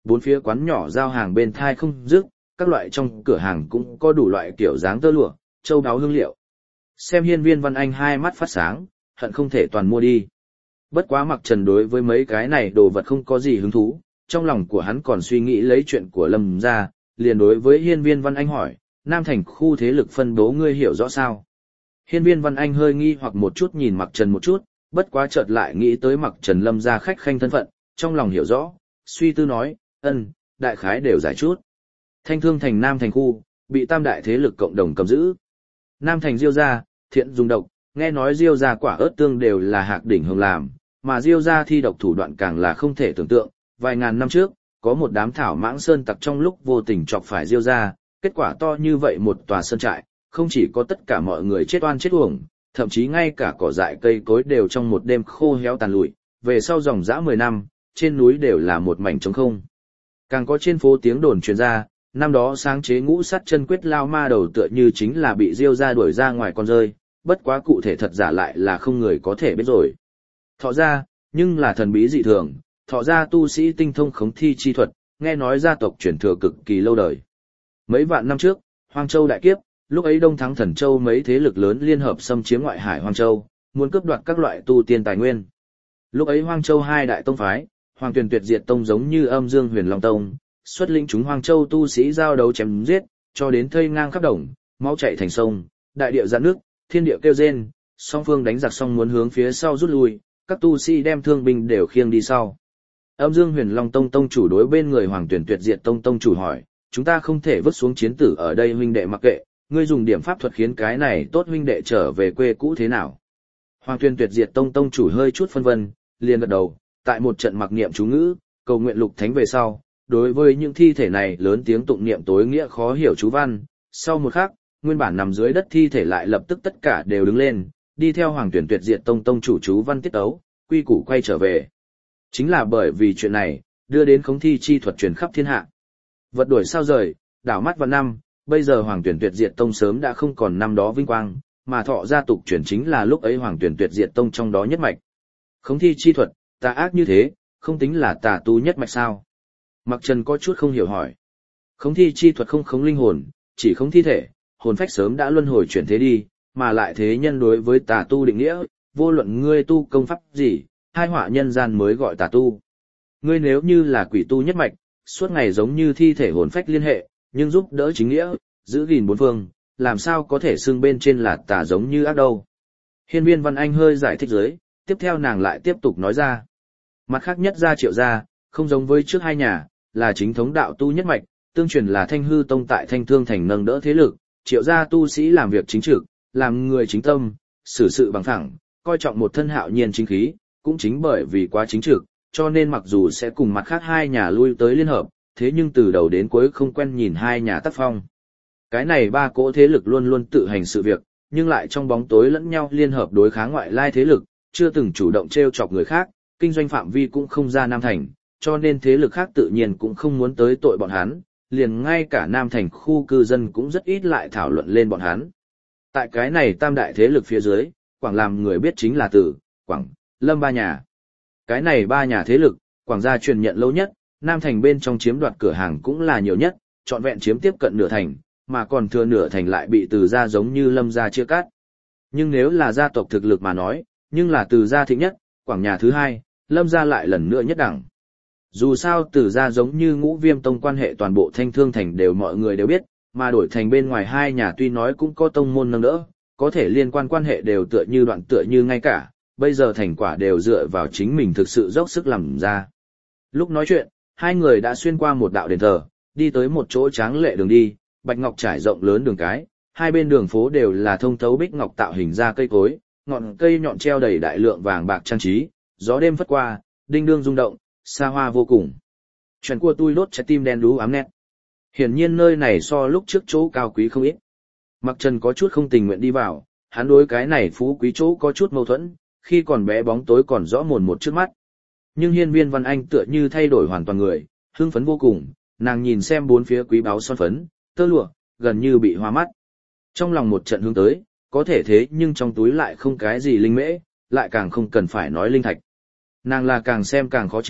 bốn phía quán nhỏ giao hàng bên thai không dứt, các loại trong cửa hàng cũng có đủ loại kiểu dáng tơ lụa, châu đáo hương liệu. Xem Hiên Viên Văn Anh hai mắt phát sáng, hận không thể toàn mua đi. Bất quá Mặc Trần đối với mấy cái này đồ vật không có gì hứng thú, trong lòng của hắn còn suy nghĩ lấy chuyện của Lâm gia, liền đối với Hiên Viên Văn Anh hỏi, Nam Thành khu thế lực phân bố ngươi hiểu rõ sao? Hiên Viên Văn Anh hơi nghi hoặc một chút nhìn Mặc Trần một chút, bất quá chợt lại nghĩ tới Mặc Trần Lâm gia khách khanh thân phận, trong lòng hiểu rõ, suy tư nói, ân, đại khái đều giải chút. Thanh Thương Thành Nam Thành khu, bị tam đại thế lực cộng đồng cầm giữ. Nam Thành Diêu gia, thiện dùng độc, nghe nói Diêu gia quả ớt tương đều là hạc đỉnh hồng làm, mà Diêu gia thi độc thủ đoạn càng là không thể tưởng tượng. Vài ngàn năm trước, có một đám thảo mãng sơn tặc trong lúc vô tình chọc phải Diêu gia, kết quả to như vậy một tòa sơn trại, không chỉ có tất cả mọi người chết oan chết uổng, thậm chí ngay cả cỏ dại cây cối đều trong một đêm khô héo tàn lụi, về sau dòng dã mười năm, trên núi đều là một mảnh trống không. Càng có trên phố tiếng đồn truyền ra, năm đó sáng chế ngũ sát chân quyết lao ma đầu tựa như chính là bị Diêu gia đuổi ra ngoài con rơi, bất quá cụ thể thật giả lại là không người có thể biết rồi. Thọ gia, nhưng là thần bí dị thường, thọ gia tu sĩ tinh thông khống thi chi thuật, nghe nói gia tộc truyền thừa cực kỳ lâu đời. Mấy vạn năm trước, Hoang Châu đại kiếp, lúc ấy Đông Thắng Thần Châu mấy thế lực lớn liên hợp xâm chiếm ngoại hải Hoang Châu, muốn cướp đoạt các loại tu tiên tài nguyên. Lúc ấy Hoang Châu hai đại tông phái, Hoàng Tuyền Tuyệt Diệt Tông giống như Âm Dương Huyền Long Tông, xuất lĩnh chúng Hoang Châu tu sĩ giao đấu chém giết, cho đến thây ngang khắp đồng, máu chảy thành sông, đại địa giãn nước, thiên địa kêu rên, song phương đánh giặc xong muốn hướng phía sau rút lui, các tu sĩ đem thương binh đều khiêng đi sau. Âm Dương Huyền Long Tông tông chủ đối bên người Hoàng Tuyển Tuyệt Diệt Tông tông chủ hỏi, chúng ta không thể vứt xuống chiến tử ở đây huynh đệ mặc kệ, ngươi dùng điểm pháp thuật khiến cái này tốt huynh đệ trở về quê cũ thế nào? Hoàng Tuyển Tuyệt Diệt Tông tông chủ hơi chút phân vân, liền gật đầu, tại một trận mặc niệm chú ngữ, cầu nguyện lục thánh về sau, đối với những thi thể này lớn tiếng tụng niệm tối nghĩa khó hiểu chú văn, sau một khắc, nguyên bản nằm dưới đất thi thể lại lập tức tất cả đều đứng lên, đi theo Hoàng Tuyển Tuyệt Diệt Tông tông chủ chú văn tiết tấu, quy củ quay trở về. Chính là bởi vì chuyện này, đưa đến khống thi chi thuật truyền khắp thiên hạ. Vật đuổi sao rời, đảo mắt vào năm, bây giờ Hoàng Tuyển Tuyệt Diệt Tông sớm đã không còn năm đó vinh quang, mà thọ gia tục truyền chính là lúc ấy Hoàng Tuyển Tuyệt Diệt Tông trong đó nhất mạch. Khống thi chi thuật, tà ác như thế, không tính là tà tu nhất mạch sao? Mặc Trần có chút không hiểu hỏi. Khống thi chi thuật không khống linh hồn, chỉ khống thi thể, hồn phách sớm đã luân hồi chuyển thế đi, mà lại thế nhân đối với tà tu định nghĩa, vô luận ngươi tu công pháp gì, hai họa nhân gian mới gọi tà tu. Ngươi nếu như là quỷ tu nhất mạch, suốt ngày giống như thi thể hồn phách liên hệ, nhưng giúp đỡ chính nghĩa, giữ gìn bốn phương, làm sao có thể xưng bên trên là tà giống như ác đâu. Hiên Viên Văn Anh hơi giải thích dưới, tiếp theo nàng lại tiếp tục nói ra. Mặt khác nhất gia Triệu gia, không giống với trước hai nhà, là chính thống đạo tu nhất mạch, tương truyền là Thanh Hư Tông tại Thanh Thương Thành nâng đỡ thế lực, Triệu gia tu sĩ làm việc chính trực, làm người chính tâm, xử sự bằng phẳng, coi trọng một thân hạo nhiên chính khí, cũng chính bởi vì quá chính trực, cho nên mặc dù sẽ cùng mặt khác hai nhà lui tới liên hợp, thế nhưng từ đầu đến cuối không quen nhìn hai nhà tác phong. Cái này ba cỗ thế lực luôn luôn tự hành sự việc, nhưng lại trong bóng tối lẫn nhau liên hợp đối kháng ngoại lai thế lực, chưa từng chủ động trêu chọc người khác, kinh doanh phạm vi cũng không ra Nam Thành, cho nên thế lực khác tự nhiên cũng không muốn tới tội bọn hắn, liền ngay cả Nam Thành khu cư dân cũng rất ít lại thảo luận lên bọn hắn. Tại cái này tam đại thế lực phía dưới, Quảng làm người biết chính là Tử, Quảng, Lâm ba nhà. Cái này ba nhà thế lực, Quảng gia truyền nhận lâu nhất, Nam Thành bên trong chiếm đoạt cửa hàng cũng là nhiều nhất, trọn vẹn chiếm tiếp cận nửa thành, mà còn thừa nửa thành lại bị Từ gia giống như Lâm gia chia cắt. Nhưng nếu là gia tộc thực lực mà nói, nhưng là Từ gia thịnh nhất, Quảng nhà thứ hai, Lâm gia lại lần nữa nhất đẳng. Dù sao Từ gia giống như Ngũ Viêm Tông quan hệ toàn bộ Thanh Thương Thành đều mọi người đều biết, mà đổi thành bên ngoài hai nhà tuy nói cũng có tông môn nâng đỡ, có thể liên quan quan hệ đều tựa như đoạn tựa như ngay cả, bây giờ thành quả đều dựa vào chính mình thực sự dốc sức làm ra. Lúc nói chuyện, hai người đã xuyên qua một đạo đền thờ, đi tới một chỗ tráng lệ đường đi, bạch ngọc trải rộng lớn đường cái, hai bên đường phố đều là thông thấu bích ngọc tạo hình ra cây cối, ngọn cây nhọn treo đầy đại lượng vàng bạc trang trí, gió đêm phất qua, đinh đương rung động, xa hoa vô cùng. Chuyện của tôi đốt trái tim đen đú ám nét. Hiển nhiên nơi này so lúc trước chỗ cao quý không ít. Mặc Trần có chút không tình nguyện đi vào, hắn đối cái này phú quý chỗ có chút mâu thuẫn, khi còn bé bóng tối còn rõ mồn một trước mắt. Nhưng Hiên Viên Văn Anh tựa như thay đổi hoàn toàn người, hưng phấn vô cùng, nàng nhìn xem bốn phía quý báu son phấn, tơ lụa, gần như bị hoa mắt. Trong lòng một trận hướng tới, có thể thế nhưng trong túi lại không cái gì linh mễ, lại càng không cần phải nói linh thạch. Nàng là càng xem càng khó chịu,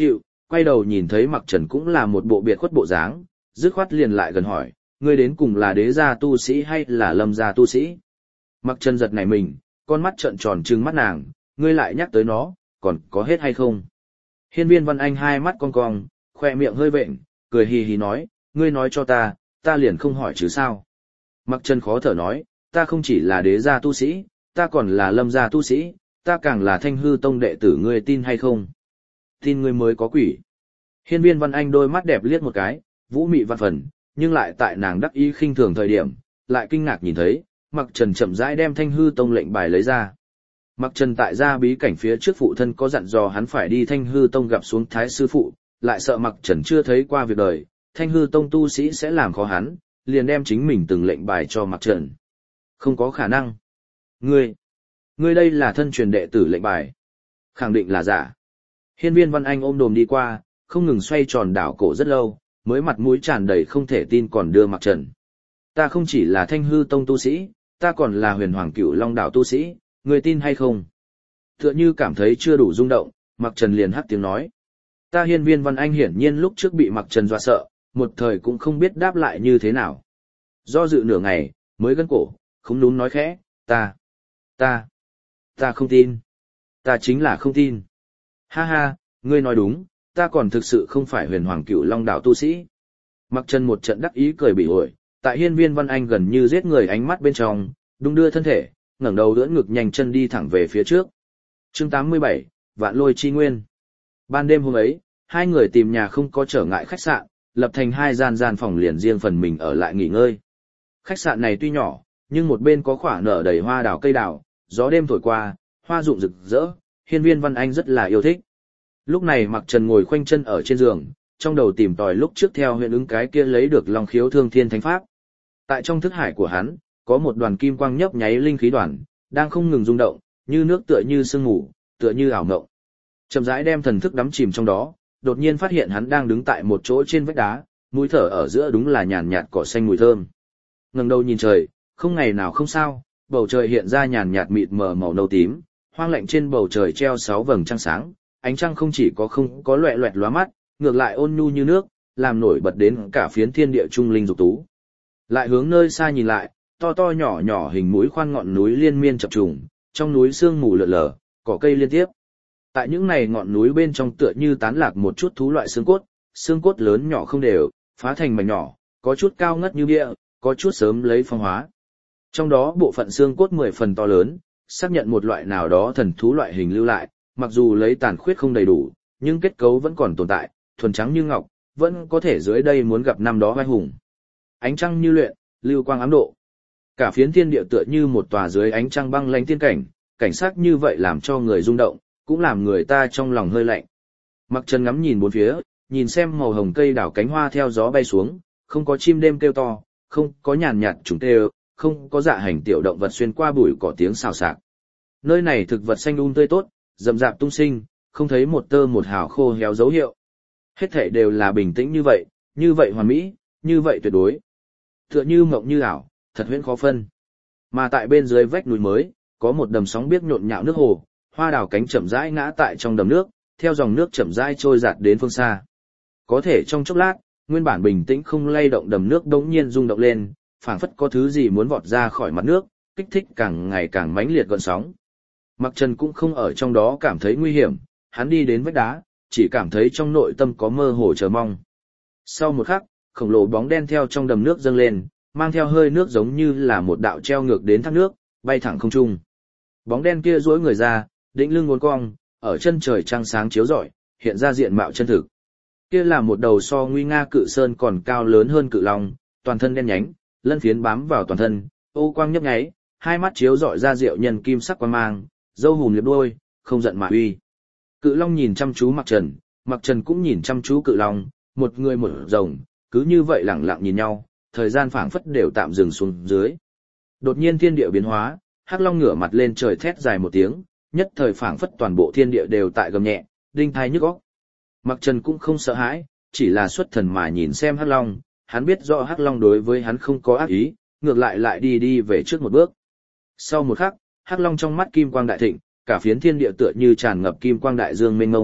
quay đầu nhìn thấy Mặc Trần cũng là một bộ biệt khuất bộ dáng, dứt khoát liền lại gần hỏi, ngươi đến cùng là đế gia tu sĩ hay là lâm gia tu sĩ? Mặc Trần giật nảy mình, con mắt trợn tròn trừng mắt nàng, ngươi lại nhắc tới nó, còn có hết hay không? Hiên Viên Văn Anh hai mắt cong cong, khoe miệng hơi vện, cười hì hì nói, ngươi nói cho ta, ta liền không hỏi chứ sao? Mặc Trần khó thở nói, ta không chỉ là đế gia tu sĩ, ta còn là lâm gia tu sĩ, ta càng là Thanh Hư Tông đệ tử, ngươi tin hay không? Tin ngươi mới có quỷ. Hiên Viên Văn Anh đôi mắt đẹp liếc một cái, vũ mị văn phần, nhưng lại tại nàng đắc ý khinh thường thời điểm, lại kinh ngạc nhìn thấy, Mặc Trần chậm rãi đem Thanh Hư Tông lệnh bài lấy ra. Mặc Trần tại gia bí cảnh phía trước phụ thân có dặn dò hắn phải đi Thanh Hư Tông gặp xuống Thái sư phụ, lại sợ Mặc Trần chưa thấy qua việc đời, Thanh Hư Tông tu sĩ sẽ làm khó hắn, liền đem chính mình từng lệnh bài cho Mặc Trần. Không có khả năng. Ngươi, ngươi đây là thân truyền đệ tử lệnh bài. Khẳng định là giả. Hiên Viên Văn Anh ôm đồm đi qua, không ngừng xoay tròn đảo cổ rất lâu, mới mặt mũi tràn đầy không thể tin còn đưa Mặc Trần. Ta không chỉ là Thanh Hư Tông tu sĩ, ta còn là Huyền Hoàng Cửu Long Đảo tu sĩ, ngươi tin hay không? Tựa như cảm thấy chưa đủ rung động, Mặc Trần liền hắc tiếng nói. Ta Hiên Viên Văn Anh hiển nhiên lúc trước bị Mặc Trần dọa sợ, một thời cũng không biết đáp lại như thế nào. Do dự nửa ngày, mới gân cổ, không đúng nói khẽ, ta, ta, ta không tin. Ta chính là không tin. Ha ha, ngươi nói đúng, ta còn thực sự không phải Huyền Hoàng Cửu Long Đảo tu sĩ. Mặc Trần một trận đắc ý cười bị ổi, tại Hiên Viên Văn Anh gần như giết người ánh mắt bên trong, đung đưa thân thể, ngẩng đầu đỡ ngực nhanh chân đi thẳng về phía trước. Chương tám mươi bảy, Vạn Lôi Chi Nguyên. Ban đêm hôm ấy, hai người tìm nhà không có trở ngại khách sạn, lập thành hai gian gian phòng liền riêng phần mình ở lại nghỉ ngơi. Khách sạn này tuy nhỏ, nhưng một bên có khỏa nở đầy hoa đào cây đào, gió đêm thổi qua, hoa rụng rực rỡ, Hiên Viên Văn Anh rất là yêu thích. Lúc này Mặc Trần ngồi khoanh chân ở trên giường, trong đầu tìm tòi lúc trước theo huyện ứng cái kia lấy được Long Khiếu Thương Thiên Thánh Pháp. Tại trong thức hải của hắn, có một đoàn kim quang nhấp nháy linh khí đoàn, đang không ngừng rung động, như nước tựa như sương mù, tựa như ảo mộng. Chậm rãi đem thần thức đắm chìm trong đó, đột nhiên phát hiện hắn đang đứng tại một chỗ trên vách đá, mũi thở ở giữa đúng là nhàn nhạt cỏ xanh mùi thơm. Ngẩng đầu nhìn trời, không ngày nào không sao, bầu trời hiện ra nhàn nhạt mịt mờ màu nâu tím, hoang lạnh trên bầu trời treo sáu vầng trăng sáng, ánh trăng không chỉ có không có loẹt loẹt lóa mắt, ngược lại ôn nhu như nước, làm nổi bật đến cả phiến thiên địa trung linh dục tú. Lại hướng nơi xa nhìn lại, to to nhỏ nhỏ hình mũi khoan ngọn núi liên miên chập trùng, trong núi sương mù lượn lờ, cỏ cây liên tiếp. Tại những này ngọn núi bên trong tựa như tán lạc một chút thú loại xương cốt, xương cốt lớn nhỏ không đều, phá thành mảnh nhỏ, có chút cao ngất như bia, có chút sớm lấy phong hóa. Trong đó bộ phận xương cốt mười phần to lớn, xác nhận một loại nào đó thần thú loại hình lưu lại, mặc dù lấy tàn khuyết không đầy đủ, nhưng kết cấu vẫn còn tồn tại, thuần trắng như ngọc, vẫn có thể dưới đây muốn gặp năm đó vai hùng. Ánh trăng như luyện, lưu quang ám độ. Cả phiến thiên địa tựa như một tòa dưới ánh trăng băng lãnh tiên cảnh, cảnh sắc như vậy làm cho người rung động, cũng làm người ta trong lòng hơi lạnh. Mặc Trần ngắm nhìn bốn phía, nhìn xem màu hồng cây đảo cánh hoa theo gió bay xuống, không có chim đêm kêu to, không có nhàn nhạt trùng kêu, không có dạ hành tiểu động vật xuyên qua bụi cỏ tiếng xào xạc. Nơi này thực vật xanh um tươi tốt, rậm rạp tung sinh, không thấy một tơ một hào khô héo dấu hiệu. Hết thảy đều là bình tĩnh như vậy, như vậy hoàn mỹ, như vậy tuyệt đối. Tựa như mộng như ảo, thật huyễn khó phân. Mà tại bên dưới vách núi mới, có một đầm sóng biếc nhộn nhạo nước hồ, hoa đào cánh chậm rãi ngã tại trong đầm nước, theo dòng nước chậm rãi trôi dạt đến phương xa. Có thể trong chốc lát, nguyên bản bình tĩnh không lay động đầm nước đống nhiên rung động lên, phảng phất có thứ gì muốn vọt ra khỏi mặt nước, kích thích càng ngày càng mãnh liệt gợn sóng. Mặc Trần cũng không ở trong đó cảm thấy nguy hiểm, hắn đi đến vách đá, chỉ cảm thấy trong nội tâm có mơ hồ chờ mong. Sau một khắc, khổng lồ bóng đen theo trong đầm nước dâng lên, mang theo hơi nước giống như là một đạo treo ngược đến thác nước, bay thẳng không trung. Bóng đen kia duỗi người ra, đĩnh lưng uốn cong, ở chân trời trăng sáng chiếu rọi, hiện ra diện mạo chân thực. Kia là một đầu so nguy nga cự sơn còn cao lớn hơn cự long, toàn thân đen nhánh, lân phiến bám vào toàn thân, ô quang nhấp nháy, hai mắt chiếu rọi ra diệu nhân kim sắc quang mang, râu hùm liệp đuôi, không giận mà uy. Cự long nhìn chăm chú Mặc Trần, Mặc Trần cũng nhìn chăm chú cự long, một người một rồng, cứ như vậy lặng lặng nhìn nhau, thời gian phảng phất đều tạm dừng xuống dưới. Đột nhiên thiên địa biến hóa, hắc long ngửa mặt lên trời thét dài một tiếng, nhất thời phảng phất toàn bộ thiên địa đều tại gầm nhẹ, đinh tai nhức óc. Mặc Trần cũng không sợ hãi, chỉ là xuất thần mà nhìn xem hắc long, hắn biết rõ hắc long đối với hắn không có ác ý, ngược lại lại đi đi về trước một bước. Sau một khắc, hắc long trong mắt kim quang đại thịnh, cả phiến thiên địa tựa như tràn ngập kim quang đại dương mênh mông,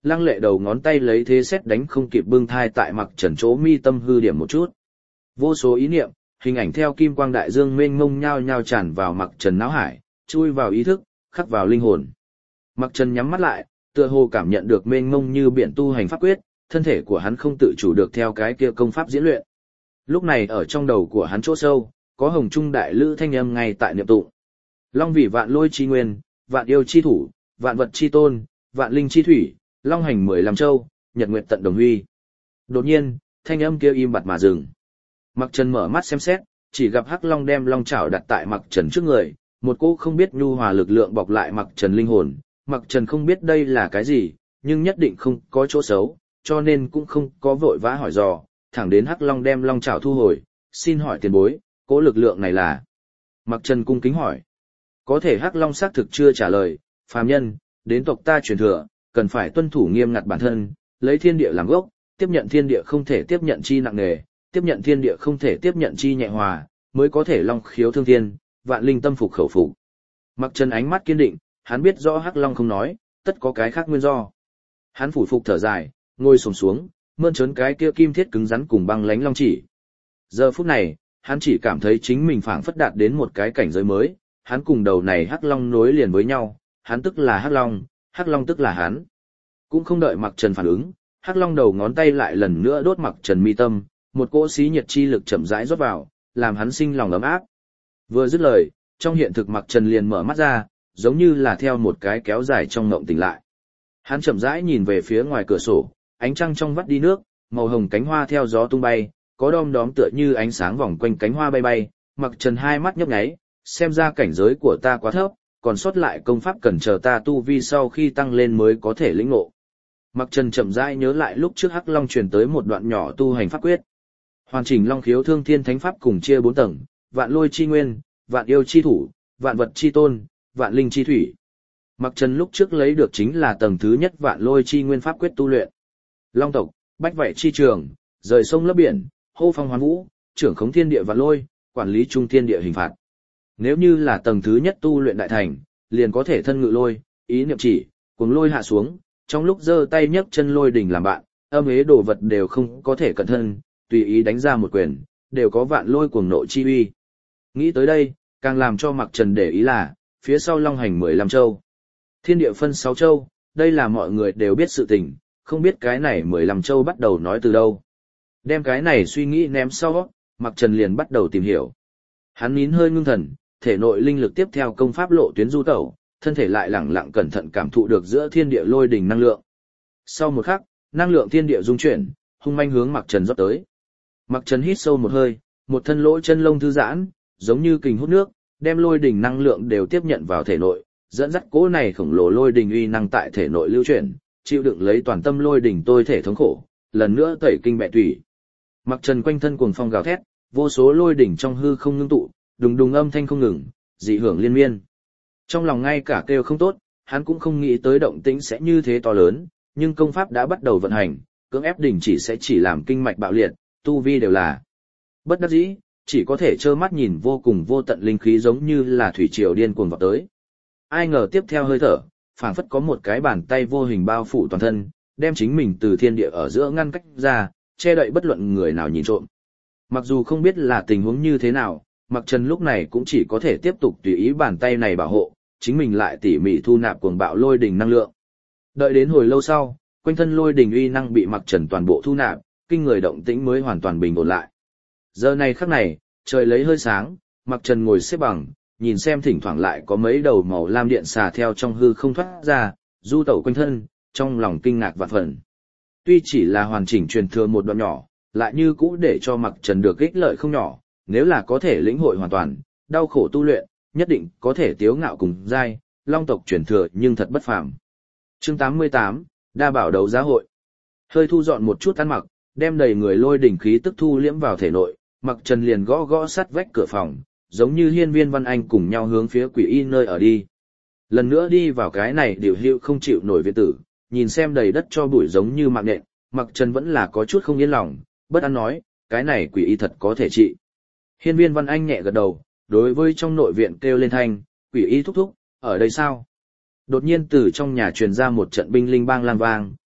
lăng lệ đầu ngón tay lấy thế xét đánh không kịp bưng thai tại Mặc Trần chỗ mi tâm hư điểm một chút. Vô số ý niệm, hình ảnh theo kim quang đại dương mênh mông nhao nhao tràn vào Mặc Trần não hải, chui vào ý thức, khắc vào linh hồn. Mặc Trần nhắm mắt lại, tựa hồ cảm nhận được mênh mông như biển tu hành pháp quyết, thân thể của hắn không tự chủ được theo cái kia công pháp diễn luyện. Lúc này ở trong đầu của hắn chỗ sâu, có hồng trung đại lữ thanh âm ngay tại niệm tụng. Long vì vạn lôi chi nguyên, vạn yêu chi thủ, vạn vật chi tôn, vạn linh chi thủy, long hành mười lăm châu, nhật nguyệt tận đồng huy. Đột nhiên, thanh âm kia im bặt mà dừng. Mặc Trần mở mắt xem xét, chỉ gặp Hắc Long đem long chảo đặt tại Mặc Trần trước người, một cỗ không biết nhu hòa lực lượng bọc lại Mặc Trần linh hồn. Mặc Trần không biết đây là cái gì, nhưng nhất định không có chỗ xấu, cho nên cũng không có vội vã hỏi dò, thẳng đến Hắc Long đem long chảo thu hồi, xin hỏi tiền bối, cỗ lực lượng này là? Mặc Trần cung kính hỏi. Có thể Hắc Long xác thực chưa trả lời, phàm nhân, đến tộc ta truyền thừa, cần phải tuân thủ nghiêm ngặt bản thân, lấy thiên địa làm gốc, tiếp nhận thiên địa không thể tiếp nhận chi nặng nề, tiếp nhận thiên địa không thể tiếp nhận chi nhẹ hòa, mới có thể long khiếu thương thiên, vạn linh tâm phục khẩu phục. Mặc Trần ánh mắt kiên định, hắn biết rõ Hắc Long không nói, tất có cái khác nguyên do. Hắn phủ phục thở dài, ngồi xổm xuống, mơn trớn cái kia kim thiết cứng rắn cùng băng lánh long chỉ. Giờ phút này, hắn chỉ cảm thấy chính mình phảng phất đạt đến một cái cảnh giới mới, hắn cùng đầu này Hắc Long nối liền với nhau, hắn tức là Hắc Long, Hắc Long tức là hắn. Cũng không đợi Mặc Trần phản ứng, Hắc Long đầu ngón tay lại lần nữa đốt Mặc Trần mi tâm, một cỗ xí nhiệt chi lực chậm rãi rót vào, làm hắn sinh lòng ấm áp. Vừa dứt lời, trong hiện thực Mặc Trần liền mở mắt ra, giống như là theo một cái kéo dài trong ngộng tỉnh lại. Hắn chậm rãi nhìn về phía ngoài cửa sổ, ánh trăng trong vắt đi nước, màu hồng cánh hoa theo gió tung bay, có đom đóm tựa như ánh sáng vòng quanh cánh hoa bay bay. Mặc Trần hai mắt nhấp nháy, xem ra cảnh giới của ta quá thấp, còn sót lại công pháp cần chờ ta tu vi sau khi tăng lên mới có thể lĩnh ngộ. Mặc Trần chậm rãi nhớ lại lúc trước Hắc Long truyền tới một đoạn nhỏ tu hành pháp quyết. Hoàn chỉnh Long khiếu thương thiên thánh pháp cùng chia bốn tầng, vạn lôi chi nguyên, vạn yêu chi thủ, vạn vật chi tôn, vạn linh chi thủy. Mặc Trần lúc trước lấy được chính là tầng thứ nhất vạn lôi chi nguyên pháp quyết tu luyện. Long tộc, bách vậy chi trường, rời sông lấp biển, hô phong hoán vũ, trưởng khống thiên địa vạn lôi, quản lý trung thiên địa hình phạt. Nếu như là tầng thứ nhất tu luyện đại thành, liền có thể thân ngự lôi, ý niệm chỉ, cuồng lôi hạ xuống, trong lúc giơ tay nhấc chân lôi đỉnh làm bạn, âm ế đồ vật đều không có thể cận thân, tùy ý đánh ra một quyền, đều có vạn lôi cuồng nộ chi uy. Nghĩ tới đây, càng làm cho Mặc Trần để ý là, phía sau long hành mười lăm châu. Thiên địa phân sáu châu, đây là mọi người đều biết sự tình, không biết cái này mười lăm châu bắt đầu nói từ đâu. Đem cái này suy nghĩ ném sau, Mặc Trần liền bắt đầu tìm hiểu. Hắn nín hơi ngưng thần, thể nội linh lực tiếp theo công pháp lộ tuyến du tẩu, thân thể lại lẳng lặng cẩn thận cảm thụ được giữa thiên địa lôi đỉnh năng lượng. Sau một khắc, năng lượng thiên địa dung chuyển, hung manh hướng Mặc Trần rót tới. Mặc Trần hít sâu một hơi, một thân lỗ chân lông thư giãn, giống như kình hút nước, đem lôi đỉnh năng lượng đều tiếp nhận vào thể nội, dẫn dắt cỗ này khổng lồ lôi đỉnh uy năng tại thể nội lưu chuyển, chịu đựng lấy toàn tâm lôi đỉnh tôi thể thống khổ, lần nữa tẩy kinh bệ tủy. Mặc Trần quanh thân cuồng phong gào thét, vô số lôi đỉnh trong hư không ngưng tụ, đùng đùng âm thanh không ngừng, dị hưởng liên miên. Trong lòng ngay cả kêu không tốt, hắn cũng không nghĩ tới động tĩnh sẽ như thế to lớn, nhưng công pháp đã bắt đầu vận hành, cưỡng ép đỉnh chỉ sẽ chỉ làm kinh mạch bạo liệt, tu vi đều là bất đắc dĩ, chỉ có thể trơ mắt nhìn vô cùng vô tận linh khí giống như là thủy triều điên cuồng vọt tới. Ai ngờ tiếp theo hơi thở, phảng phất có một cái bàn tay vô hình bao phủ toàn thân, đem chính mình từ thiên địa ở giữa ngăn cách ra, che đậy bất luận người nào nhìn trộm. Mặc dù không biết là tình huống như thế nào, Mặc Trần lúc này cũng chỉ có thể tiếp tục tùy ý bàn tay này bảo hộ, chính mình lại tỉ mỉ thu nạp cuồng bạo lôi đỉnh năng lượng. Đợi đến hồi lâu sau, quanh thân lôi đỉnh uy năng bị Mặc Trần toàn bộ thu nạp, kinh người động tĩnh mới hoàn toàn bình ổn lại. Giờ này khắc này, trời lấy hơi sáng, Mặc Trần ngồi xếp bằng, nhìn xem thỉnh thoảng lại có mấy đầu màu lam điện xà theo trong hư không thoát ra, du tẩu quanh thân, trong lòng kinh ngạc vạn phần. Tuy chỉ là hoàn chỉnh truyền thừa một đoạn nhỏ, lại như cũ để cho Mặc Trần được ích lợi không nhỏ, nếu là có thể lĩnh hội hoàn toàn, đau khổ tu luyện, nhất định có thể tiếu ngạo cùng giai, long tộc truyền thừa nhưng thật bất phàm. Chương tám mươi tám, đa bảo đấu giá hội. Hơi thu dọn một chút ăn mặc, đem đầy người lôi đỉnh khí tức thu liễm vào thể nội, Mặc Trần liền gõ gõ sắt vách cửa phòng, giống như Hiên Viên Văn Anh cùng nhau hướng phía Quỷ Y nơi ở đi. Lần nữa đi vào cái này điều hữu không chịu nổi viện tử, nhìn xem đầy đất cho bụi giống như mạng nện, Mặc Trần vẫn là có chút không yên lòng, bất an nói, cái này Quỷ Y thật có thể trị. Hiên Viên Văn Anh nhẹ gật đầu, đối với trong nội viện kêu lên thanh, Quỷ Y thúc thúc, ở đây sao? Đột nhiên từ trong nhà truyền ra một trận binh linh bang lang vang,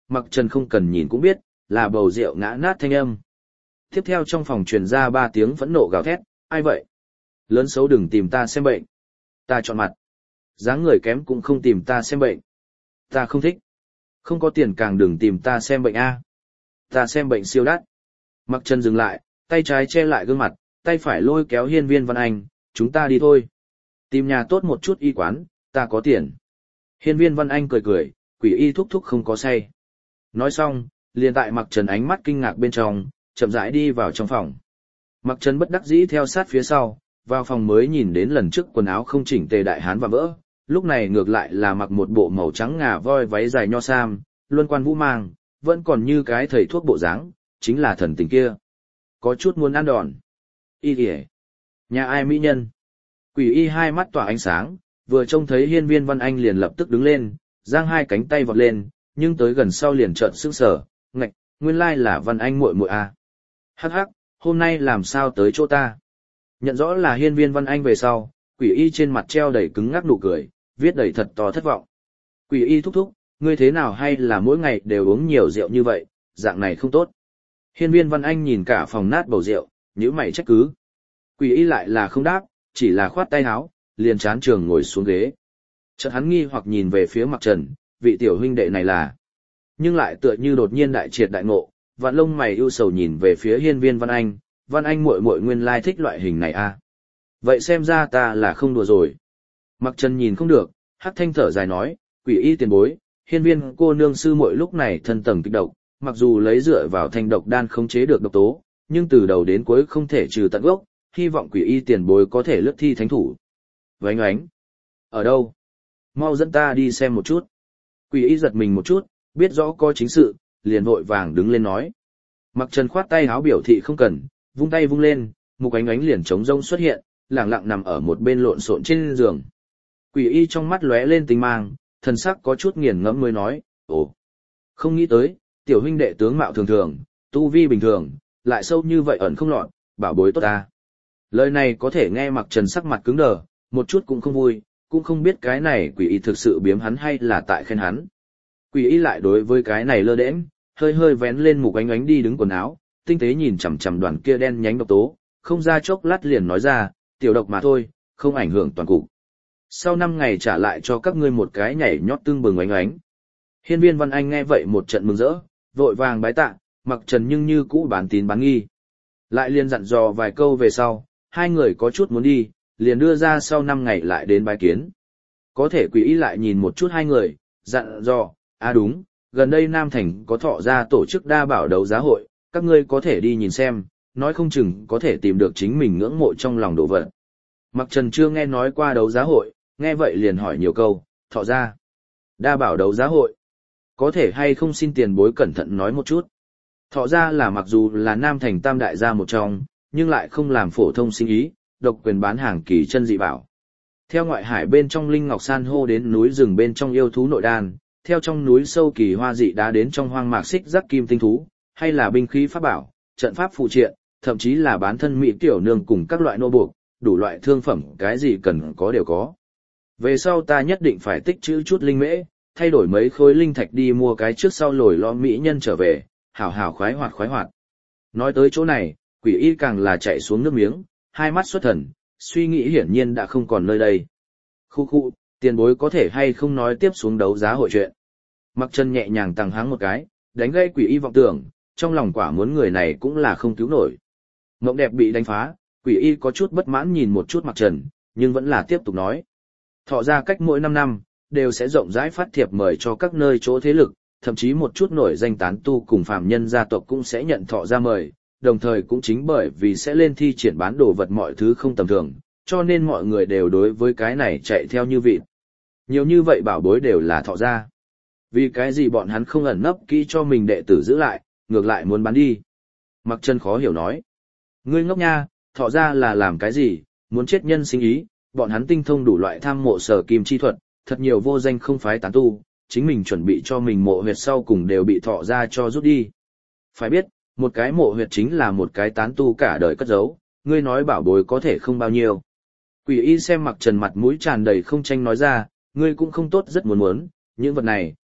Mặc Trần không cần nhìn cũng biết, là bầu rượu ngã nát thanh âm. Tiếp theo trong phòng truyền ra ba tiếng phẫn nộ gào thét, ai vậy? Lớn xấu đừng tìm ta xem bệnh. Ta chọn mặt. Dáng người kém cũng không tìm ta xem bệnh. Ta không thích. Không có tiền càng đừng tìm ta xem bệnh a. Ta xem bệnh siêu đắt. Mặc Trần dừng lại, tay trái che lại gương mặt, tay phải lôi kéo Hiên Viên Văn Anh, chúng ta đi thôi. Tìm nhà tốt một chút y quán, ta có tiền. Hiên Viên Văn Anh cười cười, quỷ y thúc thúc không có say. Nói xong, liền tại Mặc Trần ánh mắt kinh ngạc bên trong, chậm rãi đi vào trong phòng. Mặc Trần bất đắc dĩ theo sát phía sau, vào phòng mới nhìn đến lần trước quần áo không chỉnh tề đại hán và vỡ, lúc này ngược lại là mặc một bộ màu trắng ngà voi váy dài nho sam, luân quan vũ mang, vẫn còn như cái thầy thuốc bộ dáng, chính là thần tình kia. Có chút muốn ăn đòn. Y kìa. Nhà ai mỹ nhân? Quỷ y hai mắt tỏa ánh sáng, vừa trông thấy Hiên Viên Văn Anh liền lập tức đứng lên, giang hai cánh tay vọt lên, nhưng tới gần sau liền trợn sững sờ, ngạch, nguyên lai là Văn Anh muội muội à. Hắc hắc, hôm nay làm sao tới chỗ ta? Nhận rõ là Hiên Viên Văn Anh về sau, quỷ y trên mặt treo đầy cứng ngắc nụ cười, viết đầy thật to thất vọng. Quỷ y thúc thúc, ngươi thế nào hay là mỗi ngày đều uống nhiều rượu như vậy, dạng này không tốt. Hiên Viên Văn Anh nhìn cả phòng nát bầu rượu, nhíu mày trách cứ. Quỷ y lại là không đáp, chỉ là khoát tay áo, liền chán trường ngồi xuống ghế. Chợt hắn nghi hoặc nhìn về phía Mặc Trần, vị tiểu huynh đệ này là. Nhưng lại tựa như đột nhiên đại triệt đại ngộ, vạn lông mày ưu sầu nhìn về phía Hiên Viên Văn Anh, Văn Anh muội muội nguyên lai thích loại hình này à. Vậy xem ra ta là không đùa rồi. Mặc Trần nhìn không được, hắc thanh thở dài nói, quỷ y tiền bối, Hiên Viên cô nương sư muội lúc này thân tầng kịch độc, mặc dù lấy dựa vào thanh độc đan khống chế được độc tố, nhưng từ đầu đến cuối không thể trừ tận gốc, hy vọng quỷ y tiền bối có thể lướt thi thánh thủ. Vánh oánh. Ở đâu? Mau dẫn ta đi xem một chút. Quỷ y giật mình một chút, biết rõ có chính sự, liền vội vàng đứng lên nói. Mặc Trần khoát tay áo biểu thị không cần, vung tay vung lên, Mục Ánh Ánh liền trống rông xuất hiện, lẳng lặng nằm ở một bên lộn xộn trên giường. Quỷ y trong mắt lóe lên tinh mang, thần sắc có chút nghiền ngẫm mới nói, ồ, không nghĩ tới, tiểu huynh đệ tướng mạo thường thường, tu vi bình thường, lại sâu như vậy ẩn không lọt, bảo bối tốt ta. Lời này có thể nghe Mặc Trần sắc mặt cứng đờ, một chút cũng không vui, cũng không biết cái này quỷ y thực sự biếm hắn hay là tại khen hắn. Quỷ y lại đối với cái này lơ đễnh, hơi hơi vén lên Mục Ánh Ánh đi đứng quần áo, tinh tế nhìn chằm chằm đoàn kia đen nhánh độc tố, không ra chốc lát liền nói ra, tiểu độc mà thôi, không ảnh hưởng toàn cục. Sau năm ngày trả lại cho các ngươi một cái nhảy nhót tương bừng Ánh Ánh. Hiên Viên Văn Anh nghe vậy một trận mừng rỡ, vội vàng bái tạ, Mặc Trần nhưng như cũ bán tín bán nghi. Lại liền dặn dò vài câu về sau, hai người có chút muốn đi, liền đưa ra sau năm ngày lại đến bái kiến. Có thể quỷ y lại nhìn một chút hai người, dặn dò, à đúng, gần đây Nam Thành có Thọ Gia tổ chức đa bảo đấu giá hội, các ngươi có thể đi nhìn xem, nói không chừng có thể tìm được chính mình ngưỡng mộ trong lòng đồ vật. Mặc Trần chưa nghe nói qua đấu giá hội, nghe vậy liền hỏi nhiều câu, Thọ Gia, đa bảo đấu giá hội, có thể hay không xin tiền bối cẩn thận nói một chút. Thọ Gia là mặc dù là Nam Thành tam đại gia một trong, nhưng lại không làm phổ thông sinh ý, độc quyền bán hàng kỳ chân dị bảo. Theo ngoại hải bên trong linh ngọc san hô đến núi rừng bên trong yêu thú nội đan, theo trong núi sâu kỳ hoa dị đá đến trong hoang mạc xích rắc kim tinh thú, hay là binh khí pháp bảo, trận pháp phụ triện, thậm chí là bán thân mỹ tiểu nương cùng các loại nô buộc, đủ loại thương phẩm cái gì cần có đều có. Về sau ta nhất định phải tích trữ chút linh mễ, thay đổi mấy khối linh thạch đi mua cái trước sau lồi lo mỹ nhân trở về, hảo hảo khoái hoạt khoái hoạt. Nói tới chỗ này, quỷ y càng là chạy xuống nước miếng, hai mắt xuất thần, suy nghĩ hiển nhiên đã không còn nơi đây. Khu khu, tiền bối có thể hay không nói tiếp xuống đấu giá hội chuyện. Mặc Trần nhẹ nhàng tăng háng một cái, đánh gây quỷ y vọng tưởng, trong lòng quả muốn người này cũng là không cứu nổi. Mộng đẹp bị đánh phá, quỷ y có chút bất mãn nhìn một chút Mặc Trần, nhưng vẫn là tiếp tục nói. Thọ Gia cách mỗi năm năm, đều sẽ rộng rãi phát thiệp mời cho các nơi chỗ thế lực, thậm chí một chút nổi danh tán tu cùng phàm nhân gia tộc cũng sẽ nhận Thọ Gia mời, đồng thời cũng chính bởi vì sẽ lên thi triển bán đồ vật mọi thứ không tầm thường, cho nên mọi người đều đối với cái này chạy theo như vịt. Nhiều như vậy bảo bối đều là Thọ Gia. Vì cái gì bọn hắn không ẩn nấp kỹ cho mình đệ tử giữ lại, ngược lại muốn bán đi. Mặc Trần khó hiểu nói. Ngươi ngốc nha, Thọ Gia là làm cái gì, muốn chết nhân sinh ý, bọn hắn tinh thông đủ loại tham mộ sở kim chi thuật, thật nhiều vô danh không phái tán tu, chính mình chuẩn bị cho mình mộ huyệt sau cùng đều bị Thọ Gia cho rút đi. Phải biết, một cái mộ huyệt chính là một cái tán tu cả đời cất giấu, ngươi nói bảo bối có thể không bao nhiêu. Quỷ y xem Mặc Trần mặt mũi tràn đầy không tranh nói ra, ngươi cũng không tốt rất muốn muốn, những vật này,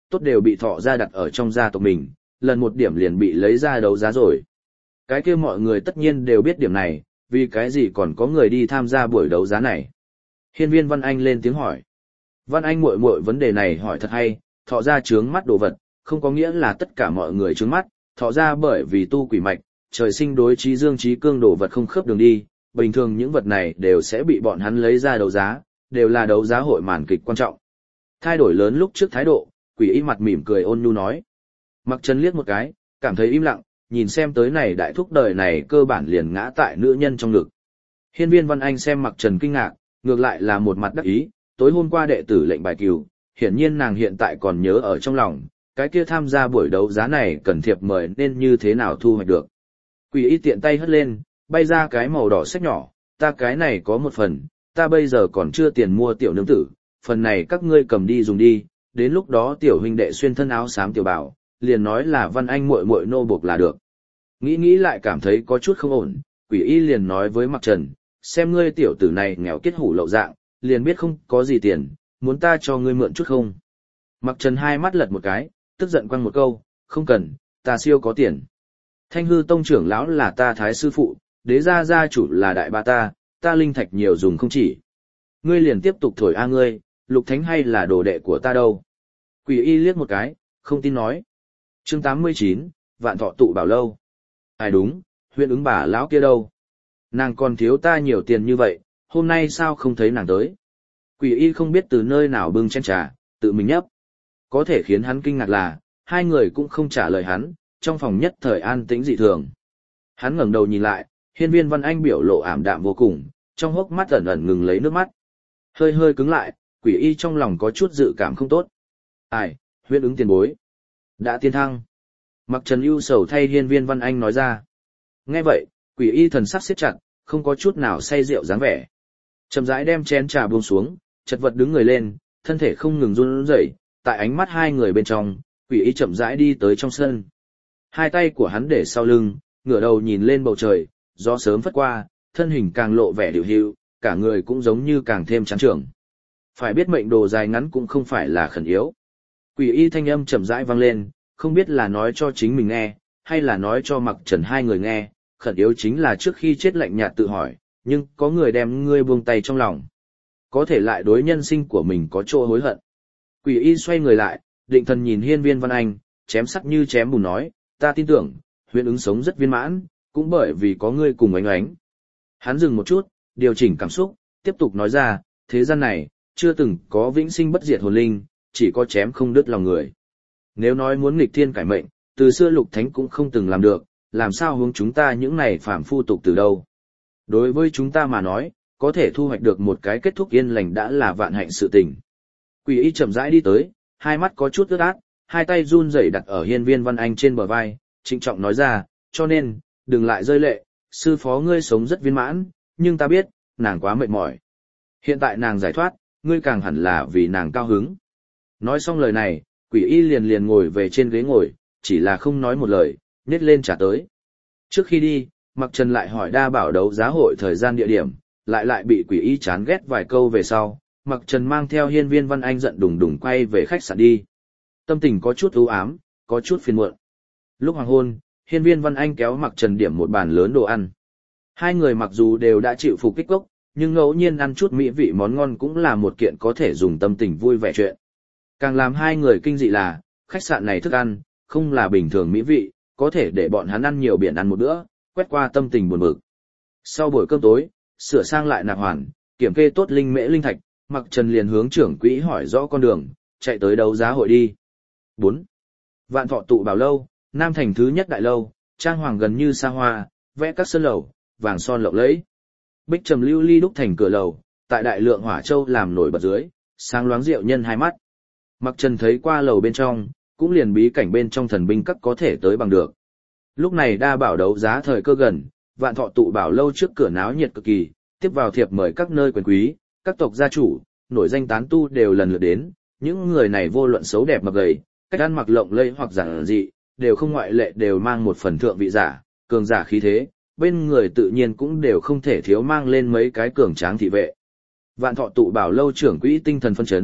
tốt đều bị thọ gia đặt ở trong gia tộc mình, lần một điểm liền bị lấy ra đấu giá rồi. Cái kia mọi người tất nhiên đều biết điểm này, vì cái gì còn có người đi tham gia buổi đấu giá này. Hiên viên Văn Anh lên tiếng hỏi. Văn Anh muội muội vấn đề này hỏi thật hay, thọ gia trướng mắt đồ vật, không có nghĩa là tất cả mọi người trướng mắt, thọ gia bởi vì tu quỷ mạch, trời sinh đối trí dương trí cương đồ vật không khớp đường đi, bình thường những vật này đều sẽ bị bọn hắn lấy ra đấu giá, đều là đấu giá hội màn kịch quan trọng. Thay đổi lớn lúc trước thái độ, Quỷ Y mặt mỉm cười ôn nhu nói. Mặc Trần liếc một cái, cảm thấy im lặng, nhìn xem tới này đại thúc đời này cơ bản liền ngã tại nữ nhân trong ngực. Hiên viên Văn Anh xem Mặc Trần kinh ngạc, ngược lại là một mặt đắc ý, tối hôm qua đệ tử lệnh bài cừu, hiển nhiên nàng hiện tại còn nhớ ở trong lòng, cái kia tham gia buổi đấu giá này cần thiệp mời nên như thế nào thu hoạch được. Quỷ Y tiện tay hất lên, bay ra cái màu đỏ sách nhỏ, ta cái này có một phần, ta bây giờ còn chưa tiền mua tiểu nương tử, phần này các ngươi cầm đi dùng đi, đến lúc đó tiểu huynh đệ xuyên thân áo xám tiểu bảo, liền nói là Văn Anh muội muội nô buộc là được. Nghĩ nghĩ lại cảm thấy có chút không ổn, Quỷ Y liền nói với Mặc Trần, xem ngươi tiểu tử này nghèo kết hủ lậu dạng, liền biết không có gì tiền, muốn ta cho ngươi mượn chút không. Mặc Trần hai mắt lật một cái, tức giận quăng một câu, không cần, ta siêu có tiền. Thanh hư tông trưởng lão là ta thái sư phụ, đế gia gia chủ là đại ba ta, ta linh thạch nhiều dùng không chỉ. Ngươi liền tiếp tục thổi a ngươi, Lục Thánh hay là đồ đệ của ta đâu. Quỷ Y liếc một cái, không tin nói. Chương tám mươi chín, vạn thọ tụ bảo lâu. Ai đúng, huyện ứng bà lão kia đâu? Nàng còn thiếu ta nhiều tiền như vậy, hôm nay sao không thấy nàng tới? Quỷ Y không biết từ nơi nào bưng chén trà, tự mình nhấp. Có thể khiến hắn kinh ngạc là, hai người cũng không trả lời hắn, trong phòng nhất thời an tĩnh dị thường. Hắn ngẩng đầu nhìn lại, hiên viên Văn Anh biểu lộ ảm đạm vô cùng, trong hốc mắt ẩn ẩn ngừng lấy nước mắt. Hơi hơi cứng lại, Quỷ Y trong lòng có chút dự cảm không tốt. Ai, huyết ứng tiền bối. Đã tiên thăng. Mặc Trần ưu sầu thay hiên viên Văn Anh nói ra. Nghe vậy, Quỷ Y thần sắc siết chặt, không có chút nào say rượu dáng vẻ. Chậm rãi đem chén trà buông xuống, chật vật đứng người lên, thân thể không ngừng run rẩy, tại ánh mắt hai người bên trong, Quỷ Y chậm rãi đi tới trong sân. Hai tay của hắn để sau lưng, ngửa đầu nhìn lên bầu trời, gió sớm phất qua, thân hình càng lộ vẻ điều hữu, cả người cũng giống như càng thêm trắng trưởng. Phải biết mệnh đồ dài ngắn cũng không phải là khẩn yếu. Quỷ Y thanh âm chậm rãi vang lên, không biết là nói cho chính mình nghe, hay là nói cho Mặc Trần hai người nghe, khẩn yếu chính là trước khi chết lạnh nhạt tự hỏi, nhưng có người đem ngươi buông tay trong lòng. Có thể lại đối nhân sinh của mình có chỗ hối hận. Quỷ Y xoay người lại, định thần nhìn hiên viên Văn Anh, chém sắc như chém bùn nói, ta tin tưởng, huyện ứng sống rất viên mãn, cũng bởi vì có ngươi cùng ánh ánh. Hắn dừng một chút, điều chỉnh cảm xúc, tiếp tục nói ra, thế gian này, chưa từng có vĩnh sinh bất diệt hồn linh, chỉ có chém không đứt lòng người. Nếu nói muốn nghịch thiên cải mệnh, từ xưa Lục Thánh cũng không từng làm được, làm sao hướng chúng ta những này phàm phu tục từ đâu. Đối với chúng ta mà nói, có thể thu hoạch được một cái kết thúc yên lành đã là vạn hạnh sự tình. Quỷ Y chậm rãi đi tới, hai mắt có chút ướt át, hai tay run rẩy đặt ở hiên viên Văn Anh trên bờ vai, trịnh trọng nói ra, cho nên, đừng lại rơi lệ, sư phó ngươi sống rất viên mãn, nhưng ta biết, nàng quá mệt mỏi. Hiện tại nàng giải thoát, ngươi càng hẳn là vì nàng cao hứng. Nói xong lời này, Quỷ Y liền liền ngồi về trên ghế ngồi, chỉ là không nói một lời, nhét lên trả tới. Trước khi đi, Mặc Trần lại hỏi đa bảo đấu giá hội thời gian địa điểm, lại lại bị Quỷ Y chán ghét vài câu về sau, Mặc Trần mang theo hiên viên Văn Anh giận đùng đùng quay về khách sạn đi. Tâm tình có chút u ám, có chút phiền muộn. Lúc hoàng hôn, hiên viên Văn Anh kéo Mặc Trần điểm một bàn lớn đồ ăn. Hai người mặc dù đều đã chịu phục kích gốc, nhưng ngẫu nhiên ăn chút mỹ vị món ngon cũng là một kiện có thể dùng tâm tình vui vẻ chuyện. Càng làm hai người kinh dị là, khách sạn này thức ăn, không là bình thường mỹ vị, có thể để bọn hắn ăn nhiều biển ăn một bữa, quét qua tâm tình buồn bực. Sau buổi cơm tối, sửa sang lại nạp hoàn, kiểm kê tốt linh mễ linh thạch, Mặc Trần liền hướng trưởng quỹ hỏi rõ con đường, chạy tới đấu giá hội đi. bốn. Vạn Thọ tụ bảo lâu, Nam thành thứ nhất đại lâu, trang hoàng gần như xa hoa, vẽ các sơn lầu, vàng son lộng lẫy. Bích trầm lưu ly đúc thành cửa lầu, tại đại lượng hỏa châu làm nổi bật dưới, sáng loáng rượu nhân hai mắt. Mặc Trần thấy qua lầu bên trong, cũng liền bí cảnh bên trong thần binh các có thể tới bằng được. Lúc này đa bảo đấu giá thời cơ gần, Vạn Thọ tụ bảo lâu trước cửa náo nhiệt cực kỳ, tiếp vào thiệp mời các nơi quyền quý, các tộc gia chủ, nổi danh tán tu đều lần lượt đến, những người này vô luận xấu đẹp mập gầy, cách ăn mặc lộng lẫy hoặc giản dị, đều không ngoại lệ đều mang một phần thượng vị giả, cường giả khí thế, bên người tự nhiên cũng đều không thể thiếu mang lên mấy cái cường tráng thị vệ. Vạn Thọ tụ bảo lâu trưởng quỹ tinh thần phân chấn,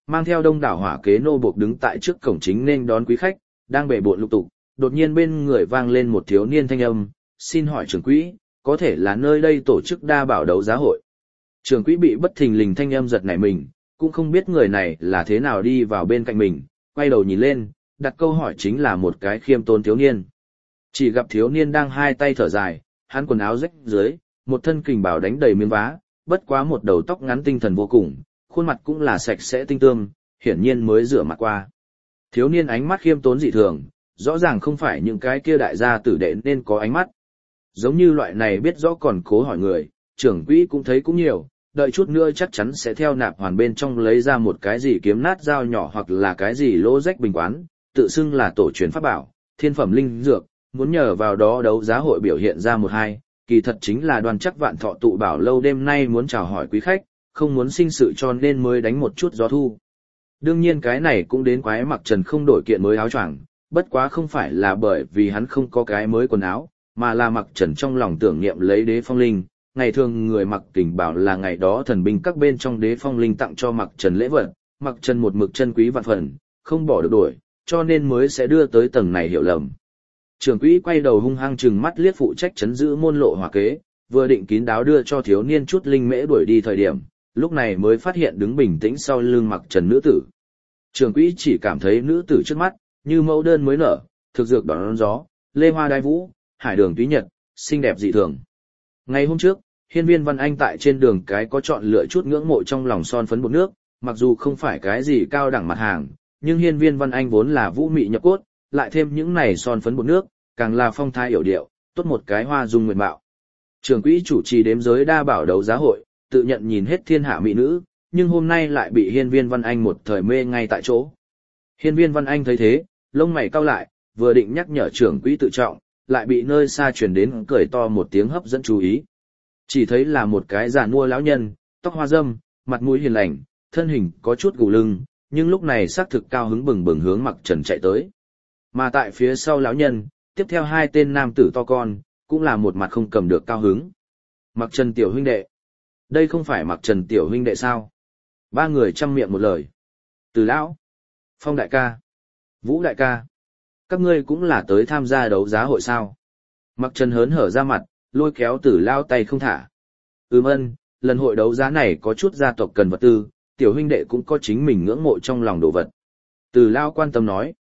mang theo đông đảo hỏa kế nô buộc đứng tại trước cổng chính nên đón quý khách, đang bể bộn lục tục, đột nhiên bên người vang lên một thiếu niên thanh âm, xin hỏi trưởng quỹ, có thể là nơi đây tổ chức đa bảo đấu giá hội. Trưởng quỹ bị bất thình lình thanh âm giật nảy mình, cũng không biết người này là thế nào đi vào bên cạnh mình, quay đầu nhìn lên, đặt câu hỏi chính là một cái khiêm tốn thiếu niên. Chỉ gặp thiếu niên đang hai tay thở dài, hắn quần áo rách dưới, một thân kình bào đánh đầy miếng vá, bất quá một đầu tóc ngắn tinh thần vô cùng, khuôn mặt cũng là sạch sẽ tinh tươm, hiển nhiên mới rửa mặt qua. Thiếu niên ánh mắt khiêm tốn dị thường, rõ ràng không phải những cái kia đại gia tử đệ nên có ánh mắt. Giống như loại này biết rõ còn cố hỏi người, trưởng quỹ cũng thấy cũng nhiều, đợi chút nữa chắc chắn sẽ theo nạp hoàn bên trong lấy ra một cái gì kiếm nát dao nhỏ hoặc là cái gì lỗ rách bình quán, tự xưng là tổ truyền pháp bảo, thiên phẩm linh dược, muốn nhờ vào đó đấu giá hội biểu hiện ra một hai, kỳ thật chính là Đoan Chắc Vạn Thọ tụ bảo lâu đêm nay muốn chào hỏi quý khách, không muốn sinh sự cho nên mới đánh một chút gió thu. Đương nhiên cái này cũng đến quái Mặc Trần không đổi kiện mới áo choàng, bất quá không phải là bởi vì hắn không có cái mới quần áo, mà là Mặc Trần trong lòng tưởng niệm lấy đế phong linh, ngày thường người mặc kình bảo là ngày đó thần binh các bên trong đế phong linh tặng cho Mặc Trần lễ vật, Mặc Trần một mực chân quý vạn phần, không bỏ được đổi, cho nên mới sẽ đưa tới tầng này hiểu lầm. Trưởng quỹ quay đầu hung hăng trừng mắt liếc phụ trách chấn giữ môn lộ hỏa kế, vừa định kín đáo đưa cho thiếu niên chút linh mễ đuổi đi thời điểm, lúc này mới phát hiện đứng bình tĩnh sau lưng Mặc Trần nữ tử. Trưởng quỹ chỉ cảm thấy nữ tử trước mắt, như mẫu đơn mới nở, thực dược đón gió, lê hoa đai vũ, hải đường túy nhật, xinh đẹp dị thường. Ngày hôm trước, Hiên Viên Văn Anh tại trên đường cái có chọn lựa chút ngưỡng mộ trong lòng son phấn bột nước, mặc dù không phải cái gì cao đẳng mặt hàng, nhưng Hiên Viên Văn Anh vốn là vũ mị nhập cốt, lại thêm những này son phấn bột nước, càng là phong thái yểu điệu, tốt một cái hoa dung nguyệt mạo. Trưởng quỹ chủ trì đếm giới đa bảo đấu giá hội, tự nhận nhìn hết thiên hạ mỹ nữ, nhưng hôm nay lại bị Hiên Viên Văn Anh một thời mê ngay tại chỗ. Hiên Viên Văn Anh thấy thế, lông mày cau lại, vừa định nhắc nhở trưởng quỹ tự trọng, lại bị nơi xa truyền đến cười to một tiếng hấp dẫn chú ý. Chỉ thấy là một cái già nua lão nhân, tóc hoa râm, mặt mũi hiền lành, thân hình có chút gù lưng, nhưng lúc này xác thực cao hứng bừng bừng hướng Mặc Trần chạy tới. Mà tại phía sau lão nhân, tiếp theo hai tên nam tử to con, cũng là một mặt không cầm được cao hứng. Mặc Trần tiểu huynh đệ. Đây không phải Mặc Trần tiểu huynh đệ sao? Ba người chăm miệng một lời. Từ lão, Phong đại ca, Vũ đại ca, các ngươi cũng là tới tham gia đấu giá hội sao? Mặc Trần hớn hở ra mặt, lôi kéo Tử Lao tay không thả. Ừm ân, lần hội đấu giá này có chút gia tộc cần vật tư, tiểu huynh đệ cũng có chính mình ngưỡng mộ trong lòng đồ vật. Tử Lao quan tâm nói.